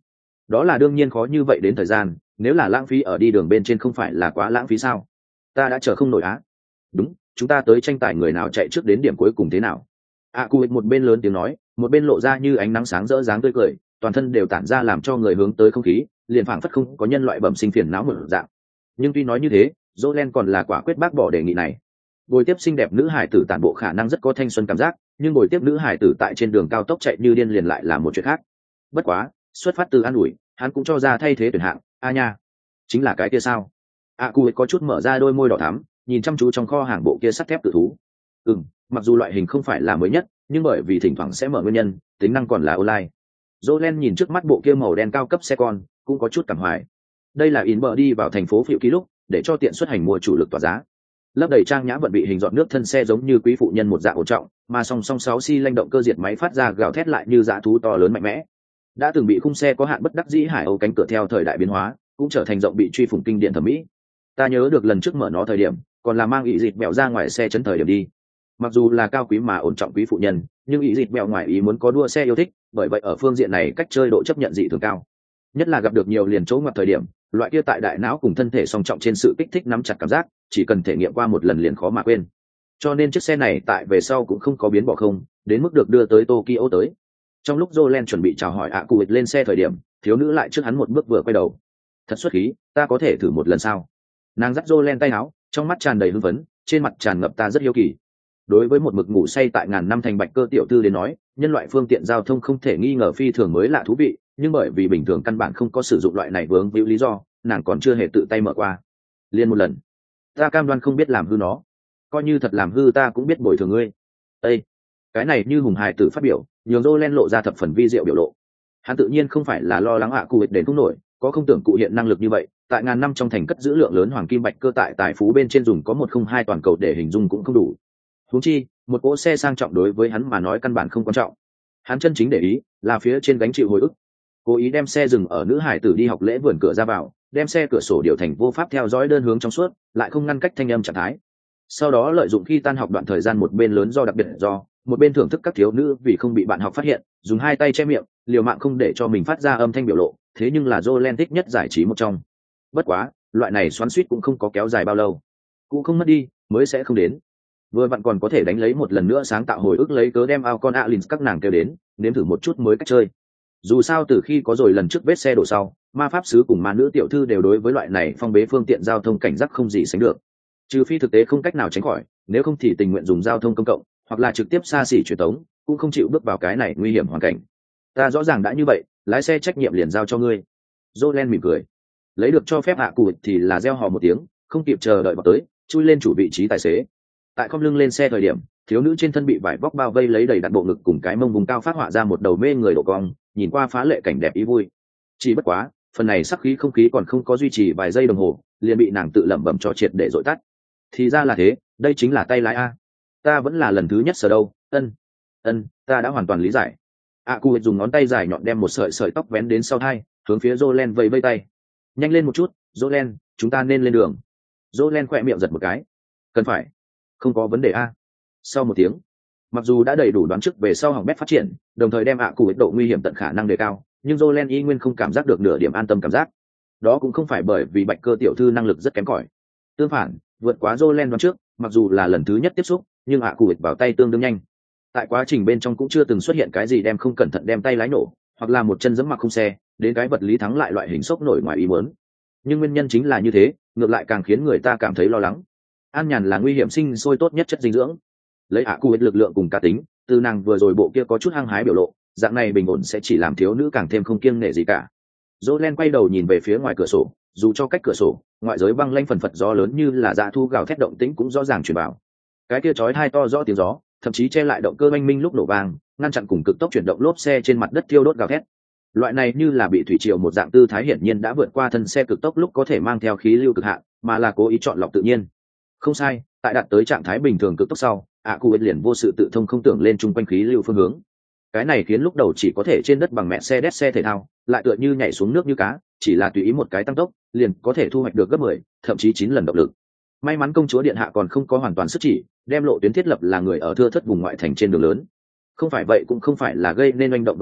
Đó là đương nhiên khó như vậy đến thời gian, nếu là lãng phí ở đi đường bên trên không phải là quá lãng phí sao? Ta đã chờ không nổi á. Đúng, chúng ta tới tranh tài người nào chạy trước đến điểm cuối cùng thế nào? A Cu một bên lớn tiếng nói, một bên lộ ra như ánh nắng sáng rỡ dáng tươi cười, toàn thân đều tản ra làm cho người hướng tới không khí, liền phảng phất không có nhân loại bẩm sinh phiền não một dạng. Nhưng tuy nói như thế, Jolen còn là quả quyết bác bỏ đề nghị này. Buổi tiếp xinh đẹp nữ hải tử tản bộ khả năng rất có thanh xuân cảm giác, nhưng buổi tiếp nữ hải tử tại trên đường cao tốc chạy như điên liền lại là một chuyện khác. Bất quá, xuất phát từ an ủi, hắn cũng cho ra thay thế tuyển hạng, a nha, chính là cái kia sao? A Cu có chút mở ra đôi môi đỏ thắm, nhìn chăm chú trong kho hàng bộ kia sắt thép tự thú. Ừm, mặc dù loại hình không phải là mới nhất, nhưng bởi vì thỉnh thoảng sẽ mở nguyên nhân, tính năng còn là online. Jolen nhìn trước mắt bộ kia màu đen cao cấp xe con, cũng có chút cảm hoài. Đây là Inber đi vào thành phố phiệu ký lúc, để cho tiện xuất hành mua chủ lực tỏa giá. Lấp đầy trang nhã vận bị hình dọn nước thân xe giống như quý phụ nhân một dạng ổn trọng, mà song song sáu xi lanh động cơ diệt máy phát ra gào thét lại như dã thú to lớn mạnh mẽ. Đã từng bị khung xe có hạn bất đắc dĩ Hải Âu cánh cửa theo thời đại biến hóa, cũng trở thành rộng bị truy phủng kinh điển thẩm mỹ. Ta nhớ được lần trước mở nó thời điểm, còn là mang ý dịt bẹo ra ngoài xe chấn thời điểm đi. Mặc dù là cao quý mà ổn trọng quý phụ nhân, nhưng ý dịt bẹo ngoài ý muốn có đua xe yêu thích, bởi vậy ở phương diện này cách chơi độ chấp nhận dị thường cao. Nhất là gặp được nhiều liền chỗ ngoặt thời điểm, loại kia tại đại não cùng thân thể song trọng trên sự kích thích nắm chặt cảm giác, chỉ cần thể nghiệm qua một lần liền khó mà quên. Cho nên chiếc xe này tại về sau cũng không có biến bỏ không, đến mức được đưa tới Tokyo tới. Trong lúc Jolen chuẩn bị chào hỏi ạ cụ lên xe thời điểm, thiếu nữ lại trước hắn một bước vừa quay đầu. Thật xuất khí, ta có thể thử một lần sao? Nàng dắt Jolen tay áo, trong mắt tràn đầy hưng phấn, trên mặt tràn ngập ta rất hiếu kỳ. Đối với một mực ngủ say tại ngàn năm thành bạch cơ tiểu thư đến nói, nhân loại phương tiện giao thông không thể nghi ngờ phi thường mới lạ thú vị, nhưng bởi vì bình thường căn bản không có sử dụng loại này vướng víu lý do, nàng còn chưa hề tự tay mở qua. Liên một lần, ta cam đoan không biết làm hư nó, coi như thật làm hư ta cũng biết bồi thường ngươi. Ê, cái này như hùng hài tử phát biểu, nhường Jolen lộ ra thập phần vi diệu biểu lộ. Hắn tự nhiên không phải là lo lắng ạ cụ đến không nổi, có không tưởng cụ hiện năng lực như vậy, tại ngàn năm trong thành cất giữ lượng lớn hoàng kim bạch cơ tại tài phú bên trên dùng có một không hai toàn cầu để hình dung cũng không đủ. Huống chi, một cỗ xe sang trọng đối với hắn mà nói căn bản không quan trọng. Hắn chân chính để ý là phía trên gánh chịu hồi ức. Cố ý đem xe dừng ở nữ hải tử đi học lễ vườn cửa ra vào, đem xe cửa sổ điều thành vô pháp theo dõi đơn hướng trong suốt, lại không ngăn cách thanh âm trạng thái. Sau đó lợi dụng khi tan học đoạn thời gian một bên lớn do đặc biệt do, một bên thưởng thức các thiếu nữ vì không bị bạn học phát hiện, dùng hai tay che miệng, liều mạng không để cho mình phát ra âm thanh biểu lộ, thế nhưng là Jolen thích nhất giải trí một trong. Bất quá, loại này xoắn xuýt cũng không có kéo dài bao lâu. Cũng không mất đi, mới sẽ không đến. Vừa vặn còn có thể đánh lấy một lần nữa sáng tạo hồi ức lấy cớ đem ao con Alins các nàng kêu đến, nếm thử một chút mới cách chơi. Dù sao từ khi có rồi lần trước vết xe đổ sau, ma pháp sứ cùng ma nữ tiểu thư đều đối với loại này phong bế phương tiện giao thông cảnh giác không gì sánh được. Trừ phi thực tế không cách nào tránh khỏi, nếu không thì tình nguyện dùng giao thông công cộng, hoặc là trực tiếp xa xỉ truyền tống, cũng không chịu bước vào cái này nguy hiểm hoàn cảnh. Ta rõ ràng đã như vậy, lái xe trách nhiệm liền giao cho ngươi. Jolen mỉm cười, lấy được cho phép hạ cụ thì là reo hò một tiếng, không kịp chờ đợi vào tới, chui lên chủ vị trí tài xế. Tại khom lưng lên xe thời điểm, thiếu nữ trên thân bị vải vóc bao vây lấy đầy đặn bộ ngực cùng cái mông vùng cao phát họa ra một đầu mê người độ cong, nhìn qua phá lệ cảnh đẹp ý vui. Chỉ bất quá, phần này sắc khí không khí còn không có duy trì vài giây đồng hồ, liền bị nàng tự lẩm bẩm cho triệt để dội tắt. Thì ra là thế, đây chính là tay lái a. Ta vẫn là lần thứ nhất sở đâu. Ân, ân, ta đã hoàn toàn lý giải. A Cu dùng ngón tay dài nhọn đem một sợi sợi tóc vén đến sau tai, hướng phía Jolen vẫy vẫy tay. Nhanh lên một chút, Jolen, chúng ta nên lên đường. Jolen khẽ miệng giật một cái. Cần phải, không có vấn đề a. Sau một tiếng, mặc dù đã đầy đủ đoán trước về sau hỏng bét phát triển, đồng thời đem ạ cụ độ nguy hiểm tận khả năng đề cao, nhưng Jolen y nguyên không cảm giác được nửa điểm an tâm cảm giác. Đó cũng không phải bởi vì bạch cơ tiểu thư năng lực rất kém cỏi. Tương phản, vượt quá Jolen đoán trước, mặc dù là lần thứ nhất tiếp xúc, nhưng ạ cụ vào tay tương đương nhanh. Tại quá trình bên trong cũng chưa từng xuất hiện cái gì đem không cẩn thận đem tay lái nổ, hoặc là một chân giẫm mặc không xe, đến cái vật lý thắng lại loại hình sốc nổi ngoài ý muốn. Nhưng nguyên nhân chính là như thế, ngược lại càng khiến người ta cảm thấy lo lắng. An nhàn là nguy hiểm sinh sôi tốt nhất chất dinh dưỡng. Lấy ạ cụ lực lượng cùng cá tính, từ nàng vừa rồi bộ kia có chút hăng hái biểu lộ, dạng này bình ổn sẽ chỉ làm thiếu nữ càng thêm không kiêng nể gì cả. Jolen quay đầu nhìn về phía ngoài cửa sổ, dù cho cách cửa sổ, ngoại giới băng lanh phần phật gió lớn như là dạ thu gào thét động tĩnh cũng rõ ràng truyền vào. Cái kia chói tai to rõ tiếng gió, thậm chí che lại động cơ oanh minh lúc nổ vang, ngăn chặn cùng cực tốc chuyển động lốp xe trên mặt đất thiêu đốt gào thét. Loại này như là bị thủy triều một dạng tư thái hiển nhiên đã vượt qua thân xe cực tốc lúc có thể mang theo khí lưu cực hạn, mà là cố ý chọn lọc tự nhiên. Không sai, tại đạt tới trạng thái bình thường cực tốc sau, ạ cụ liền vô sự tự thông không tưởng lên chung quanh khí lưu phương hướng. Cái này khiến lúc đầu chỉ có thể trên đất bằng mẹ xe đét xe thể thao, lại tựa như nhảy xuống nước như cá, chỉ là tùy ý một cái tăng tốc, liền có thể thu hoạch được gấp mười, thậm chí chín lần động lực. May mắn công chúa điện hạ còn không có hoàn toàn sức chỉ, đem lộ tuyến thiết lập là người ở thưa thất vùng ngoại thành trên đường lớn. Không phải vậy cũng không phải là gây nên oanh động vấn đề,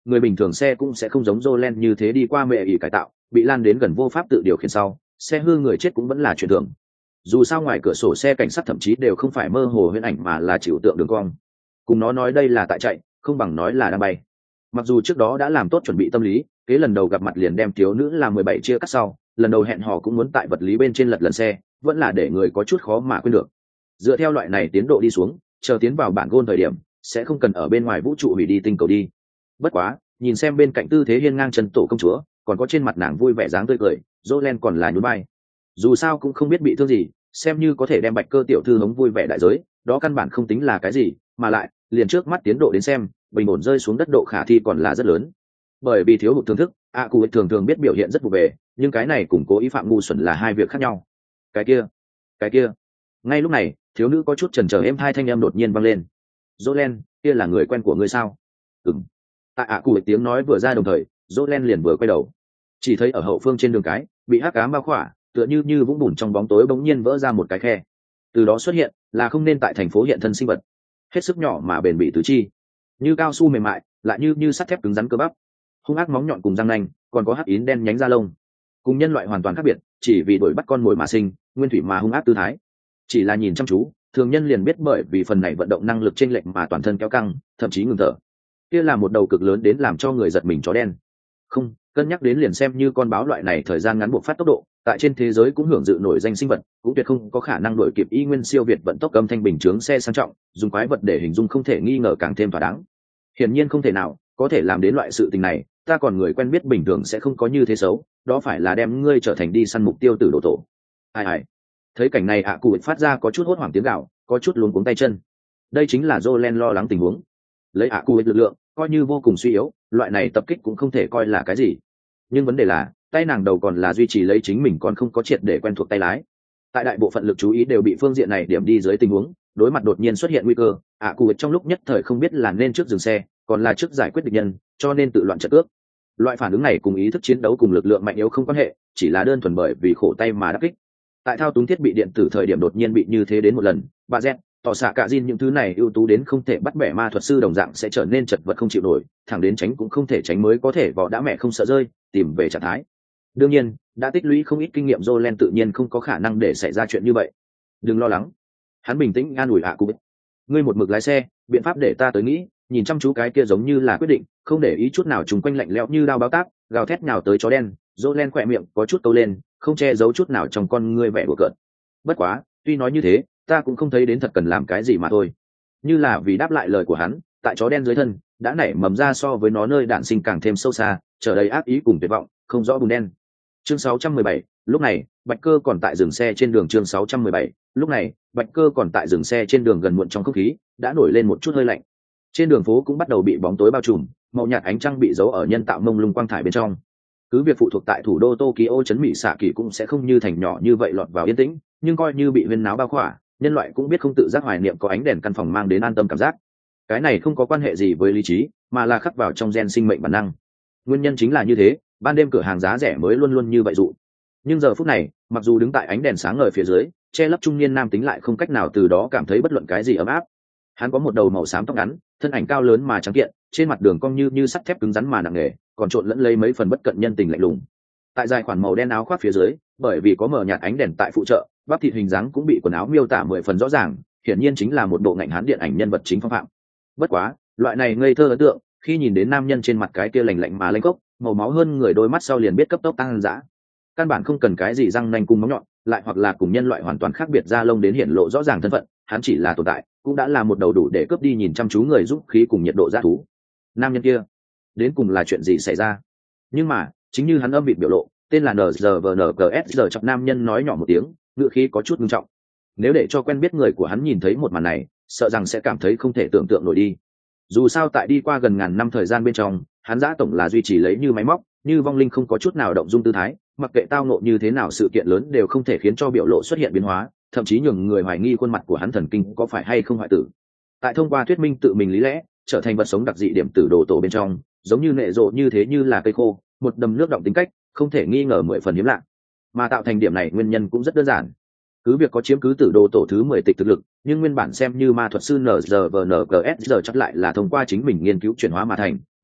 người bình thường xe cũng sẽ không giống Jolene như thế đi qua mẹ ỷ cải tạo, bị lan đến gần vô pháp tự điều khiển sau, xe hư người chết cũng vẫn là chuyện thường. Dù sao ngoài cửa sổ xe cảnh sát thậm chí đều không phải mơ hồ huyễn ảnh mà là chịu tượng đường cong. Cùng nó nói đây là tại chạy, không bằng nói là đang bay. Mặc dù trước đó đã làm tốt chuẩn bị tâm lý, kế lần đầu gặp mặt liền đem thiếu nữ là mười bảy chia cắt sau, lần đầu hẹn hò cũng muốn tại vật lý bên trên lật lần xe, vẫn là để người có chút khó mà quên được. Dựa theo loại này tiến độ đi xuống, chờ tiến vào bản gôn thời điểm, sẽ không cần ở bên ngoài vũ trụ hủy đi tinh cầu đi. Bất quá, nhìn xem bên cạnh tư thế hiên ngang chân tổ công chúa, còn có trên mặt nàng vui vẻ dáng tươi cười, Jolene còn là nhún vai. Dù sao cũng không biết bị thương gì, xem như có thể đem Bạch Cơ tiểu thư hống vui vẻ đại giới, đó căn bản không tính là cái gì, mà lại, liền trước mắt tiến độ đến xem, bình ổn rơi xuống đất độ khả thi còn là rất lớn. Bởi vì thiếu hụt thưởng thức, ạ cụ thường thường biết biểu hiện rất vụ về, nhưng cái này cùng cố ý phạm ngu xuẩn là hai việc khác nhau. Cái kia, cái kia. Ngay lúc này, thiếu nữ có chút chần chờ êm hai thanh em đột nhiên vang lên. Jolene, kia là người quen của ngươi sao? Ừm. Tại ạ cụ tiếng nói vừa ra đồng thời, Jolene liền vừa quay đầu, chỉ thấy ở hậu phương trên đường cái, bị hắc ám bao khỏa, tựa như như vũng bùn trong bóng tối bỗng nhiên vỡ ra một cái khe. Từ đó xuất hiện là không nên tại thành phố hiện thân sinh vật, hết sức nhỏ mà bền bỉ tứ chi, như cao su mềm mại, lại như như sắt thép cứng rắn cơ bắp, hung ác móng nhọn cùng răng nanh, còn có hắc yến đen nhánh da lông, cùng nhân loại hoàn toàn khác biệt, chỉ vì đuổi bắt con mồi mà sinh, nguyên thủy mà hung ác tư thái. Chỉ là nhìn chăm chú, thường nhân liền biết bởi vì phần này vận động năng lực chênh lệch mà toàn thân kéo căng, thậm chí ngừng thở. Kia là một đầu cực lớn đến làm cho người giật mình chó đen. Không, cân nhắc đến liền xem như con báo loại này thời gian ngắn buộc phát tốc độ, tại trên thế giới cũng hưởng dự nổi danh sinh vật, cũng tuyệt không có khả năng đuổi kịp y nguyên siêu việt vận tốc âm thanh bình chướng xe sang trọng, dùng quái vật để hình dung không thể nghi ngờ càng thêm thỏa đáng. Hiển nhiên không thể nào có thể làm đến loại sự tình này, ta còn người quen biết bình thường sẽ không có như thế xấu, đó phải là đem ngươi trở thành đi săn mục tiêu từ đồ tổ. Ai ai. Thấy cảnh này ạ cụ phát ra có chút hốt hoảng tiếng gào, có chút luống cuống tay chân. Đây chính là Jolene lo lắng tình huống. Lấy ạ cụ lực lượng, coi như vô cùng suy yếu, loại này tập kích cũng không thể coi là cái gì. Nhưng vấn đề là, tay nàng đầu còn là duy trì lấy chính mình còn không có triệt để quen thuộc tay lái. Tại đại bộ phận lực chú ý đều bị phương diện này điểm đi dưới tình huống, đối mặt đột nhiên xuất hiện nguy cơ, ạ cụ trong lúc nhất thời không biết là nên trước dừng xe, còn là trước giải quyết địch nhân, cho nên tự loạn trận cước. Loại phản ứng này cùng ý thức chiến đấu cùng lực lượng mạnh yếu không quan hệ, chỉ là đơn thuần bởi vì khổ tay mà đắc kích. Tại thao túng thiết bị điện tử thời điểm đột nhiên bị như thế đến một lần, bà Z, tỏ xạ cả Jin những thứ này ưu tú đến không thể bắt bẻ ma thuật sư đồng dạng sẽ trở nên chật vật không chịu nổi, thẳng đến tránh cũng không thể tránh mới có thể vỏ đã mẹ không sợ rơi, tìm về trạng thái. Đương nhiên, đã tích lũy không ít kinh nghiệm Jolene tự nhiên không có khả năng để xảy ra chuyện như vậy. Đừng lo lắng. Hắn bình tĩnh an ủi ạ cụ. Ngươi một mực lái xe, biện pháp để ta tới nghĩ, nhìn chăm chú cái kia giống như là quyết định, không để ý chút nào trùng quanh lạnh lẽo như đao báo táp, gào thét nhào tới chó đen. Jolene khỏe miệng có chút câu lên, không che giấu chút nào trong con ngươi vẻ của cợt. Bất quá, tuy nói như thế, ta cũng không thấy đến thật cần làm cái gì mà thôi. Như là vì đáp lại lời của hắn, tại chó đen dưới thân đã nảy mầm ra so với nó nơi đạn sinh càng thêm sâu xa, trở đầy ác ý cùng tuyệt vọng, không rõ bùn đen. Chương sáu trăm mười bảy, lúc này, Bạch Cơ còn tại dừng xe trên đường. Chương sáu trăm mười bảy, lúc này, Bạch Cơ còn tại dừng xe trên đường gần muộn trong không khí đã nổi lên một chút hơi lạnh. Trên đường phố cũng bắt đầu bị bóng tối bao trùm, màu nhạt ánh trăng bị giấu ở nhân tạo mông lung quang thải bên trong. Cứ việc phụ thuộc tại thủ đô Tokyo trấn Mỹ xạ kỳ cũng sẽ không như thành nhỏ như vậy lọt vào yên tĩnh, nhưng coi như bị huyên náo bao khỏa, nhân loại cũng biết không tự giác hoài niệm có ánh đèn căn phòng mang đến an tâm cảm giác. Cái này không có quan hệ gì với lý trí, mà là khắc vào trong gen sinh mệnh bản năng. Nguyên nhân chính là như thế, ban đêm cửa hàng giá rẻ mới luôn luôn như vậy dụ. Nhưng giờ phút này, mặc dù đứng tại ánh đèn sáng ngời phía dưới, che lấp trung niên nam tính lại không cách nào từ đó cảm thấy bất luận cái gì ấm áp. Hắn có một đầu màu xám tóc ngắn, thân ảnh cao lớn mà trắng kiện, trên mặt đường cong như như sắt thép cứng rắn mà nặng nề, còn trộn lẫn lấy mấy phần bất cận nhân tình lạnh lùng. Tại dài khoản màu đen áo khoác phía dưới, bởi vì có mờ nhạt ánh đèn tại phụ trợ, bắp thịt hình dáng cũng bị quần áo miêu tả mười phần rõ ràng, hiển nhiên chính là một bộ ngạnh hán điện ảnh nhân vật chính phong phạm. Bất quá, loại này ngây thơ ấn tượng, khi nhìn đến nam nhân trên mặt cái kia lạnh lạnh mà lanh cốc, màu máu hơn người đôi mắt sau liền biết cấp tốc tăng dã. Căn bản không cần cái gì răng nanh cùng móng nhọn, lại hoặc là cùng nhân loại hoàn toàn khác biệt da lông đến hiện lộ rõ ràng thân phận, hắn chỉ là tồn tại, cũng đã là một đầu đủ để cướp đi nhìn chăm chú người giúp khí cùng nhiệt độ dã thú. Nam nhân kia, đến cùng là chuyện gì xảy ra? Nhưng mà, chính như hắn âm vịt biểu lộ, tên là en giê vê en giê ét giờ chọc nam nhân nói nhỏ một tiếng, ngữ khí có chút nghiêm trọng. Nếu để cho quen biết người của hắn nhìn thấy một màn này, sợ rằng sẽ cảm thấy không thể tưởng tượng nổi đi. Dù sao tại đi qua gần ngàn năm thời gian bên trong, hắn giã tổng là duy trì lấy như máy móc, như vong linh không có chút nào động dung tư thái, mặc kệ tao ngộ như thế nào sự kiện lớn đều không thể khiến cho biểu lộ xuất hiện biến hóa, thậm chí nhường người hoài nghi khuôn mặt của hắn thần kinh có phải hay không hoại tử. Tại thông qua thuyết minh tự mình lý lẽ, trở thành vật sống đặc dị điểm tử đồ tổ bên trong, giống như nệ rộ như thế như là cây khô, một đầm nước động tính cách, không thể nghi ngờ mười phần hiếm lạ. Mà tạo thành điểm này nguyên nhân cũng rất đơn giản. Cứ việc có chiếm cứ tử đồ tổ thứ mười tịch thực lực, nhưng nguyên bản xem như ma thuật sư en giê vê en giê ét giờ chắc lại là thông qua chính mình nghiên cứu chuyển hóa mà thành,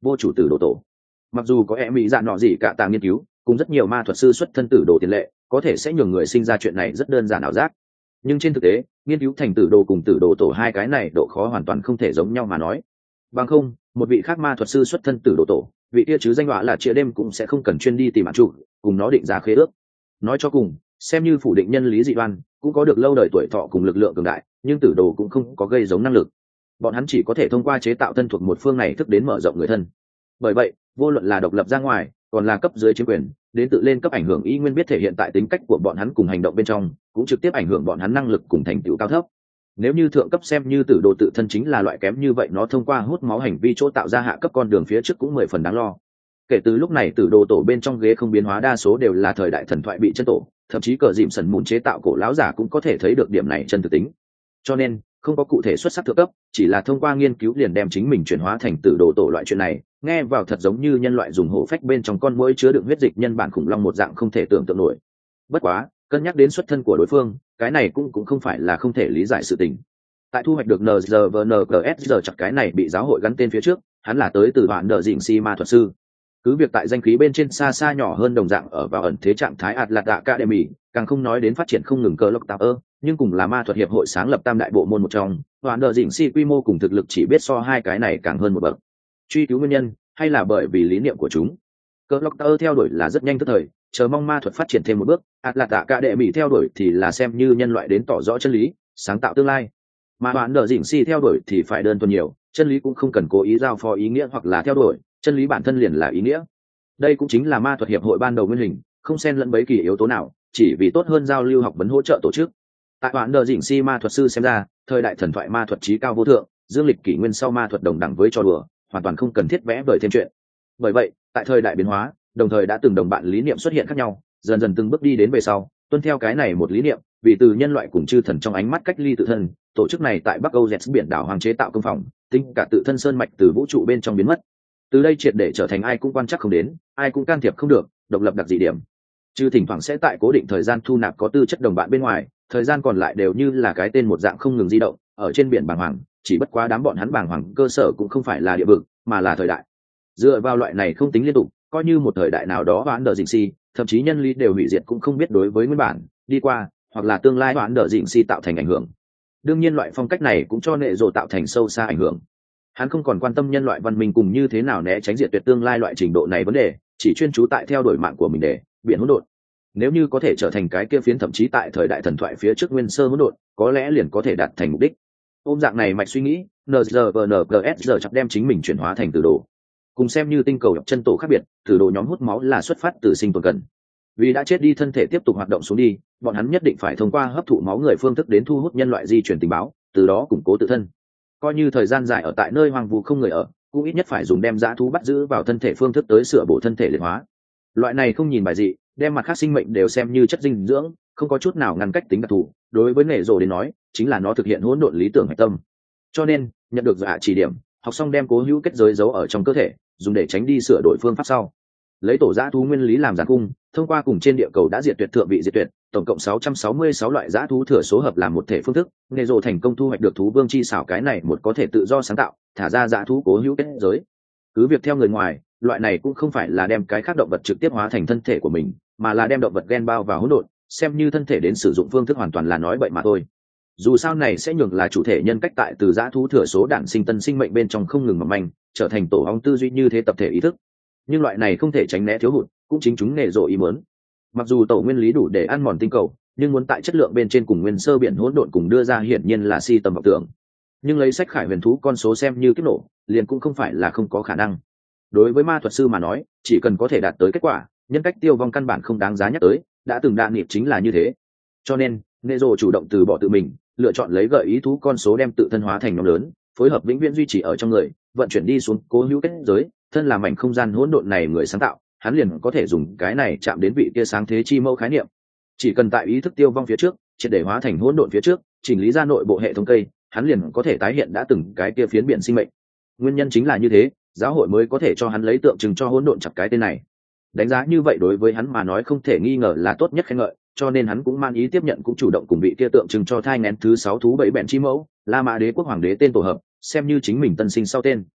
vô chủ tử đồ tổ. Mặc dù có e mỹ dạ nọ gì cả tạ nghiên cứu cùng rất nhiều ma thuật sư xuất thân tử đồ tiền lệ có thể sẽ nhường người sinh ra chuyện này rất đơn giản ảo giác, nhưng trên thực tế nghiên cứu thành tử đồ cùng tử đồ tổ hai cái này độ khó hoàn toàn không thể giống nhau mà nói. Bằng không một vị khác ma thuật sư xuất thân tử đồ tổ, vị kia chứ danh họa là chia đêm cũng sẽ không cần chuyên đi tìm ạn trụ cùng nó định ra khế ước. Nói cho cùng xem như phủ định nhân lý dị đoan cũng có được lâu đời tuổi thọ cùng lực lượng cường đại, nhưng tử đồ cũng không có gây giống năng lực. Bọn hắn chỉ có thể thông qua chế tạo thân thuộc một phương này thức đến mở rộng người thân. Bởi vậy vô luận là độc lập ra ngoài còn là cấp dưới chiếm quyền đến tự lên cấp ảnh hưởng y nguyên biết thể hiện tại tính cách của bọn hắn cùng hành động bên trong, cũng trực tiếp ảnh hưởng bọn hắn năng lực cùng thành tựu cao thấp. Nếu như thượng cấp xem như tử đồ tự thân chính là loại kém như vậy, nó thông qua hút máu hành vi chỗ tạo ra hạ cấp con đường phía trước cũng mười phần đáng lo. Kể từ lúc này tử đồ tổ bên trong ghế không biến hóa đa số đều là thời đại thần thoại bị chân tổ, thậm chí cờ dìm sần mùn chế tạo cổ lão giả cũng có thể thấy được điểm này chân thực tính. Cho nên không có cụ thể xuất sắc thượng cấp, chỉ là thông qua nghiên cứu liền đem chính mình chuyển hóa thành tử đồ tổ loại chuyện này, nghe vào thật giống như nhân loại dùng hổ phách bên trong con muỗi chứa đựng huyết dịch nhân bản khủng long một dạng không thể tưởng tượng nổi. Bất quá cân nhắc đến xuất thân của đối phương, cái này cũng cũng không phải là không thể lý giải sự tình. Tại thu hoạch được en giê vê en giê ét giờ chặt cái này bị giáo hội gắn tên phía trước, hắn là tới từ đoạn đờ dịnh si ma thuật sư. Cứ việc tại danh khí bên trên xa xa nhỏ hơn đồng dạng ở vào ẩn thế trạng thái Atlas Academy, càng không nói đến phát triển không ngừng cơ lộc tạo ơ, nhưng cùng là ma thuật hiệp hội sáng lập tam đại bộ môn một trong, đoạn đờ dịnh si quy mô cùng thực lực chỉ biết so hai cái này càng hơn một bậc. Truy cứu nguyên nhân, hay là bởi vì lý niệm của chúng. Cơ lộc tạo ơ theo đuổi là rất nhanh tức thời, chờ mong ma thuật phát triển thêm một bước, Atlas Academy theo đuổi thì là xem như nhân loại đến tỏ rõ chân lý, sáng tạo tương lai. Mà đoạn đờ dịnh si theo đuổi thì phải đơn thuần nhiều, chân lý cũng không cần cố ý giao phó ý nghĩa hoặc là theo đuổi, chân lý bản thân liền là ý nghĩa. Đây cũng chính là ma thuật hiệp hội ban đầu nguyên hình, không xen lẫn bất kỳ yếu tố nào, chỉ vì tốt hơn giao lưu học vấn hỗ trợ tổ chức. Tại đoạn đờ dịnh si ma thuật sư xem ra, thời đại thần thoại ma thuật trí cao vô thượng, dương lịch kỷ nguyên sau ma thuật đồng đẳng với trò đùa, hoàn toàn không cần thiết vẽ vời thêm chuyện. Bởi vậy tại thời đại biến hóa, đồng thời đã từng đồng bạn lý niệm xuất hiện khác nhau, dần dần từng bước đi đến về sau, tuân theo cái này một lý niệm, vì từ nhân loại cùng chư thần trong ánh mắt cách ly tự thân, tổ chức này tại Bắc Âu Jets biển đảo hoàng chế tạo công phòng, tính cả tự thân sơn mạch từ vũ trụ bên trong biến mất. Từ đây triệt để trở thành ai cũng quan chắc không đến, ai cũng can thiệp không được, độc lập đặc dị điểm. Chứ thỉnh thoảng sẽ tại cố định thời gian thu nạp có tư chất đồng bạn bên ngoài, thời gian còn lại đều như là cái tên một dạng không ngừng di động, ở trên biển bàng hoàng, chỉ bất quá đám bọn hắn bàng hoàng cơ sở cũng không phải là địa vực, mà là thời đại. Dựa vào loại này không tính liên tục, coi như một thời đại nào đó đoán đờ dịnh si, thậm chí nhân lý đều hủy diệt cũng không biết đối với nguyên bản, đi qua, hoặc là tương lai đoán đờ dịnh si tạo thành ảnh hưởng. Đương nhiên loại phong cách này cũng cho nệ rồ tạo thành sâu xa ảnh hưởng. Hắn không còn quan tâm nhân loại văn minh cùng như thế nào né tránh diệt tuyệt tương lai loại trình độ này vấn đề, chỉ chuyên chú tại theo đuổi mạng của mình để biển hỗn độn. Nếu như có thể trở thành cái kia phiến thậm chí tại thời đại thần thoại phía trước nguyên sơ hỗn độn, có lẽ liền có thể đạt thành mục đích. Ôm dạng này mạch suy nghĩ, en giê vê en giê ét giờ chặt đem chính mình chuyển hóa thành tử đồ. Cùng xem như tinh cầu chân tổ khác biệt, tử đồ nhóm hút máu là xuất phát từ sinh tồn cần. Vì đã chết đi thân thể tiếp tục hoạt động xuống đi, bọn hắn nhất định phải thông qua hấp thụ máu người phương thức đến thu hút nhân loại di chuyển tình báo, từ đó củng cố tự thân. Coi như thời gian dài ở tại nơi hoang vu không người ở, cũng ít nhất phải dùng đem dã thú bắt giữ vào thân thể phương thức tới sửa bổ thân thể liệt hóa. Loại này không nhìn bài dị, đem mặt khác sinh mệnh đều xem như chất dinh dưỡng, không có chút nào ngăn cách tính đặc thù, đối với nghề rồ đến nói chính là nó thực hiện hỗn độn lý tưởng hạch tâm. Cho nên nhận được dạ chỉ điểm, học xong đem cố hữu kết giới giấu ở trong cơ thể, dùng để tránh đi sửa đổi phương pháp sau. Lấy tổ dã thú nguyên lý làm giàn cung, thông qua cùng trên địa cầu đã diệt tuyệt thượng vị diệt tuyệt, tổng cộng sáu trăm sáu mươi sáu loại dã thú thừa số hợp làm một thể phương thức, nghề rồ thành công thu hoạch được thú vương chi xảo cái này một có thể tự do sáng tạo, thả ra dã thú cố hữu kết giới. Cứ việc theo người ngoài, loại này cũng không phải là đem cái khác động vật trực tiếp hóa thành thân thể của mình, mà là đem động vật gen bao vào hỗn độn, xem như thân thể đến sử dụng phương thức hoàn toàn là nói bậy mà thôi. Dù sao này sẽ nhường là chủ thể nhân cách tại từ dã thú thừa số đản sinh tân sinh mệnh bên trong không ngừng mầm manh, trở thành tổ ong tư duy như thế tập thể ý thức. Nhưng loại này không thể tránh né thiếu hụt, cũng chính chúng nghề rồ ý muốn. Mặc dù tổ nguyên lý đủ để ăn mòn tinh cầu, nhưng muốn tại chất lượng bên trên cùng nguyên sơ biển hỗn độn cùng đưa ra hiển nhiên là si tầm vọng tưởng. Nhưng lấy sách khải huyền thú con số xem như kiếp nổ, liền cũng không phải là không có khả năng. Đối với ma thuật sư mà nói, chỉ cần có thể đạt tới kết quả, nhân cách tiêu vong căn bản không đáng giá nhắc tới, đã từng đa nghiệp chính là như thế. Cho nên nghề rồ chủ động từ bỏ tự mình, lựa chọn lấy gợi ý thú con số đem tự thân hóa thành nhóm lớn, phối hợp vĩnh viễn duy trì ở trong người, vận chuyển đi xuống cố hữu kết giới, thân là mảnh không gian hỗn độn này người sáng tạo, hắn liền có thể dùng cái này chạm đến vị kia sáng thế chi mẫu khái niệm. Chỉ cần tại ý thức tiêu vong phía trước, triệt để hóa thành hỗn độn phía trước, chỉnh lý ra nội bộ hệ thống cây, hắn liền có thể tái hiện đã từng cái kia phiến biển sinh mệnh. Nguyên nhân chính là như thế, giáo hội mới có thể cho hắn lấy tượng trưng cho hỗn độn chặt cái tên này. Đánh giá như vậy đối với hắn mà nói không thể nghi ngờ là tốt nhất khen ngợi, cho nên hắn cũng mang ý tiếp nhận cũng chủ động cùng vị kia tượng trưng cho thai nghén thứ sáu thú bảy bẹn chi mẫu, La Mã Đế quốc hoàng đế tên tổ hợp, xem như chính mình tân sinh sau tên.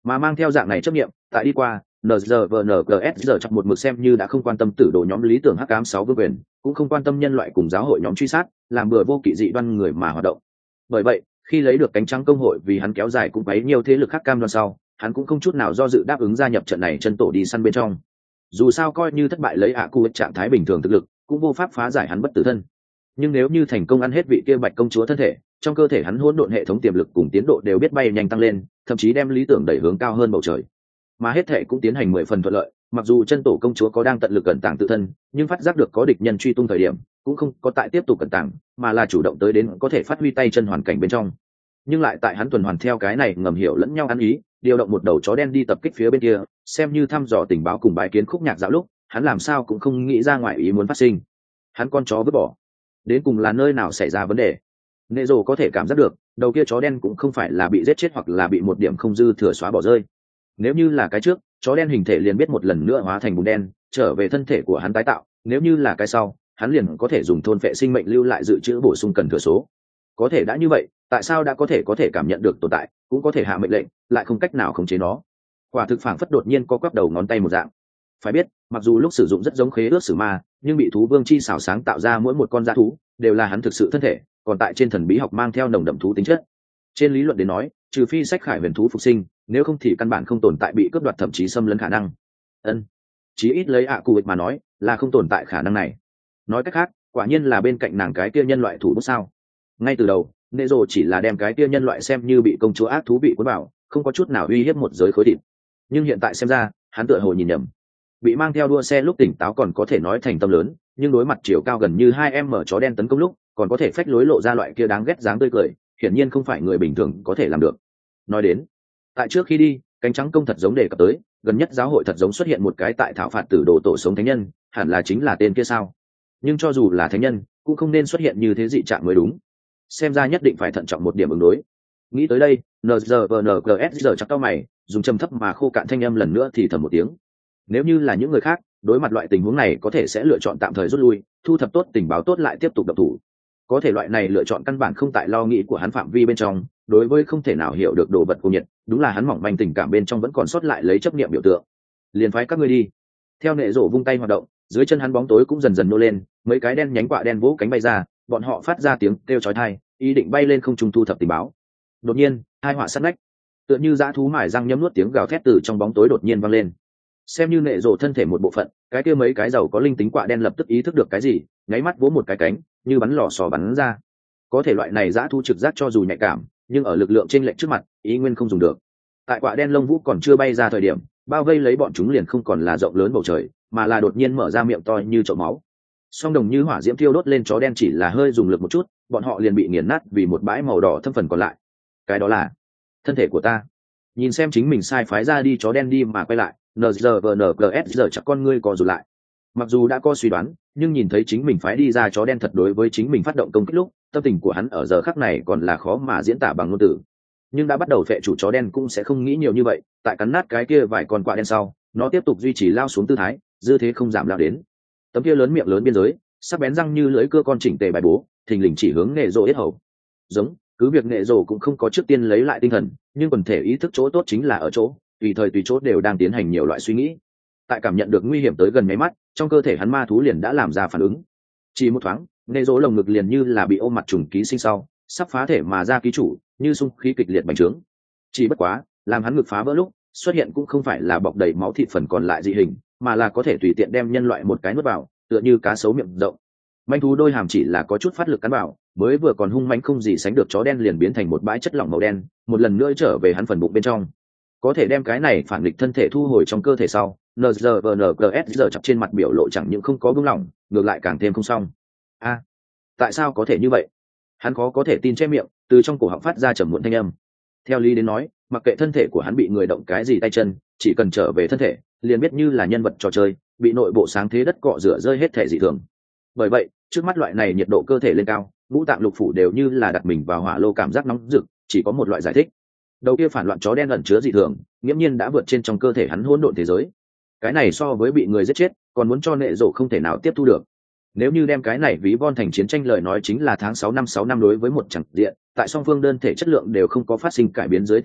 mà mang theo dạng này chấp nghiệm tại đi qua en giê vê en giê ét giờ chặt một mực xem như đã không quan tâm tử đồ nhóm lý tưởng hắc ám sáu vương quyền, cũng không quan tâm nhân loại cùng giáo hội nhóm truy sát, làm bừa vô kỵ dị đoan người mà hoạt động. Bởi vậy, khi lấy được cánh trắng công hội vì hắn kéo dài cũng bấy nhiều thế lực khác cam đoan sau, hắn cũng không chút nào do dự đáp ứng gia nhập trận này chân tổ đi săn bên trong. Dù sao coi như thất bại lấy ạ cu trạng thái bình thường thực lực, cũng vô pháp phá giải hắn bất tử thân. Nhưng nếu như thành công ăn hết vị kia bạch công chúa thân thể, trong cơ thể hắn hỗn độn hệ thống tiềm lực cùng tiến độ đều biết bay nhanh tăng lên, thậm chí đem lý tưởng đẩy hướng cao hơn bầu trời. Mà hết thể cũng tiến hành mười phần thuận lợi, mặc dù chân tổ công chúa có đang tận lực cẩn tàng tự thân, nhưng phát giác được có địch nhân truy tung thời điểm, cũng không có tại tiếp tục cẩn tàng, mà là chủ động tới đến có thể phát huy tay chân hoàn cảnh bên trong. Nhưng lại tại hắn tuần hoàn theo cái này ngầm hiểu lẫn nhau ăn ý, điều động một đầu chó đen đi tập kích phía bên kia, xem như thăm dò tình báo cùng bái kiến khúc nhạc dạo lúc, hắn làm sao cũng không nghĩ ra ngoài ý muốn phát sinh. Hắn con chó vứt bỏ, đến cùng là nơi nào xảy ra vấn đề? Nệ rồ có thể cảm giác được, đầu kia chó đen cũng không phải là bị giết chết hoặc là bị một điểm không dư thừa xóa bỏ rơi. Nếu như là cái trước, chó đen hình thể liền biết một lần nữa hóa thành bùn đen, trở về thân thể của hắn tái tạo. Nếu như là cái sau, hắn liền có thể dùng thôn phệ sinh mệnh lưu lại dự trữ bổ sung cần thừa số. Có thể đã như vậy, tại sao đã có thể có thể cảm nhận được tồn tại, cũng có thể hạ mệnh lệnh, lại không cách nào khống chế nó? Quả thực phảng phất đột nhiên có quắp đầu ngón tay một dạng. Phải biết, mặc dù lúc sử dụng rất giống khế ước sử ma, nhưng bị thú vương chi xảo sáng tạo ra mỗi một con dã thú đều là hắn thực sự thân thể, còn tại trên thần bí học mang theo nồng đậm thú tính chất. Trên lý luận đến nói, trừ phi sách khải huyền thú phục sinh, nếu không thì căn bản không tồn tại bị cướp đoạt thậm chí xâm lấn khả năng. Ân, chí ít lấy ạ cụ mà nói, là không tồn tại khả năng này. Nói cách khác, quả nhiên là bên cạnh nàng cái kia nhân loại thủ bút sao? Ngay từ đầu, nệ rồ chỉ là đem cái kia nhân loại xem như bị công chúa ác thú bị cuốn vào, không có chút nào uy hiếp một giới khối thịt. Nhưng hiện tại xem ra, hắn tựa hồ nhìn nhầm. Bị mang theo đua xe lúc tỉnh táo còn có thể nói thành tâm lớn, nhưng đối mặt chiều cao gần như hai em mở chó đen tấn công lúc, còn có thể phách lối lộ ra loại kia đáng ghét dáng tươi cười, hiển nhiên không phải người bình thường có thể làm được. Nói đến, tại trước khi đi, cánh trắng công thật giống đề cập tới, gần nhất giáo hội thật giống xuất hiện một cái tại thảo phạt tử đồ tổ sống thánh nhân, hẳn là chính là tên kia sao? Nhưng cho dù là thánh nhân, cũng không nên xuất hiện như thế dị trạng mới đúng. Xem ra nhất định phải thận trọng một điểm ứng đối. Nghĩ tới đây, en giê vê en giê ét giờ chắc cau mày, dùng trầm thấp mà khô cạn thanh âm lần nữa thì thầm một tiếng. Nếu như là những người khác, đối mặt loại tình huống này có thể sẽ lựa chọn tạm thời rút lui, thu thập tốt tình báo tốt lại tiếp tục độc thủ. Có thể loại này lựa chọn căn bản không tại lo nghĩ của hắn phạm vi bên trong, đối với không thể nào hiểu được đồ vật của nhiệt, đúng là hắn mỏng manh tình cảm bên trong vẫn còn sót lại lấy chấp niệm biểu tượng. Liền phái các ngươi đi. Theo nệ rổ vung tay hoạt động, dưới chân hắn bóng tối cũng dần dần nô lên, mấy cái đen nhánh quạ đen vỗ cánh bay ra, bọn họ phát ra tiếng kêu chói tai, ý định bay lên không trung thu thập tình báo. Đột nhiên, hai họa sát nách, tựa như dã thú mải răng nhấm nuốt tiếng gào thét từ trong bóng tối đột nhiên vang lên. Xem như nệ rổ thân thể một bộ phận, cái kia mấy cái giàu có linh tính quạ đen lập tức ý thức được cái gì, nháy mắt vỗ một cái cánh, như bắn lò xò bắn ra. Có thể loại này dã thú trực giác cho dù nhạy cảm, nhưng ở lực lượng trên lệnh trước mặt, ý nguyên không dùng được. Tại quạ đen lông vũ còn chưa bay ra thời điểm, bao vây lấy bọn chúng liền không còn là rộng lớn bầu trời, mà là đột nhiên mở ra miệng to như chậu máu. Song đồng như hỏa diễm thiêu đốt lên chó đen chỉ là hơi dùng lực một chút, bọn họ liền bị nghiền nát vì một bãi màu đỏ thâm phần còn lại. Cái đó là thân thể của ta. Nhìn xem chính mình sai phái ra đi chó đen đi mà quay lại, en giê vê en giê ét giờ chắc con ngươi co rụt lại. Mặc dù đã có suy đoán, nhưng nhìn thấy chính mình phái đi ra chó đen thật đối với chính mình phát động công kích lúc, tâm tình của hắn ở giờ khắc này còn là khó mà diễn tả bằng ngôn từ. Nhưng đã bắt đầu phệ chủ chó đen cũng sẽ không nghĩ nhiều như vậy, tại cắn nát cái kia vài con quạ đen sau, nó tiếp tục duy trì lao xuống tư thái, dư thế không giảm lao đến. Tấm kia lớn miệng lớn biên giới, sắc bén răng như lưỡi cưa con chỉnh tề bài bố, thình lình chỉ hướng nghệ rồ yết hầu. Giống, cứ việc nghệ rồ cũng không có trước tiên lấy lại tinh thần, nhưng quần thể ý thức chỗ tốt chính là ở chỗ, tùy thời tùy chỗ đều đang tiến hành nhiều loại suy nghĩ. Tại cảm nhận được nguy hiểm tới gần mấy mắt, trong cơ thể hắn ma thú liền đã làm ra phản ứng. Chỉ một thoáng, nghệ rồ lồng ngực liền như là bị ôm mặt trùng ký sinh sau, sắp phá thể mà ra ký chủ, như xung khí kịch liệt bành trướng. Chỉ bất quá, làm hắn ngực phá vỡ lúc, xuất hiện cũng không phải là bọc đầy máu thịt phần còn lại dị hình, mà là có thể tùy tiện đem nhân loại một cái nuốt vào, tựa như cá sấu miệng rộng. Manh thú đôi hàm chỉ là có chút phát lực cắn vào, mới vừa còn hung manh không gì sánh được chó đen liền biến thành một bãi chất lỏng màu đen, một lần nữa trở về hắn phần bụng bên trong. Có thể đem cái này phản nghịch thân thể thu hồi trong cơ thể sau, en giê vê en giê ét giờ chập trên mặt biểu lộ chẳng những không có buông lỏng, ngược lại càng thêm không xong. A, tại sao có thể như vậy? Hắn khó có thể tin che miệng, từ trong cổ họng phát ra trầm muộn thanh âm. Theo lý đến nói, mặc kệ thân thể của hắn bị người động cái gì tay chân, chỉ cần trở về thân thể, liền biết như là nhân vật trò chơi, bị nội bộ sáng thế đất cọ rửa rơi hết thể dị thường. Bởi vậy, trước mắt loại này nhiệt độ cơ thể lên cao, ngũ tạng lục phủ đều như là đặt mình vào hỏa lô cảm giác nóng rực, chỉ có một loại giải thích. Đầu kia phản loạn chó đen ẩn chứa dị thường, nghiễm nhiên đã vượt trên trong cơ thể hắn hỗn độn thế giới. Cái này so với bị người giết chết, còn muốn cho nệ rổ không thể nào tiếp thu được. Nếu như đem cái này ví von thành chiến tranh lời nói chính là tháng sáu năm sáu năm đối với một chẳng diện, tại song phương đơn thể chất lượng đều không có phát sinh cải biến dưới tình huống,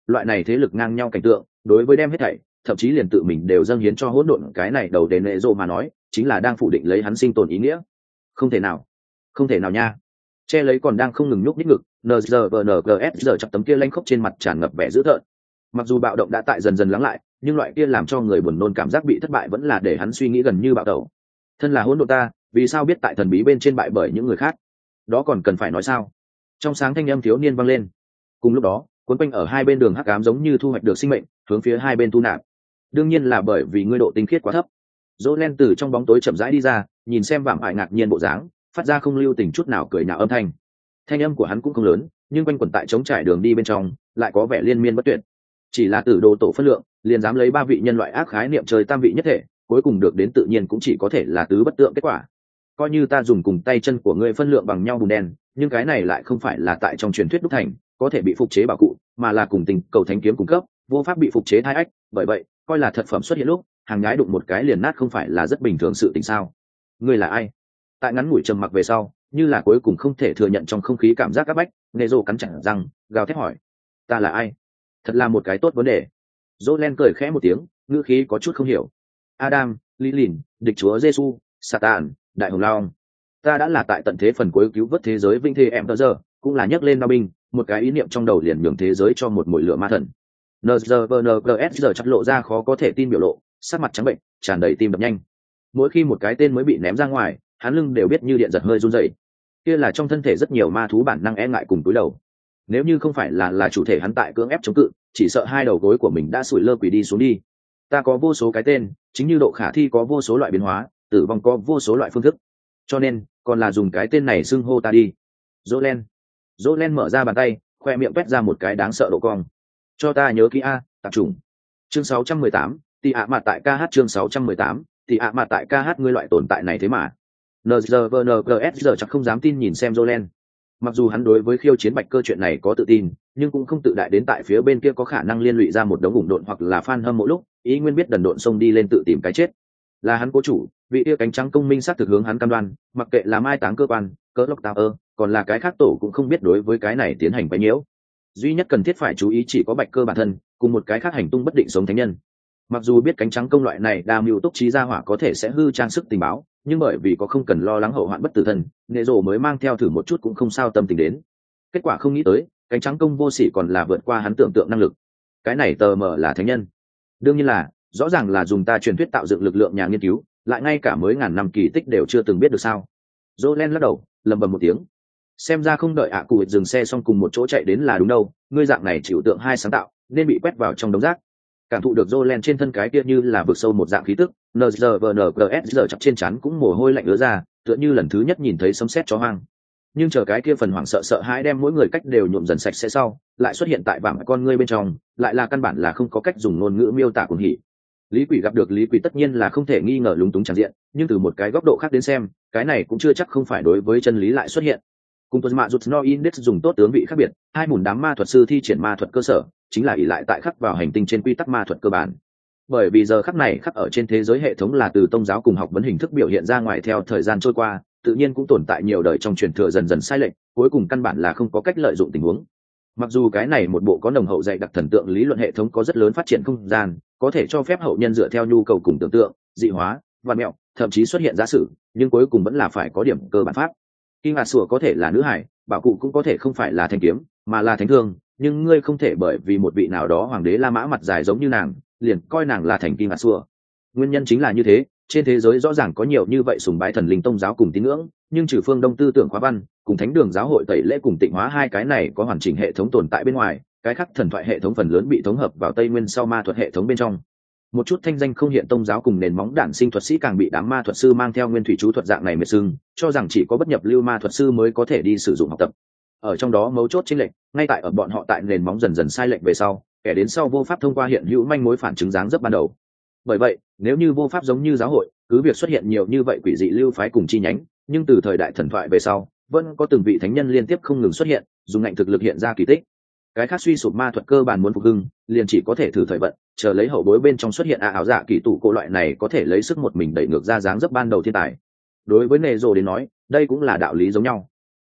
loại này thế lực ngang nhau cảnh tượng đối với đem hết thảy thậm chí liền tự mình đều dâng hiến cho hỗn độn cái này đầu đền nệ rộ mà nói chính là đang phủ định lấy hắn sinh tồn ý nghĩa. Không thể nào, không thể nào nha. Che lấy còn đang không ngừng nhúc nhích ngực nzvngs giờ chặt tấm kia lanh khốc trên mặt tràn ngập vẻ dữ tợn. Mặc dù bạo động đã tại dần dần lắng lại, nhưng loại kia làm cho người buồn nôn cảm giác bị thất bại vẫn là để hắn suy nghĩ gần như bạo tẩu. Thân là hỗn độn ta, vì sao biết tại thần bí bên trên bại bởi những người khác? Đó còn cần phải nói sao? Trong sáng thanh âm thiếu niên vang lên. Cùng lúc đó, cuốn quanh ở hai bên đường hắc ám giống như thu hoạch được sinh mệnh, hướng phía hai bên thu nạp. Đương nhiên là bởi vì ngươi độ tinh khiết quá thấp. Jolen từ trong bóng tối chậm rãi đi ra, nhìn xem vạm hại ngạc nhiên bộ dáng, phát ra không lưu tình chút nào cười nhạo âm thanh. Thanh âm của hắn cũng không lớn, nhưng quanh quẩn tại trống trải đường đi bên trong, lại có vẻ liên miên bất tuyệt. Chỉ là tử đồ tổ phân lượng, liền dám lấy ba vị nhân loại ác khái niệm chơi tam vị nhất thể, cuối cùng được đến tự nhiên cũng chỉ có thể là tứ bất tượng kết quả. Coi như ta dùng cùng tay chân của ngươi phân lượng bằng nhau bùn đen, nhưng cái này lại không phải là tại trong truyền thuyết đúc thành, có thể bị phục chế bảo cụ, mà là cùng tình cầu thánh kiếm cung cấp, vô pháp bị phục chế thai ách, bởi vậy, coi là thật phẩm xuất hiện lúc, hàng nhái đụng một cái liền nát không phải là rất bình thường sự tình sao? Ngươi là ai? Tại ngắn ngủi trầm mặc về sau, như là cuối cùng không thể thừa nhận trong không khí cảm giác áp bách, Nê Rồ cắn chặt răng, gào thét hỏi: "Ta là ai?" Thật là một cái tốt vấn đề. Jolen cười khẽ một tiếng, ngữ khí có chút không hiểu. Adam, Lilin, địch chúa Giêsu, Satan, đại hồng long. Ta đã là tại tận thế phần cuối cứu vớt thế giới vinh thế em giờ, cũng là nhấc lên đao binh, một cái ý niệm trong đầu liền nhường thế giới cho một mùi lửa ma thần. nzvngs giờ chặt lộ ra khó có thể tin biểu lộ, sắc mặt trắng bệnh, tràn đầy tim đập nhanh. Mỗi khi một cái tên mới bị ném ra ngoài, hắn lưng đều biết như điện giật hơi run rẩy. Kia là trong thân thể rất nhiều ma thú bản năng e ngại cùng túi đầu. Nếu như không phải là là chủ thể hắn tại cưỡng ép chống cự, chỉ sợ hai đầu gối của mình đã sủi lơ quỳ đi xuống đi. Ta có vô số cái tên, chính như độ khả thi có vô số loại biến hóa, tử vong có vô số loại phương thức. Cho nên, còn là dùng cái tên này xưng hô ta đi. Jolen. Jolen mở ra bàn tay, khoe miệng quét ra một cái đáng sợ độ cong. Cho ta nhớ kỹ a, tạp chủng. Chương sáu trăm mười tám, tỷ ạ mặt tại ca hát chương sáu trăm mười tám, tỷ ạ mặt tại ca hát ngươi loại tồn tại này thế mà. nzvngs giờ chắc không dám tin nhìn xem Jolen. Mặc dù hắn đối với khiêu chiến bạch cơ chuyện này có tự tin, nhưng cũng không tự đại đến tại phía bên kia có khả năng liên lụy ra một đống ủng độn hoặc là fan hâm mỗi lúc, ý nguyên biết đần độn xông đi lên tự tìm cái chết. Là hắn cố chủ, vị yêu cánh trắng công minh xác thực hướng hắn cam đoan, mặc kệ là mai táng cơ quan, cỡ lốc tao ơ, còn là cái khác tổ cũng không biết đối với cái này tiến hành quấy nhiễu. Duy nhất cần thiết phải chú ý chỉ có bạch cơ bản thân, cùng một cái khác hành tung bất định sống thánh nhân. Mặc dù biết cánh trắng công loại này đa mưu túc trí gia hỏa có thể sẽ hư trang sức tình báo, nhưng bởi vì có không cần lo lắng hậu hoạn bất tử thân, Nệ Rồ mới mang theo thử một chút cũng không sao tâm tình đến. Kết quả không nghĩ tới, cánh trắng công vô sỉ còn là vượt qua hắn tưởng tượng năng lực. Cái này tờ mờ là thánh nhân. Đương nhiên là, rõ ràng là dùng ta truyền thuyết tạo dựng lực lượng nhà nghiên cứu, lại ngay cả mới ngàn năm kỳ tích đều chưa từng biết được sao. Jolen lắc đầu, lầm bầm một tiếng. Xem ra không đợi ạ cụ dừng xe xong cùng một chỗ chạy đến là đúng đâu, ngươi dạng này chịu tượng hai sáng tạo, nên bị quét vào trong đống rác. Cảm thụ được Jolen trên thân cái kia như là vực sâu một dạng khí tức, nzvngs giờ chặt trên trán cũng mồ hôi lạnh ứa ra, tựa như lần thứ nhất nhìn thấy sấm sét chó hoang. Nhưng chờ cái kia phần hoảng sợ sợ hãi đem mỗi người cách đều nhuộm dần sạch sẽ sau, lại xuất hiện tại vàng con ngươi bên trong, lại là căn bản là không có cách dùng ngôn ngữ miêu tả cuồng hỉ. Lý Quỷ gặp được Lý Quỷ tất nhiên là không thể nghi ngờ lúng túng tràn diện, nhưng từ một cái góc độ khác đến xem, cái này cũng chưa chắc không phải đối với chân lý lại xuất hiện. Cùng tôi mạ rụt no index dùng tốt tướng vị khác biệt, hai mùn đám ma thuật sư thi triển ma thuật cơ sở, chính là ỷ lại tại khắc vào hành tinh trên quy tắc ma thuật cơ bản. Bởi vì giờ khắc này khắc ở trên thế giới hệ thống là từ tôn giáo cùng học vấn hình thức biểu hiện ra ngoài theo thời gian trôi qua, tự nhiên cũng tồn tại nhiều đời trong truyền thừa dần dần sai lệch, cuối cùng căn bản là không có cách lợi dụng tình huống. Mặc dù cái này một bộ có nồng hậu dạy đặc thần tượng lý luận hệ thống có rất lớn phát triển không gian, có thể cho phép hậu nhân dựa theo nhu cầu cùng tưởng tượng, dị hóa, vạn mẹo, thậm chí xuất hiện giả sử, nhưng cuối cùng vẫn là phải có điểm cơ bản pháp. Kim hạt sủa có thể là nữ hải, bảo cụ cũng có thể không phải là thanh kiếm, mà là thánh thương, nhưng ngươi không thể bởi vì một vị nào đó hoàng đế La Mã mặt dài giống như nàng, liền coi nàng là thành kim hạt sủa. Nguyên nhân chính là như thế, trên thế giới rõ ràng có nhiều như vậy sùng bái thần linh tôn giáo cùng tín ngưỡng, nhưng trừ phương Đông tư tưởng khóa văn, cùng thánh đường giáo hội tẩy lễ cùng tịnh hóa hai cái này có hoàn chỉnh hệ thống tồn tại bên ngoài, cái khác thần thoại hệ thống phần lớn bị thống hợp vào Tây Nguyên sau ma thuật hệ thống bên trong. Một chút thanh danh không hiện tôn giáo cùng nền móng đản sinh thuật sĩ càng bị đám ma thuật sư mang theo nguyên thủy chú thuật dạng này mệt sưng, cho rằng chỉ có bất nhập lưu ma thuật sư mới có thể đi sử dụng học tập. Ở trong đó mấu chốt chênh lệch, ngay tại ở bọn họ tại nền móng dần dần sai lệch về sau, kẻ đến sau vô pháp thông qua hiện hữu manh mối phản chứng dáng dấp ban đầu. Bởi vậy, nếu như vô pháp giống như giáo hội, cứ việc xuất hiện nhiều như vậy quỷ dị lưu phái cùng chi nhánh, nhưng từ thời đại thần thoại về sau, vẫn có từng vị thánh nhân liên tiếp không ngừng xuất hiện, dùng ngạnh thực lực hiện ra kỳ tích. Cái khác suy sụp ma thuật cơ bản muốn phục hưng, liền chỉ có thể thử thời vận, chờ lấy hậu bối bên trong xuất hiện a ảo dạ kỳ tụ cổ loại này có thể lấy sức một mình đẩy ngược ra dáng dấp ban đầu thiên tài. Đối với Nề Rồ đến nói, đây cũng là đạo lý giống nhau.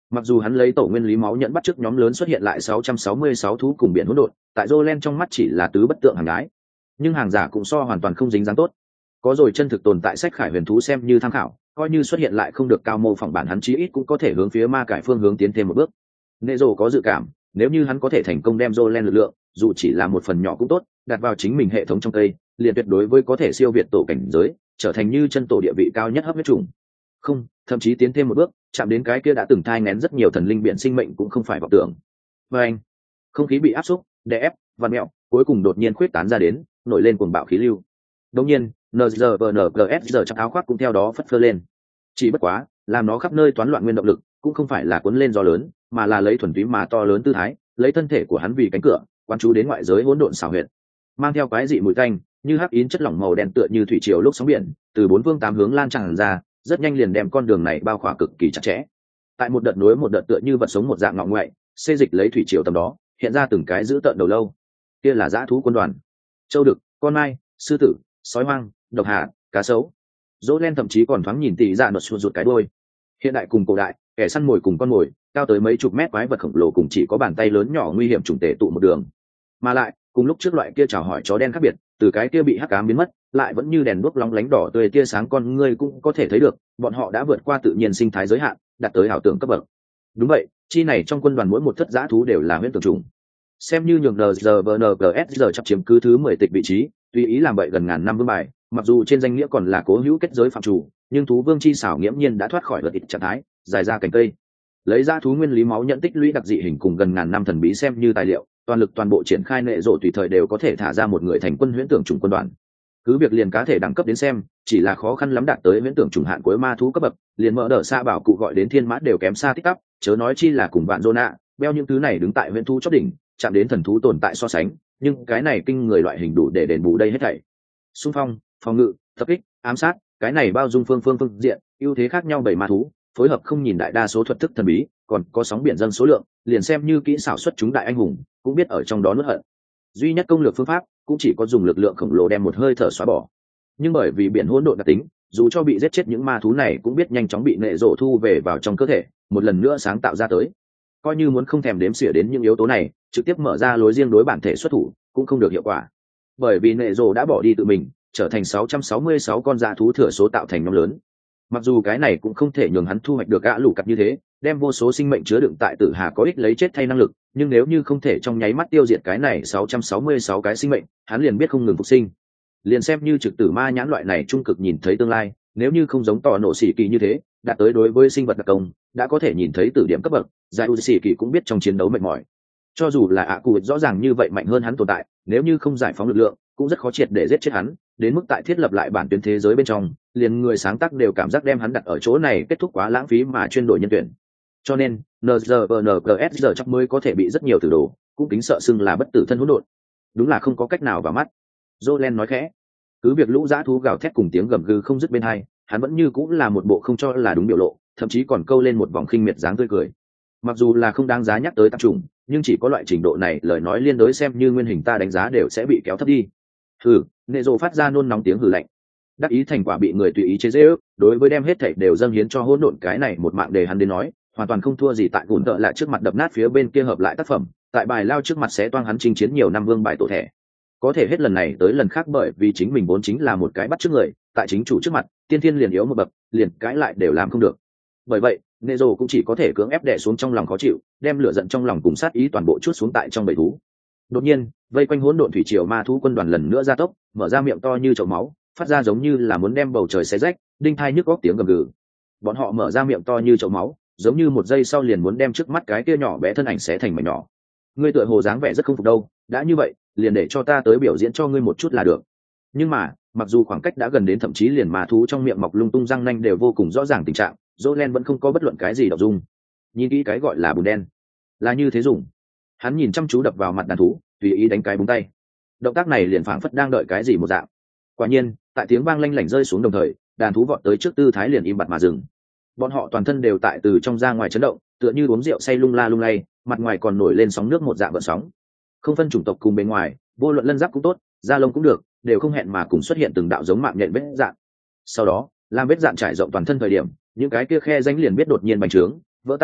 Mặc dù hắn lấy tổ nguyên lý máu nhẫn bắt chước nhóm lớn xuất hiện lại sáu trăm sáu mươi sáu thú cùng biển hỗn độn, tại Jolen trong mắt chỉ là tứ bất tượng hàng gái, nhưng hàng giả cũng so hoàn toàn không dính dáng tốt. Có rồi chân thực tồn tại sách khải huyền thú xem như tham khảo, coi như xuất hiện lại không được cao mô phỏng bản, hắn chí ít cũng có thể hướng phía ma cải phương hướng tiến thêm một bước. Nệ rồ có dự cảm, nếu như hắn có thể thành công đem Jolen lực lượng, dù chỉ là một phần nhỏ cũng tốt, đặt vào chính mình hệ thống trong cây, liền tuyệt đối với có thể siêu việt tổ cảnh giới, trở thành như chân tổ địa vị cao nhất hấp huyết trùng. Không, thậm chí tiến thêm một bước, chạm đến cái kia đã từng thai nghén rất nhiều thần linh biển sinh mệnh cũng không phải vọng tưởng. Và anh, không khí bị áp xúc, đè ép, vặn mèo, cuối cùng đột nhiên khuyết tán ra đến, nổi lên cuồng bạo khí lưu. Đột nhiên, en giê vê en giê ét giờ trong áo khoác cũng theo đó phất phơ lên. Chỉ bất quá, làm nó khắp nơi toán loạn nguyên động lực, cũng không phải là cuốn lên gió lớn, mà là lấy thuần túy mà to lớn tư thái, lấy thân thể của hắn vì cánh cửa, quán chú đến ngoại giới hỗn độn xảo huyệt. Mang theo quái dị mùi tanh, như hắc yến chất lỏng màu đen tựa như thủy triều lúc sóng biển, từ bốn phương tám hướng lan tràn ra, rất nhanh liền đem con đường này bao khỏa cực kỳ chặt chẽ. Tại một đợt nối một đợt tựa như vật sống một dạng ngọ ngoại, xê dịch lấy thủy triều tầm đó, hiện ra từng cái giữ tợn đầu lâu. Kia là dã thú quân đoàn. Châu đực, con mai, sư tử, sói hoang, độc hà, cá sấu. Dỗ Len thậm chí còn thoáng nhìn tỉ dạ nột sụt rụt cái đuôi. Hiện đại cùng cổ đại, kẻ săn mồi cùng con mồi, cao tới mấy chục mét quái vật khổng lồ cùng chỉ có bàn tay lớn nhỏ nguy hiểm trùng tể tụ một đường. Mà lại, cùng lúc trước loại kia chào hỏi chó đen khác biệt, từ cái kia bị hắc ám biến mất, lại vẫn như đèn đuốc lóng lánh đỏ tươi tia sáng con ngươi cũng có thể thấy được, bọn họ đã vượt qua tự nhiên sinh thái giới hạn, đạt tới ảo tưởng cấp bậc. Đúng vậy, chi này trong quân đoàn mỗi một thất dã thú đều là huyễn tưởng trùng. Xem như nhường en giê vê en giê ét giờ chấp chiếm cứ thứ mười tịch vị trí, tùy ý làm bậy gần ngàn năm vương bài, mặc dù trên danh nghĩa còn là cố hữu kết giới phạm chủ, nhưng thú vương chi xảo nghiễm nhiên đã thoát khỏi lật ít trạng thái, dài ra cành cây. Lấy ra thú nguyên lý máu nhận tích lũy đặc dị hình cùng gần ngàn năm thần bí xem như tài liệu, toàn lực toàn bộ triển khai nệ rộ tùy thời đều có thể thả ra một người thành quân huyễn tưởng trùng quân đoàn. Cứ việc liền cá thể đẳng cấp đến xem, chỉ là khó khăn lắm đạt tới huyễn tưởng trùng hạn cuối ma thú cấp bậc, liền mở đỡ xa bảo cụ gọi đến thiên mã đều kém xa tích tắp, chớ nói chi là cùng bạn Zona, beo những thứ này đứng tại huyễn thú chót đỉnh, chạm đến thần thú tồn tại so sánh, nhưng cái này kinh người loại hình đủ để đền bù đây hết thảy. Xung phong, phòng ngự, tập kích, ám sát, cái này bao dung phương phương phương diện, ưu thế khác nhau bảy ma thú, phối hợp không nhìn đại đa số thuật thức thần bí, còn có sóng biển dân số lượng, liền xem như kỹ xảo xuất chúng đại anh hùng, cũng biết ở trong đó nuốt hận. Duy nhất công lược phương pháp, cũng chỉ có dùng lực lượng khổng lồ đem một hơi thở xóa bỏ. Nhưng bởi vì biển hỗn độn đặc tính, dù cho bị giết chết những ma thú này cũng biết nhanh chóng bị nệ rộ thu về vào trong cơ thể, một lần nữa sáng tạo ra tới. Coi như muốn không thèm đếm xỉa đến những yếu tố này, trực tiếp mở ra lối riêng đối bản thể xuất thủ, cũng không được hiệu quả. Bởi vì nệ rộ đã bỏ đi tự mình, trở thành sáu trăm sáu mươi sáu con dã thú thừa số tạo thành nhóm lớn. Mặc dù cái này cũng không thể nhường hắn thu hoạch được gã lũ cặp như thế, đem vô số sinh mệnh chứa đựng tại tử hà có ích lấy chết thay năng lực, nhưng nếu như không thể trong nháy mắt tiêu diệt cái này sáu trăm sáu mươi sáu cái sinh mệnh, hắn liền biết không ngừng phục sinh. Liền xem như trực tử ma nhãn loại này trung cực nhìn thấy tương lai, nếu như không giống tỏ nổ xỉ kỳ như thế, đạt tới đối với sinh vật đặc công, đã có thể nhìn thấy tử điểm cấp bậc, giải u xỉ kỳ cũng biết trong chiến đấu mệt mỏi. Cho dù là ạ cụ rõ ràng như vậy mạnh hơn hắn tồn tại, nếu như không giải phóng lực lượng, cũng rất khó triệt để giết chết hắn, đến mức tại thiết lập lại bản tuyến thế giới bên trong, liền người sáng tác đều cảm giác đem hắn đặt ở chỗ này kết thúc quá lãng phí mà chuyên đổi nhân tuyển. Cho nên, en giê vê en giê ét giờ chắc mới có thể bị rất nhiều tử đồ, cũng kính sợ xưng là bất tử thân hỗn độn. Đúng là không có cách nào vào mắt. Jolen nói khẽ. Cứ việc lũ dã thú gào thét cùng tiếng gầm gừ không dứt bên hai, hắn vẫn như cũng là một bộ không cho là đúng biểu lộ, thậm chí còn câu lên một vòng khinh miệt dáng tươi cười. Mặc dù là không đáng giá nhắc tới tập trung, nhưng chỉ có loại trình độ này, lời nói liên đối xem như nguyên hình ta đánh giá đều sẽ bị kéo thấp đi. Hừ, nệ rồ phát ra nôn nóng tiếng hừ lạnh. Đắc ý thành quả bị người tùy ý chế giễu, đối với đem hết thảy đều dâng hiến cho hỗn độn cái này một mạng đề hắn đến nói, hoàn toàn không thua gì tại gùn tợ lại trước mặt đập nát phía bên kia hợp lại tác phẩm, tại bài lao trước mặt sẽ toang hắn chinh chiến nhiều năm vương bài tổ thẻ. Có thể hết lần này tới lần khác bởi vì chính mình vốn chính là một cái bắt trước người, tại chính chủ trước mặt, tiên thiên liền yếu một bậc, liền cãi lại đều làm không được. Bởi vậy, Nezo cũng chỉ có thể cưỡng ép đè xuống trong lòng khó chịu, đem lửa giận trong lòng cùng sát ý toàn bộ chút xuống tại trong bầy thú. Đột nhiên, vây quanh hỗn độn thủy triều ma thú quân đoàn lần nữa gia tốc, mở ra miệng to như chậu máu, phát ra giống như là muốn đem bầu trời xé rách, đinh thai nhức óc tiếng gầm gừ. Bọn họ mở ra miệng to như chậu máu, giống như một giây sau liền muốn đem trước mắt cái kia nhỏ bé thân ảnh xé thành mảnh nhỏ. Ngươi tựa hồ dáng vẻ rất không phục đâu, đã như vậy, liền để cho ta tới biểu diễn cho ngươi một chút là được. Nhưng mà, mặc dù khoảng cách đã gần đến thậm chí liền ma thú trong miệng mọc lung tung răng nanh đều vô cùng rõ ràng tình trạng, Jolen vẫn không có bất luận cái gì động dung. Nhìn kỹ cái gọi là bùn đen, là như thế dùng. Hắn nhìn chăm chú đập vào mặt đàn thú, tùy ý đánh cái búng tay. Động tác này liền phảng phất đang đợi cái gì một dạng. Quả nhiên, tại tiếng vang lanh lảnh rơi xuống đồng thời, đàn thú vọt tới trước tư thái liền im bặt mà dừng. Bọn họ toàn thân đều tại từ trong ra ngoài chấn động, tựa như uống rượu say lung la lung lay, mặt ngoài còn nổi lên sóng nước một dạng gợn sóng. Không phân chủng tộc cùng bên ngoài, vô luận lân giáp cũng tốt, da lông cũng được, đều không hẹn mà cùng xuất hiện từng đạo giống mạng nhện vết dạn. Sau đó, làm vết dạn trải rộng toàn thân thời điểm, những cái kia khe rãnh liền biết đột nhiên bành trướng, vỡ tan,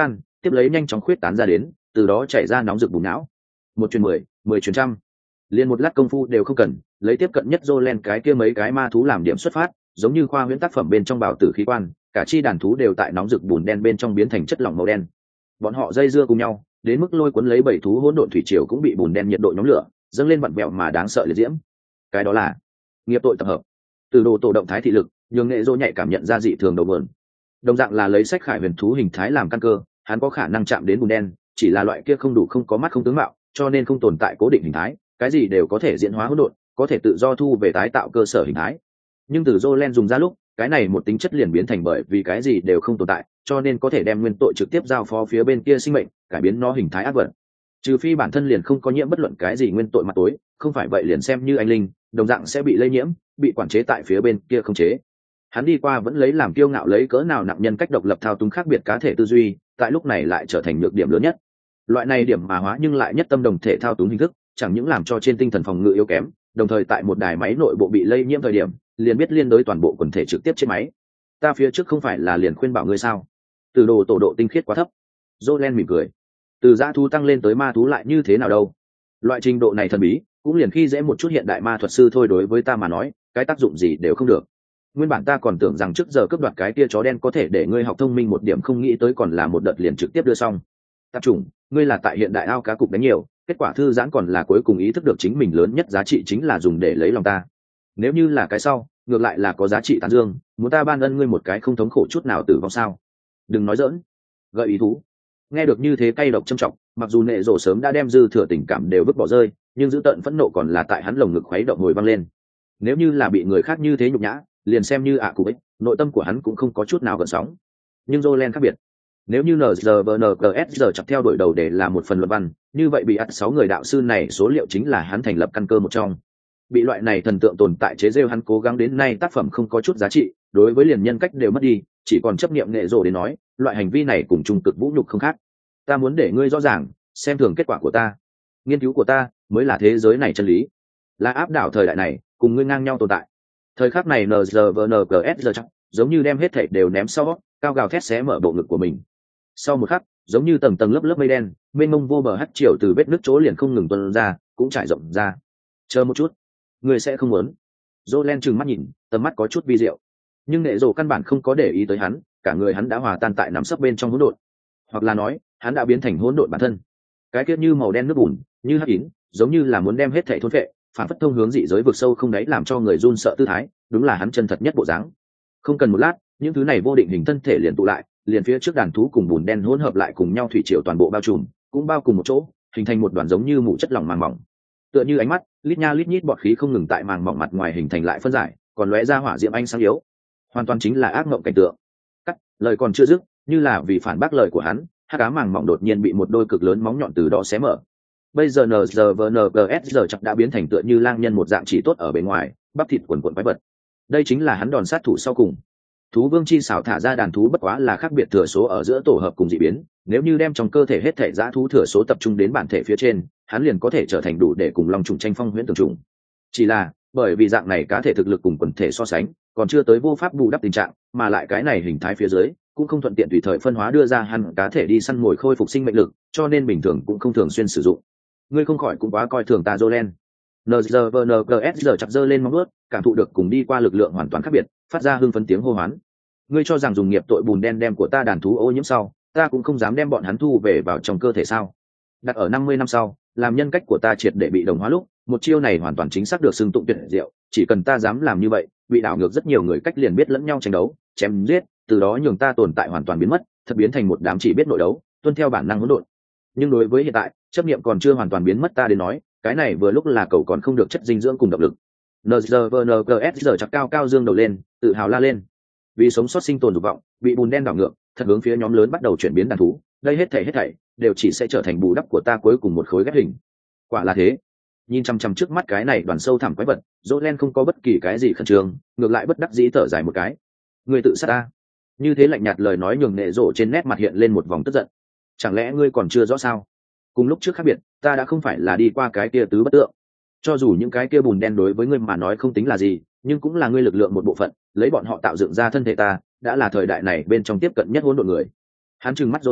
tiếp lấy nhanh chóng khuyết tán ra đến, từ đó chảy ra nóng rực bùn não. Một truyền mười, mười truyền trăm, liền một lát công phu đều không cần, lấy tiếp cận nhất Jolen cái kia mấy cái ma thú làm điểm xuất phát, giống như khoa huyễn tác phẩm bên trong bào tử khí quan, cả chi đàn thú đều tại nóng rực bùn đen bên trong biến thành chất lỏng màu đen. Bọn họ dây dưa cùng nhau, đến mức lôi cuốn lấy bảy thú hỗn độn thủy triều cũng bị bùn đen nhiệt độ nhóm lửa, dâng lên vặn vẹo mà đáng sợ liệt diễm. Cái đó là nghiệp tội tập hợp. Từ đồ tổ động thái thị lực, nhường nghệ dô nhạy cảm nhận ra dị thường đầu nguồn. Đồng dạng là lấy sách khải huyền thú hình thái làm căn cơ, hắn có khả năng chạm đến bùn đen, chỉ là loại kia không đủ không có mắt không tướng mạo, cho nên không tồn tại cố định hình thái, cái gì đều có thể diễn hóa hỗn độn, có thể tự do thu về tái tạo cơ sở hình thái. Nhưng từ Jolen dùng ra lúc, cái này một tính chất liền biến thành bởi vì cái gì đều không tồn tại, cho nên có thể đem nguyên tội trực tiếp giao phó phía bên kia sinh mệnh, cải biến nó hình thái ác vận. Trừ phi bản thân liền không có nhiễm bất luận cái gì nguyên tội mặt tối, không phải vậy liền xem như anh linh, đồng dạng sẽ bị lây nhiễm, bị quản chế tại phía bên kia không chế. Hắn đi qua vẫn lấy làm kiêu ngạo lấy cỡ nào nặng nhân cách độc lập thao túng khác biệt cá thể tư duy, tại lúc này lại trở thành nhược điểm lớn nhất. Loại này điểm mà hóa nhưng lại nhất tâm đồng thể thao túng hình thức, chẳng những làm cho trên tinh thần phòng ngự yếu kém, đồng thời tại một đài máy nội bộ bị lây nhiễm thời điểm, liền biết liên đối toàn bộ quần thể trực tiếp trên máy. Ta phía trước không phải là liền khuyên bảo ngươi sao? Từ đồ tổ độ tinh khiết quá thấp. Jolen mỉm cười. Từ dã thú tăng lên tới ma thú lại như thế nào đâu? Loại trình độ này thần bí, cũng liền khi dễ một chút hiện đại ma thuật sư thôi, đối với ta mà nói, cái tác dụng gì đều không được. Nguyên bản ta còn tưởng rằng trước giờ cướp đoạt cái kia chó đen có thể để ngươi học thông minh một điểm, không nghĩ tới còn là một đợt liền trực tiếp đưa xong. Tạp chủng, ngươi là tại hiện đại ao cá cục đánh nhiều, kết quả thư giãn còn là cuối cùng ý thức được chính mình lớn nhất giá trị chính là dùng để lấy lòng ta. Nếu như là cái sau, ngược lại là có giá trị tán dương, muốn ta ban ân ngươi một cái không thống khổ chút nào tử vong sao? Đừng nói giỡn. Gợi ý thú. Nghe được như thế cay độc châm trọng, mặc dù nệ rổ sớm đã đem dư thừa tình cảm đều vứt bỏ rơi, nhưng giữ tận phẫn nộ còn là tại hắn lồng ngực khuấy động hồi văng lên. Nếu như là bị người khác như thế nhục nhã, liền xem như ạ cụ ích, nội tâm của hắn cũng không có chút nào gợn sóng. Nhưng Jolen khác biệt. Nếu như en giê vê en giê ét giờ chặt theo đuổi đầu để là một phần luận văn, như vậy bị ắt sáu người đạo sư này số liệu chính là hắn thành lập căn cơ một trong. Bị loại này thần tượng tồn tại chế rêu hắn cố gắng đến nay tác phẩm không có chút giá trị, đối với liền nhân cách đều mất đi, chỉ còn chấp niệm nghệ rồ đến nói, loại hành vi này cùng trung cực vũ nhục không khác. Ta muốn để ngươi rõ ràng, xem thường kết quả của ta, nghiên cứu của ta mới là thế giới này chân lý, là áp đảo thời đại này, cùng ngươi ngang nhau tồn tại. Thời khắc này en giê vê en giê ét giờ chắc giống như đem hết thảy đều ném sau, cao gào thét xé mở bộ ngực của mình. Sau một khắc, giống như tầng tầng lớp lớp mây đen, mênh mông vô bờ hắt chiều từ vết nứt chỗ liền không ngừng tuôn ra, cũng trải rộng ra. Chờ một chút, ngươi sẽ không muốn? Jolen trừng mắt nhìn, tầm mắt có chút vi diệu. Nhưng nệ rồ căn bản không có để ý tới hắn, cả người hắn đã hòa tan tại nắm sấp bên trong hỗn độn, hoặc là nói, hắn đã biến thành hỗn độn bản thân. Cái kiết như màu đen nước bùn, như hắc yến, giống như là muốn đem hết thảy thôn phệ, phản phất thông hướng dị giới vực sâu không đáy, làm cho người run sợ tư thái, đúng là hắn chân thật nhất bộ dáng. Không cần một lát, những thứ này vô định hình thân thể liền tụ lại, liền phía trước đàn thú cùng bùn đen hỗn hợp lại cùng nhau, thủy triều toàn bộ bao trùm, cũng bao cùng một chỗ, hình thành một đoàn giống như mụ chất lỏng màng mỏng. Tựa như ánh mắt, lít nha lít nhít bọt khí không ngừng tại màng mỏng mặt ngoài hình thành lại phân giải, còn lóe ra hỏa diệm ánh sáng yếu. Hoàn toàn chính là ác mộng cảnh tượng. Cắt, lời còn chưa dứt, như là vì phản bác lời của hắn, hắc ám màng mỏng đột nhiên bị một đôi cực lớn móng nhọn từ đó xé mở. Bây giờ en giê vê en giê ét giờ chắc đã biến thành tựa như lang nhân một dạng chỉ tốt ở bên ngoài, bắp thịt quần quần quái vật. Đây chính là hắn đòn sát thủ sau cùng. Thú vương chi xảo thả ra đàn thú bất quá là khác biệt thừa số ở giữa tổ hợp cùng dị biến, nếu như đem trong cơ thể hết thể dã thú thừa số tập trung đến bản thể phía trên, hắn liền có thể trở thành đủ để cùng long trùng tranh phong huyễn tưởng trùng. Chỉ là, bởi vì dạng này cá thể thực lực cùng quần thể so sánh, còn chưa tới vô pháp bù đắp tình trạng, mà lại cái này hình thái phía dưới cũng không thuận tiện tùy thời phân hóa đưa ra hắn cá thể đi săn mồi khôi phục sinh mệnh lực, cho nên bình thường cũng không thường xuyên sử dụng. Ngươi không khỏi cũng quá coi thường ta Jolen. en giê vê en giê ét giờ chặt giơ lên móng vuốt, cảm thụ được cùng đi qua lực lượng hoàn toàn khác biệt, phát ra hưng phấn tiếng hô hoán. Ngươi cho rằng dùng nghiệp tội bùn đen đem của ta đàn thú ô nhiễm sau, ta cũng không dám đem bọn hắn thu về vào trong cơ thể sao? Đặt ở năm mươi năm sau, làm nhân cách của ta triệt để bị đồng hóa lúc, một chiêu này hoàn toàn chính xác được xưng tụng tuyệt diệu, chỉ cần ta dám làm như vậy, bị đảo ngược rất nhiều người cách liền biết lẫn nhau tranh đấu, chém giết, từ đó nhường ta tồn tại hoàn toàn biến mất, thật biến thành một đám chỉ biết nội đấu, tuân theo bản năng hỗn độn. Nhưng đối với hiện tại, chấp niệm còn chưa hoàn toàn biến mất ta đến nói, cái này vừa lúc là cầu còn không được chất dinh dưỡng cùng động lực. en giê vê en giê ét giờ chặt cao cao dương đầu lên, tự hào la lên. Vì sống sót sinh tồn dục vọng, bị bùn đen đảo ngược, thật hướng phía nhóm lớn bắt đầu chuyển biến đàn thú, đây hết thảy hết thảy đều chỉ sẽ trở thành bù đắp của ta cuối cùng một khối ghép hình. Quả là thế. Nhìn chăm chăm trước mắt cái này đoàn sâu thẳm quái vật, Jolen không có bất kỳ cái gì khẩn trương, ngược lại bất đắc dĩ thở dài một cái. Ngươi tự sát ta? Như thế lạnh nhạt lời nói nhường nệ rộ trên nét mặt hiện lên một vòng tức giận. Chẳng lẽ ngươi còn chưa rõ sao? Cùng lúc trước khác biệt, ta đã không phải là đi qua cái kia tứ bất tượng. Cho dù những cái kia bùn đen đối với ngươi mà nói không tính là gì, nhưng cũng là ngươi lực lượng một bộ phận, lấy bọn họ tạo dựng ra thân thể ta, đã là thời đại này bên trong tiếp cận nhất hỗn độn người. Hắn trừng mắt Jolen,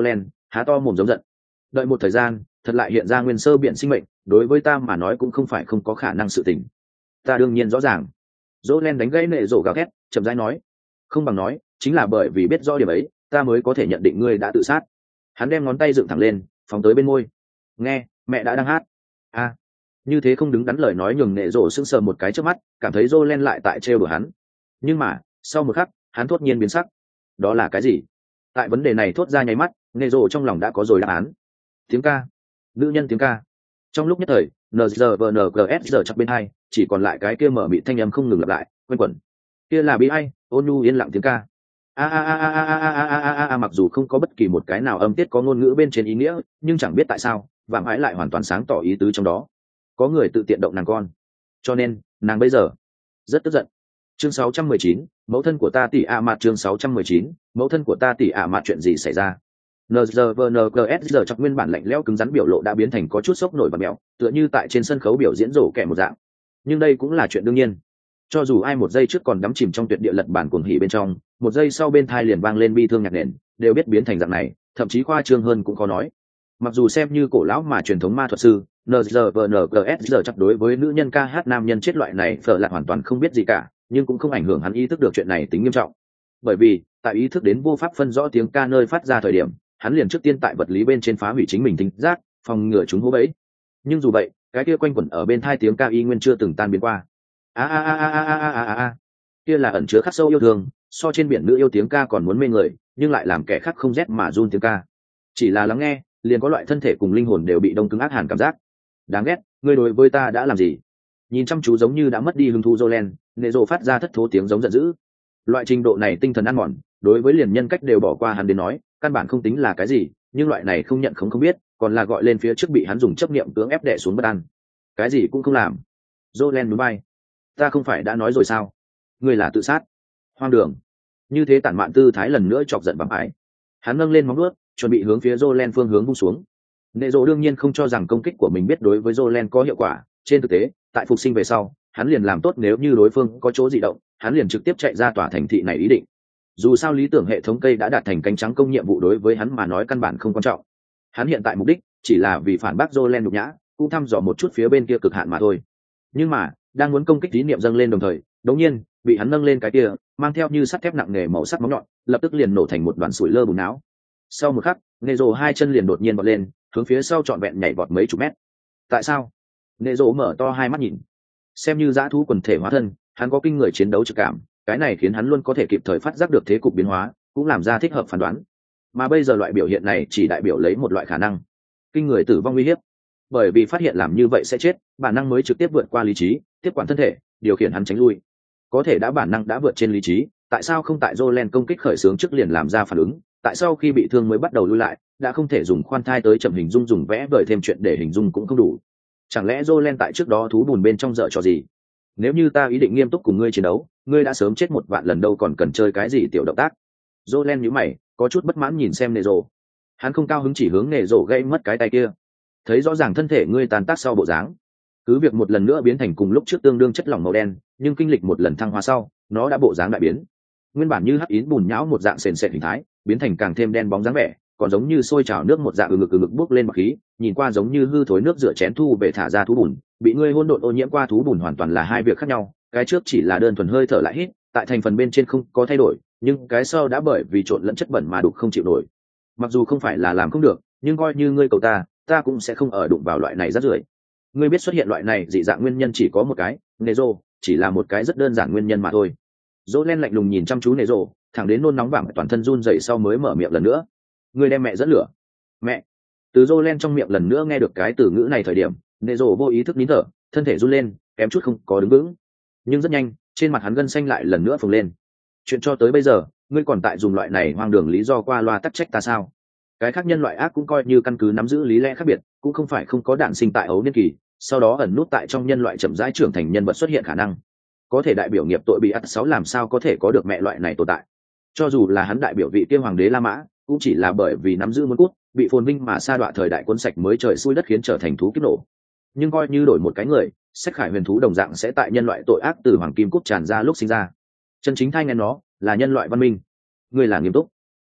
há to mồm giống giận. Đợi một thời gian, thật lại hiện ra nguyên sơ biện sinh mệnh, đối với ta mà nói cũng không phải không có khả năng sự tình. Ta đương nhiên rõ ràng. Jolen đánh gãy nệ rổ gào thét, chậm rãi nói, không bằng nói, chính là bởi vì biết rõ điểm ấy, ta mới có thể nhận định ngươi đã tự sát. Hắn đem ngón tay dựng thẳng lên, phóng tới bên môi. Nghe, mẹ đã đang hát. A, à, như thế không đứng đắn lời nói nhường nệ rổ sững sờ một cái trước mắt, cảm thấy Jolen lại tại trêu đùa hắn. Nhưng mà, sau một khắc, hắn thốt nhiên biến sắc. Đó là cái gì? Tại vấn đề này thốt ra nháy mắt, nệ rổ trong lòng đã có rồi đáp án. Tiếng ca, nữ nhân tiếng ca. Trong lúc nhất thời, N G V N G S giờ chặt bên hai, chỉ còn lại cái kia mở mịt thanh âm không ngừng lặp lại, quanh quẩn. Kia là bi ai, ôn nhu yên lặng tiếng ca. A a a a a a a a a a mặc dù không có bất kỳ một cái nào âm tiết có ngôn ngữ bên trên ý nghĩa, nhưng chẳng biết tại sao, vạm ái lại hoàn toàn sáng tỏ ý tứ trong đó. Có người tự tiện động nàng con, cho nên nàng bây giờ rất tức giận. Chương sáu trăm mười chín, mẫu thân của ta tỷ ạ mặt. Chương sáu trăm mười chín, mẫu thân của ta tỷ ạ mặt. Chuyện gì xảy ra? N G V N G S giờ chặt nguyên bản lạnh lẽo cứng rắn biểu lộ đã biến thành có chút sốc nổi và mèo, tựa như tại trên sân khấu biểu diễn rổ kẻ một dạng. Nhưng đây cũng là chuyện đương nhiên. Cho dù ai một giây trước còn đắm chìm trong tuyệt địa lật bản cuồng hỉ bên trong, một giây sau bên thai liền vang lên bi thương nhạc nền, đều biết biến thành dạng này, thậm chí khoa trương hơn cũng khó nói. Mặc dù xem như cổ lão mà truyền thống ma thuật sư, N G V N G S giờ chặt đối với nữ nhân ca hát nam nhân chết loại này phở là hoàn toàn không biết gì cả, nhưng cũng không ảnh hưởng hắn ý thức được chuyện này tính nghiêm trọng. Bởi vì, tại ý thức đến vô pháp phân rõ tiếng ca nơi phát ra thời điểm, hắn liền trước tiên tại vật lý bên trên phá hủy chính mình thính giác, phòng ngừa chúng hố bẫy. Nhưng dù vậy, cái kia quanh quẩn ở bên thai tiếng ca y nguyên chưa từng tan biến qua. A a a a a a a a, kia là ẩn chứa khắc sâu yêu thương, so trên biển nữ yêu tiếng ca còn muốn mê người, nhưng lại làm kẻ khác không rét mà run tiếng ca. Chỉ là lắng nghe, liền có loại thân thể cùng linh hồn đều bị đông cứng ác hàn cảm giác. Đáng ghét, ngươi đối với ta đã làm gì? Nhìn chăm chú giống như đã mất đi hứng thú Jolen, nệ rộ phát ra thất thố tiếng giống giận dữ. Loại trình độ này tinh thần ăn mòn, đối với liền nhân cách đều bỏ qua hắn đến nói, căn bản không tính là cái gì, nhưng loại này không nhận không không biết, còn là gọi lên phía trước bị hắn dùng chấp niệm cưỡng ép đè xuống bất an. Cái gì cũng không làm. Jolen núi bay. Ta không phải đã nói rồi sao? Ngươi là tự sát. Hoang đường. Như thế tản mạn tư thái lần nữa chọc giận bằng ái. Hắn nâng lên móng vuốt, chuẩn bị hướng phía Jolen phương hướng vung xuống. Nệ rộ đương nhiên không cho rằng công kích của mình biết đối với Jolen có hiệu quả. Trên thực tế, tại phục sinh về sau, hắn liền làm tốt nếu như đối phương có chỗ dị động, hắn liền trực tiếp chạy ra tòa thành thị này ý định. Dù sao lý tưởng hệ thống cây đã đạt thành cánh trắng công nhiệm vụ đối với hắn mà nói căn bản không quan trọng. Hắn hiện tại mục đích chỉ là vì phản bác Jolen nhục nhã, cũng thăm dò một chút phía bên kia cực hạn mà thôi. Nhưng mà, đang muốn công kích tín niệm dâng lên đồng thời, đột nhiên, bị hắn nâng lên cái kia, mang theo như sắt thép nặng nề màu sắc móng nhọn, lập tức liền nổ thành một đoàn sủi lơ bùn não. Sau một khắc, Nero hai chân liền đột nhiên vọt lên, hướng phía sau trọn vẹn nhảy vọt mấy chục mét. Tại sao? Nero mở to hai mắt nhìn. Xem như dã thú quần thể hóa thân, hắn có kinh người chiến đấu trực cảm, cái này khiến hắn luôn có thể kịp thời phát giác được thế cục biến hóa, cũng làm ra thích hợp phán đoán. Mà bây giờ loại biểu hiện này chỉ đại biểu lấy một loại khả năng, kinh người tử vong nguy hiểm. Bởi vì phát hiện làm như vậy sẽ chết, bản năng mới trực tiếp vượt qua lý trí, tiếp quản thân thể, điều khiển hắn tránh lui. Có thể đã bản năng đã vượt trên lý trí, tại sao không tại Jolen công kích khởi xướng trước liền làm ra phản ứng, tại sao khi bị thương mới bắt đầu lui lại, đã không thể dùng khoan thai tới chậm hình dung dùng vẽ vời thêm chuyện để hình dung cũng không đủ. Chẳng lẽ Jolen tại trước đó thú bùn bên trong dở trò gì? Nếu như ta ý định nghiêm túc cùng ngươi chiến đấu, ngươi đã sớm chết một vạn lần đâu còn cần chơi cái gì tiểu động tác. Jolen nhíu mày, có chút bất mãn nhìn xem Nero. Hắn không cao hứng chỉ hướng Nero gây mất cái tay kia. Thấy rõ ràng thân thể ngươi tàn tác sau bộ dáng, cứ việc một lần nữa biến thành cùng lúc trước tương đương chất lỏng màu đen, nhưng kinh lịch một lần thăng hoa sau, nó đã bộ dáng đại biến. Nguyên bản như hắc yến bùn nhão một dạng sền sệt hình thái, biến thành càng thêm đen bóng dáng vẻ, còn giống như sôi trào nước một dạng ừ ngực ừ ngực bốc lên bọt khí, nhìn qua giống như hư thối nước rửa chén thu về thả ra thú bùn, bị ngươi hỗn độn ô nhiễm qua thú bùn hoàn toàn là hai việc khác nhau. Cái trước chỉ là đơn thuần hơi thở lại hít, tại thành phần bên trên không có thay đổi, nhưng cái sau đã bởi vì trộn lẫn chất bẩn mà đục không chịu nổi. Mặc dù không phải là làm không được, nhưng coi như ngươi cầu ta, ta cũng sẽ không ở đụng vào loại này rất rưởi. Ngươi biết xuất hiện loại này dị dạng nguyên nhân chỉ có một cái, Nero, chỉ là một cái rất đơn giản nguyên nhân mà thôi. Jolen lạnh lùng nhìn chăm chú Nero, thẳng đến nôn nóng vàng toàn thân run rẩy sau mới mở miệng lần nữa. Ngươi đem mẹ dẫn lửa. Mẹ. Từ Jolen trong miệng lần nữa nghe được cái từ ngữ này thời điểm, Nero vô ý thức nín thở, thân thể run lên, kém chút không có đứng vững. Nhưng rất nhanh, trên mặt hắn gân xanh lại lần nữa phồng lên. Chuyện cho tới bây giờ, ngươi còn tại dùng loại này hoang đường lý do qua loa tắc trách ta sao? Cái khác nhân loại ác cũng coi như căn cứ nắm giữ lý lẽ khác biệt, cũng không phải không có đản sinh tại ấu niên kỳ, sau đó ẩn nút tại trong nhân loại chậm rãi trưởng thành nhân vật xuất hiện khả năng. Có thể đại biểu nghiệp tội bị ắt sáu làm sao có thể có được mẹ loại này tồn tại? Cho dù là hắn đại biểu vị kia hoàng đế La Mã, cũng chỉ là bởi vì nắm giữ muốn cút, bị phồn vinh mà sa đọa thời đại cuốn sạch mới trời xui đất khiến trở thành thú kiếp nổ. Nhưng coi như đổi một cái người, sách khải huyền thú đồng dạng sẽ tại nhân loại tội ác từ hoàng kim cút tràn ra lúc sinh ra. Chân chính thai ngén nó là nhân loại văn minh. Ngươi là nghiêm túc.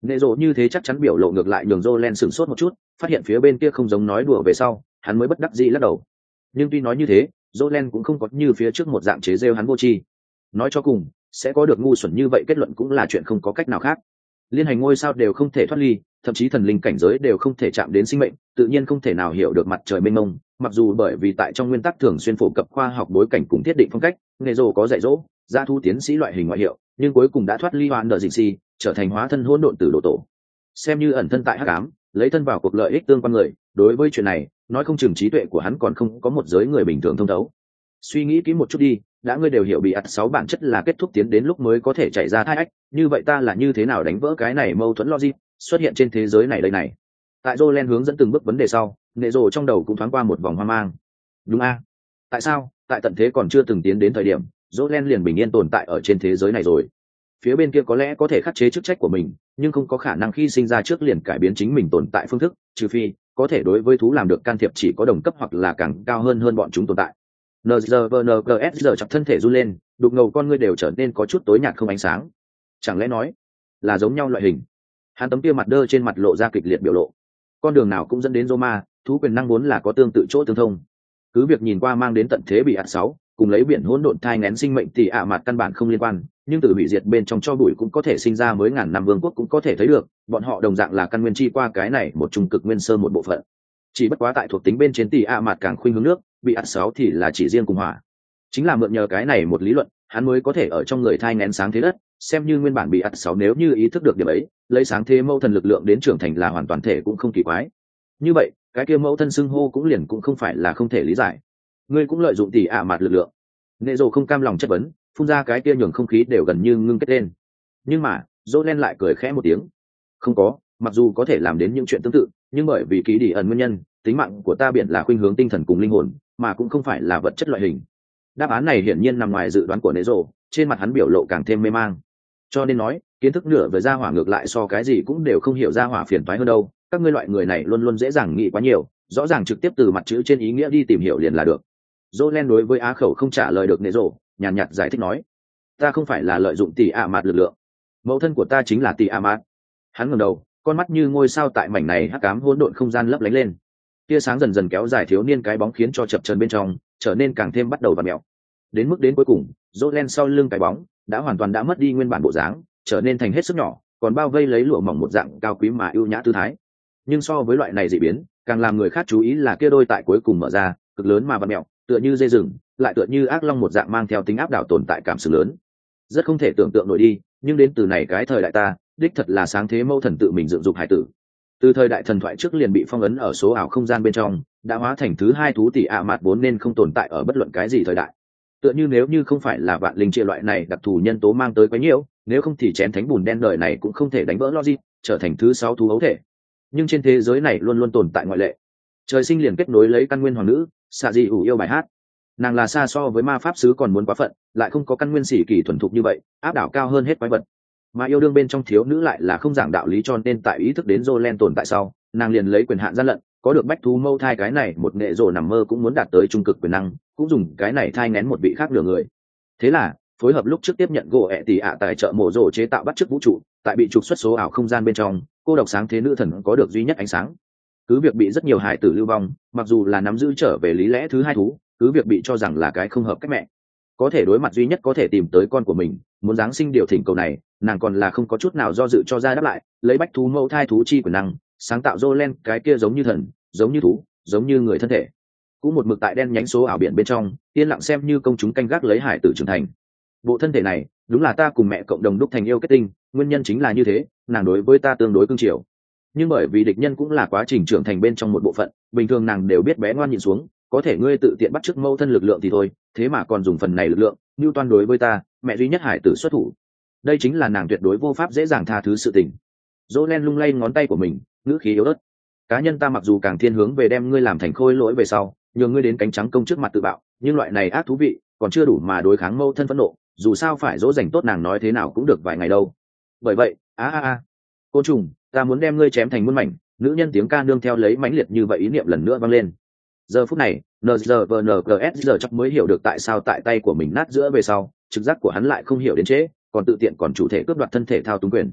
Nệ rộ như thế chắc chắn biểu lộ ngược lại nhường Jolen sửng sốt một chút, phát hiện phía bên kia không giống nói đùa về sau, hắn mới bất đắc dĩ lắc đầu. Nhưng tuy nói như thế, Jolen cũng không có như phía trước một dạng chế giễu hắn vô tri. Nói cho cùng, sẽ có được ngu xuẩn như vậy kết luận cũng là chuyện không có cách nào khác. Liên hành ngôi sao đều không thể thoát ly, thậm chí thần linh cảnh giới đều không thể chạm đến sinh mệnh, tự nhiên không thể nào hiểu được mặt trời mênh mông. Mặc dù bởi vì tại trong nguyên tắc thường xuyên phổ cập khoa học bối cảnh cùng thiết định phong cách, Nệ rộ có dạy dỗ, gia thu tiến sĩ loại hình ngoại hiệu, nhưng cuối cùng đã thoát ly hoàn đờ dịch si, trở thành hóa thân hỗn độn tử độ tổ. Xem như ẩn thân tại hắc ám, lấy thân vào cuộc lợi ích tương quan người, đối với chuyện này, nói không chừng trí tuệ của hắn còn không có một giới người bình thường thông thấu. Suy nghĩ kỹ một chút đi, đã ngươi đều hiểu bị ắt sáu bản chất là kết thúc tiến đến lúc mới có thể chạy ra thai ách, như vậy ta là như thế nào đánh vỡ cái này mâu thuẫn logic xuất hiện trên thế giới này đây này. Tại Jolen hướng dẫn từng bước vấn đề sau, Nệ rồ trong đầu cũng thoáng qua một vòng hoang mang. Đúng a? Tại sao, tại tận thế còn chưa từng tiến đến thời điểm, Jolen liền bình yên tồn tại ở trên thế giới này rồi? Phía bên kia có lẽ có thể khắc chế chức trách của mình, nhưng không có khả năng khi sinh ra trước liền cải biến chính mình tồn tại phương thức, trừ phi có thể đối với thú làm được can thiệp chỉ có đồng cấp hoặc là càng cao hơn hơn bọn chúng tồn tại. en giê vê en giê ét giờ chặt thân thể run lên, đục ngầu con ngươi đều trở nên có chút tối nhạt không ánh sáng. Chẳng lẽ nói là giống nhau loại hình? Hắn tấm kia mặt đơ trên mặt lộ ra kịch liệt biểu lộ. Con đường nào cũng dẫn đến Roma, thú quyền năng vốn là có tương tự chỗ tương thông. Cứ việc nhìn qua mang đến tận thế bị ạt sáu, cùng lấy biển hỗn độn thai nghén sinh mệnh thì ạ mặt căn bản không liên quan, nhưng từ hủy diệt bên trong cho bụi cũng có thể sinh ra mới ngàn năm vương quốc cũng có thể thấy được, bọn họ đồng dạng là căn nguyên chi qua cái này một trung cực nguyên sơ một bộ phận. Chỉ bất quá tại thuộc tính bên trên tỷ ạ mặt càng khuynh hướng nước, bị ạt sáu thì là chỉ riêng cùng hỏa. Chính là mượn nhờ cái này một lý luận, hắn mới có thể ở trong người thai nghén sáng thế đất, xem như nguyên bản bị ạt sáu nếu như ý thức được điểm ấy, lấy sáng thế mâu thần lực lượng đến trưởng thành là hoàn toàn thể cũng không kỳ quái. Như vậy, cái kia mẫu thân xưng hô cũng liền cũng không phải là không thể lý giải. Ngươi cũng lợi dụng tỷ ạ mặt lực lượng. Nệ rồ không cam lòng chất vấn, phun ra cái kia nhường không khí đều gần như ngưng kết lên. Nhưng mà, Jolen lại cười khẽ một tiếng. Không có, mặc dù có thể làm đến những chuyện tương tự, nhưng bởi vì ký đi ẩn nguyên nhân, tính mạng của ta biển là khuynh hướng tinh thần cùng linh hồn, mà cũng không phải là vật chất loại hình. Đáp án này hiển nhiên nằm ngoài dự đoán của Nệ rồ, trên mặt hắn biểu lộ càng thêm mê mang. Cho nên nói, kiến thức nửa về gia hỏa ngược lại so cái gì cũng đều không hiểu gia hỏa phiền toái hơn đâu. Các ngươi loại người này luôn luôn dễ dàng nghĩ quá nhiều, rõ ràng trực tiếp từ mặt chữ trên ý nghĩa đi tìm hiểu liền là được. Jolen đối với á khẩu không trả lời được Nệ rồ, nhàn nhạt giải thích nói: ta không phải là lợi dụng tỷ ạ mạt lực lượng, mẫu thân của ta chính là tỷ ạ mạt. Hắn ngẩng đầu, con mắt như ngôi sao tại mảnh này hắc ám hỗn độn không gian lấp lánh lên, tia sáng dần dần kéo dài thiếu niên cái bóng khiến cho chập chờn bên trong trở nên càng thêm bắt đầu vặn mèo. Đến mức đến cuối cùng, Jolen sau lưng cái bóng đã hoàn toàn đã mất đi nguyên bản bộ dáng, trở nên thành hết sức nhỏ, còn bao vây lấy lụa mỏng một dạng cao quý mà ưu nhã tư thái. Nhưng so với loại này dị biến, càng làm người khác chú ý là kia đôi tại cuối cùng mở ra, cực lớn mà vặn mèo, tựa như dây rừng, lại tựa như ác long một dạng mang theo tính áp đảo tồn tại cảm sự lớn. Rất không thể tưởng tượng nổi đi, nhưng đến từ này cái thời đại ta, đích thật là sáng thế mâu thần tự mình dựng dục hải tử. Từ thời đại thần thoại trước liền bị phong ấn ở số ảo không gian bên trong, đã hóa thành thứ hai thú tỷ ạ mạt vốn nên không tồn tại ở bất luận cái gì thời đại. Tựa như nếu như không phải là vạn linh chia loại này đặc thù nhân tố mang tới quá nhiều, nếu không thì chén thánh bùn đen đời này cũng không thể đánh vỡ logic, trở thành thứ sáu thú ấu thể. Nhưng trên thế giới này luôn luôn tồn tại ngoại lệ. Trời sinh liền kết nối lấy căn nguyên hoàng nữ, xạ dị ủ yêu bài hát. Nàng là xa so với ma pháp sứ còn muốn quá phận, lại không có căn nguyên sĩ kỳ thuần thục như vậy, áp đảo cao hơn hết quái vật. Mà yêu đương bên trong thiếu nữ lại là không giảng đạo lý, cho nên tại ý thức đến Jolen tồn tại sau, nàng liền lấy quyền hạn gian lận, có được bách thú mâu thai cái này một nghệ rồ nằm mơ cũng muốn đạt tới trung cực quyền năng, cũng dùng cái này thai nén một vị khác lừa người. Thế là phối hợp lúc trước tiếp nhận gỗ ẹ tỷ ạ tài trợ mổ rồ chế tạo bắt chước vũ trụ, tại bị trục xuất số ảo không gian bên trong, cô độc sáng thế nữ thần có được duy nhất ánh sáng. Cứ việc bị rất nhiều hải tử lưu vong, mặc dù là nắm giữ trở về lý lẽ thứ hai thú, cứ việc bị cho rằng là cái không hợp cách mẹ, có thể đối mặt duy nhất có thể tìm tới con của mình, muốn giáng sinh điều thỉnh cầu này, nàng còn là không có chút nào do dự cho ra đáp lại, lấy bách thú mẫu thai thú chi quyền năng, sáng tạo Jolen cái kia giống như thần, giống như thú, giống như người thân thể. Cũng một mực tại đen nhánh số ảo biển bên trong, yên lặng xem như công chúng canh gác lấy hải tử trưởng thành. Bộ thân thể này, đúng là ta cùng mẹ cộng đồng đúc thành yêu kết tinh, nguyên nhân chính là như thế, nàng đối với ta tương đối cưng chiều. Nhưng bởi vì địch nhân cũng là quá trình trưởng thành bên trong một bộ phận, bình thường nàng đều biết bé ngoan nhịn xuống, có thể ngươi tự tiện bắt chước mâu thân lực lượng thì thôi, thế mà còn dùng phần này lực lượng, như toan đối với ta, mẹ duy nhất hải tử xuất thủ. Đây chính là nàng tuyệt đối vô pháp dễ dàng tha thứ sự tình. Jolen lung lay ngón tay của mình, ngữ khí yếu ớt. Cá nhân ta mặc dù càng thiên hướng về đem ngươi làm thành khôi lỗi về sau, nhường ngươi đến cánh trắng công trước mặt tự bạo, nhưng loại này ác thú vị, còn chưa đủ mà đối kháng mâu thân phẫn nộ, dù sao phải dỗ dành tốt nàng nói thế nào cũng được vài ngày đâu. Bởi vậy, a a a, côn trùng, ta muốn đem ngươi chém thành muôn mảnh. Nữ nhân tiếng ca nương theo lấy mãnh liệt như vậy ý niệm lần nữa vang lên. Giờ phút này, en giê vê en giê ét giờ chắc mới hiểu được tại sao tại tay của mình nát giữa về sau, trực giác của hắn lại không hiểu đến trễ, còn tự tiện còn chủ thể cướp đoạt thân thể thao túng quyền.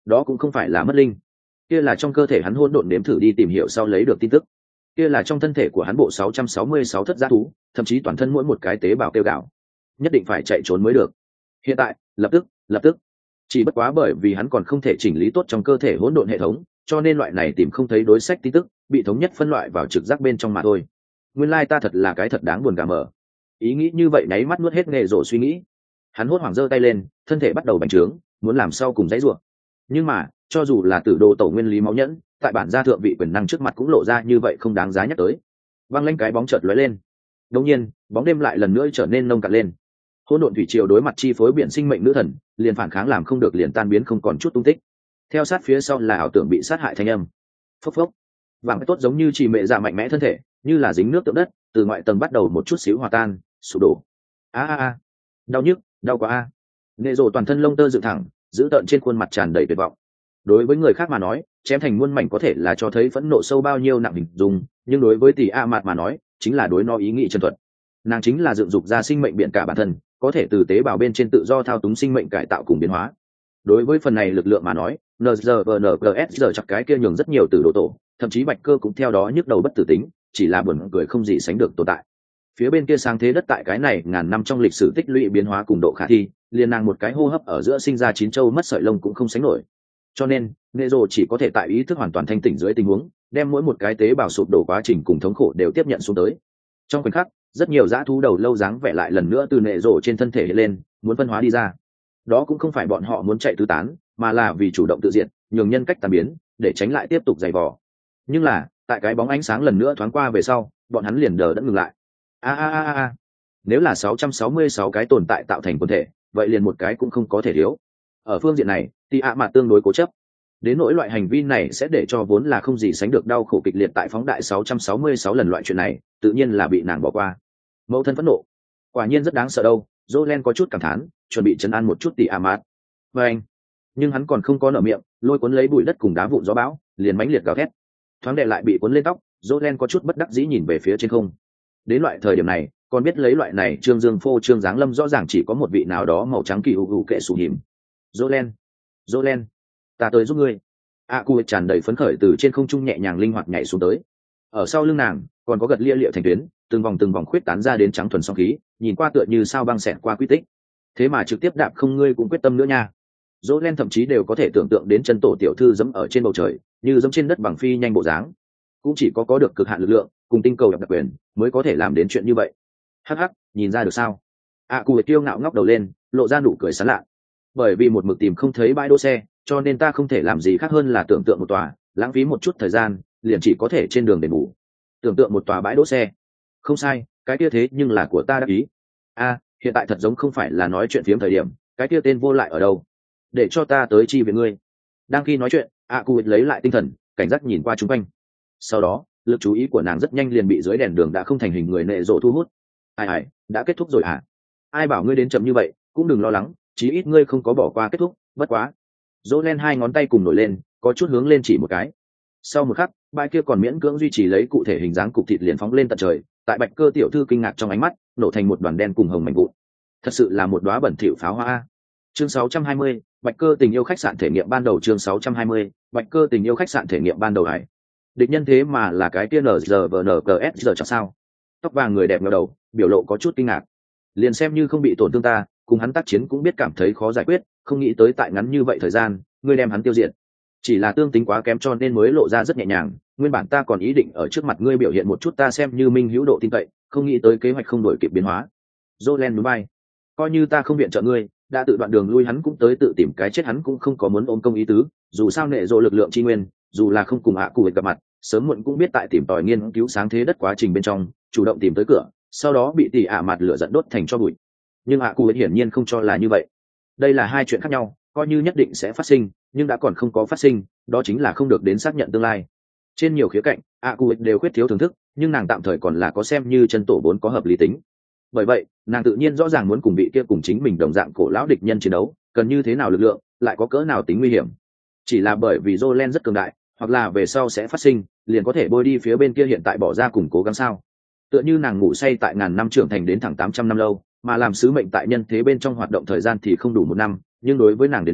đó cũng không phải là mất linh, kia là trong cơ thể hắn hỗn độn nếm thử đi tìm hiểu sau lấy được tin tức, kia là trong thân thể của hắn bộ sáu trăm sáu mươi sáu thất giác thú, thậm chí toàn thân mỗi một cái tế bào kêu gào, nhất định phải chạy trốn mới được. Hiện tại, lập tức, lập tức. Chỉ bất quá bởi vì hắn còn không thể chỉnh lý tốt trong cơ thể hỗn độn hệ thống, cho nên loại này tìm không thấy đối sách tin tức, bị thống nhất phân loại vào trực giác bên trong mà thôi. Nguyên lai ta thật là cái thật đáng buồn gà mờ. Ý nghĩ như vậy nháy mắt nuốt hết nghề rổ suy nghĩ. Hắn hốt hoảng giơ tay lên, thân thể bắt đầu bành trướng, muốn làm sau cùng dãy rủa. Nhưng mà, cho dù là tử đồ tổ nguyên lý máu nhẫn, tại bản gia thượng vị quyền năng trước mặt cũng lộ ra như vậy không đáng giá nhắc tới. Văng lên cái bóng chợt lóe lên. Đột nhiên, bóng đêm lại lần nữa trở nên nông cạn lên. Hỗn độn thủy triều đối mặt chi phối biển sinh mệnh nữ thần, liền phản kháng làm không được liền tan biến không còn chút tung tích. Theo sát phía sau là ảo tưởng bị sát hại thanh âm. Phốc phốc. Vàng tốt giống như chỉ mẹ dạ mạnh mẽ thân thể, như là dính nước tượng đất, từ ngoại tầng bắt đầu một chút xíu hòa tan, sụp đổ. A a a. Đau nhức, đau quá a. Nệ rồ toàn thân lông tơ dựng thẳng, giữ tợn trên khuôn mặt tràn đầy tuyệt vọng. Đối với người khác mà nói, chém thành muôn mảnh có thể là cho thấy phẫn nộ sâu bao nhiêu nặng hình dung, nhưng đối với tỷ a mạt mà nói, chính là đối nó ý nghĩ chân thuật. Nàng chính là dựng dục ra sinh mệnh biện cả bản thân, có thể từ tế bào bên trên tự do thao túng sinh mệnh cải tạo cùng biến hóa. Đối với phần này lực lượng mà nói, en giê vê en giê ét giờ chắc cái kia nhường rất nhiều từ độ tổ, thậm chí bạch cơ cũng theo đó nhức đầu bất tử tính, chỉ là buồn cười không gì sánh được tồn tại. Phía bên kia sáng thế đất tại cái này ngàn năm trong lịch sử tích lũy biến hóa cùng độ khả thi, liền nàng một cái hô hấp ở giữa sinh ra chín châu mất sợi lông cũng không sánh nổi. Cho nên, Nero chỉ có thể tại ý thức hoàn toàn thanh tỉnh dưới tình huống, đem mỗi một cái tế bào sụp đổ quá trình cùng thống khổ đều tiếp nhận xuống tới. Trong khoảnh khắc, rất nhiều dã thú đầu lâu dáng vẻ lại lần nữa từ Nero trên thân thể hiện lên, muốn phân hóa đi ra. Đó cũng không phải bọn họ muốn chạy tứ tán, mà là vì chủ động tự diện, nhường nhân cách tàn biến, để tránh lại tiếp tục giày vò. Nhưng là, tại cái bóng ánh sáng lần nữa thoáng qua về sau, bọn hắn liền đờ đẫn ngừng lại. A a a a. Nếu là sáu trăm sáu mươi sáu cái tồn tại tạo thành quần thể, vậy liền một cái cũng không có thể thiếu. Ở phương diện này, thì ạ mà tương đối cố chấp. Đến nỗi loại hành vi này sẽ để cho vốn là không gì sánh được đau khổ kịch liệt tại phóng đại sáu trăm sáu mươi sáu lần loại chuyện này, tự nhiên là bị nàng bỏ qua. Mẫu thân phẫn nộ, quả nhiên rất đáng sợ đâu. Jolen có chút cảm thán, chuẩn bị trấn an một chút tỷ a mát. Và anh, nhưng hắn còn không có nở miệng, lôi cuốn lấy bụi đất cùng đá vụn gió bão, liền mãnh liệt gào thét. Thoáng đệ lại bị cuốn lên tóc, Jolen có chút bất đắc dĩ nhìn về phía trên không. Đến loại thời điểm này, còn biết lấy loại này trương dương phô trương dáng lâm rõ ràng chỉ có một vị nào đó màu trắng kỳ hữu hữu kệ sủ hiểm. Jolen, Jolen, ta tới giúp ngươi. A Cu tràn đầy phấn khởi từ trên không trung nhẹ nhàng linh hoạt nhảy xuống tới. Ở sau lưng nàng, còn có gật lia liệu thành tuyến, từng vòng từng vòng khuyết tán ra đến trắng thuần song khí, nhìn qua tựa như sao băng xẹt qua quy tích. Thế mà trực tiếp đạp không ngươi cũng quyết tâm nữa nha. Jolen thậm chí đều có thể tưởng tượng đến chân tổ tiểu thư dẫm ở trên bầu trời, như dẫm trên đất bằng phi nhanh bộ dáng. Cũng chỉ có có được cực hạn lực lượng, cùng tinh cầu đặc quyền, mới có thể làm đến chuyện như vậy. Hắc hắc, nhìn ra được sao? A Cu kiêu ngạo ngóc đầu lên, lộ ra nụ cười sán lạ. Bởi vì một mực tìm không thấy bãi đỗ xe, cho nên ta không thể làm gì khác hơn là tưởng tượng một tòa, lãng phí một chút thời gian, liền chỉ có thể trên đường đền bù. Tưởng tượng một tòa bãi đỗ xe. Không sai, cái kia thế nhưng là của ta đắc ý. A, hiện tại thật giống không phải là nói chuyện phiếm thời điểm, cái kia tên vô lại ở đâu? Để cho ta tới chi viện ngươi. Đang khi nói chuyện, A Cu lấy lại tinh thần, cảnh giác nhìn qua chúng quanh. Sau đó, lực chú ý của nàng rất nhanh liền bị dưới đèn đường đã không thành hình người nệ rộ thu hút. Ai ai, đã kết thúc rồi hả? Ai bảo ngươi đến chậm như vậy, cũng đừng lo lắng, chí ít ngươi không có bỏ qua kết thúc, bất quá. Jolen hai ngón tay cùng nổi lên, có chút hướng lên chỉ một cái. Sau một khắc, bãi kia còn miễn cưỡng duy trì lấy cụ thể hình dáng cục thịt liền phóng lên tận trời, tại Bạch Cơ tiểu thư kinh ngạc trong ánh mắt, nổ thành một đoàn đen cùng hồng mảnh vụn. Thật sự là một đóa bẩn thỉu pháo hoa. Chương sáu trăm hai mươi, Bạch Cơ tình yêu khách sạn thể nghiệm ban đầu chương sáu trăm hai mươi, Bạch Cơ tình yêu khách sạn thể nghiệm ban đầu hải. Địch nhân thế mà là cái kia en giê vê en giê ét giờ chắc sao? Tóc vàng người đẹp ngẩng đầu, biểu lộ có chút kinh ngạc. Liền xem như không bị tổn thương ta, cùng hắn tác chiến cũng biết cảm thấy khó giải quyết, không nghĩ tới tại ngắn như vậy thời gian, ngươi đem hắn tiêu diệt. Chỉ là tương tính quá kém cho nên mới lộ ra rất nhẹ nhàng, nguyên bản ta còn ý định ở trước mặt ngươi biểu hiện một chút ta xem như minh hữu độ tin cậy, không nghĩ tới kế hoạch không đổi kịp biến hóa. Jolen núi bay, coi như ta không viện trợ ngươi, đã tự đoạn đường lui hắn cũng tới tự tìm cái chết, hắn cũng không có muốn ôm công ý tứ, dù sao nệ rộ lực lượng chi nguyên, dù là không cùng ạ cụ gặp mặt, sớm muộn cũng biết tại tìm tòi nghiên cứu sáng thế đất quá trình bên trong, chủ động tìm tới cửa, sau đó bị tỷ ạ mặt lửa giận đốt thành cho bụi. Nhưng ạ cụ hiển nhiên không cho là như vậy. Đây là hai chuyện khác nhau, coi như nhất định sẽ phát sinh, nhưng đã còn không có phát sinh, đó chính là không được đến xác nhận tương lai. Trên nhiều khía cạnh, ạ cụ đều khuyết thiếu thưởng thức, nhưng nàng tạm thời còn là có xem như chân tổ vốn có hợp lý tính. Bởi vậy, nàng tự nhiên rõ ràng muốn cùng vị kia cùng chính mình đồng dạng cổ lão địch nhân chiến đấu, cần như thế nào lực lượng, lại có cỡ nào tính nguy hiểm. Chỉ là bởi vì Jolen rất cường đại, hoặc là về sau sẽ phát sinh, liền có thể bôi đi phía bên kia hiện tại bỏ ra cùng cố gắng sao? Tựa như nàng ngủ say tại ngàn năm trưởng thành đến thẳng tám trăm năm lâu, mà làm sứ mệnh tại nhân thế bên trong hoạt động thời gian thì không đủ một năm, nhưng đối với nàng đến nói,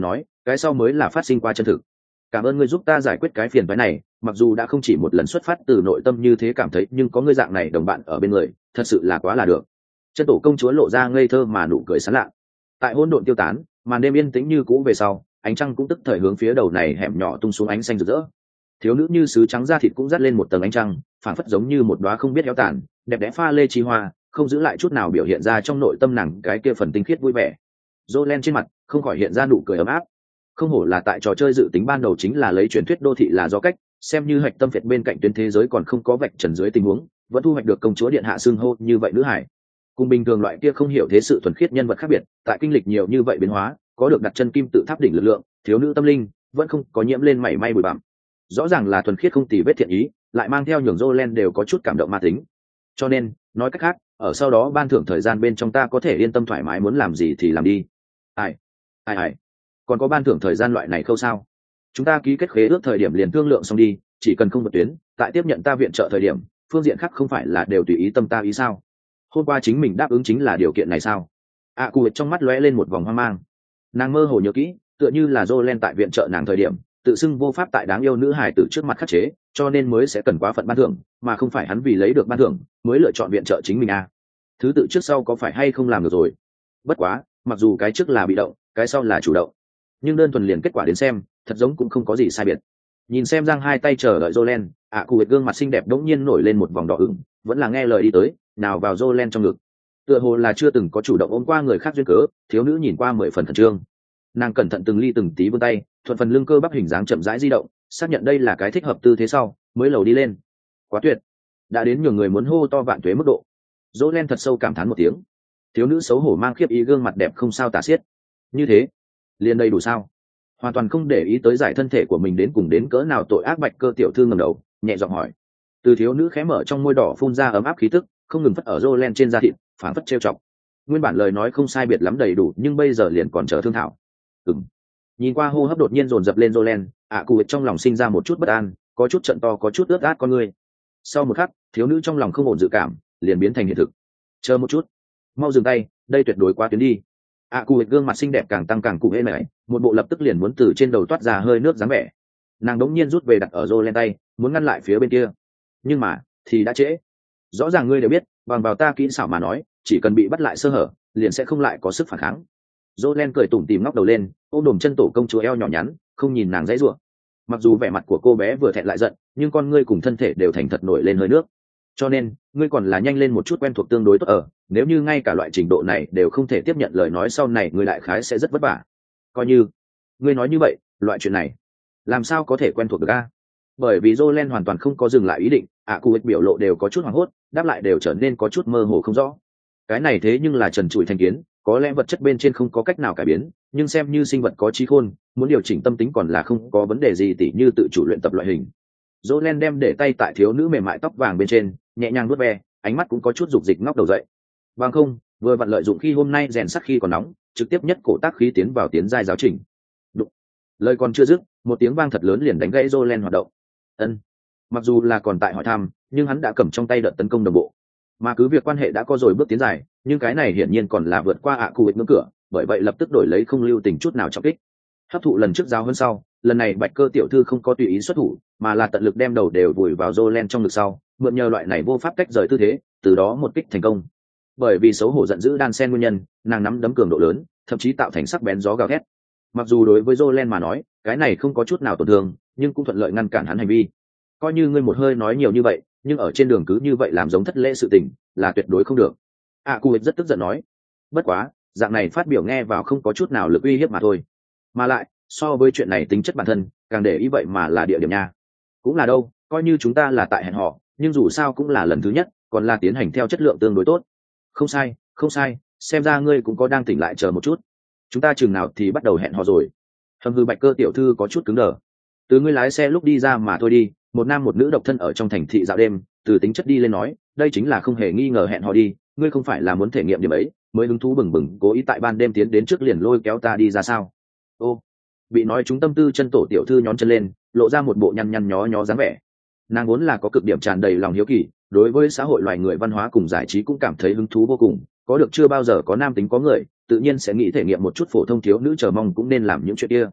cái sau mới là phát sinh qua chân thực. Cảm ơn ngươi giúp ta giải quyết cái phiền phái này, mặc dù đã không chỉ một lần xuất phát từ nội tâm như thế cảm thấy, nhưng có ngươi dạng này đồng bạn ở bên người thật sự là quá là được. Chân tổ công chúa lộ ra ngây thơ mà nụ cười sán lạ. Tại hỗn độn tiêu tán, màn đêm yên tĩnh như cũ về sau, ánh trăng cũng tức thời hướng phía đầu này hẻm nhỏ tung xuống ánh xanh rực rỡ. Thiếu nữ như sứ trắng da thịt cũng dắt lên một tầng ánh trăng, phảng phất giống như một đóa không biết héo tàn, đẹp đẽ pha lê chi hoa, không giữ lại chút nào biểu hiện ra trong nội tâm nàng cái kia phần tinh khiết vui vẻ. Jolen trên mặt không khỏi hiện ra nụ cười ấm áp. Không hổ là tại trò chơi dự tính ban đầu chính là lấy truyền thuyết đô thị là do cách, xem như hạch tâm việt bên cạnh tuyến thế giới còn không có vạch trần dưới tình huống, vẫn thu hoạch được công chúa điện hạ xưng hô như vậy nữ hải. Cùng bình thường loại kia không hiểu thế sự thuần khiết nhân vật khác biệt, tại kinh lịch nhiều như vậy biến hóa, có được đặt chân kim tự tháp đỉnh lực lượng, thiếu nữ tâm linh vẫn không có nhiễm lên mảy may bụi bặm. Rõ ràng là thuần khiết không tì vết thiện ý, lại mang theo nhường Jolen đều có chút cảm động ma tính. Cho nên, nói cách khác, ở sau đó ban thưởng thời gian bên trong ta có thể yên tâm thoải mái muốn làm gì thì làm đi. Ai, ai ai, còn có ban thưởng thời gian loại này không sao? Chúng ta ký kết khế ước thời điểm liền thương lượng xong đi, chỉ cần không vượt tuyến, tại tiếp nhận ta viện trợ thời điểm, phương diện khác không phải là đều tùy ý tâm ta ý sao? Hôm qua chính mình đáp ứng chính là điều kiện này sao? À, cụ trong mắt lóe lên một vòng hoang mang. Nàng mơ hồ nhớ kỹ, tựa như là Jolen tại viện trợ nàng thời điểm, tự xưng vô pháp tại đáng yêu nữ hài tử trước mặt khắc chế, cho nên mới sẽ cần quá phận ban thưởng, mà không phải hắn vì lấy được ban thưởng mới lựa chọn viện trợ chính mình à. Thứ tự trước sau có phải hay không làm được rồi? Bất quá, mặc dù cái trước là bị động, cái sau là chủ động, nhưng đơn thuần liền kết quả đến xem, thật giống cũng không có gì sai biệt. Nhìn xem giang hai tay chờ đợi Jolen, ạ cụ gương mặt xinh đẹp đống nhiên nổi lên một vòng đỏ ửng, vẫn là nghe lời đi tới, nào vào Jolen trong ngực. Tựa hồ là chưa từng có chủ động ôm qua người khác duyên cớ, thiếu nữ nhìn qua mười phần khẩn trương. Nàng cẩn thận từng ly từng tí vươn tay, thuận phần lưng cơ bắp hình dáng chậm rãi di động, xác nhận đây là cái thích hợp tư thế sau, mới lầu đi lên. Quá tuyệt, đã đến nhường người muốn hô to vạn tuế mức độ. Jolen thật sâu cảm thán một tiếng. Thiếu nữ xấu hổ mang khiếp ý gương mặt đẹp không sao tả xiết. Như thế, liền đầy đủ sao? Hoàn toàn không để ý tới giải thân thể của mình đến cùng đến cỡ nào tội ác. Bạch Cơ tiểu thư ngẩng đầu, nhẹ giọng hỏi. Từ thiếu nữ khẽ mở trong môi đỏ phun ra ấm áp khí tức, không ngừng phất ở Jolen trên da thịt, phảng phất trêu chọc. Nguyên bản lời nói không sai biệt lắm đầy đủ, nhưng bây giờ liền còn chờ thương thảo. Ừm. Nhìn qua hô hấp đột nhiên dồn dập lên Jolen, ạ cụ trong lòng sinh ra một chút bất an, có chút trận to có chút ướt át con người. Sau một khắc, thiếu nữ trong lòng không ổn dự cảm, liền biến thành hiện thực. Chờ một chút, mau dừng tay, đây tuyệt đối quá tuyến đi. ạ cụ gương mặt xinh đẹp càng tăng càng cụ hễ mày, một bộ lập tức liền muốn từ trên đầu toát ra hơi nước dáng vẻ. Nàng đống nhiên rút về đặt ở Jolen tay, muốn ngăn lại phía bên kia, nhưng mà thì đã trễ. Rõ ràng ngươi đều biết, bằng vào ta kỹ xảo mà nói, chỉ cần bị bắt lại sơ hở, liền sẽ không lại có sức phản kháng. Jolen cười tủm tỉm ngóc đầu lên, ôm đồm chân tổ công chúa eo nhỏ nhắn, không nhìn nàng dãy rủa. Mặc dù vẻ mặt của cô bé vừa thẹn lại giận, nhưng con ngươi cùng thân thể đều thành thật nổi lên hơi nước. Cho nên, ngươi còn là nhanh lên một chút quen thuộc tương đối tốt ở, nếu như ngay cả loại trình độ này đều không thể tiếp nhận lời nói sau này ngươi đại khái sẽ rất vất vả. Coi như, ngươi nói như vậy, loại chuyện này, làm sao có thể quen thuộc được a? Bởi vì Jolen hoàn toàn không có dừng lại ý định, ạ cụ biểu lộ đều có chút hoảng hốt, đáp lại đều trở nên có chút mơ hồ không rõ. Cái này thế nhưng là trần trụi thành kiến, có lẽ vật chất bên trên không có cách nào cải biến, nhưng xem như sinh vật có trí khôn, muốn điều chỉnh tâm tính còn là không có vấn đề gì, tỉ như tự chủ luyện tập loại hình. Jolen đem để tay tại thiếu nữ mềm mại tóc vàng bên trên, nhẹ nhàng vuốt ve, ánh mắt cũng có chút dục dịch ngóc đầu dậy. Bằng không, vừa vặn lợi dụng khi hôm nay rèn sắt khi còn nóng, trực tiếp nhất cổ tác khí tiến vào tiến giai giáo trình. Đụng. Lời còn chưa dứt, một tiếng vang thật lớn liền đánh gãy Jolen hoạt động. Ân. Mặc dù là còn tại hỏi thăm, nhưng hắn đã cầm trong tay đợt tấn công đồng bộ. Mà cứ việc quan hệ đã có rồi bước tiến dài, nhưng cái này hiển nhiên còn là vượt qua ạ cụ ngưỡng cửa, bởi vậy lập tức đổi lấy không lưu tình chút nào trọng kích. Hấp thụ lần trước giao hơn sau, lần này Bạch Cơ tiểu thư không có tùy ý xuất thủ, mà là tận lực đem đầu đều vùi vào Jolen trong ngực sau, mượn nhờ loại này vô pháp cách rời tư thế, từ đó một kích thành công. Bởi vì xấu hổ giận dữ đan sen nguyên nhân, nàng nắm đấm cường độ lớn, thậm chí tạo thành sắc bén gió gào thét. Mặc dù đối với Jolen mà nói, cái này không có chút nào tổn thương, nhưng cũng thuận lợi ngăn cản hắn hành vi. Coi như ngươi một hơi nói nhiều như vậy, nhưng ở trên đường cứ như vậy làm giống thất lễ sự tình, là tuyệt đối không được. À, cụ rất tức giận nói. Bất quá, dạng này phát biểu nghe vào không có chút nào lực uy hiếp mà thôi. Mà lại, so với chuyện này tính chất bản thân, càng để ý vậy mà là địa điểm nha. Cũng là đâu, coi như chúng ta là tại hẹn hò, nhưng dù sao cũng là lần thứ nhất, còn là tiến hành theo chất lượng tương đối tốt. Không sai, không sai, xem ra ngươi cũng có đang tỉnh lại, chờ một chút. Chúng ta chừng nào thì bắt đầu hẹn hò rồi. Hầm hư Bạch Cơ tiểu thư có chút cứng đờ. Từ ngươi lái xe lúc đi ra mà thôi đi, một nam một nữ độc thân ở trong thành thị dạo đêm, từ tính chất đi lên nói, đây chính là không hề nghi ngờ hẹn hò đi, ngươi không phải là muốn thể nghiệm điểm ấy, mới hứng thú bừng bừng cố ý tại ban đêm tiến đến trước liền lôi kéo ta đi ra sao? Ô, bị nói chúng tâm tư chân tổ tiểu thư nhón chân lên, lộ ra một bộ nhăn nhăn nhó nhó dáng vẻ. Nàng vốn là có cực điểm tràn đầy lòng hiếu kỳ, đối với xã hội loài người văn hóa cùng giải trí cũng cảm thấy hứng thú vô cùng, có được chưa bao giờ có nam tính có người, tự nhiên sẽ nghĩ thể nghiệm một chút phổ thông thiếu nữ, chờ mong cũng nên làm những chuyện kia.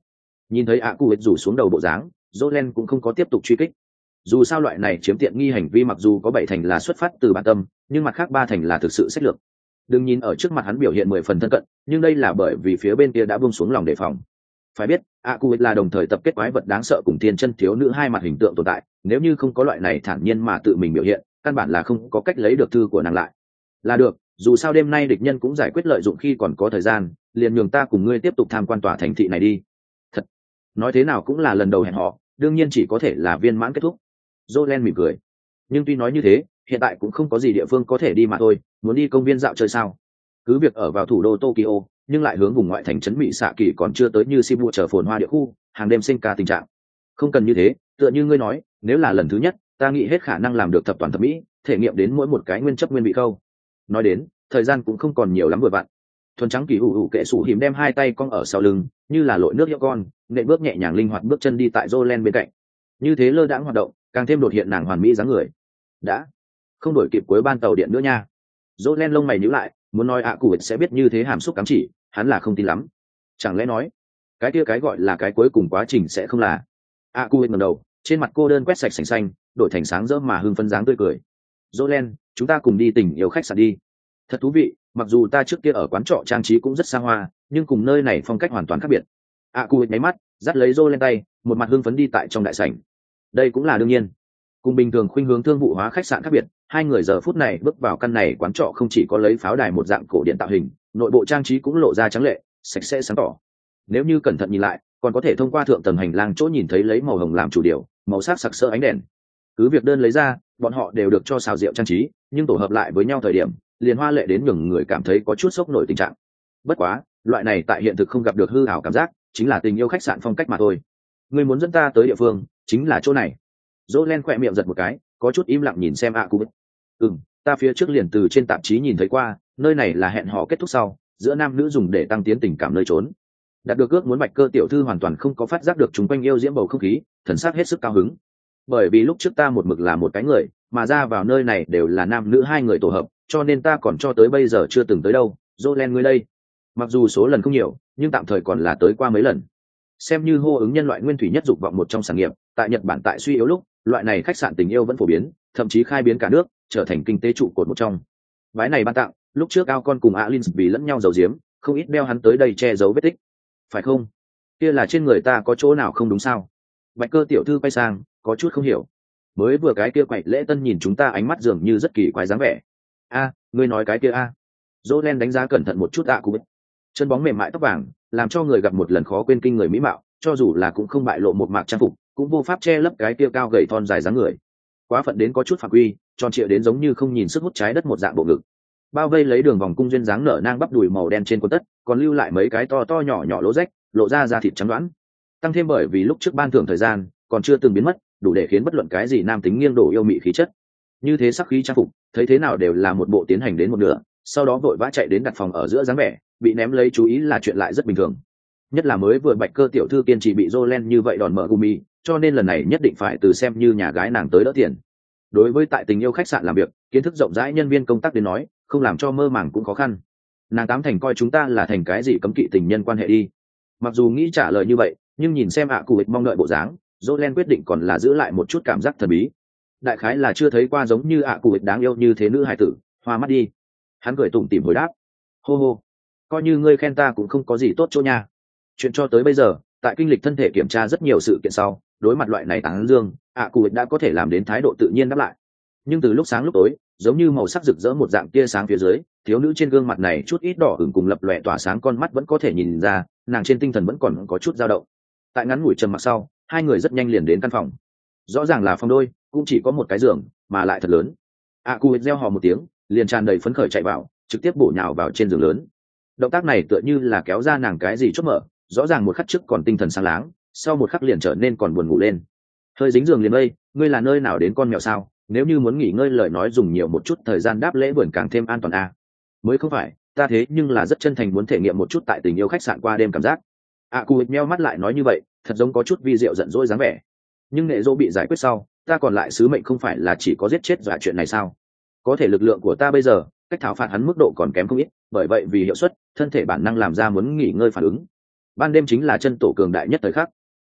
Nhìn thấy ạ cụ hệt rủ xuống đầu bộ dáng, Jolen cũng không có tiếp tục truy kích. Dù sao loại này chiếm tiện nghi hành vi mặc dù có bảy thành là xuất phát từ bản tâm, nhưng mặt khác ba thành là thực sự sách lược. Đừng nhìn ở trước mặt hắn biểu hiện mười phần thân cận, nhưng đây là bởi vì phía bên kia đã buông xuống lòng đề phòng. Phải biết, ạ cụ hệt là đồng thời tập kết quái vật đáng sợ cùng thiên chân thiếu nữ hai mặt hình tượng tồn tại, nếu như không có loại này thản nhiên mà tự mình biểu hiện, căn bản là không có cách lấy được thư của nàng lại. Là được, dù sao đêm nay địch nhân cũng giải quyết lợi dụng khi còn có thời gian, liền nhường ta cùng ngươi tiếp tục tham quan tòa thành thị này đi. Thật, nói thế nào cũng là lần đầu hẹn họ, đương nhiên chỉ có thể là viên mãn kết thúc. Jolen mỉm cười, nhưng tuy nói như thế, hiện tại cũng không có gì địa phương có thể đi mà thôi, muốn đi công viên dạo chơi sao? Cứ việc ở vào thủ đô Tokyo, nhưng lại hướng vùng ngoại thành trấn Mỹ Xạ Kỳ còn chưa tới như Shibuya chờ phồn hoa địa khu, hàng đêm sinh ca tình trạng. Không cần như thế, tựa như ngươi nói, nếu là lần thứ nhất, ta nghĩ hết khả năng làm được thập toàn thập mỹ, thể nghiệm đến mỗi một cái nguyên chấp nguyên vị câu. Nói đến, thời gian cũng không còn nhiều lắm vừa vặn. Thuần trắng kỳ hủ hủ kệ sủ hiểm đem hai tay cong ở sau lưng, như là lội nước hiệu con, nệ bước nhẹ nhàng linh hoạt bước chân đi tại Jolen bên cạnh. Như thế lơ đãng hoạt động, càng thêm đột hiện nàng hoàn mỹ dáng người. Đã không đổi kịp cuối ban tàu điện nữa nha. Jolen lông mày nhíu lại, muốn nói ạ cụ sẽ biết như thế hàm xúc cắm chỉ, hắn là không tin lắm. Chẳng lẽ nói, cái kia cái gọi là cái cuối cùng quá trình sẽ không là? ạ cụ ngẩng đầu, trên mặt cô đơn quét sạch sành xanh, đổi thành sáng rỡ mà hưng phấn dáng tươi cười. Jolen, chúng ta cùng đi tình yêu khách sạn đi. Thật thú vị, mặc dù ta trước kia ở quán trọ trang trí cũng rất xa hoa, nhưng cùng nơi này phong cách hoàn toàn khác biệt. ạ cụ nháy mắt, dắt lấy Jolen tay, một mặt hưng phấn đi tại trong đại sảnh. Đây cũng là đương nhiên. Cùng bình thường khuynh hướng thương vụ hóa khách sạn khác biệt, hai người giờ phút này bước vào căn này quán trọ không chỉ có lấy pháo đài một dạng cổ điện tạo hình, nội bộ trang trí cũng lộ ra trắng lệ, sạch sẽ sáng tỏ. Nếu như cẩn thận nhìn lại, còn có thể thông qua thượng tầng hành lang chỗ nhìn thấy lấy màu hồng làm chủ điều, màu sắc sặc sỡ ánh đèn. Cứ việc đơn lấy ra, bọn họ đều được cho xào rượu trang trí, nhưng tổ hợp lại với nhau thời điểm, liền hoa lệ đến nhường người cảm thấy có chút sốc nổi tình trạng. Bất quá, loại này tại hiện thực không gặp được hư ảo cảm giác, chính là tình yêu khách sạn phong cách mà thôi. Ngươi muốn dẫn ta tới địa phương, chính là chỗ này. Jolen khỏe miệng giật một cái, có chút im lặng nhìn xem ạ cụ. Ừm, ta phía trước liền từ trên tạp chí nhìn thấy qua, nơi này là hẹn hò kết thúc sau, giữa nam nữ dùng để tăng tiến tình cảm nơi trốn. Đạt được ước muốn Bạch Cơ tiểu thư hoàn toàn không có phát giác được chúng quanh yêu diễm bầu không khí, thần sắc hết sức cao hứng. Bởi vì lúc trước ta một mực là một cái người, mà ra vào nơi này đều là nam nữ hai người tổ hợp, cho nên ta còn cho tới bây giờ chưa từng tới đâu. Jolen ngươi đây, mặc dù số lần không nhiều, nhưng tạm thời còn là tới qua mấy lần. Xem như hô ứng nhân loại nguyên thủy nhất dục vọng một trong sản nghiệp, tại Nhật Bản tại suy yếu lúc, loại này khách sạn tình yêu vẫn phổ biến, thậm chí khai biến cả nước, trở thành kinh tế trụ cột một trong. Vái này ban tặng, lúc trước ao con cùng Alin vì lẫn nhau giấu giếm, không ít đeo hắn tới đây che giấu vết tích. Phải không? Kia là trên người ta có chỗ nào không đúng sao? Bạch Cơ tiểu thư quay sang, có chút không hiểu. Mới vừa cái kia quậy lễ tân nhìn chúng ta ánh mắt dường như rất kỳ quái dáng vẻ. A, ngươi nói cái kia a? Jolen đánh giá cẩn thận một chút ạ cụ. Chân bóng mềm mại tóc vàng, làm cho người gặp một lần khó quên kinh người mỹ mạo, cho dù là cũng không bại lộ một mạc trang phục, cũng vô pháp che lấp cái kia cao gầy thon dài dáng người. Quá phận đến có chút phạm quy, tròn trịa đến giống như không nhìn sức hút trái đất một dạng bộ ngực. Bao vây lấy đường vòng cung duyên dáng nở nang bắp đùi màu đen trên quần tất, còn lưu lại mấy cái to to nhỏ nhỏ lỗ rách, lộ ra da thịt trắng đoán. Tăng thêm bởi vì lúc trước ban thưởng thời gian, còn chưa từng biến mất, đủ để khiến bất luận cái gì nam tính nghiêng đổ yêu mị khí chất. Như thế sắc khí trang phục, thấy thế nào đều là một bộ tiến hành đến một nửa, sau đó vội vã chạy đến đặt phòng ở giữa dáng vẻ, bị ném lấy chú ý là chuyện lại rất bình thường. Nhất là mới vừa Bạch Cơ tiểu thư kiên trì bị Jolen như vậy đòn mở gumi, cho nên lần này nhất định phải từ xem như nhà gái nàng tới đỡ tiền. Đối với tại tình yêu khách sạn làm việc, kiến thức rộng rãi nhân viên công tác đến nói, không làm cho mơ màng cũng khó khăn. Nàng tám thành coi chúng ta là thành cái gì cấm kỵ tình nhân quan hệ đi. Mặc dù nghĩ trả lời như vậy, nhưng nhìn xem ạ cụ ịch mong đợi bộ dáng, Jolen quyết định còn là giữ lại một chút cảm giác thần bí. Đại khái là chưa thấy qua giống như ạ cụ ịch đáng yêu như thế nữ hài tử, hoa mắt đi. Hắn cười tủm tỉm hồi đáp, hô hô, coi như ngươi khen ta cũng không có gì tốt chỗ nha. Chuyện cho tới bây giờ, tại kinh lịch thân thể kiểm tra rất nhiều sự kiện sau, đối mặt loại này tán dương, ạ cụ ịch đã có thể làm đến thái độ tự nhiên đáp lại. Nhưng từ lúc sáng lúc tối, giống như màu sắc rực rỡ một dạng tia sáng phía dưới, thiếu nữ trên gương mặt này chút ít đỏ ửng cùng lập lòe tỏa sáng con mắt vẫn có thể nhìn ra, nàng trên tinh thần vẫn còn có chút dao động. Tại ngắn ngủi trầm mặc sau, hai người rất nhanh liền đến căn phòng. Rõ ràng là phòng đôi, cũng chỉ có một cái giường, mà lại thật lớn. ạ cụ ịch reo hò một tiếng, liền tràn đầy phấn khởi chạy vào, trực tiếp bổ nhào vào trên giường lớn. Động tác này tựa như là kéo ra nàng cái gì chốt mở, rõ ràng một khắc trước còn tinh thần sáng láng, sau một khắc liền trở nên còn buồn ngủ lên. Hơi dính giường liền đây, ngươi là nơi nào đến con mèo sao? Nếu như muốn nghỉ ngơi lời nói dùng nhiều một chút thời gian đáp lễ vườn càng thêm an toàn a. À. Mới không phải, ta thế nhưng là rất chân thành muốn thể nghiệm một chút tại tình yêu khách sạn qua đêm cảm giác. ạ cụ ịch meo mắt lại nói như vậy, thật giống có chút vi diệu giận dỗi dáng vẻ. Nhưng nệ dỗ bị giải quyết sau, ta còn lại sứ mệnh không phải là chỉ có giết chết dọa chuyện này sao? Có thể lực lượng của ta bây giờ, cách thảo phạt hắn mức độ còn kém không ít, bởi vậy vì hiệu suất, thân thể bản năng làm ra muốn nghỉ ngơi phản ứng. Ban đêm chính là chân tổ cường đại nhất thời khắc,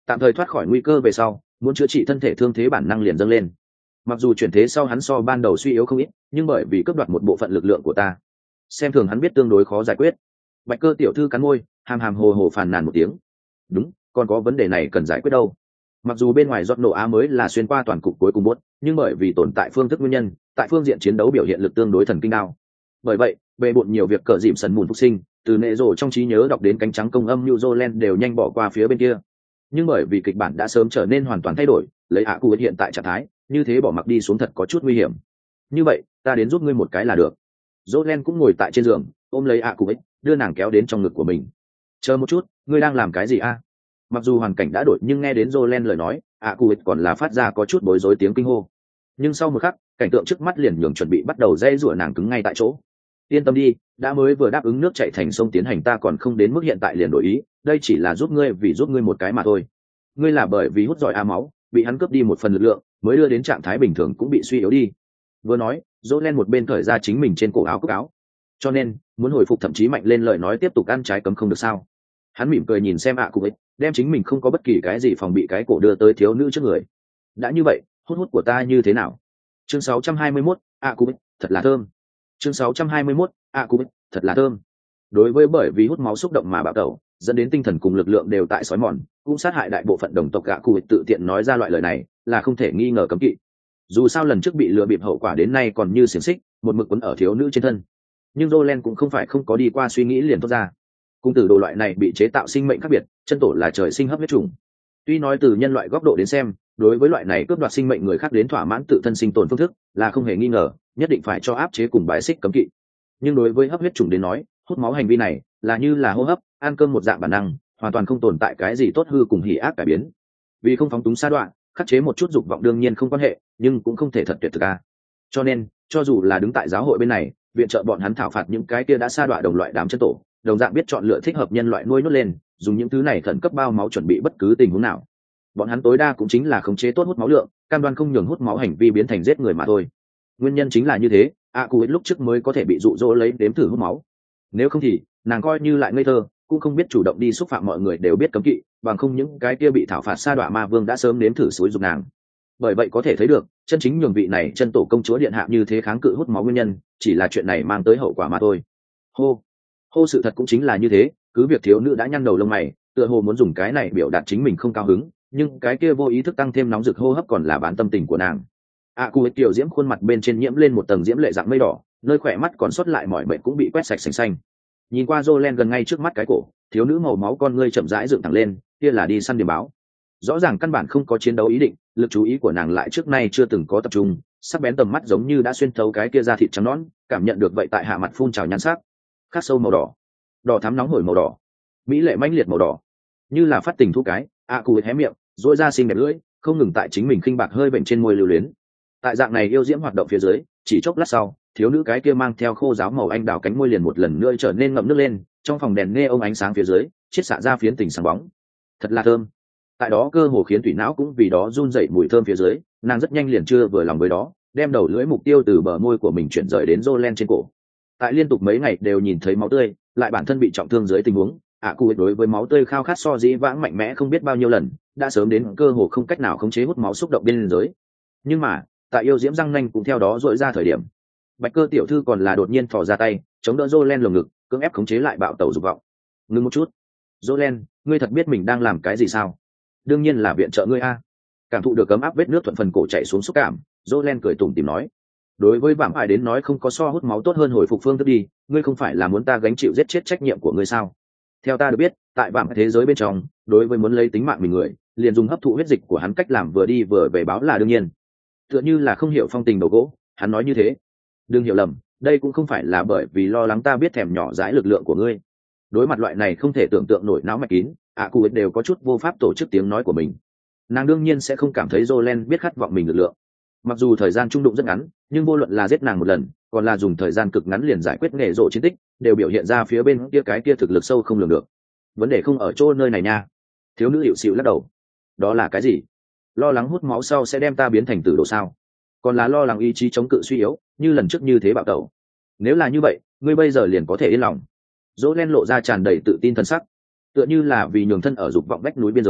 tạm thời thoát khỏi nguy cơ về sau muốn chữa trị thân thể thương thế bản năng liền dâng lên. Mặc dù chuyển thế sau hắn so ban đầu suy yếu không ít, nhưng bởi vì cướp đoạt một bộ phận lực lượng của ta, xem thường hắn biết tương đối khó giải quyết. Bạch Cơ tiểu thư cắn môi, hàm hàm hồ hồ phàn nàn một tiếng. Đúng, còn có vấn đề này cần giải quyết đâu. Mặc dù bên ngoài giọt nổ á mới là xuyên qua toàn cục cuối cùng bốt, nhưng bởi vì tồn tại phương thức nguyên nhân, tại phương diện chiến đấu biểu hiện lực tương đối thần kinh đao. Bởi vậy, bề bộn nhiều việc cờ dìm sần mùn phục sinh, từ nệ rồ trong trí nhớ đọc đến cánh trắng công âm New Zealand đều nhanh bỏ qua phía bên kia. Nhưng bởi vì kịch bản đã sớm trở nên hoàn toàn thay đổi, lấy ạ cụ hiện tại trạng thái, như thế bỏ mặc đi xuống thật có chút nguy hiểm. Như vậy, ta đến giúp ngươi một cái là được. Jolen cũng ngồi tại trên giường, ôm lấy ạ cụ ấy, đưa nàng kéo đến trong ngực của mình. Chờ một chút, ngươi đang làm cái gì a? Mặc dù hoàn cảnh đã đổi nhưng nghe đến Jolen lời nói, ạ cụ ấy còn là phát ra có chút bối rối tiếng kinh hô. Nhưng sau một khắc, cảnh tượng trước mắt liền nhường chuẩn bị bắt đầu dây rủa nàng cứng ngay tại chỗ. Yên tâm đi, đã mới vừa đáp ứng nước chảy thành sông tiến hành ta còn không đến mức hiện tại liền đổi ý, đây chỉ là giúp ngươi vì giúp ngươi một cái mà thôi. Ngươi là bởi vì hút giỏi a máu, bị hắn cướp đi một phần lực lượng, mới đưa đến trạng thái bình thường cũng bị suy yếu đi. Vừa nói, Jolen một bên cởi ra chính mình trên cổ áo cúc áo. Cho nên, muốn hồi phục thậm chí mạnh lên lời nói tiếp tục ăn trái cấm không được sao? Hắn mỉm cười nhìn xem ạ cụ ấy, đem chính mình không có bất kỳ cái gì phòng bị cái cổ đưa tới thiếu nữ trước người. Đã như vậy, hút hút của ta như thế nào? Chương sáu trăm hai mươi mốt, ạ cụ ấy, thật là thơm. Chương sáu trăm hai mươi mốt, ạ cụ ấy, thật là thơm. Đối với bởi vì hút máu xúc động mà bạo tẩu, dẫn đến tinh thần cùng lực lượng đều tại sói mòn, cũng sát hại đại bộ phận đồng tộc gạ cụ ấy tự tiện nói ra loại lời này, là không thể nghi ngờ cấm kỵ. Dù sao lần trước bị lừa bịp hậu quả đến nay còn như xiềng xích, một mực quấn ở thiếu nữ trên thân. Nhưng Jolen cũng không phải không có đi qua suy nghĩ liền thoát ra. Cung tử đồ loại này bị chế tạo sinh mệnh khác biệt, chân tổ là trời sinh hấp huyết trùng. Tuy nói từ nhân loại góc độ đến xem, đối với loại này cướp đoạt sinh mệnh người khác đến thỏa mãn tự thân sinh tồn phương thức, là không hề nghi ngờ, nhất định phải cho áp chế cùng bài xích cấm kỵ. Nhưng đối với hấp huyết trùng đến nói, hút máu hành vi này là như là hô hấp, ăn cơm một dạng bản năng, hoàn toàn không tồn tại cái gì tốt hư cùng hỉ ác cải biến. Vì không phóng túng sa đoạn, khắc chế một chút dục vọng đương nhiên không quan hệ, nhưng cũng không thể thật tuyệt thực a. Cho nên, cho dù là đứng tại giáo hội bên này, viện trợ bọn hắn thảo phạt những cái kia đã sa đọa đồng loại đám chân tổ, đồng dạng biết chọn lựa thích hợp nhân loại nuôi nhốt lên, dùng những thứ này khẩn cấp bao máu chuẩn bị bất cứ tình huống nào. Bọn hắn tối đa cũng chính là khống chế tốt hút máu lượng, cam đoan không nhường hút máu hành vi biến thành giết người mà thôi. Nguyên nhân chính là như thế, a cụ lúc trước mới có thể bị dụ dỗ lấy đếm thử hút máu. Nếu không thì, nàng coi như lại ngây thơ, cũng không biết chủ động đi xúc phạm mọi người đều biết cấm kỵ, bằng không những cái kia bị thảo phạt sa đọa ma vương đã sớm nếm thử xúi dục nàng. Bởi vậy có thể thấy được, chân chính nhường vị này chân tổ công chúa điện hạ như thế kháng cự hút máu nguyên nhân, chỉ là chuyện này mang tới hậu quả mà thôi. Hô, hô sự thật cũng chính là như thế, cứ việc thiếu nữ đã nhăn đầu lông mày, tựa hồ muốn dùng cái này biểu đạt chính mình không cao hứng, nhưng cái kia vô ý thức tăng thêm nóng rực hô hấp còn là bán tâm tình của nàng. A cụ tiểu diễm khuôn mặt bên trên nhiễm lên một tầng diễm lệ dạng mây đỏ, nơi khỏe mắt còn sót lại mọi bệnh cũng bị quét sạch sành xanh. Nhìn qua Jolen gần ngay trước mắt cái cổ, thiếu nữ màu máu con ngươi chậm rãi dựng thẳng lên, kia là đi săn điểm báo. Rõ ràng căn bản không có chiến đấu ý định, lực chú ý của nàng lại trước nay chưa từng có tập trung, sắc bén tầm mắt giống như đã xuyên thấu cái kia da thịt trắng nõn, cảm nhận được vậy tại hạ mặt phun trào nhan sắc, khắc sâu màu đỏ, đỏ thắm nóng hổi màu đỏ, mỹ lệ mãnh liệt màu đỏ, như là phát tình thu cái. A cụ hé miệng, rỗi ra xinh đẹp lưỡi, không ngừng tại chính mình khinh bạc hơi bệnh trên môi lưu luyến. Tại dạng này yêu diễm hoạt động phía dưới, chỉ chốc lát sau, thiếu nữ cái kia mang theo khô giáo màu anh đào cánh môi liền một lần nữa trở nên ngậm nước lên, trong phòng đèn nghe ông ánh sáng phía dưới, chiết xạ ra phiến tình sáng bóng. Thật là thơm. Tại đó cơ hồ khiến tủy não cũng vì đó run dậy mùi thơm phía dưới, nàng rất nhanh liền chưa vừa lòng với đó, đem đầu lưỡi mục tiêu từ bờ môi của mình chuyển rời đến Jolen trên cổ. Tại liên tục mấy ngày đều nhìn thấy máu tươi, lại bản thân bị trọng thương dưới tình huống, ạ cụ đối với máu tươi khao khát so dĩ vãng mạnh mẽ không biết bao nhiêu lần, đã sớm đến cơ hồ không cách nào khống chế hút máu xúc động bên dưới. Nhưng mà, tại yêu diễm răng nanh cũng theo đó dội ra thời điểm, Bạch Cơ tiểu thư còn là đột nhiên thò ra tay, chống đỡ Jolen lồng ngực, cưỡng ép khống chế lại bạo tẩu dục vọng. Ngưng một chút, Jolen, ngươi thật biết mình đang làm cái gì sao? Đương nhiên là viện trợ ngươi a. Cảm thụ được cấm áp vết nước thuận phần cổ chảy xuống xúc cảm, Jolen cười tủm tỉm nói, đối với vạm ải đến nói không có so hút máu tốt hơn hồi phục phương thức đi, ngươi không phải là muốn ta gánh chịu giết chết trách nhiệm của ngươi sao? Theo ta được biết, tại vạm thế giới bên trong, đối với muốn lấy tính mạng mình người, liền dùng hấp thụ huyết dịch của hắn cách làm vừa đi vừa về báo là đương nhiên. Tựa như là không hiểu phong tình đầu gỗ, hắn nói như thế. Đừng hiểu lầm, đây cũng không phải là bởi vì lo lắng ta biết thèm nhỏ dãi lực lượng của ngươi. Đối mặt loại này không thể tưởng tượng nổi não mạch kín, ạ cụ đều có chút vô pháp tổ chức tiếng nói của mình. Nàng đương nhiên sẽ không cảm thấy Jolen biết khát vọng mình lực lượng. Mặc dù thời gian trung đụng rất ngắn, nhưng vô luận là giết nàng một lần, còn là dùng thời gian cực ngắn liền giải quyết nghề rộ chiến tích, đều biểu hiện ra phía bên kia cái kia thực lực sâu không lường được. Vấn đề không ở chỗ nơi này nha. Thiếu nữ hiệu xịu lắc đầu. Đó là cái gì? Lo lắng hút máu sau sẽ đem ta biến thành tử đồ sao? Còn là lo lắng ý chí chống cự suy yếu, như lần trước như thế bạo tẩu? Nếu là như vậy, ngươi bây giờ liền có thể yên lòng. Jolen lộ ra tràn đầy tự tin thần sắc, tựa như là vì nhường thân ở dục vọng vách núi biên giới,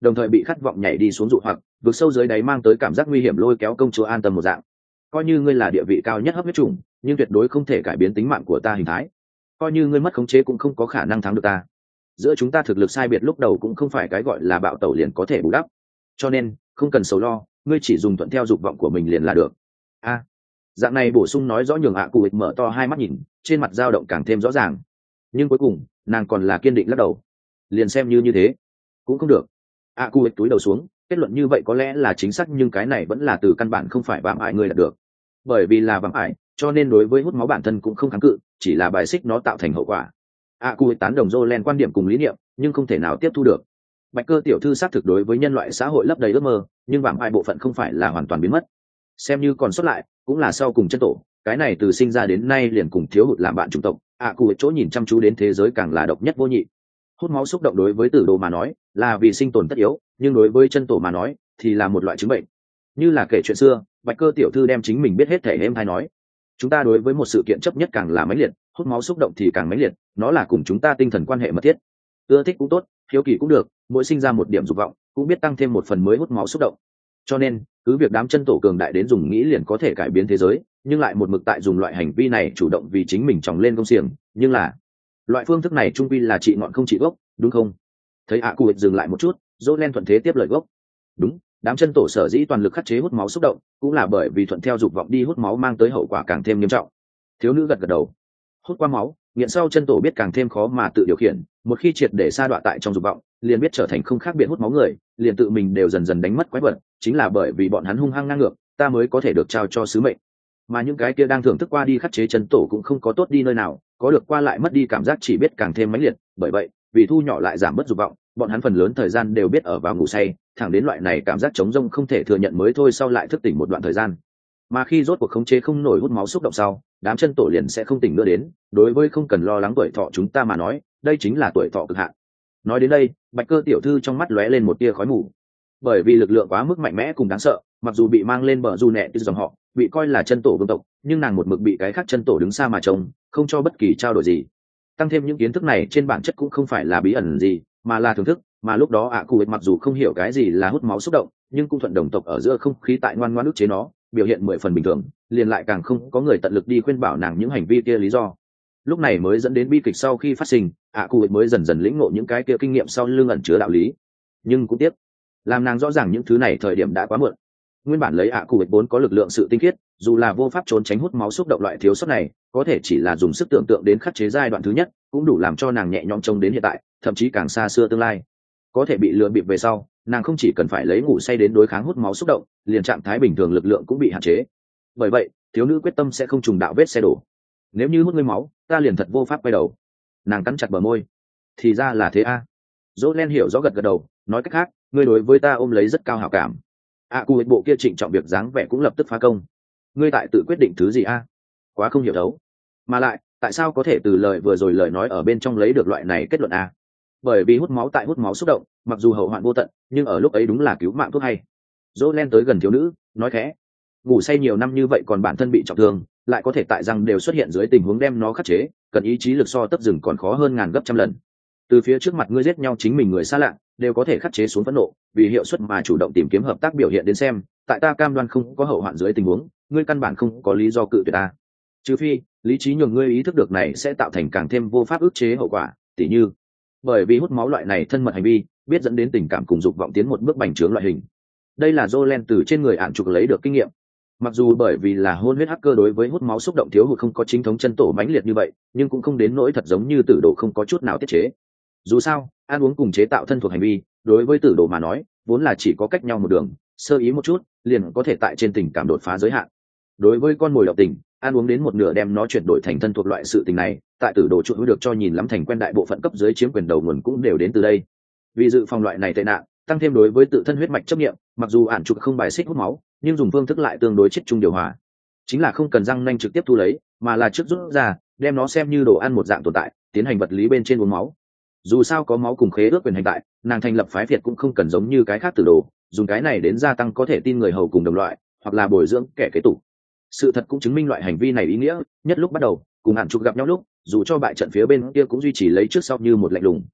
đồng thời bị khát vọng nhảy đi xuống dụ hoặc vượt sâu dưới đáy mang tới cảm giác nguy hiểm lôi kéo công chúa an tâm một dạng. Coi như ngươi là địa vị cao nhất hấp huyết chủng, nhưng tuyệt đối không thể cải biến tính mạng của ta hình thái. Coi như ngươi mất khống chế cũng không có khả năng thắng được ta. Giữa chúng ta thực lực sai biệt lúc đầu cũng không phải cái gọi là bạo tẩu liền có thể bù đắp, cho nên không cần sầu lo, ngươi chỉ dùng thuận theo dục vọng của mình liền là được. A, dạng này bổ sung nói rõ nhường ạ cụ ịch mở to hai mắt nhìn, trên mặt dao động càng thêm rõ ràng. Nhưng cuối cùng nàng còn là kiên định lắc đầu. Liền xem như như thế cũng không được. ạ cụ ịch túi đầu xuống, kết luận như vậy có lẽ là chính xác, nhưng cái này vẫn là từ căn bản không phải vạm ải ngươi đạt được. Bởi vì là vạm ải, cho nên đối với hút máu bản thân cũng không kháng cự, chỉ là bài xích nó tạo thành hậu quả. ạ cụ ịch tán đồng Jolen quan điểm cùng lý niệm, nhưng không thể nào tiếp thu được. Bạch Cơ tiểu thư xác thực đối với nhân loại xã hội lấp đầy ước mơ, nhưng vạm ải bộ phận không phải là hoàn toàn biến mất. Xem như còn sót lại, cũng là sau cùng chân tổ, cái này từ sinh ra đến nay liền cùng thiếu hụt làm bạn chủng tộc. ạ cụ ịch chỗ nhìn chăm chú đến thế giới càng là độc nhất vô nhị. Hút máu xúc động đối với tử đồ mà nói là vì sinh tồn tất yếu, nhưng đối với chân tổ mà nói thì là một loại chứng bệnh. Như là kể chuyện xưa, Bạch Cơ tiểu thư đem chính mình biết hết thể êm hay nói. Chúng ta đối với một sự kiện chấp nhất càng là mãnh liệt, hút máu xúc động thì càng mãnh liệt, nó là cùng chúng ta tinh thần quan hệ mật thiết. Ưa thích cũng tốt, hiếu kỳ cũng được, mỗi sinh ra một điểm dục vọng cũng biết tăng thêm một phần mới hút máu xúc động. Cho nên cứ việc đám chân tổ cường đại đến dùng nghĩ liền có thể cải biến thế giới, nhưng lại một mực tại dùng loại hành vi này chủ động vì chính mình tròng lên công xiềng. Nhưng là loại phương thức này trung quy là trị ngọn không trị gốc, đúng không? Thấy ạ cụ dừng lại một chút, Jolen thuận thế tiếp lời gốc. Đúng, đám chân tổ sở dĩ toàn lực khắc chế hút máu xúc động cũng là bởi vì thuận theo dục vọng đi hút máu mang tới hậu quả càng thêm nghiêm trọng. Thiếu nữ gật gật đầu. Hút qua máu, nghiện sau chân tổ biết càng thêm khó mà tự điều khiển, một khi triệt để sa đọa tại trong dục vọng liền biết trở thành không khác biệt hút máu người, liền tự mình đều dần dần đánh mất quái vật. Chính là bởi vì bọn hắn hung hăng ngang ngược, ta mới có thể được trao cho sứ mệnh. Mà những cái kia đang thưởng thức qua đi khắc chế chân tổ cũng không có tốt đi nơi nào, có được qua lại mất đi cảm giác chỉ biết càng thêm mãnh liệt. Bởi vậy vì thu nhỏ lại giảm bớt dục vọng, bọn hắn phần lớn thời gian đều biết ở vào ngủ say, thẳng đến loại này cảm giác trống rỗng không thể thừa nhận mới thôi sau lại thức tỉnh một đoạn thời gian. Mà khi rốt cuộc khống chế không nổi hút máu xúc động sau, đám chân tổ liền sẽ không tỉnh nữa đến. Đối với không cần lo lắng tuổi thọ chúng ta mà nói, đây chính là tuổi thọ cực hạn. Nói đến đây, Bạch Cơ tiểu thư trong mắt lóe lên một tia khói mù. Bởi vì lực lượng quá mức mạnh mẽ cùng đáng sợ, mặc dù bị mang lên bờ du nẹ từ dòng họ, bị coi là chân tổ vương tộc, nhưng nàng một mực bị cái khác chân tổ đứng xa mà trông, không cho bất kỳ trao đổi gì. Tăng thêm những kiến thức này trên bản chất cũng không phải là bí ẩn gì, mà là thưởng thức. Mà lúc đó ạ cụ mặc dù không hiểu cái gì là hút máu xúc động, nhưng cũng thuận đồng tộc ở giữa không khí tại ngoan ngoãn ức chế nó, biểu hiện mười phần bình thường, liền lại càng không có người tận lực đi khuyên bảo nàng những hành vi kia lý do. Lúc này mới dẫn đến bi kịch sau khi phát sinh, ạ cụ mới dần dần lĩnh ngộ những cái kia kinh nghiệm sau lưng ẩn chứa đạo lý. Nhưng cũng tiếc, làm nàng rõ ràng những thứ này thời điểm đã quá muộn. Nguyên bản lấy ạ cụ vốn có lực lượng sự tinh khiết, dù là vô pháp trốn tránh hút máu xúc động loại thiếu sót này, có thể chỉ là dùng sức tưởng tượng đến khắc chế giai đoạn thứ nhất, cũng đủ làm cho nàng nhẹ nhõm trông đến hiện tại, thậm chí càng xa xưa tương lai. Có thể bị lừa bịp về sau, nàng không chỉ cần phải lấy ngủ say đến đối kháng hút máu xúc động, liền trạng thái bình thường lực lượng cũng bị hạn chế. Bởi vậy thiếu nữ quyết tâm sẽ không trùng đạo vết xe đổ. Nếu như hút ngươi máu, ta liền thật vô pháp quay đầu. Nàng cắn chặt bờ môi. Thì ra là thế a. À. Jolen hiểu rõ gật gật đầu, nói cách khác, ngươi đối với ta ôm lấy rất cao hảo cảm. A cụ bộ kia trịnh trọng việc dáng vẻ cũng lập tức phá công. Ngươi tại tự quyết định thứ gì a? À? Quá không hiểu đấu. Mà lại, tại sao có thể từ lời vừa rồi lời nói ở bên trong lấy được loại này kết luận a? À? Bởi vì hút máu tại hút máu xúc động, mặc dù hậu hoạn vô tận, nhưng ở lúc ấy đúng là cứu mạng thuốc hay. Jolen tới gần thiếu nữ, nói khẽ. Ngủ say nhiều năm như vậy còn bản thân bị trọng thương, lại có thể tại răng đều xuất hiện dưới tình huống đem nó khắc chế, cần ý chí lực so tấp rừng còn khó hơn ngàn gấp trăm lần. Từ phía trước mặt ngươi giết nhau chính mình người xa lạ, đều có thể khắc chế xuống phẫn nộ, vì hiệu suất mà chủ động tìm kiếm hợp tác biểu hiện đến xem, tại ta cam đoan không có hậu hoạn dưới tình huống, ngươi căn bản không có lý do cự tuyệt ta. Trừ phi, lý trí nhường ngươi ý thức được này sẽ tạo thành càng thêm vô pháp ức chế hậu quả, tỉ như bởi vì hút máu loại này thân mật hành vi, biết dẫn đến tình cảm cùng dục vọng tiến một bước bành trướng loại hình. Đây là Jolen từ trên người ạn trục lấy được kinh nghiệm. Mặc dù bởi vì là hôn huyết hacker đối với hút máu xúc động thiếu hụt không có chính thống chân tổ mãnh liệt như vậy, nhưng cũng không đến nỗi thật giống như tử đồ không có chút nào tiết chế. Dù sao, ăn uống cùng chế tạo thân thuộc hành vi, đối với tử đồ mà nói, vốn là chỉ có cách nhau một đường, sơ ý một chút, liền có thể tại trên tình cảm đột phá giới hạn. Đối với con mồi động tình, ăn uống đến một nửa đem nó chuyển đổi thành thân thuộc loại sự tình này, tại tử đồ chuỗi được cho nhìn lắm thành quen đại bộ phận cấp dưới chiếm quyền đầu nguồn cũng đều đến từ đây. Vì dự phòng loại này tệ nạn, tăng thêm đối với tự thân huyết mạch chấp nghiệm, mặc dù ản trục không bài xích hút máu, nhưng dùng phương thức lại tương đối chết chung điều hòa, chính là không cần răng nanh trực tiếp thu lấy, mà là trước rút ra, đem nó xem như đồ ăn một dạng tồn tại, tiến hành vật lý bên trên uống máu. Dù sao có máu cùng khế ước quyền hành tại, nàng thành lập phái việt cũng không cần giống như cái khác tử đồ, dùng cái này đến gia tăng có thể tin người hầu cùng đồng loại, hoặc là bồi dưỡng kẻ kế tục. Sự thật cũng chứng minh loại hành vi này ý nghĩa, nhất lúc bắt đầu cùng ản trục gặp nhau lúc, dù cho bại trận phía bên kia cũng duy trì lấy trước sau như một lạnh lùng.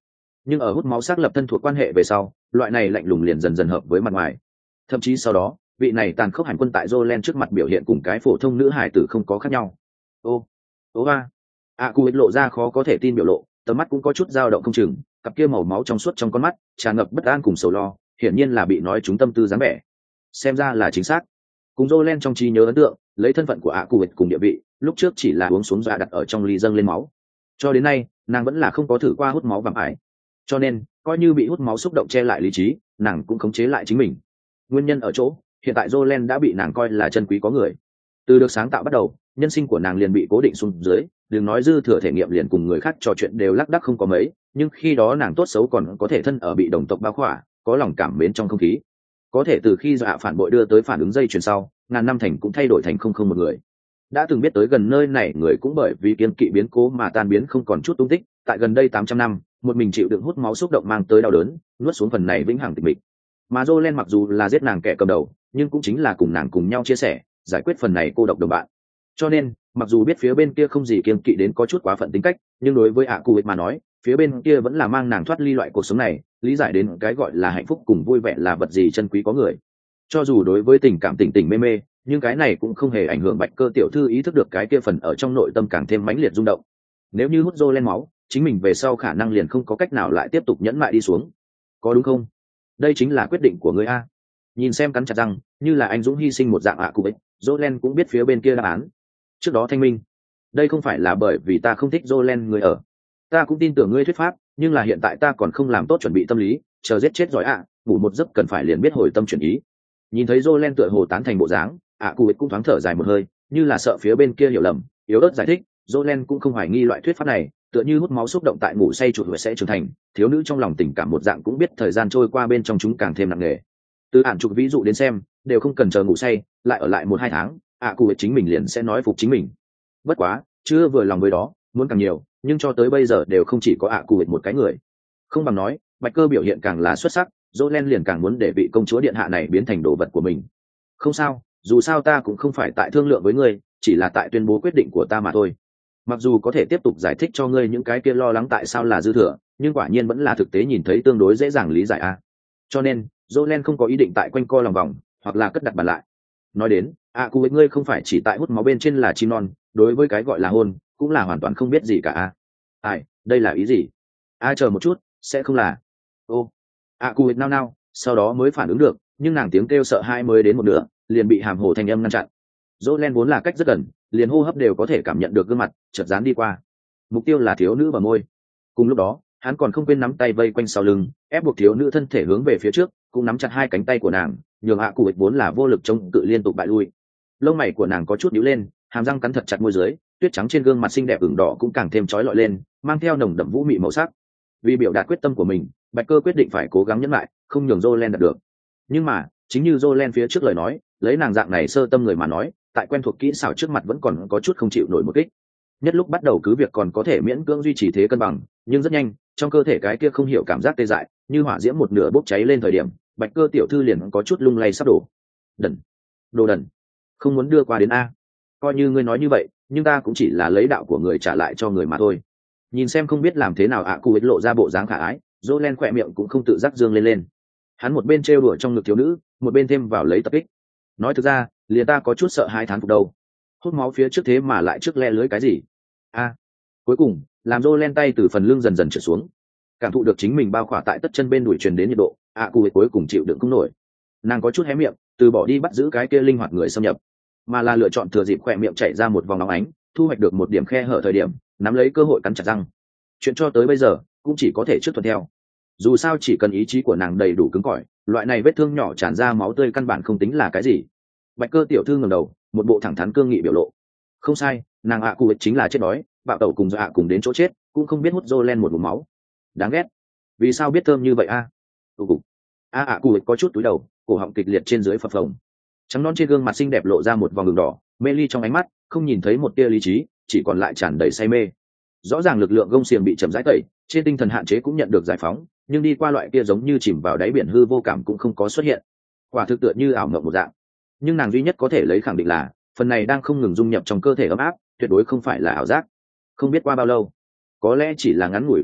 nhưng ở hút máu xác lập thân thuộc quan hệ về sau, loại này lạnh lùng liền dần dần hợp với mặt ngoài. Thậm chí sau đó, vị này tàn khốc hành quân tại Jolen trước mặt biểu hiện cùng cái phổ thông nữ hải tử không có khác nhau. Ô, ô ba, a cụ lộ ra khó có thể tin biểu lộ, tầm mắt cũng có chút dao động không chừng, cặp kia màu máu trong suốt trong con mắt tràn ngập bất an cùng sầu lo, hiển nhiên là bị nói trúng tâm tư dáng vẻ. Xem ra là chính xác. Cùng Jolen trong trí nhớ ấn tượng, lấy thân phận của a cụ cùng địa vị, lúc trước chỉ là uống xuống dọa đặt ở trong ly dâng lên máu. Cho đến nay, nàng vẫn là không có thử qua hút máu vàng ải. Cho nên, coi như bị hút máu xúc động che lại lý trí, nàng cũng khống chế lại chính mình. Nguyên nhân ở chỗ, hiện tại Jolen đã bị nàng coi là chân quý có người. Từ được sáng tạo bắt đầu, nhân sinh của nàng liền bị cố định xuống dưới, đừng nói dư thừa thể nghiệm liền cùng người khác trò chuyện đều lác đác không có mấy, nhưng khi đó nàng tốt xấu còn có thể thân ở bị đồng tộc bao khỏa, có lòng cảm mến trong không khí. Có thể từ khi dọa phản bội đưa tới phản ứng dây chuyền sau, ngàn năm thành cũng thay đổi thành không không một người. Đã từng biết tới gần nơi này người cũng bởi vì kiên kỵ biến cố mà tan biến không còn chút tung tích, tại gần đây tám trăm năm, một mình chịu đựng hút máu xúc động mang tới đau đớn, nuốt xuống phần này vĩnh hằng tịch mịch. Mà Jolen mặc dù là giết nàng kẻ cầm đầu, nhưng cũng chính là cùng nàng cùng nhau chia sẻ, giải quyết phần này cô độc đồng bạn. Cho nên, mặc dù biết phía bên kia không gì kiên kỵ đến có chút quá phận tính cách, nhưng đối với ạ cụ mà nói, phía bên kia vẫn là mang nàng thoát ly loại cuộc sống này, lý giải đến cái gọi là hạnh phúc cùng vui vẻ là vật gì chân quý có người. Cho dù đối với tình cảm tỉnh tỉnh mê mê, nhưng cái này cũng không hề ảnh hưởng Bạch Cơ tiểu thư ý thức được cái kia phần ở trong nội tâm càng thêm mãnh liệt rung động. Nếu như hút Jolen máu, chính mình về sau khả năng liền không có cách nào lại tiếp tục nhẫn mại đi xuống. Có đúng không? Đây chính là quyết định của ngươi a. Nhìn xem cắn chặt răng, như là anh dũng hy sinh một dạng ạ cụ ấy, Jolen cũng biết phía bên kia đáp án. Trước đó thanh minh, đây không phải là bởi vì ta không thích Jolen người ở. Ta cũng tin tưởng ngươi thuyết pháp, nhưng là hiện tại ta còn không làm tốt chuẩn bị tâm lý, chờ giết chết giỏi ạ, ngủ một giấc cần phải liền biết hồi tâm chuyển ý. Nhìn thấy Jolen tựa hồ tán thành bộ dáng, ạ cụ ấy cũng thoáng thở dài một hơi, như là sợ phía bên kia hiểu lầm, yếu ớt giải thích, Jolen cũng không hoài nghi loại thuyết pháp này, tựa như hút máu xúc động tại ngủ say chuột huệ sẽ trưởng thành, thiếu nữ trong lòng tình cảm một dạng cũng biết thời gian trôi qua bên trong chúng càng thêm nặng nề. Từ ản chụp ví dụ đến xem, đều không cần chờ ngủ say, lại ở lại một hai tháng, ạ cụ ấy chính mình liền sẽ nói phục chính mình. Bất quá, chưa vừa lòng với đó, muốn càng nhiều, nhưng cho tới bây giờ đều không chỉ có ạ cụ ấy một cái người. Không bằng nói, Bạch Cơ biểu hiện càng là xuất sắc, Jolen liền càng muốn để vị công chúa điện hạ này biến thành đồ vật của mình. Không sao, dù sao ta cũng không phải tại thương lượng với ngươi, chỉ là tại tuyên bố quyết định của ta mà thôi. Mặc dù có thể tiếp tục giải thích cho ngươi những cái kia lo lắng tại sao là dư thừa, nhưng quả nhiên vẫn là thực tế nhìn thấy tương đối dễ dàng lý giải a. Cho nên, Jolen không có ý định tại quanh co lòng vòng, hoặc là cất đặt bàn lại. Nói đến, a cụ với ngươi không phải chỉ tại hút máu bên trên là chim non, đối với cái gọi là hôn, cũng là hoàn toàn không biết gì cả a. Ai, đây là ý gì? A chờ một chút, sẽ không là. Ô, a cụ nao nao, sau đó mới phản ứng được, nhưng nàng tiếng kêu sợ hãi mới đến một nửa, liền bị hàm hồ thanh âm ngăn chặn. Jolen vốn là cách rất gần, liền hô hấp đều có thể cảm nhận được gương mặt chợt dán đi qua. Mục tiêu là thiếu nữ bờ môi. Cùng lúc đó, hắn còn không quên nắm tay vây quanh sau lưng, ép buộc thiếu nữ thân thể hướng về phía trước, cũng nắm chặt hai cánh tay của nàng, nhường hạ cụ vốn là vô lực chống cự liên tục bại lui. Lông mày của nàng có chút nhíu lên, hàm răng cắn thật chặt môi dưới, tuyết trắng trên gương mặt xinh đẹp ửng đỏ cũng càng thêm chói lọi lên, mang theo nồng đậm vũ mị màu sắc. Vì biểu đạt quyết tâm của mình, Bạch Cơ quyết định phải cố gắng nhẫn lại, không nhường Jolen đạt được. Nhưng mà, chính như Jolen phía trước lời nói, lấy nàng dạng này sơ tâm người mà nói, tại quen thuộc kỹ xảo trước mặt vẫn còn có chút không chịu nổi một kích. Nhất lúc bắt đầu cứ việc còn có thể miễn cưỡng duy trì thế cân bằng, nhưng rất nhanh, trong cơ thể cái kia không hiểu cảm giác tê dại, như hỏa diễm một nửa bốc cháy lên thời điểm, Bạch Cơ tiểu thư liền có chút lung lay sắp đổ. Đần, đồ đần, không muốn đưa qua đến a. Coi như ngươi nói như vậy, nhưng ta cũng chỉ là lấy đạo của người trả lại cho người mà thôi. Nhìn xem không biết làm thế nào ạ cụ ấy lộ ra bộ dáng khả ái, Jolen khỏe miệng cũng không tự giác dương lên lên. Hắn một bên trêu đùa trong ngực thiếu nữ, một bên thêm vào lấy tập kích. Nói thực ra, liền ta có chút sợ hai thán phục đâu. Hút máu phía trước thế mà lại trước le lưới cái gì? A. Cuối cùng, làm Jolen tay từ phần lưng dần dần trượt xuống. Cảm thụ được chính mình bao khỏa tại tất chân bên đùi truyền đến nhiệt độ, ạ cụ ấy cuối cùng chịu đựng không nổi. Nàng có chút hé miệng, từ bỏ đi bắt giữ cái kia linh hoạt người xâm nhập, mà là lựa chọn thừa dịp khỏe miệng chảy ra một vòng nóng ánh, thu hoạch được một điểm khe hở thời điểm, nắm lấy cơ hội cắn chặt răng. Chuyện cho tới bây giờ cũng chỉ có thể trước thuận theo. Dù sao chỉ cần ý chí của nàng đầy đủ cứng cỏi, loại này vết thương nhỏ tràn ra máu tươi căn bản không tính là cái gì. Bạch Cơ tiểu thư ngẩng đầu, một bộ thẳng thắn cương nghị biểu lộ. Không sai, nàng ạ cụ chính là chết đói, bạo tẩu cùng dạ cùng đến chỗ chết, cũng không biết hút Jolen một ngụm máu. Đáng ghét. Vì sao biết thơm như vậy a? Tụ cục. A ạ cụ có chút túi đầu, cổ họng kịch liệt trên dưới phập phồng. Trắng non trên gương mặt xinh đẹp lộ ra một vòng đường đỏ, mê ly trong ánh mắt, không nhìn thấy một tia lý trí, chỉ còn lại tràn đầy say mê. Rõ ràng lực lượng gông xiềng bị chậm rãi tẩy, trên tinh thần hạn chế cũng nhận được giải phóng, nhưng đi qua loại kia giống như chìm vào đáy biển hư vô cảm cũng không có xuất hiện. Quả thực tựa như ảo mộng một dạng. Nhưng nàng duy nhất có thể lấy khẳng định là, phần này đang không ngừng dung nhập trong cơ thể ấm áp, tuyệt đối không phải là ảo giác. Không biết qua bao lâu, có lẽ chỉ là ngắn ngủi vài phút,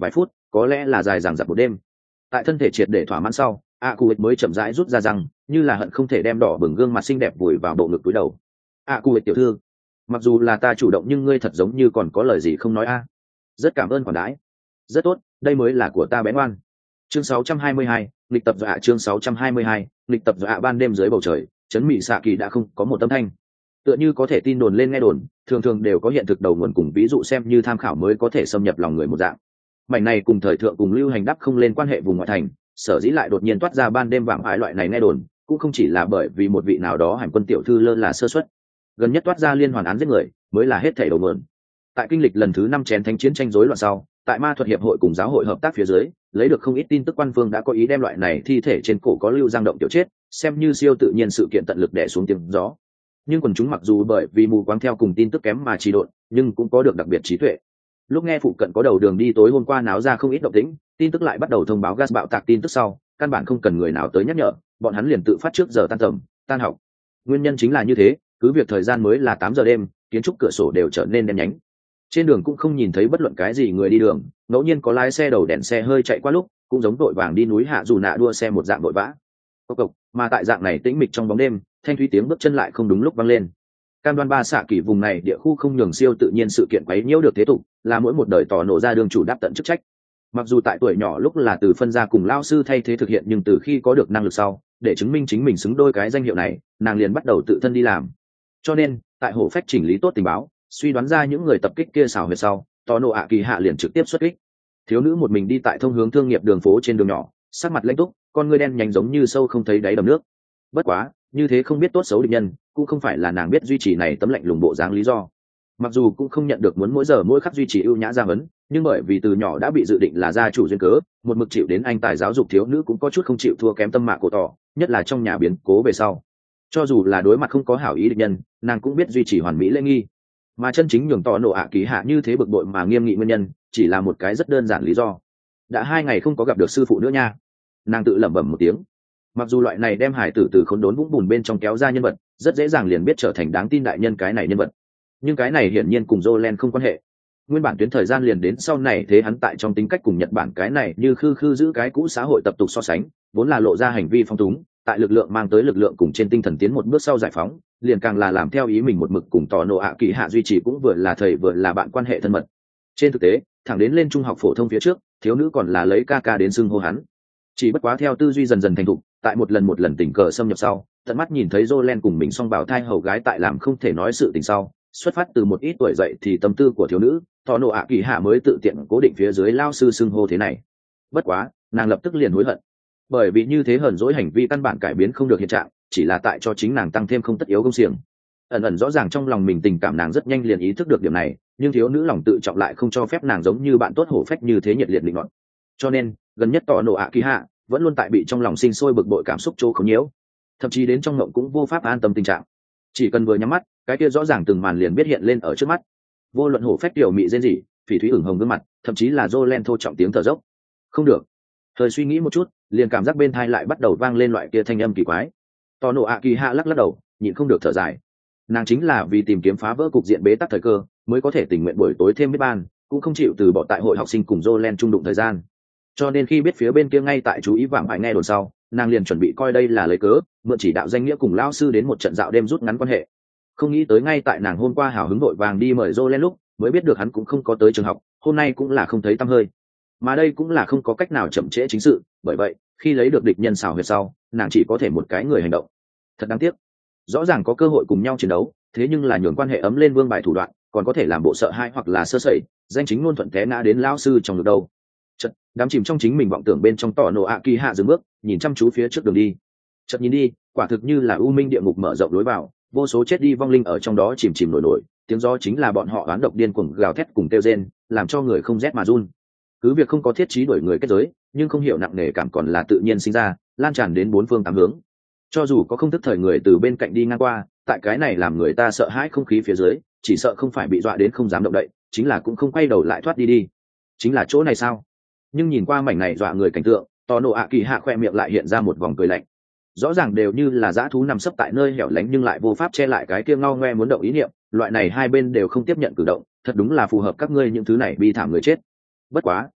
có lẽ là dài dằng dặc một đêm. Tại thân thể triệt để thỏa mãn sau, a cụ mới chậm rãi rút ra răng, như là hận không thể đem đỏ bừng gương mặt xinh đẹp vùi vào bộ ngực túi đầu. a cụ tiểu thư, mặc dù là ta chủ động nhưng ngươi thật giống như còn có lời gì không nói a. Rất cảm ơn khoản đãi. Rất tốt, đây mới là của ta bé ngoan. Chương sáu trăm hai mươi hai, lịch tập dọa. Chương sáu trăm hai mươi hai, lịch tập dọa. Ban đêm dưới bầu trời, trấn Mị Xạ Kỳ đã không có một âm thanh. Tựa như có thể tin đồn lên nghe đồn, thường thường đều có hiện thực đầu nguồn cùng ví dụ xem như tham khảo mới có thể xâm nhập lòng người một dạng. Mảnh này cùng thời thượng cùng lưu hành đắp không lên quan hệ vùng ngoại thành, sở dĩ lại đột nhiên toát ra ban đêm vạm ải loại này nghe đồn, cũng không chỉ là bởi vì một vị nào đó hành quân tiểu thư lơ là sơ suất, gần nhất toát ra liên hoàn án giết người mới là hết thảy đầu nguồn. Tại kinh lịch lần thứ năm chén thánh chiến tranh rối loạn sau, tại ma thuật hiệp hội cùng giáo hội hợp tác phía dưới, lấy được không ít tin tức, quan phương đã có ý đem loại này thi thể trên cổ có lưu giang động tiểu chết xem như siêu tự nhiên sự kiện tận lực đè xuống tiếng gió. Nhưng quần chúng mặc dù bởi vì mù quáng theo cùng tin tức kém mà trì độn, nhưng cũng có được đặc biệt trí tuệ. Lúc nghe phụ cận có đầu đường đi tối hôm qua náo ra không ít động tĩnh, tin tức lại bắt đầu thông báo gas bạo tạc tin tức sau, căn bản không cần người nào tới nhắc nhở, bọn hắn liền tự phát trước giờ tan tầm, tan học. Nguyên nhân chính là như thế, cứ việc thời gian mới là tám giờ đêm, kiến trúc cửa sổ đều trở nên đen nhánh. Trên đường cũng không nhìn thấy bất luận cái gì người đi đường, ngẫu nhiên có lái xe đầu đèn xe hơi chạy qua lúc, cũng giống đội vàng đi núi hạ dù nạ đua xe một dạng vội vã. Cộc cộc, mà tại dạng này tĩnh mịch trong bóng đêm, thanh thúy tiếng bước chân lại không đúng lúc vang lên. Cam đoan ba xạ kỳ vùng này địa khu không nhường siêu tự nhiên sự kiện quấy nhiễu được thế tục, là mỗi một đời tỏ nổ ra đường chủ đáp tận chức trách. Mặc dù tại tuổi nhỏ lúc là từ phân gia cùng lao sư thay thế thực hiện, nhưng từ khi có được năng lực sau, để chứng minh chính mình xứng đôi cái danh hiệu này, nàng liền bắt đầu tự thân đi làm. Cho nên, tại hổ phách chỉnh lý tốt tình báo, suy đoán ra những người tập kích kia xảo huyệt sau, tỏ nổ ạ kỳ hạ liền trực tiếp xuất kích. Thiếu nữ một mình đi tại thông hướng thương nghiệp đường phố trên đường nhỏ, sắc mặt lãnh túc, con ngươi đen nhánh giống như sâu không thấy đáy đầm nước. Bất quá, như thế không biết tốt xấu địch nhân, cũng không phải là nàng biết duy trì này tấm lạnh lùng bộ dáng lý do. Mặc dù cũng không nhận được muốn mỗi giờ mỗi khắc duy trì ưu nhã gia vấn, nhưng bởi vì từ nhỏ đã bị dự định là gia chủ duyên cớ, một mực chịu đến anh tài giáo dục, thiếu nữ cũng có chút không chịu thua kém tâm mạ cổ tỏ, nhất là trong nhà biến cố về sau. Cho dù là đối mặt không có hảo ý địch nhân, nàng cũng biết duy trì hoàn mỹ lễ nghi. Mà chân chính nhường tỏ nổ ạ kỳ hạ như thế bực bội mà nghiêm nghị nguyên nhân, chỉ là một cái rất đơn giản lý do. Đã hai ngày không có gặp được sư phụ nữa nha. Nàng tự lẩm bẩm một tiếng. Mặc dù loại này đem hải tử từ khốn đốn vũng bùn bên trong kéo ra nhân vật, rất dễ dàng liền biết trở thành đáng tin đại nhân cái này nhân vật, nhưng cái này hiển nhiên cùng Jolen không quan hệ. Nguyên bản tuyến thời gian liền đến sau này, thế hắn tại trong tính cách cùng Nhật Bản cái này như khư khư giữ cái cũ xã hội tập tục so sánh, vốn là lộ ra hành vi phong túng, tại lực lượng mang tới lực lượng cùng trên tinh thần tiến một bước sau giải phóng, liền càng là làm theo ý mình một mực cùng tỏ nổ ạ kỳ hạ duy trì cũng vừa là thầy vừa là bạn quan hệ thân mật. Trên thực tế, thẳng đến lên trung học phổ thông phía trước, thiếu nữ còn là lấy ca ca đến xưng hô hắn. Chỉ bất quá theo tư duy dần dần thành thục, tại một lần một lần tình cờ xâm nhập sau, tận mắt nhìn thấy Jolen cùng mình song bào thai hầu gái tại làm không thể nói sự tình sau, xuất phát từ một ít tuổi dậy thì tâm tư của thiếu nữ, tỏ nổ ạ kỳ hạ mới tự tiện cố định phía dưới lao sư xưng hô thế này. Bất quá, nàng lập tức liền hối hận, bởi vì như thế hờn dỗi hành vi căn bản cải biến không được hiện trạng, chỉ là tại cho chính nàng tăng thêm không tất yếu công xiềng. Ẩn ẩn rõ ràng trong lòng mình tình cảm, nàng rất nhanh liền ý thức được điểm này, nhưng thiếu nữ lòng tự trọng lại không cho phép nàng giống như bạn tốt hổ phách như thế nhiệt liệt định luận. Cho nên gần nhất tỏ nổ ạ kỳ hạ vẫn luôn tại bị trong lòng sinh sôi bực bội cảm xúc trô không nhiễu, thậm chí đến trong ngộng cũng vô pháp an tâm tình trạng. Chỉ cần vừa nhắm mắt, cái kia rõ ràng từng màn liền biết hiện lên ở trước mắt. Vô luận hổ phách tiểu mị rên rỉ, phỉ thúy ửng hồng gương mặt, thậm chí là Jolen thô trọng tiếng thở dốc. Không được. Thời suy nghĩ một chút, liền cảm giác bên tai lại bắt đầu vang lên loại kia thanh âm kỳ quái. Tỏ nổ ạ kỳ hạ lắc lắc đầu, nhịn không được thở dài. Nàng chính là vì tìm kiếm phá vỡ cục diện bế tắc thời cơ, mới có thể tình nguyện buổi tối thêm biết ban, cũng không chịu từ bỏ tại hội học sinh cùng Jolen trung đụng thời gian. Cho nên khi biết phía bên kia ngay tại chú ý vàng phải nghe đồn sau, nàng liền chuẩn bị coi đây là lấy cớ, mượn chỉ đạo danh nghĩa cùng lão sư đến một trận dạo đêm rút ngắn quan hệ. Không nghĩ tới ngay tại nàng hôm qua hào hứng vội vàng đi mời Jolen lúc, mới biết được hắn cũng không có tới trường học, hôm nay cũng là không thấy tăm hơi. Mà đây cũng là không có cách nào chậm trễ chính sự, bởi vậy, khi lấy được địch nhân xào huyệt sau, nàng chỉ có thể một cái người hành động. Thật đáng tiếc. Rõ ràng có cơ hội cùng nhau chiến đấu, thế nhưng là nhường quan hệ ấm lên vương bài thủ đoạn, còn có thể làm bộ sợ hãi hoặc là sơ sẩy, danh chính ngôn thuận té ngã đến lão sư trong ngực đâu. Chợt, đám chìm trong chính mình vọng tưởng bên trong tỏ nổ ạ kỳ hạ dừng bước, nhìn chăm chú phía trước đường đi. Chợt nhìn đi, quả thực như là u minh địa ngục mở rộng lối vào, vô số chết đi vong linh ở trong đó chìm chìm nổi nổi, tiếng gió chính là bọn họ oán độc điên cuồng gào thét cùng kêu rên, làm cho người không rét mà run. Cứ việc không có thiết trí đuổi người kết giới, nhưng không hiểu nặng nề cảm còn là tự nhiên sinh ra, lan tràn đến bốn phương tám hướng. Cho dù có không thức thời người từ bên cạnh đi ngang qua, tại cái này làm người ta sợ hãi không khí phía dưới, chỉ sợ không phải bị dọa đến không dám động đậy, chính là cũng không quay đầu lại thoát đi đi. Chính là chỗ này sao? Nhưng nhìn qua mảnh này dọa người cảnh tượng, tò nổ ạ kỳ hạ khoe miệng lại hiện ra một vòng cười lạnh. Rõ ràng đều như là dã thú nằm sấp tại nơi hẻo lánh, nhưng lại vô pháp che lại cái kia ngao ngoe muốn động ý niệm, loại này hai bên đều không tiếp nhận cử động, thật đúng là phù hợp các ngươi những thứ này bi thảm người chết. Bất quá,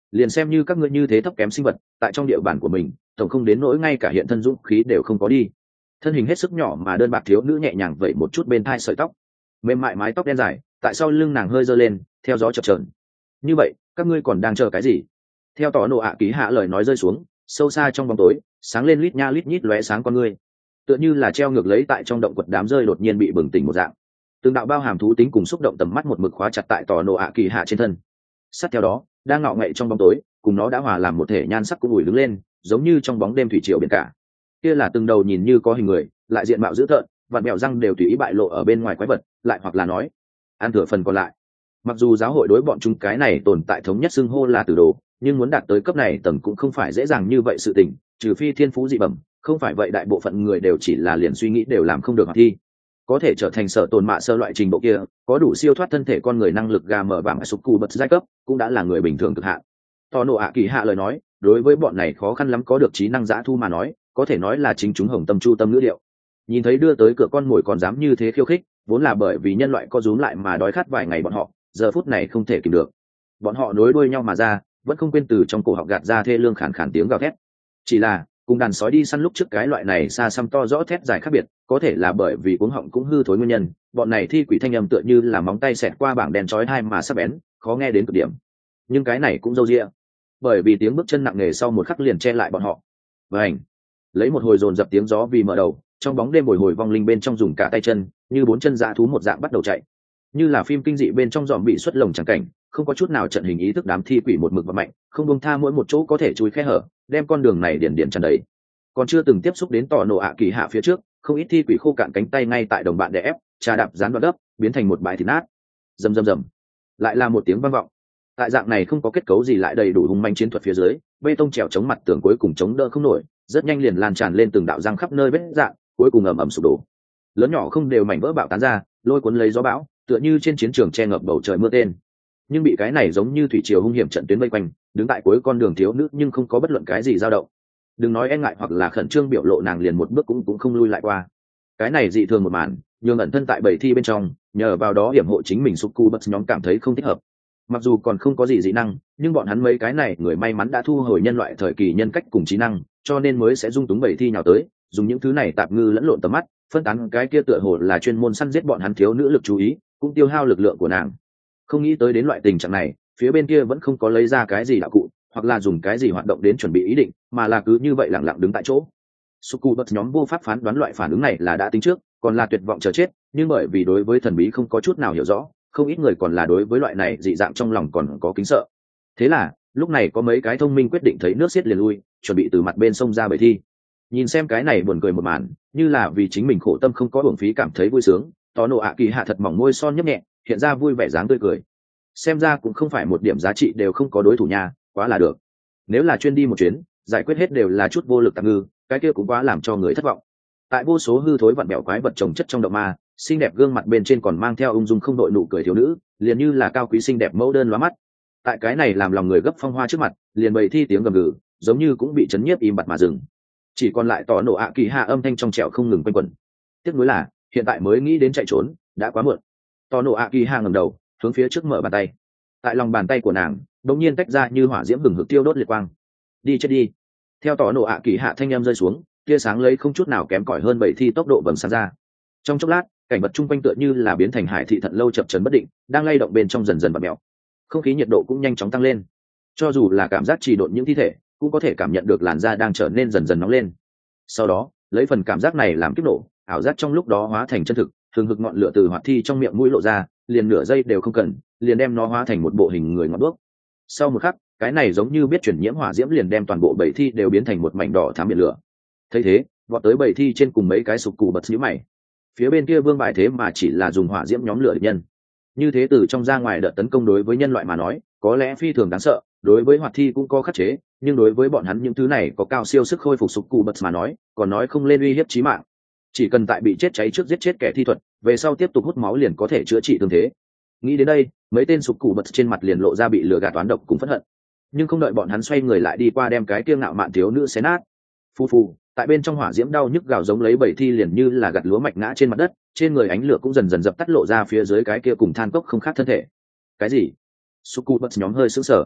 liền xem như các ngươi như thế thấp kém sinh vật tại trong địa bàn của mình tổng không đến nỗi ngay cả hiện thân dũng khí đều không có đi. Thân hình hết sức nhỏ mà đơn bạc thiếu nữ nhẹ nhàng vẩy một chút bên thai sợi tóc, mềm mại mái tóc đen dài tại sau lưng nàng hơi giơ lên theo gió chập chờn. Như vậy các ngươi còn đang chờ cái gì? Theo tỏ nộ ạ ký hạ lời nói rơi xuống, sâu xa trong bóng tối sáng lên lít nha lít nhít lóe sáng con ngươi, tựa như là treo ngược lấy tại trong động quật đám rơi đột nhiên bị bừng tỉnh một dạng. Từng đạo bao hàm thú tính cùng xúc động tầm mắt một mực khóa chặt tại tỏ nộ ạ kỳ hạ trên thân. Sát theo đó đang ngọ ngậy trong bóng tối cùng nó đã hòa làm một thể nhan sắc cũng ủi đứng lên, giống như trong bóng đêm thủy triều biển cả. Kia là từng đầu nhìn như có hình người lại diện mạo dữ tợn, vặn bẹo răng đều tùy ý bại lộ ở bên ngoài quái vật, lại hoặc là nói ăn thừa phần còn lại. Mặc dù giáo hội đối bọn chúng cái này tồn tại thống nhất xưng hô là tử đồ, nhưng muốn đạt tới cấp này tầng cũng không phải dễ dàng như vậy sự tình, trừ phi thiên phú dị bẩm, không phải vậy đại bộ phận người đều chỉ là liền suy nghĩ đều làm không được hoạt thi. Có thể trở thành sở tồn mạ sơ loại trình độ kia, có đủ siêu thoát thân thể con người năng lực gà mở bảng sục cù bật giai cấp, cũng đã là người bình thường cực hạn. Tò nộ ạ kỳ hạ lời nói, đối với bọn này khó khăn lắm có được trí năng dã thu mà nói, có thể nói là chính chúng hồng tâm chu tâm ngữ điệu. Nhìn thấy đưa tới cửa con mồi còn dám như thế khiêu khích, vốn là bởi vì nhân loại co rúm lại mà đói khát vài ngày bọn họ, giờ phút này không thể kìm được. Bọn họ nối đuôi nhau mà ra, vẫn không quên từ trong cổ họng gạt ra thê lương khàn khàn tiếng gào thét. Chỉ là cùng đàn sói đi săn lúc trước cái loại này xa xăm to rõ thét dài khác biệt, có thể là bởi vì cuống họng cũng hư thối nguyên nhân, bọn này thi quỷ thanh âm tựa như là móng tay xẹt qua bảng đèn chói tai mà sắc bén, khó nghe đến cực điểm. Nhưng cái này cũng dâu dịa, bởi vì tiếng bước chân nặng nề sau một khắc liền che lại bọn họ. Vành, lấy một hồi dồn dập tiếng gió vì mở đầu, trong bóng đêm bồi hồi vong linh bên trong dùng cả tay chân, như bốn chân dã thú một dạng bắt đầu chạy, như là phim kinh dị bên trong dòm bị xuất lồng chẳng cảnh, không có chút nào trận hình ý thức đám thi quỷ một mực và mạnh, không buông tha mỗi một chỗ có thể chui khe hở, đem con đường này điển điển tràn đầy. Còn chưa từng tiếp xúc đến tỏ nổ ạ kỳ hạ phía trước, không ít thi quỷ khô cạn cánh tay ngay tại đồng bạn đè ép, trà đạp dán đoạn đất, biến thành một bãi thịt nát. Rầm rầm rầm, lại là một tiếng vang vọng. Tại dạng này không có kết cấu gì lại đầy đủ hung manh chiến thuật phía dưới, bê tông trèo chống mặt tường cuối cùng chống đỡ không nổi, rất nhanh liền lan tràn lên từng đạo răng khắp nơi vết dạng, cuối cùng ầm ầm sụp đổ. Lớn nhỏ không đều mảnh vỡ bạo tán ra, lôi cuốn lấy gió bão, tựa như trên chiến trường che ngập bầu trời mưa tên. Nhưng bị cái này giống như thủy triều hung hiểm trận tuyến vây quanh, đứng tại cuối con đường thiếu nữ nhưng không có bất luận cái gì dao động. Đừng nói e ngại hoặc là khẩn trương biểu lộ, nàng liền một bước cũng cũng không lui lại qua. Cái này dị thường một màn, nhường ẩn thân tại bầy thi bên trong, nhờ vào đó hiểm hộ chính mình Succubus nhóm cảm thấy không thích hợp. Mặc dù còn không có gì dị năng, nhưng bọn hắn mấy cái này người may mắn đã thu hồi nhân loại thời kỳ nhân cách cùng trí năng, cho nên mới sẽ dung túng bầy thi nhào tới, dùng những thứ này tạp ngư lẫn lộn tầm mắt, phân tán cái kia tựa hồ là chuyên môn săn giết bọn hắn thiếu nữ lực chú ý, cũng tiêu hao lực lượng của nàng. Không nghĩ tới đến loại tình trạng này, phía bên kia vẫn không có lấy ra cái gì đạo cụ, hoặc là dùng cái gì hoạt động đến chuẩn bị ý định, mà là cứ như vậy lặng lặng đứng tại chỗ. Succubus nhóm vô pháp phán đoán loại phản ứng này là đã tính trước, còn là tuyệt vọng chờ chết, nhưng bởi vì đối với thần bí không có chút nào hiểu rõ, không ít người còn là đối với loại này dị dạng trong lòng còn có kính sợ. Thế là lúc này có mấy cái thông minh quyết định thấy nước xiết liền lui, chuẩn bị từ mặt bên sông ra bầy thi. Nhìn xem cái này buồn cười một màn, như là vì chính mình khổ tâm không có uổng phí cảm thấy vui sướng, Tò nộ ạ kỳ hạ thật mỏng môi son nhấp nhẹ, hiện ra vui vẻ dáng tươi cười. Xem ra cũng không phải một điểm giá trị đều không có đối thủ nhà, quá là được. Nếu là chuyên đi một chuyến, giải quyết hết đều là chút vô lực tạm ngư, cái kia cũng quá làm cho người thất vọng. Tại vô số hư thối vặn bẹo quái vật trồng chất trong động ma, xinh đẹp gương mặt bên trên còn mang theo ung dung không đội nụ cười thiếu nữ, liền như là cao quý xinh đẹp mẫu đơn lóa mắt. Tại cái này làm lòng người gấp phong hoa trước mặt, liền bầy thi tiếng gầm gừ, giống như cũng bị chấn nhiếp im bặt mà dừng. Chỉ còn lại Tò nộ ạ kỳ hạ âm thanh trong trẻo không ngừng quanh quẩn. Tiếc nuối là hiện tại mới nghĩ đến chạy trốn, đã quá muộn. Tò nộ ạ kỳ hạ ngẩng đầu, hướng phía trước mở bàn tay. Tại lòng bàn tay của nàng, đột nhiên tách ra như hỏa diễm hừng hực tiêu đốt liệt quang. Đi chết đi. Theo Tò nộ ạ kỳ hạ thanh âm rơi xuống, tia sáng lấy không chút nào kém cỏi hơn bảy thi tốc độ vầng sáng ra. Trong chốc lát, cảnh vật chung quanh tựa như là biến thành hải thị thận lâu chập chấn bất định, đang lay động bên trong dần dần vặn mèo. Không khí nhiệt độ cũng nhanh chóng tăng lên. Cho dù là cảm giác trì độn những thi thể, cũng có thể cảm nhận được làn da đang trở nên dần dần nóng lên. Sau đó, lấy phần cảm giác này làm kích nổ, ảo giác trong lúc đó hóa thành chân thực, thường hực ngọn lửa từ hoạt thi trong miệng mũi lộ ra, liền nửa giây đều không cần, liền đem nó hóa thành một bộ hình người ngọn đuốc. Sau một khắc, cái này giống như biết chuyển nhiễm hỏa diễm liền đem toàn bộ bầy thi đều biến thành một mảnh đỏ thắm biển lửa. Thấy thế, vọt tới bầy thi trên cùng mấy cái sục cù bật nhíu mày. Phía bên kia vương bài thế mà chỉ là dùng hỏa diễm nhóm lửa địch nhân. Như thế từ trong ra ngoài đợt tấn công đối với nhân loại mà nói, có lẽ phi thường đáng sợ, đối với hoạt thi cũng có khắc chế, nhưng đối với bọn hắn những thứ này có cao siêu sức khôi phục sục cù bật mà nói, còn nói không lên uy hiếp chí mạng. Chỉ cần tại bị chết cháy trước giết chết kẻ thi thuật, về sau tiếp tục hút máu liền có thể chữa trị thương thế. Nghĩ đến đây, mấy tên sục cù bật trên mặt liền lộ ra bị lừa gạt toán độc cùng phẫn hận. Nhưng không đợi bọn hắn xoay người lại đi qua đem cái kiêu ngạo mạn thiếu nữ xé nát. Phu phu, tại bên trong hỏa diễm đau nhức gào giống lấy bầy thi liền như là gặt lúa mạch ngã trên mặt đất, trên người ánh lửa cũng dần dần dập tắt, lộ ra phía dưới cái kia cùng than cốc không khác thân thể. Cái gì? Succubus nhóm hơi sững sờ.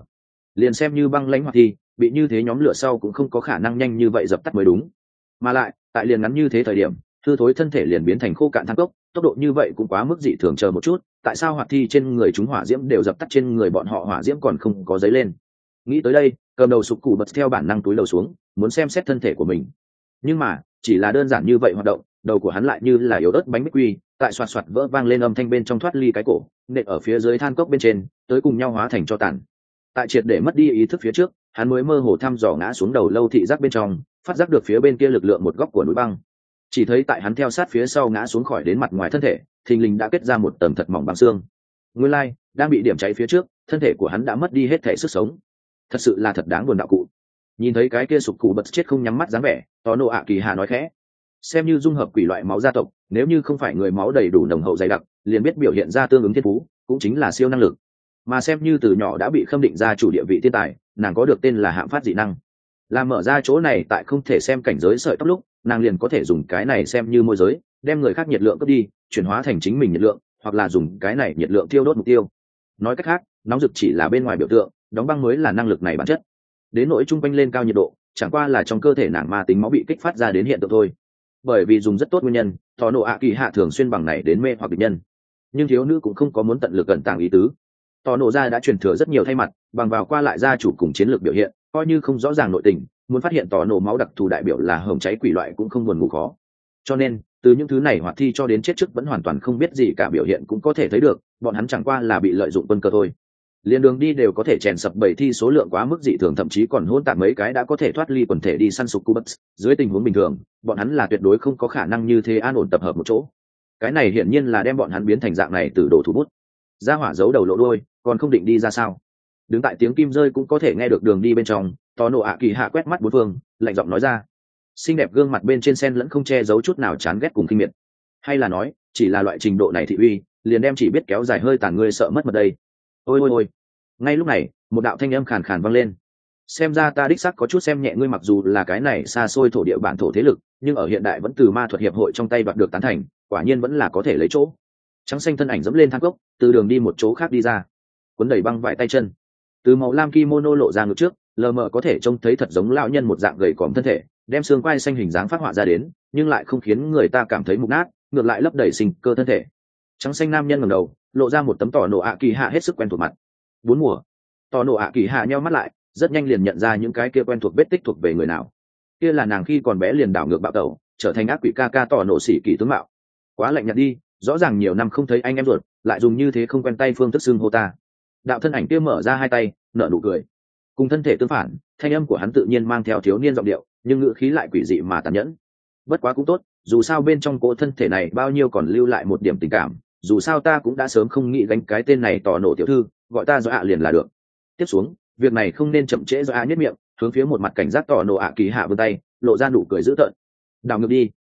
liền xem như băng lãnh hoạt thi bị như thế nhóm lửa sau cũng không có khả năng nhanh như vậy dập tắt mới đúng. Mà lại tại liền ngắn như thế thời điểm hư thối thân thể liền biến thành khô cạn than cốc, tốc độ như vậy cũng quá mức dị thường. Chờ một chút, tại sao hoạt thi trên người chúng hỏa diễm đều dập tắt, trên người bọn họ hỏa diễm còn không có dấy lên? Nghĩ tới đây, cầm đầu sụp cụ bật theo bản năng túi đầu xuống muốn xem xét thân thể của mình, nhưng mà chỉ là đơn giản như vậy hoạt động, đầu của hắn lại như là yếu ớt bánh bích quy tại xoạt xoạt vỡ vang lên âm thanh bên trong thoát ly cái cổ nện ở phía dưới than cốc bên trên, tới cùng nhau hóa thành cho tàn. Tại triệt để mất đi ý thức phía trước, hắn mới mơ hồ thăm dò ngã xuống đầu lâu thị giác bên trong, phát giác được phía bên kia lực lượng một góc của núi băng. Chỉ thấy tại hắn theo sát phía sau ngã xuống khỏi đến mặt ngoài thân thể, thình lình đã kết ra một tầng thật mỏng băng xương. Nguyên lai, đang bị điểm cháy phía trước, thân thể của hắn đã mất đi hết thể sức sống. Thật sự là thật đáng buồn đạo cụ. Nhìn thấy cái kia sụp cụ bật chết không nhắm mắt dáng vẻ, Tò Nộ ạ kỳ hạ nói khẽ, xem như dung hợp quỷ loại máu gia tộc, nếu như không phải người máu đầy đủ nồng hậu dày đặc, liền biết biểu hiện ra tương ứng thiên phú, cũng chính là siêu năng lực. Mà xem như từ nhỏ đã bị khâm định ra chủ địa vị thiên tài, nàng có được tên là hạm phát dị năng. Làm mở ra chỗ này tại không thể xem cảnh giới sợi tóc lúc, nàng liền có thể dùng cái này xem như môi giới, đem người khác nhiệt lượng cướp đi, chuyển hóa thành chính mình nhiệt lượng, hoặc là dùng cái này nhiệt lượng tiêu đốt mục tiêu. Nói cách khác, nóng rực chỉ là bên ngoài biểu tượng, đóng băng mới là năng lực này bản chất. Đến nỗi trung quanh lên cao nhiệt độ, chẳng qua là trong cơ thể nàng ma tính máu bị kích phát ra đến hiện tượng thôi. Bởi vì dùng rất tốt nguyên nhân, Tò Nộ ạ kỳ hạ thường xuyên bằng này đến mê hoặc địch nhân. Nhưng thiếu nữ cũng không có muốn tận lực cẩn tàng ý tứ. Tò Nộ gia đã truyền thừa rất nhiều thay mặt, bằng vào qua lại gia chủ cùng chiến lược biểu hiện, coi như không rõ ràng nội tình, muốn phát hiện Tò Nộ máu đặc thù đại biểu là hồng cháy quỷ loại cũng không buồn ngủ khó. Cho nên, từ những thứ này hoạt thi cho đến chết trước vẫn hoàn toàn không biết gì cả biểu hiện cũng có thể thấy được, bọn hắn chẳng qua là bị lợi dụng quân cơ thôi. Liên đường đi đều có thể chèn sập bảy thi số lượng quá mức dị thường, thậm chí còn hỗn tạp mấy cái đã có thể thoát ly quần thể đi săn sục cubus. Dưới tình huống bình thường, bọn hắn là tuyệt đối không có khả năng như thế an ổn tập hợp một chỗ. Cái này hiển nhiên là đem bọn hắn biến thành dạng này từ đồ thủ bút. Ra hỏa giấu đầu lộ đuôi, còn không định đi ra sao? Đứng tại tiếng kim rơi cũng có thể nghe được đường đi bên trong, Tò Nộ ạ kỳ hạ quét mắt bốn phương, lạnh giọng nói ra. Xinh đẹp gương mặt bên trên sen lẫn không che giấu chút nào chán ghét cùng kinh miệt. Hay là nói, chỉ là loại trình độ này thị uy, liền đem chỉ biết kéo dài hơi tàn ngươi sợ mất mật đây. Ôi ôi ôi. Ngay lúc này, một đạo thanh âm khàn khàn vang lên. Xem ra ta đích xác có chút xem nhẹ ngươi, mặc dù là cái này xa xôi thổ địa bản thổ thế lực, nhưng ở hiện đại vẫn từ ma thuật hiệp hội trong tay đoạt được tán thành, quả nhiên vẫn là có thể lấy chỗ. Trắng xanh thân ảnh dẫm lên thang cốc, từ đường đi một chỗ khác đi ra, cuốn đầy băng vải tay chân, từ màu lam kimono lộ ra ngực trước, lờ mờ có thể trông thấy thật giống lão nhân một dạng gầy còm thân thể, đem xương quai xanh hình dáng phát họa ra đến, nhưng lại không khiến người ta cảm thấy mục nát, ngược lại lấp đầy sinh cơ thân thể. Trắng xanh nam nhân ngẩng đầu, lộ ra một tấm Tò Nộ ạ kỳ hạ hết sức quen thuộc mặt. Bốn mùa. Tò Nộ ạ kỳ hạ nheo mắt lại, rất nhanh liền nhận ra những cái kia quen thuộc vết tích thuộc về người nào. Kia là nàng khi còn bé liền đảo ngược bạo tẩu, trở thành ác quỷ ca ca Tò Nộ sĩ kỳ tướng mạo. Quá lạnh nhạt đi, rõ ràng nhiều năm không thấy anh em ruột, lại dùng như thế không quen tay phương thức xưng hô ta. Đạo thân ảnh kia mở ra hai tay, nở nụ cười. Cùng thân thể tương phản, thanh âm của hắn tự nhiên mang theo thiếu niên giọng điệu, nhưng ngữ khí lại quỷ dị mà tàn nhẫn. Bất quá cũng tốt, dù sao bên trong cỗ thân thể này bao nhiêu còn lưu lại một điểm tình cảm, dù sao ta cũng đã sớm không nghĩ gánh cái tên này Tò Nộ tiểu thư, gọi ta do ạ liền là được. Tiếp xuống, việc này không nên chậm trễ, do ạ nhất miệng, hướng phía một mặt cảnh giác Tò Nộ ạ kỳ hạ vươn tay, lộ ra nụ cười dữ tợn. Đảo ngược đi,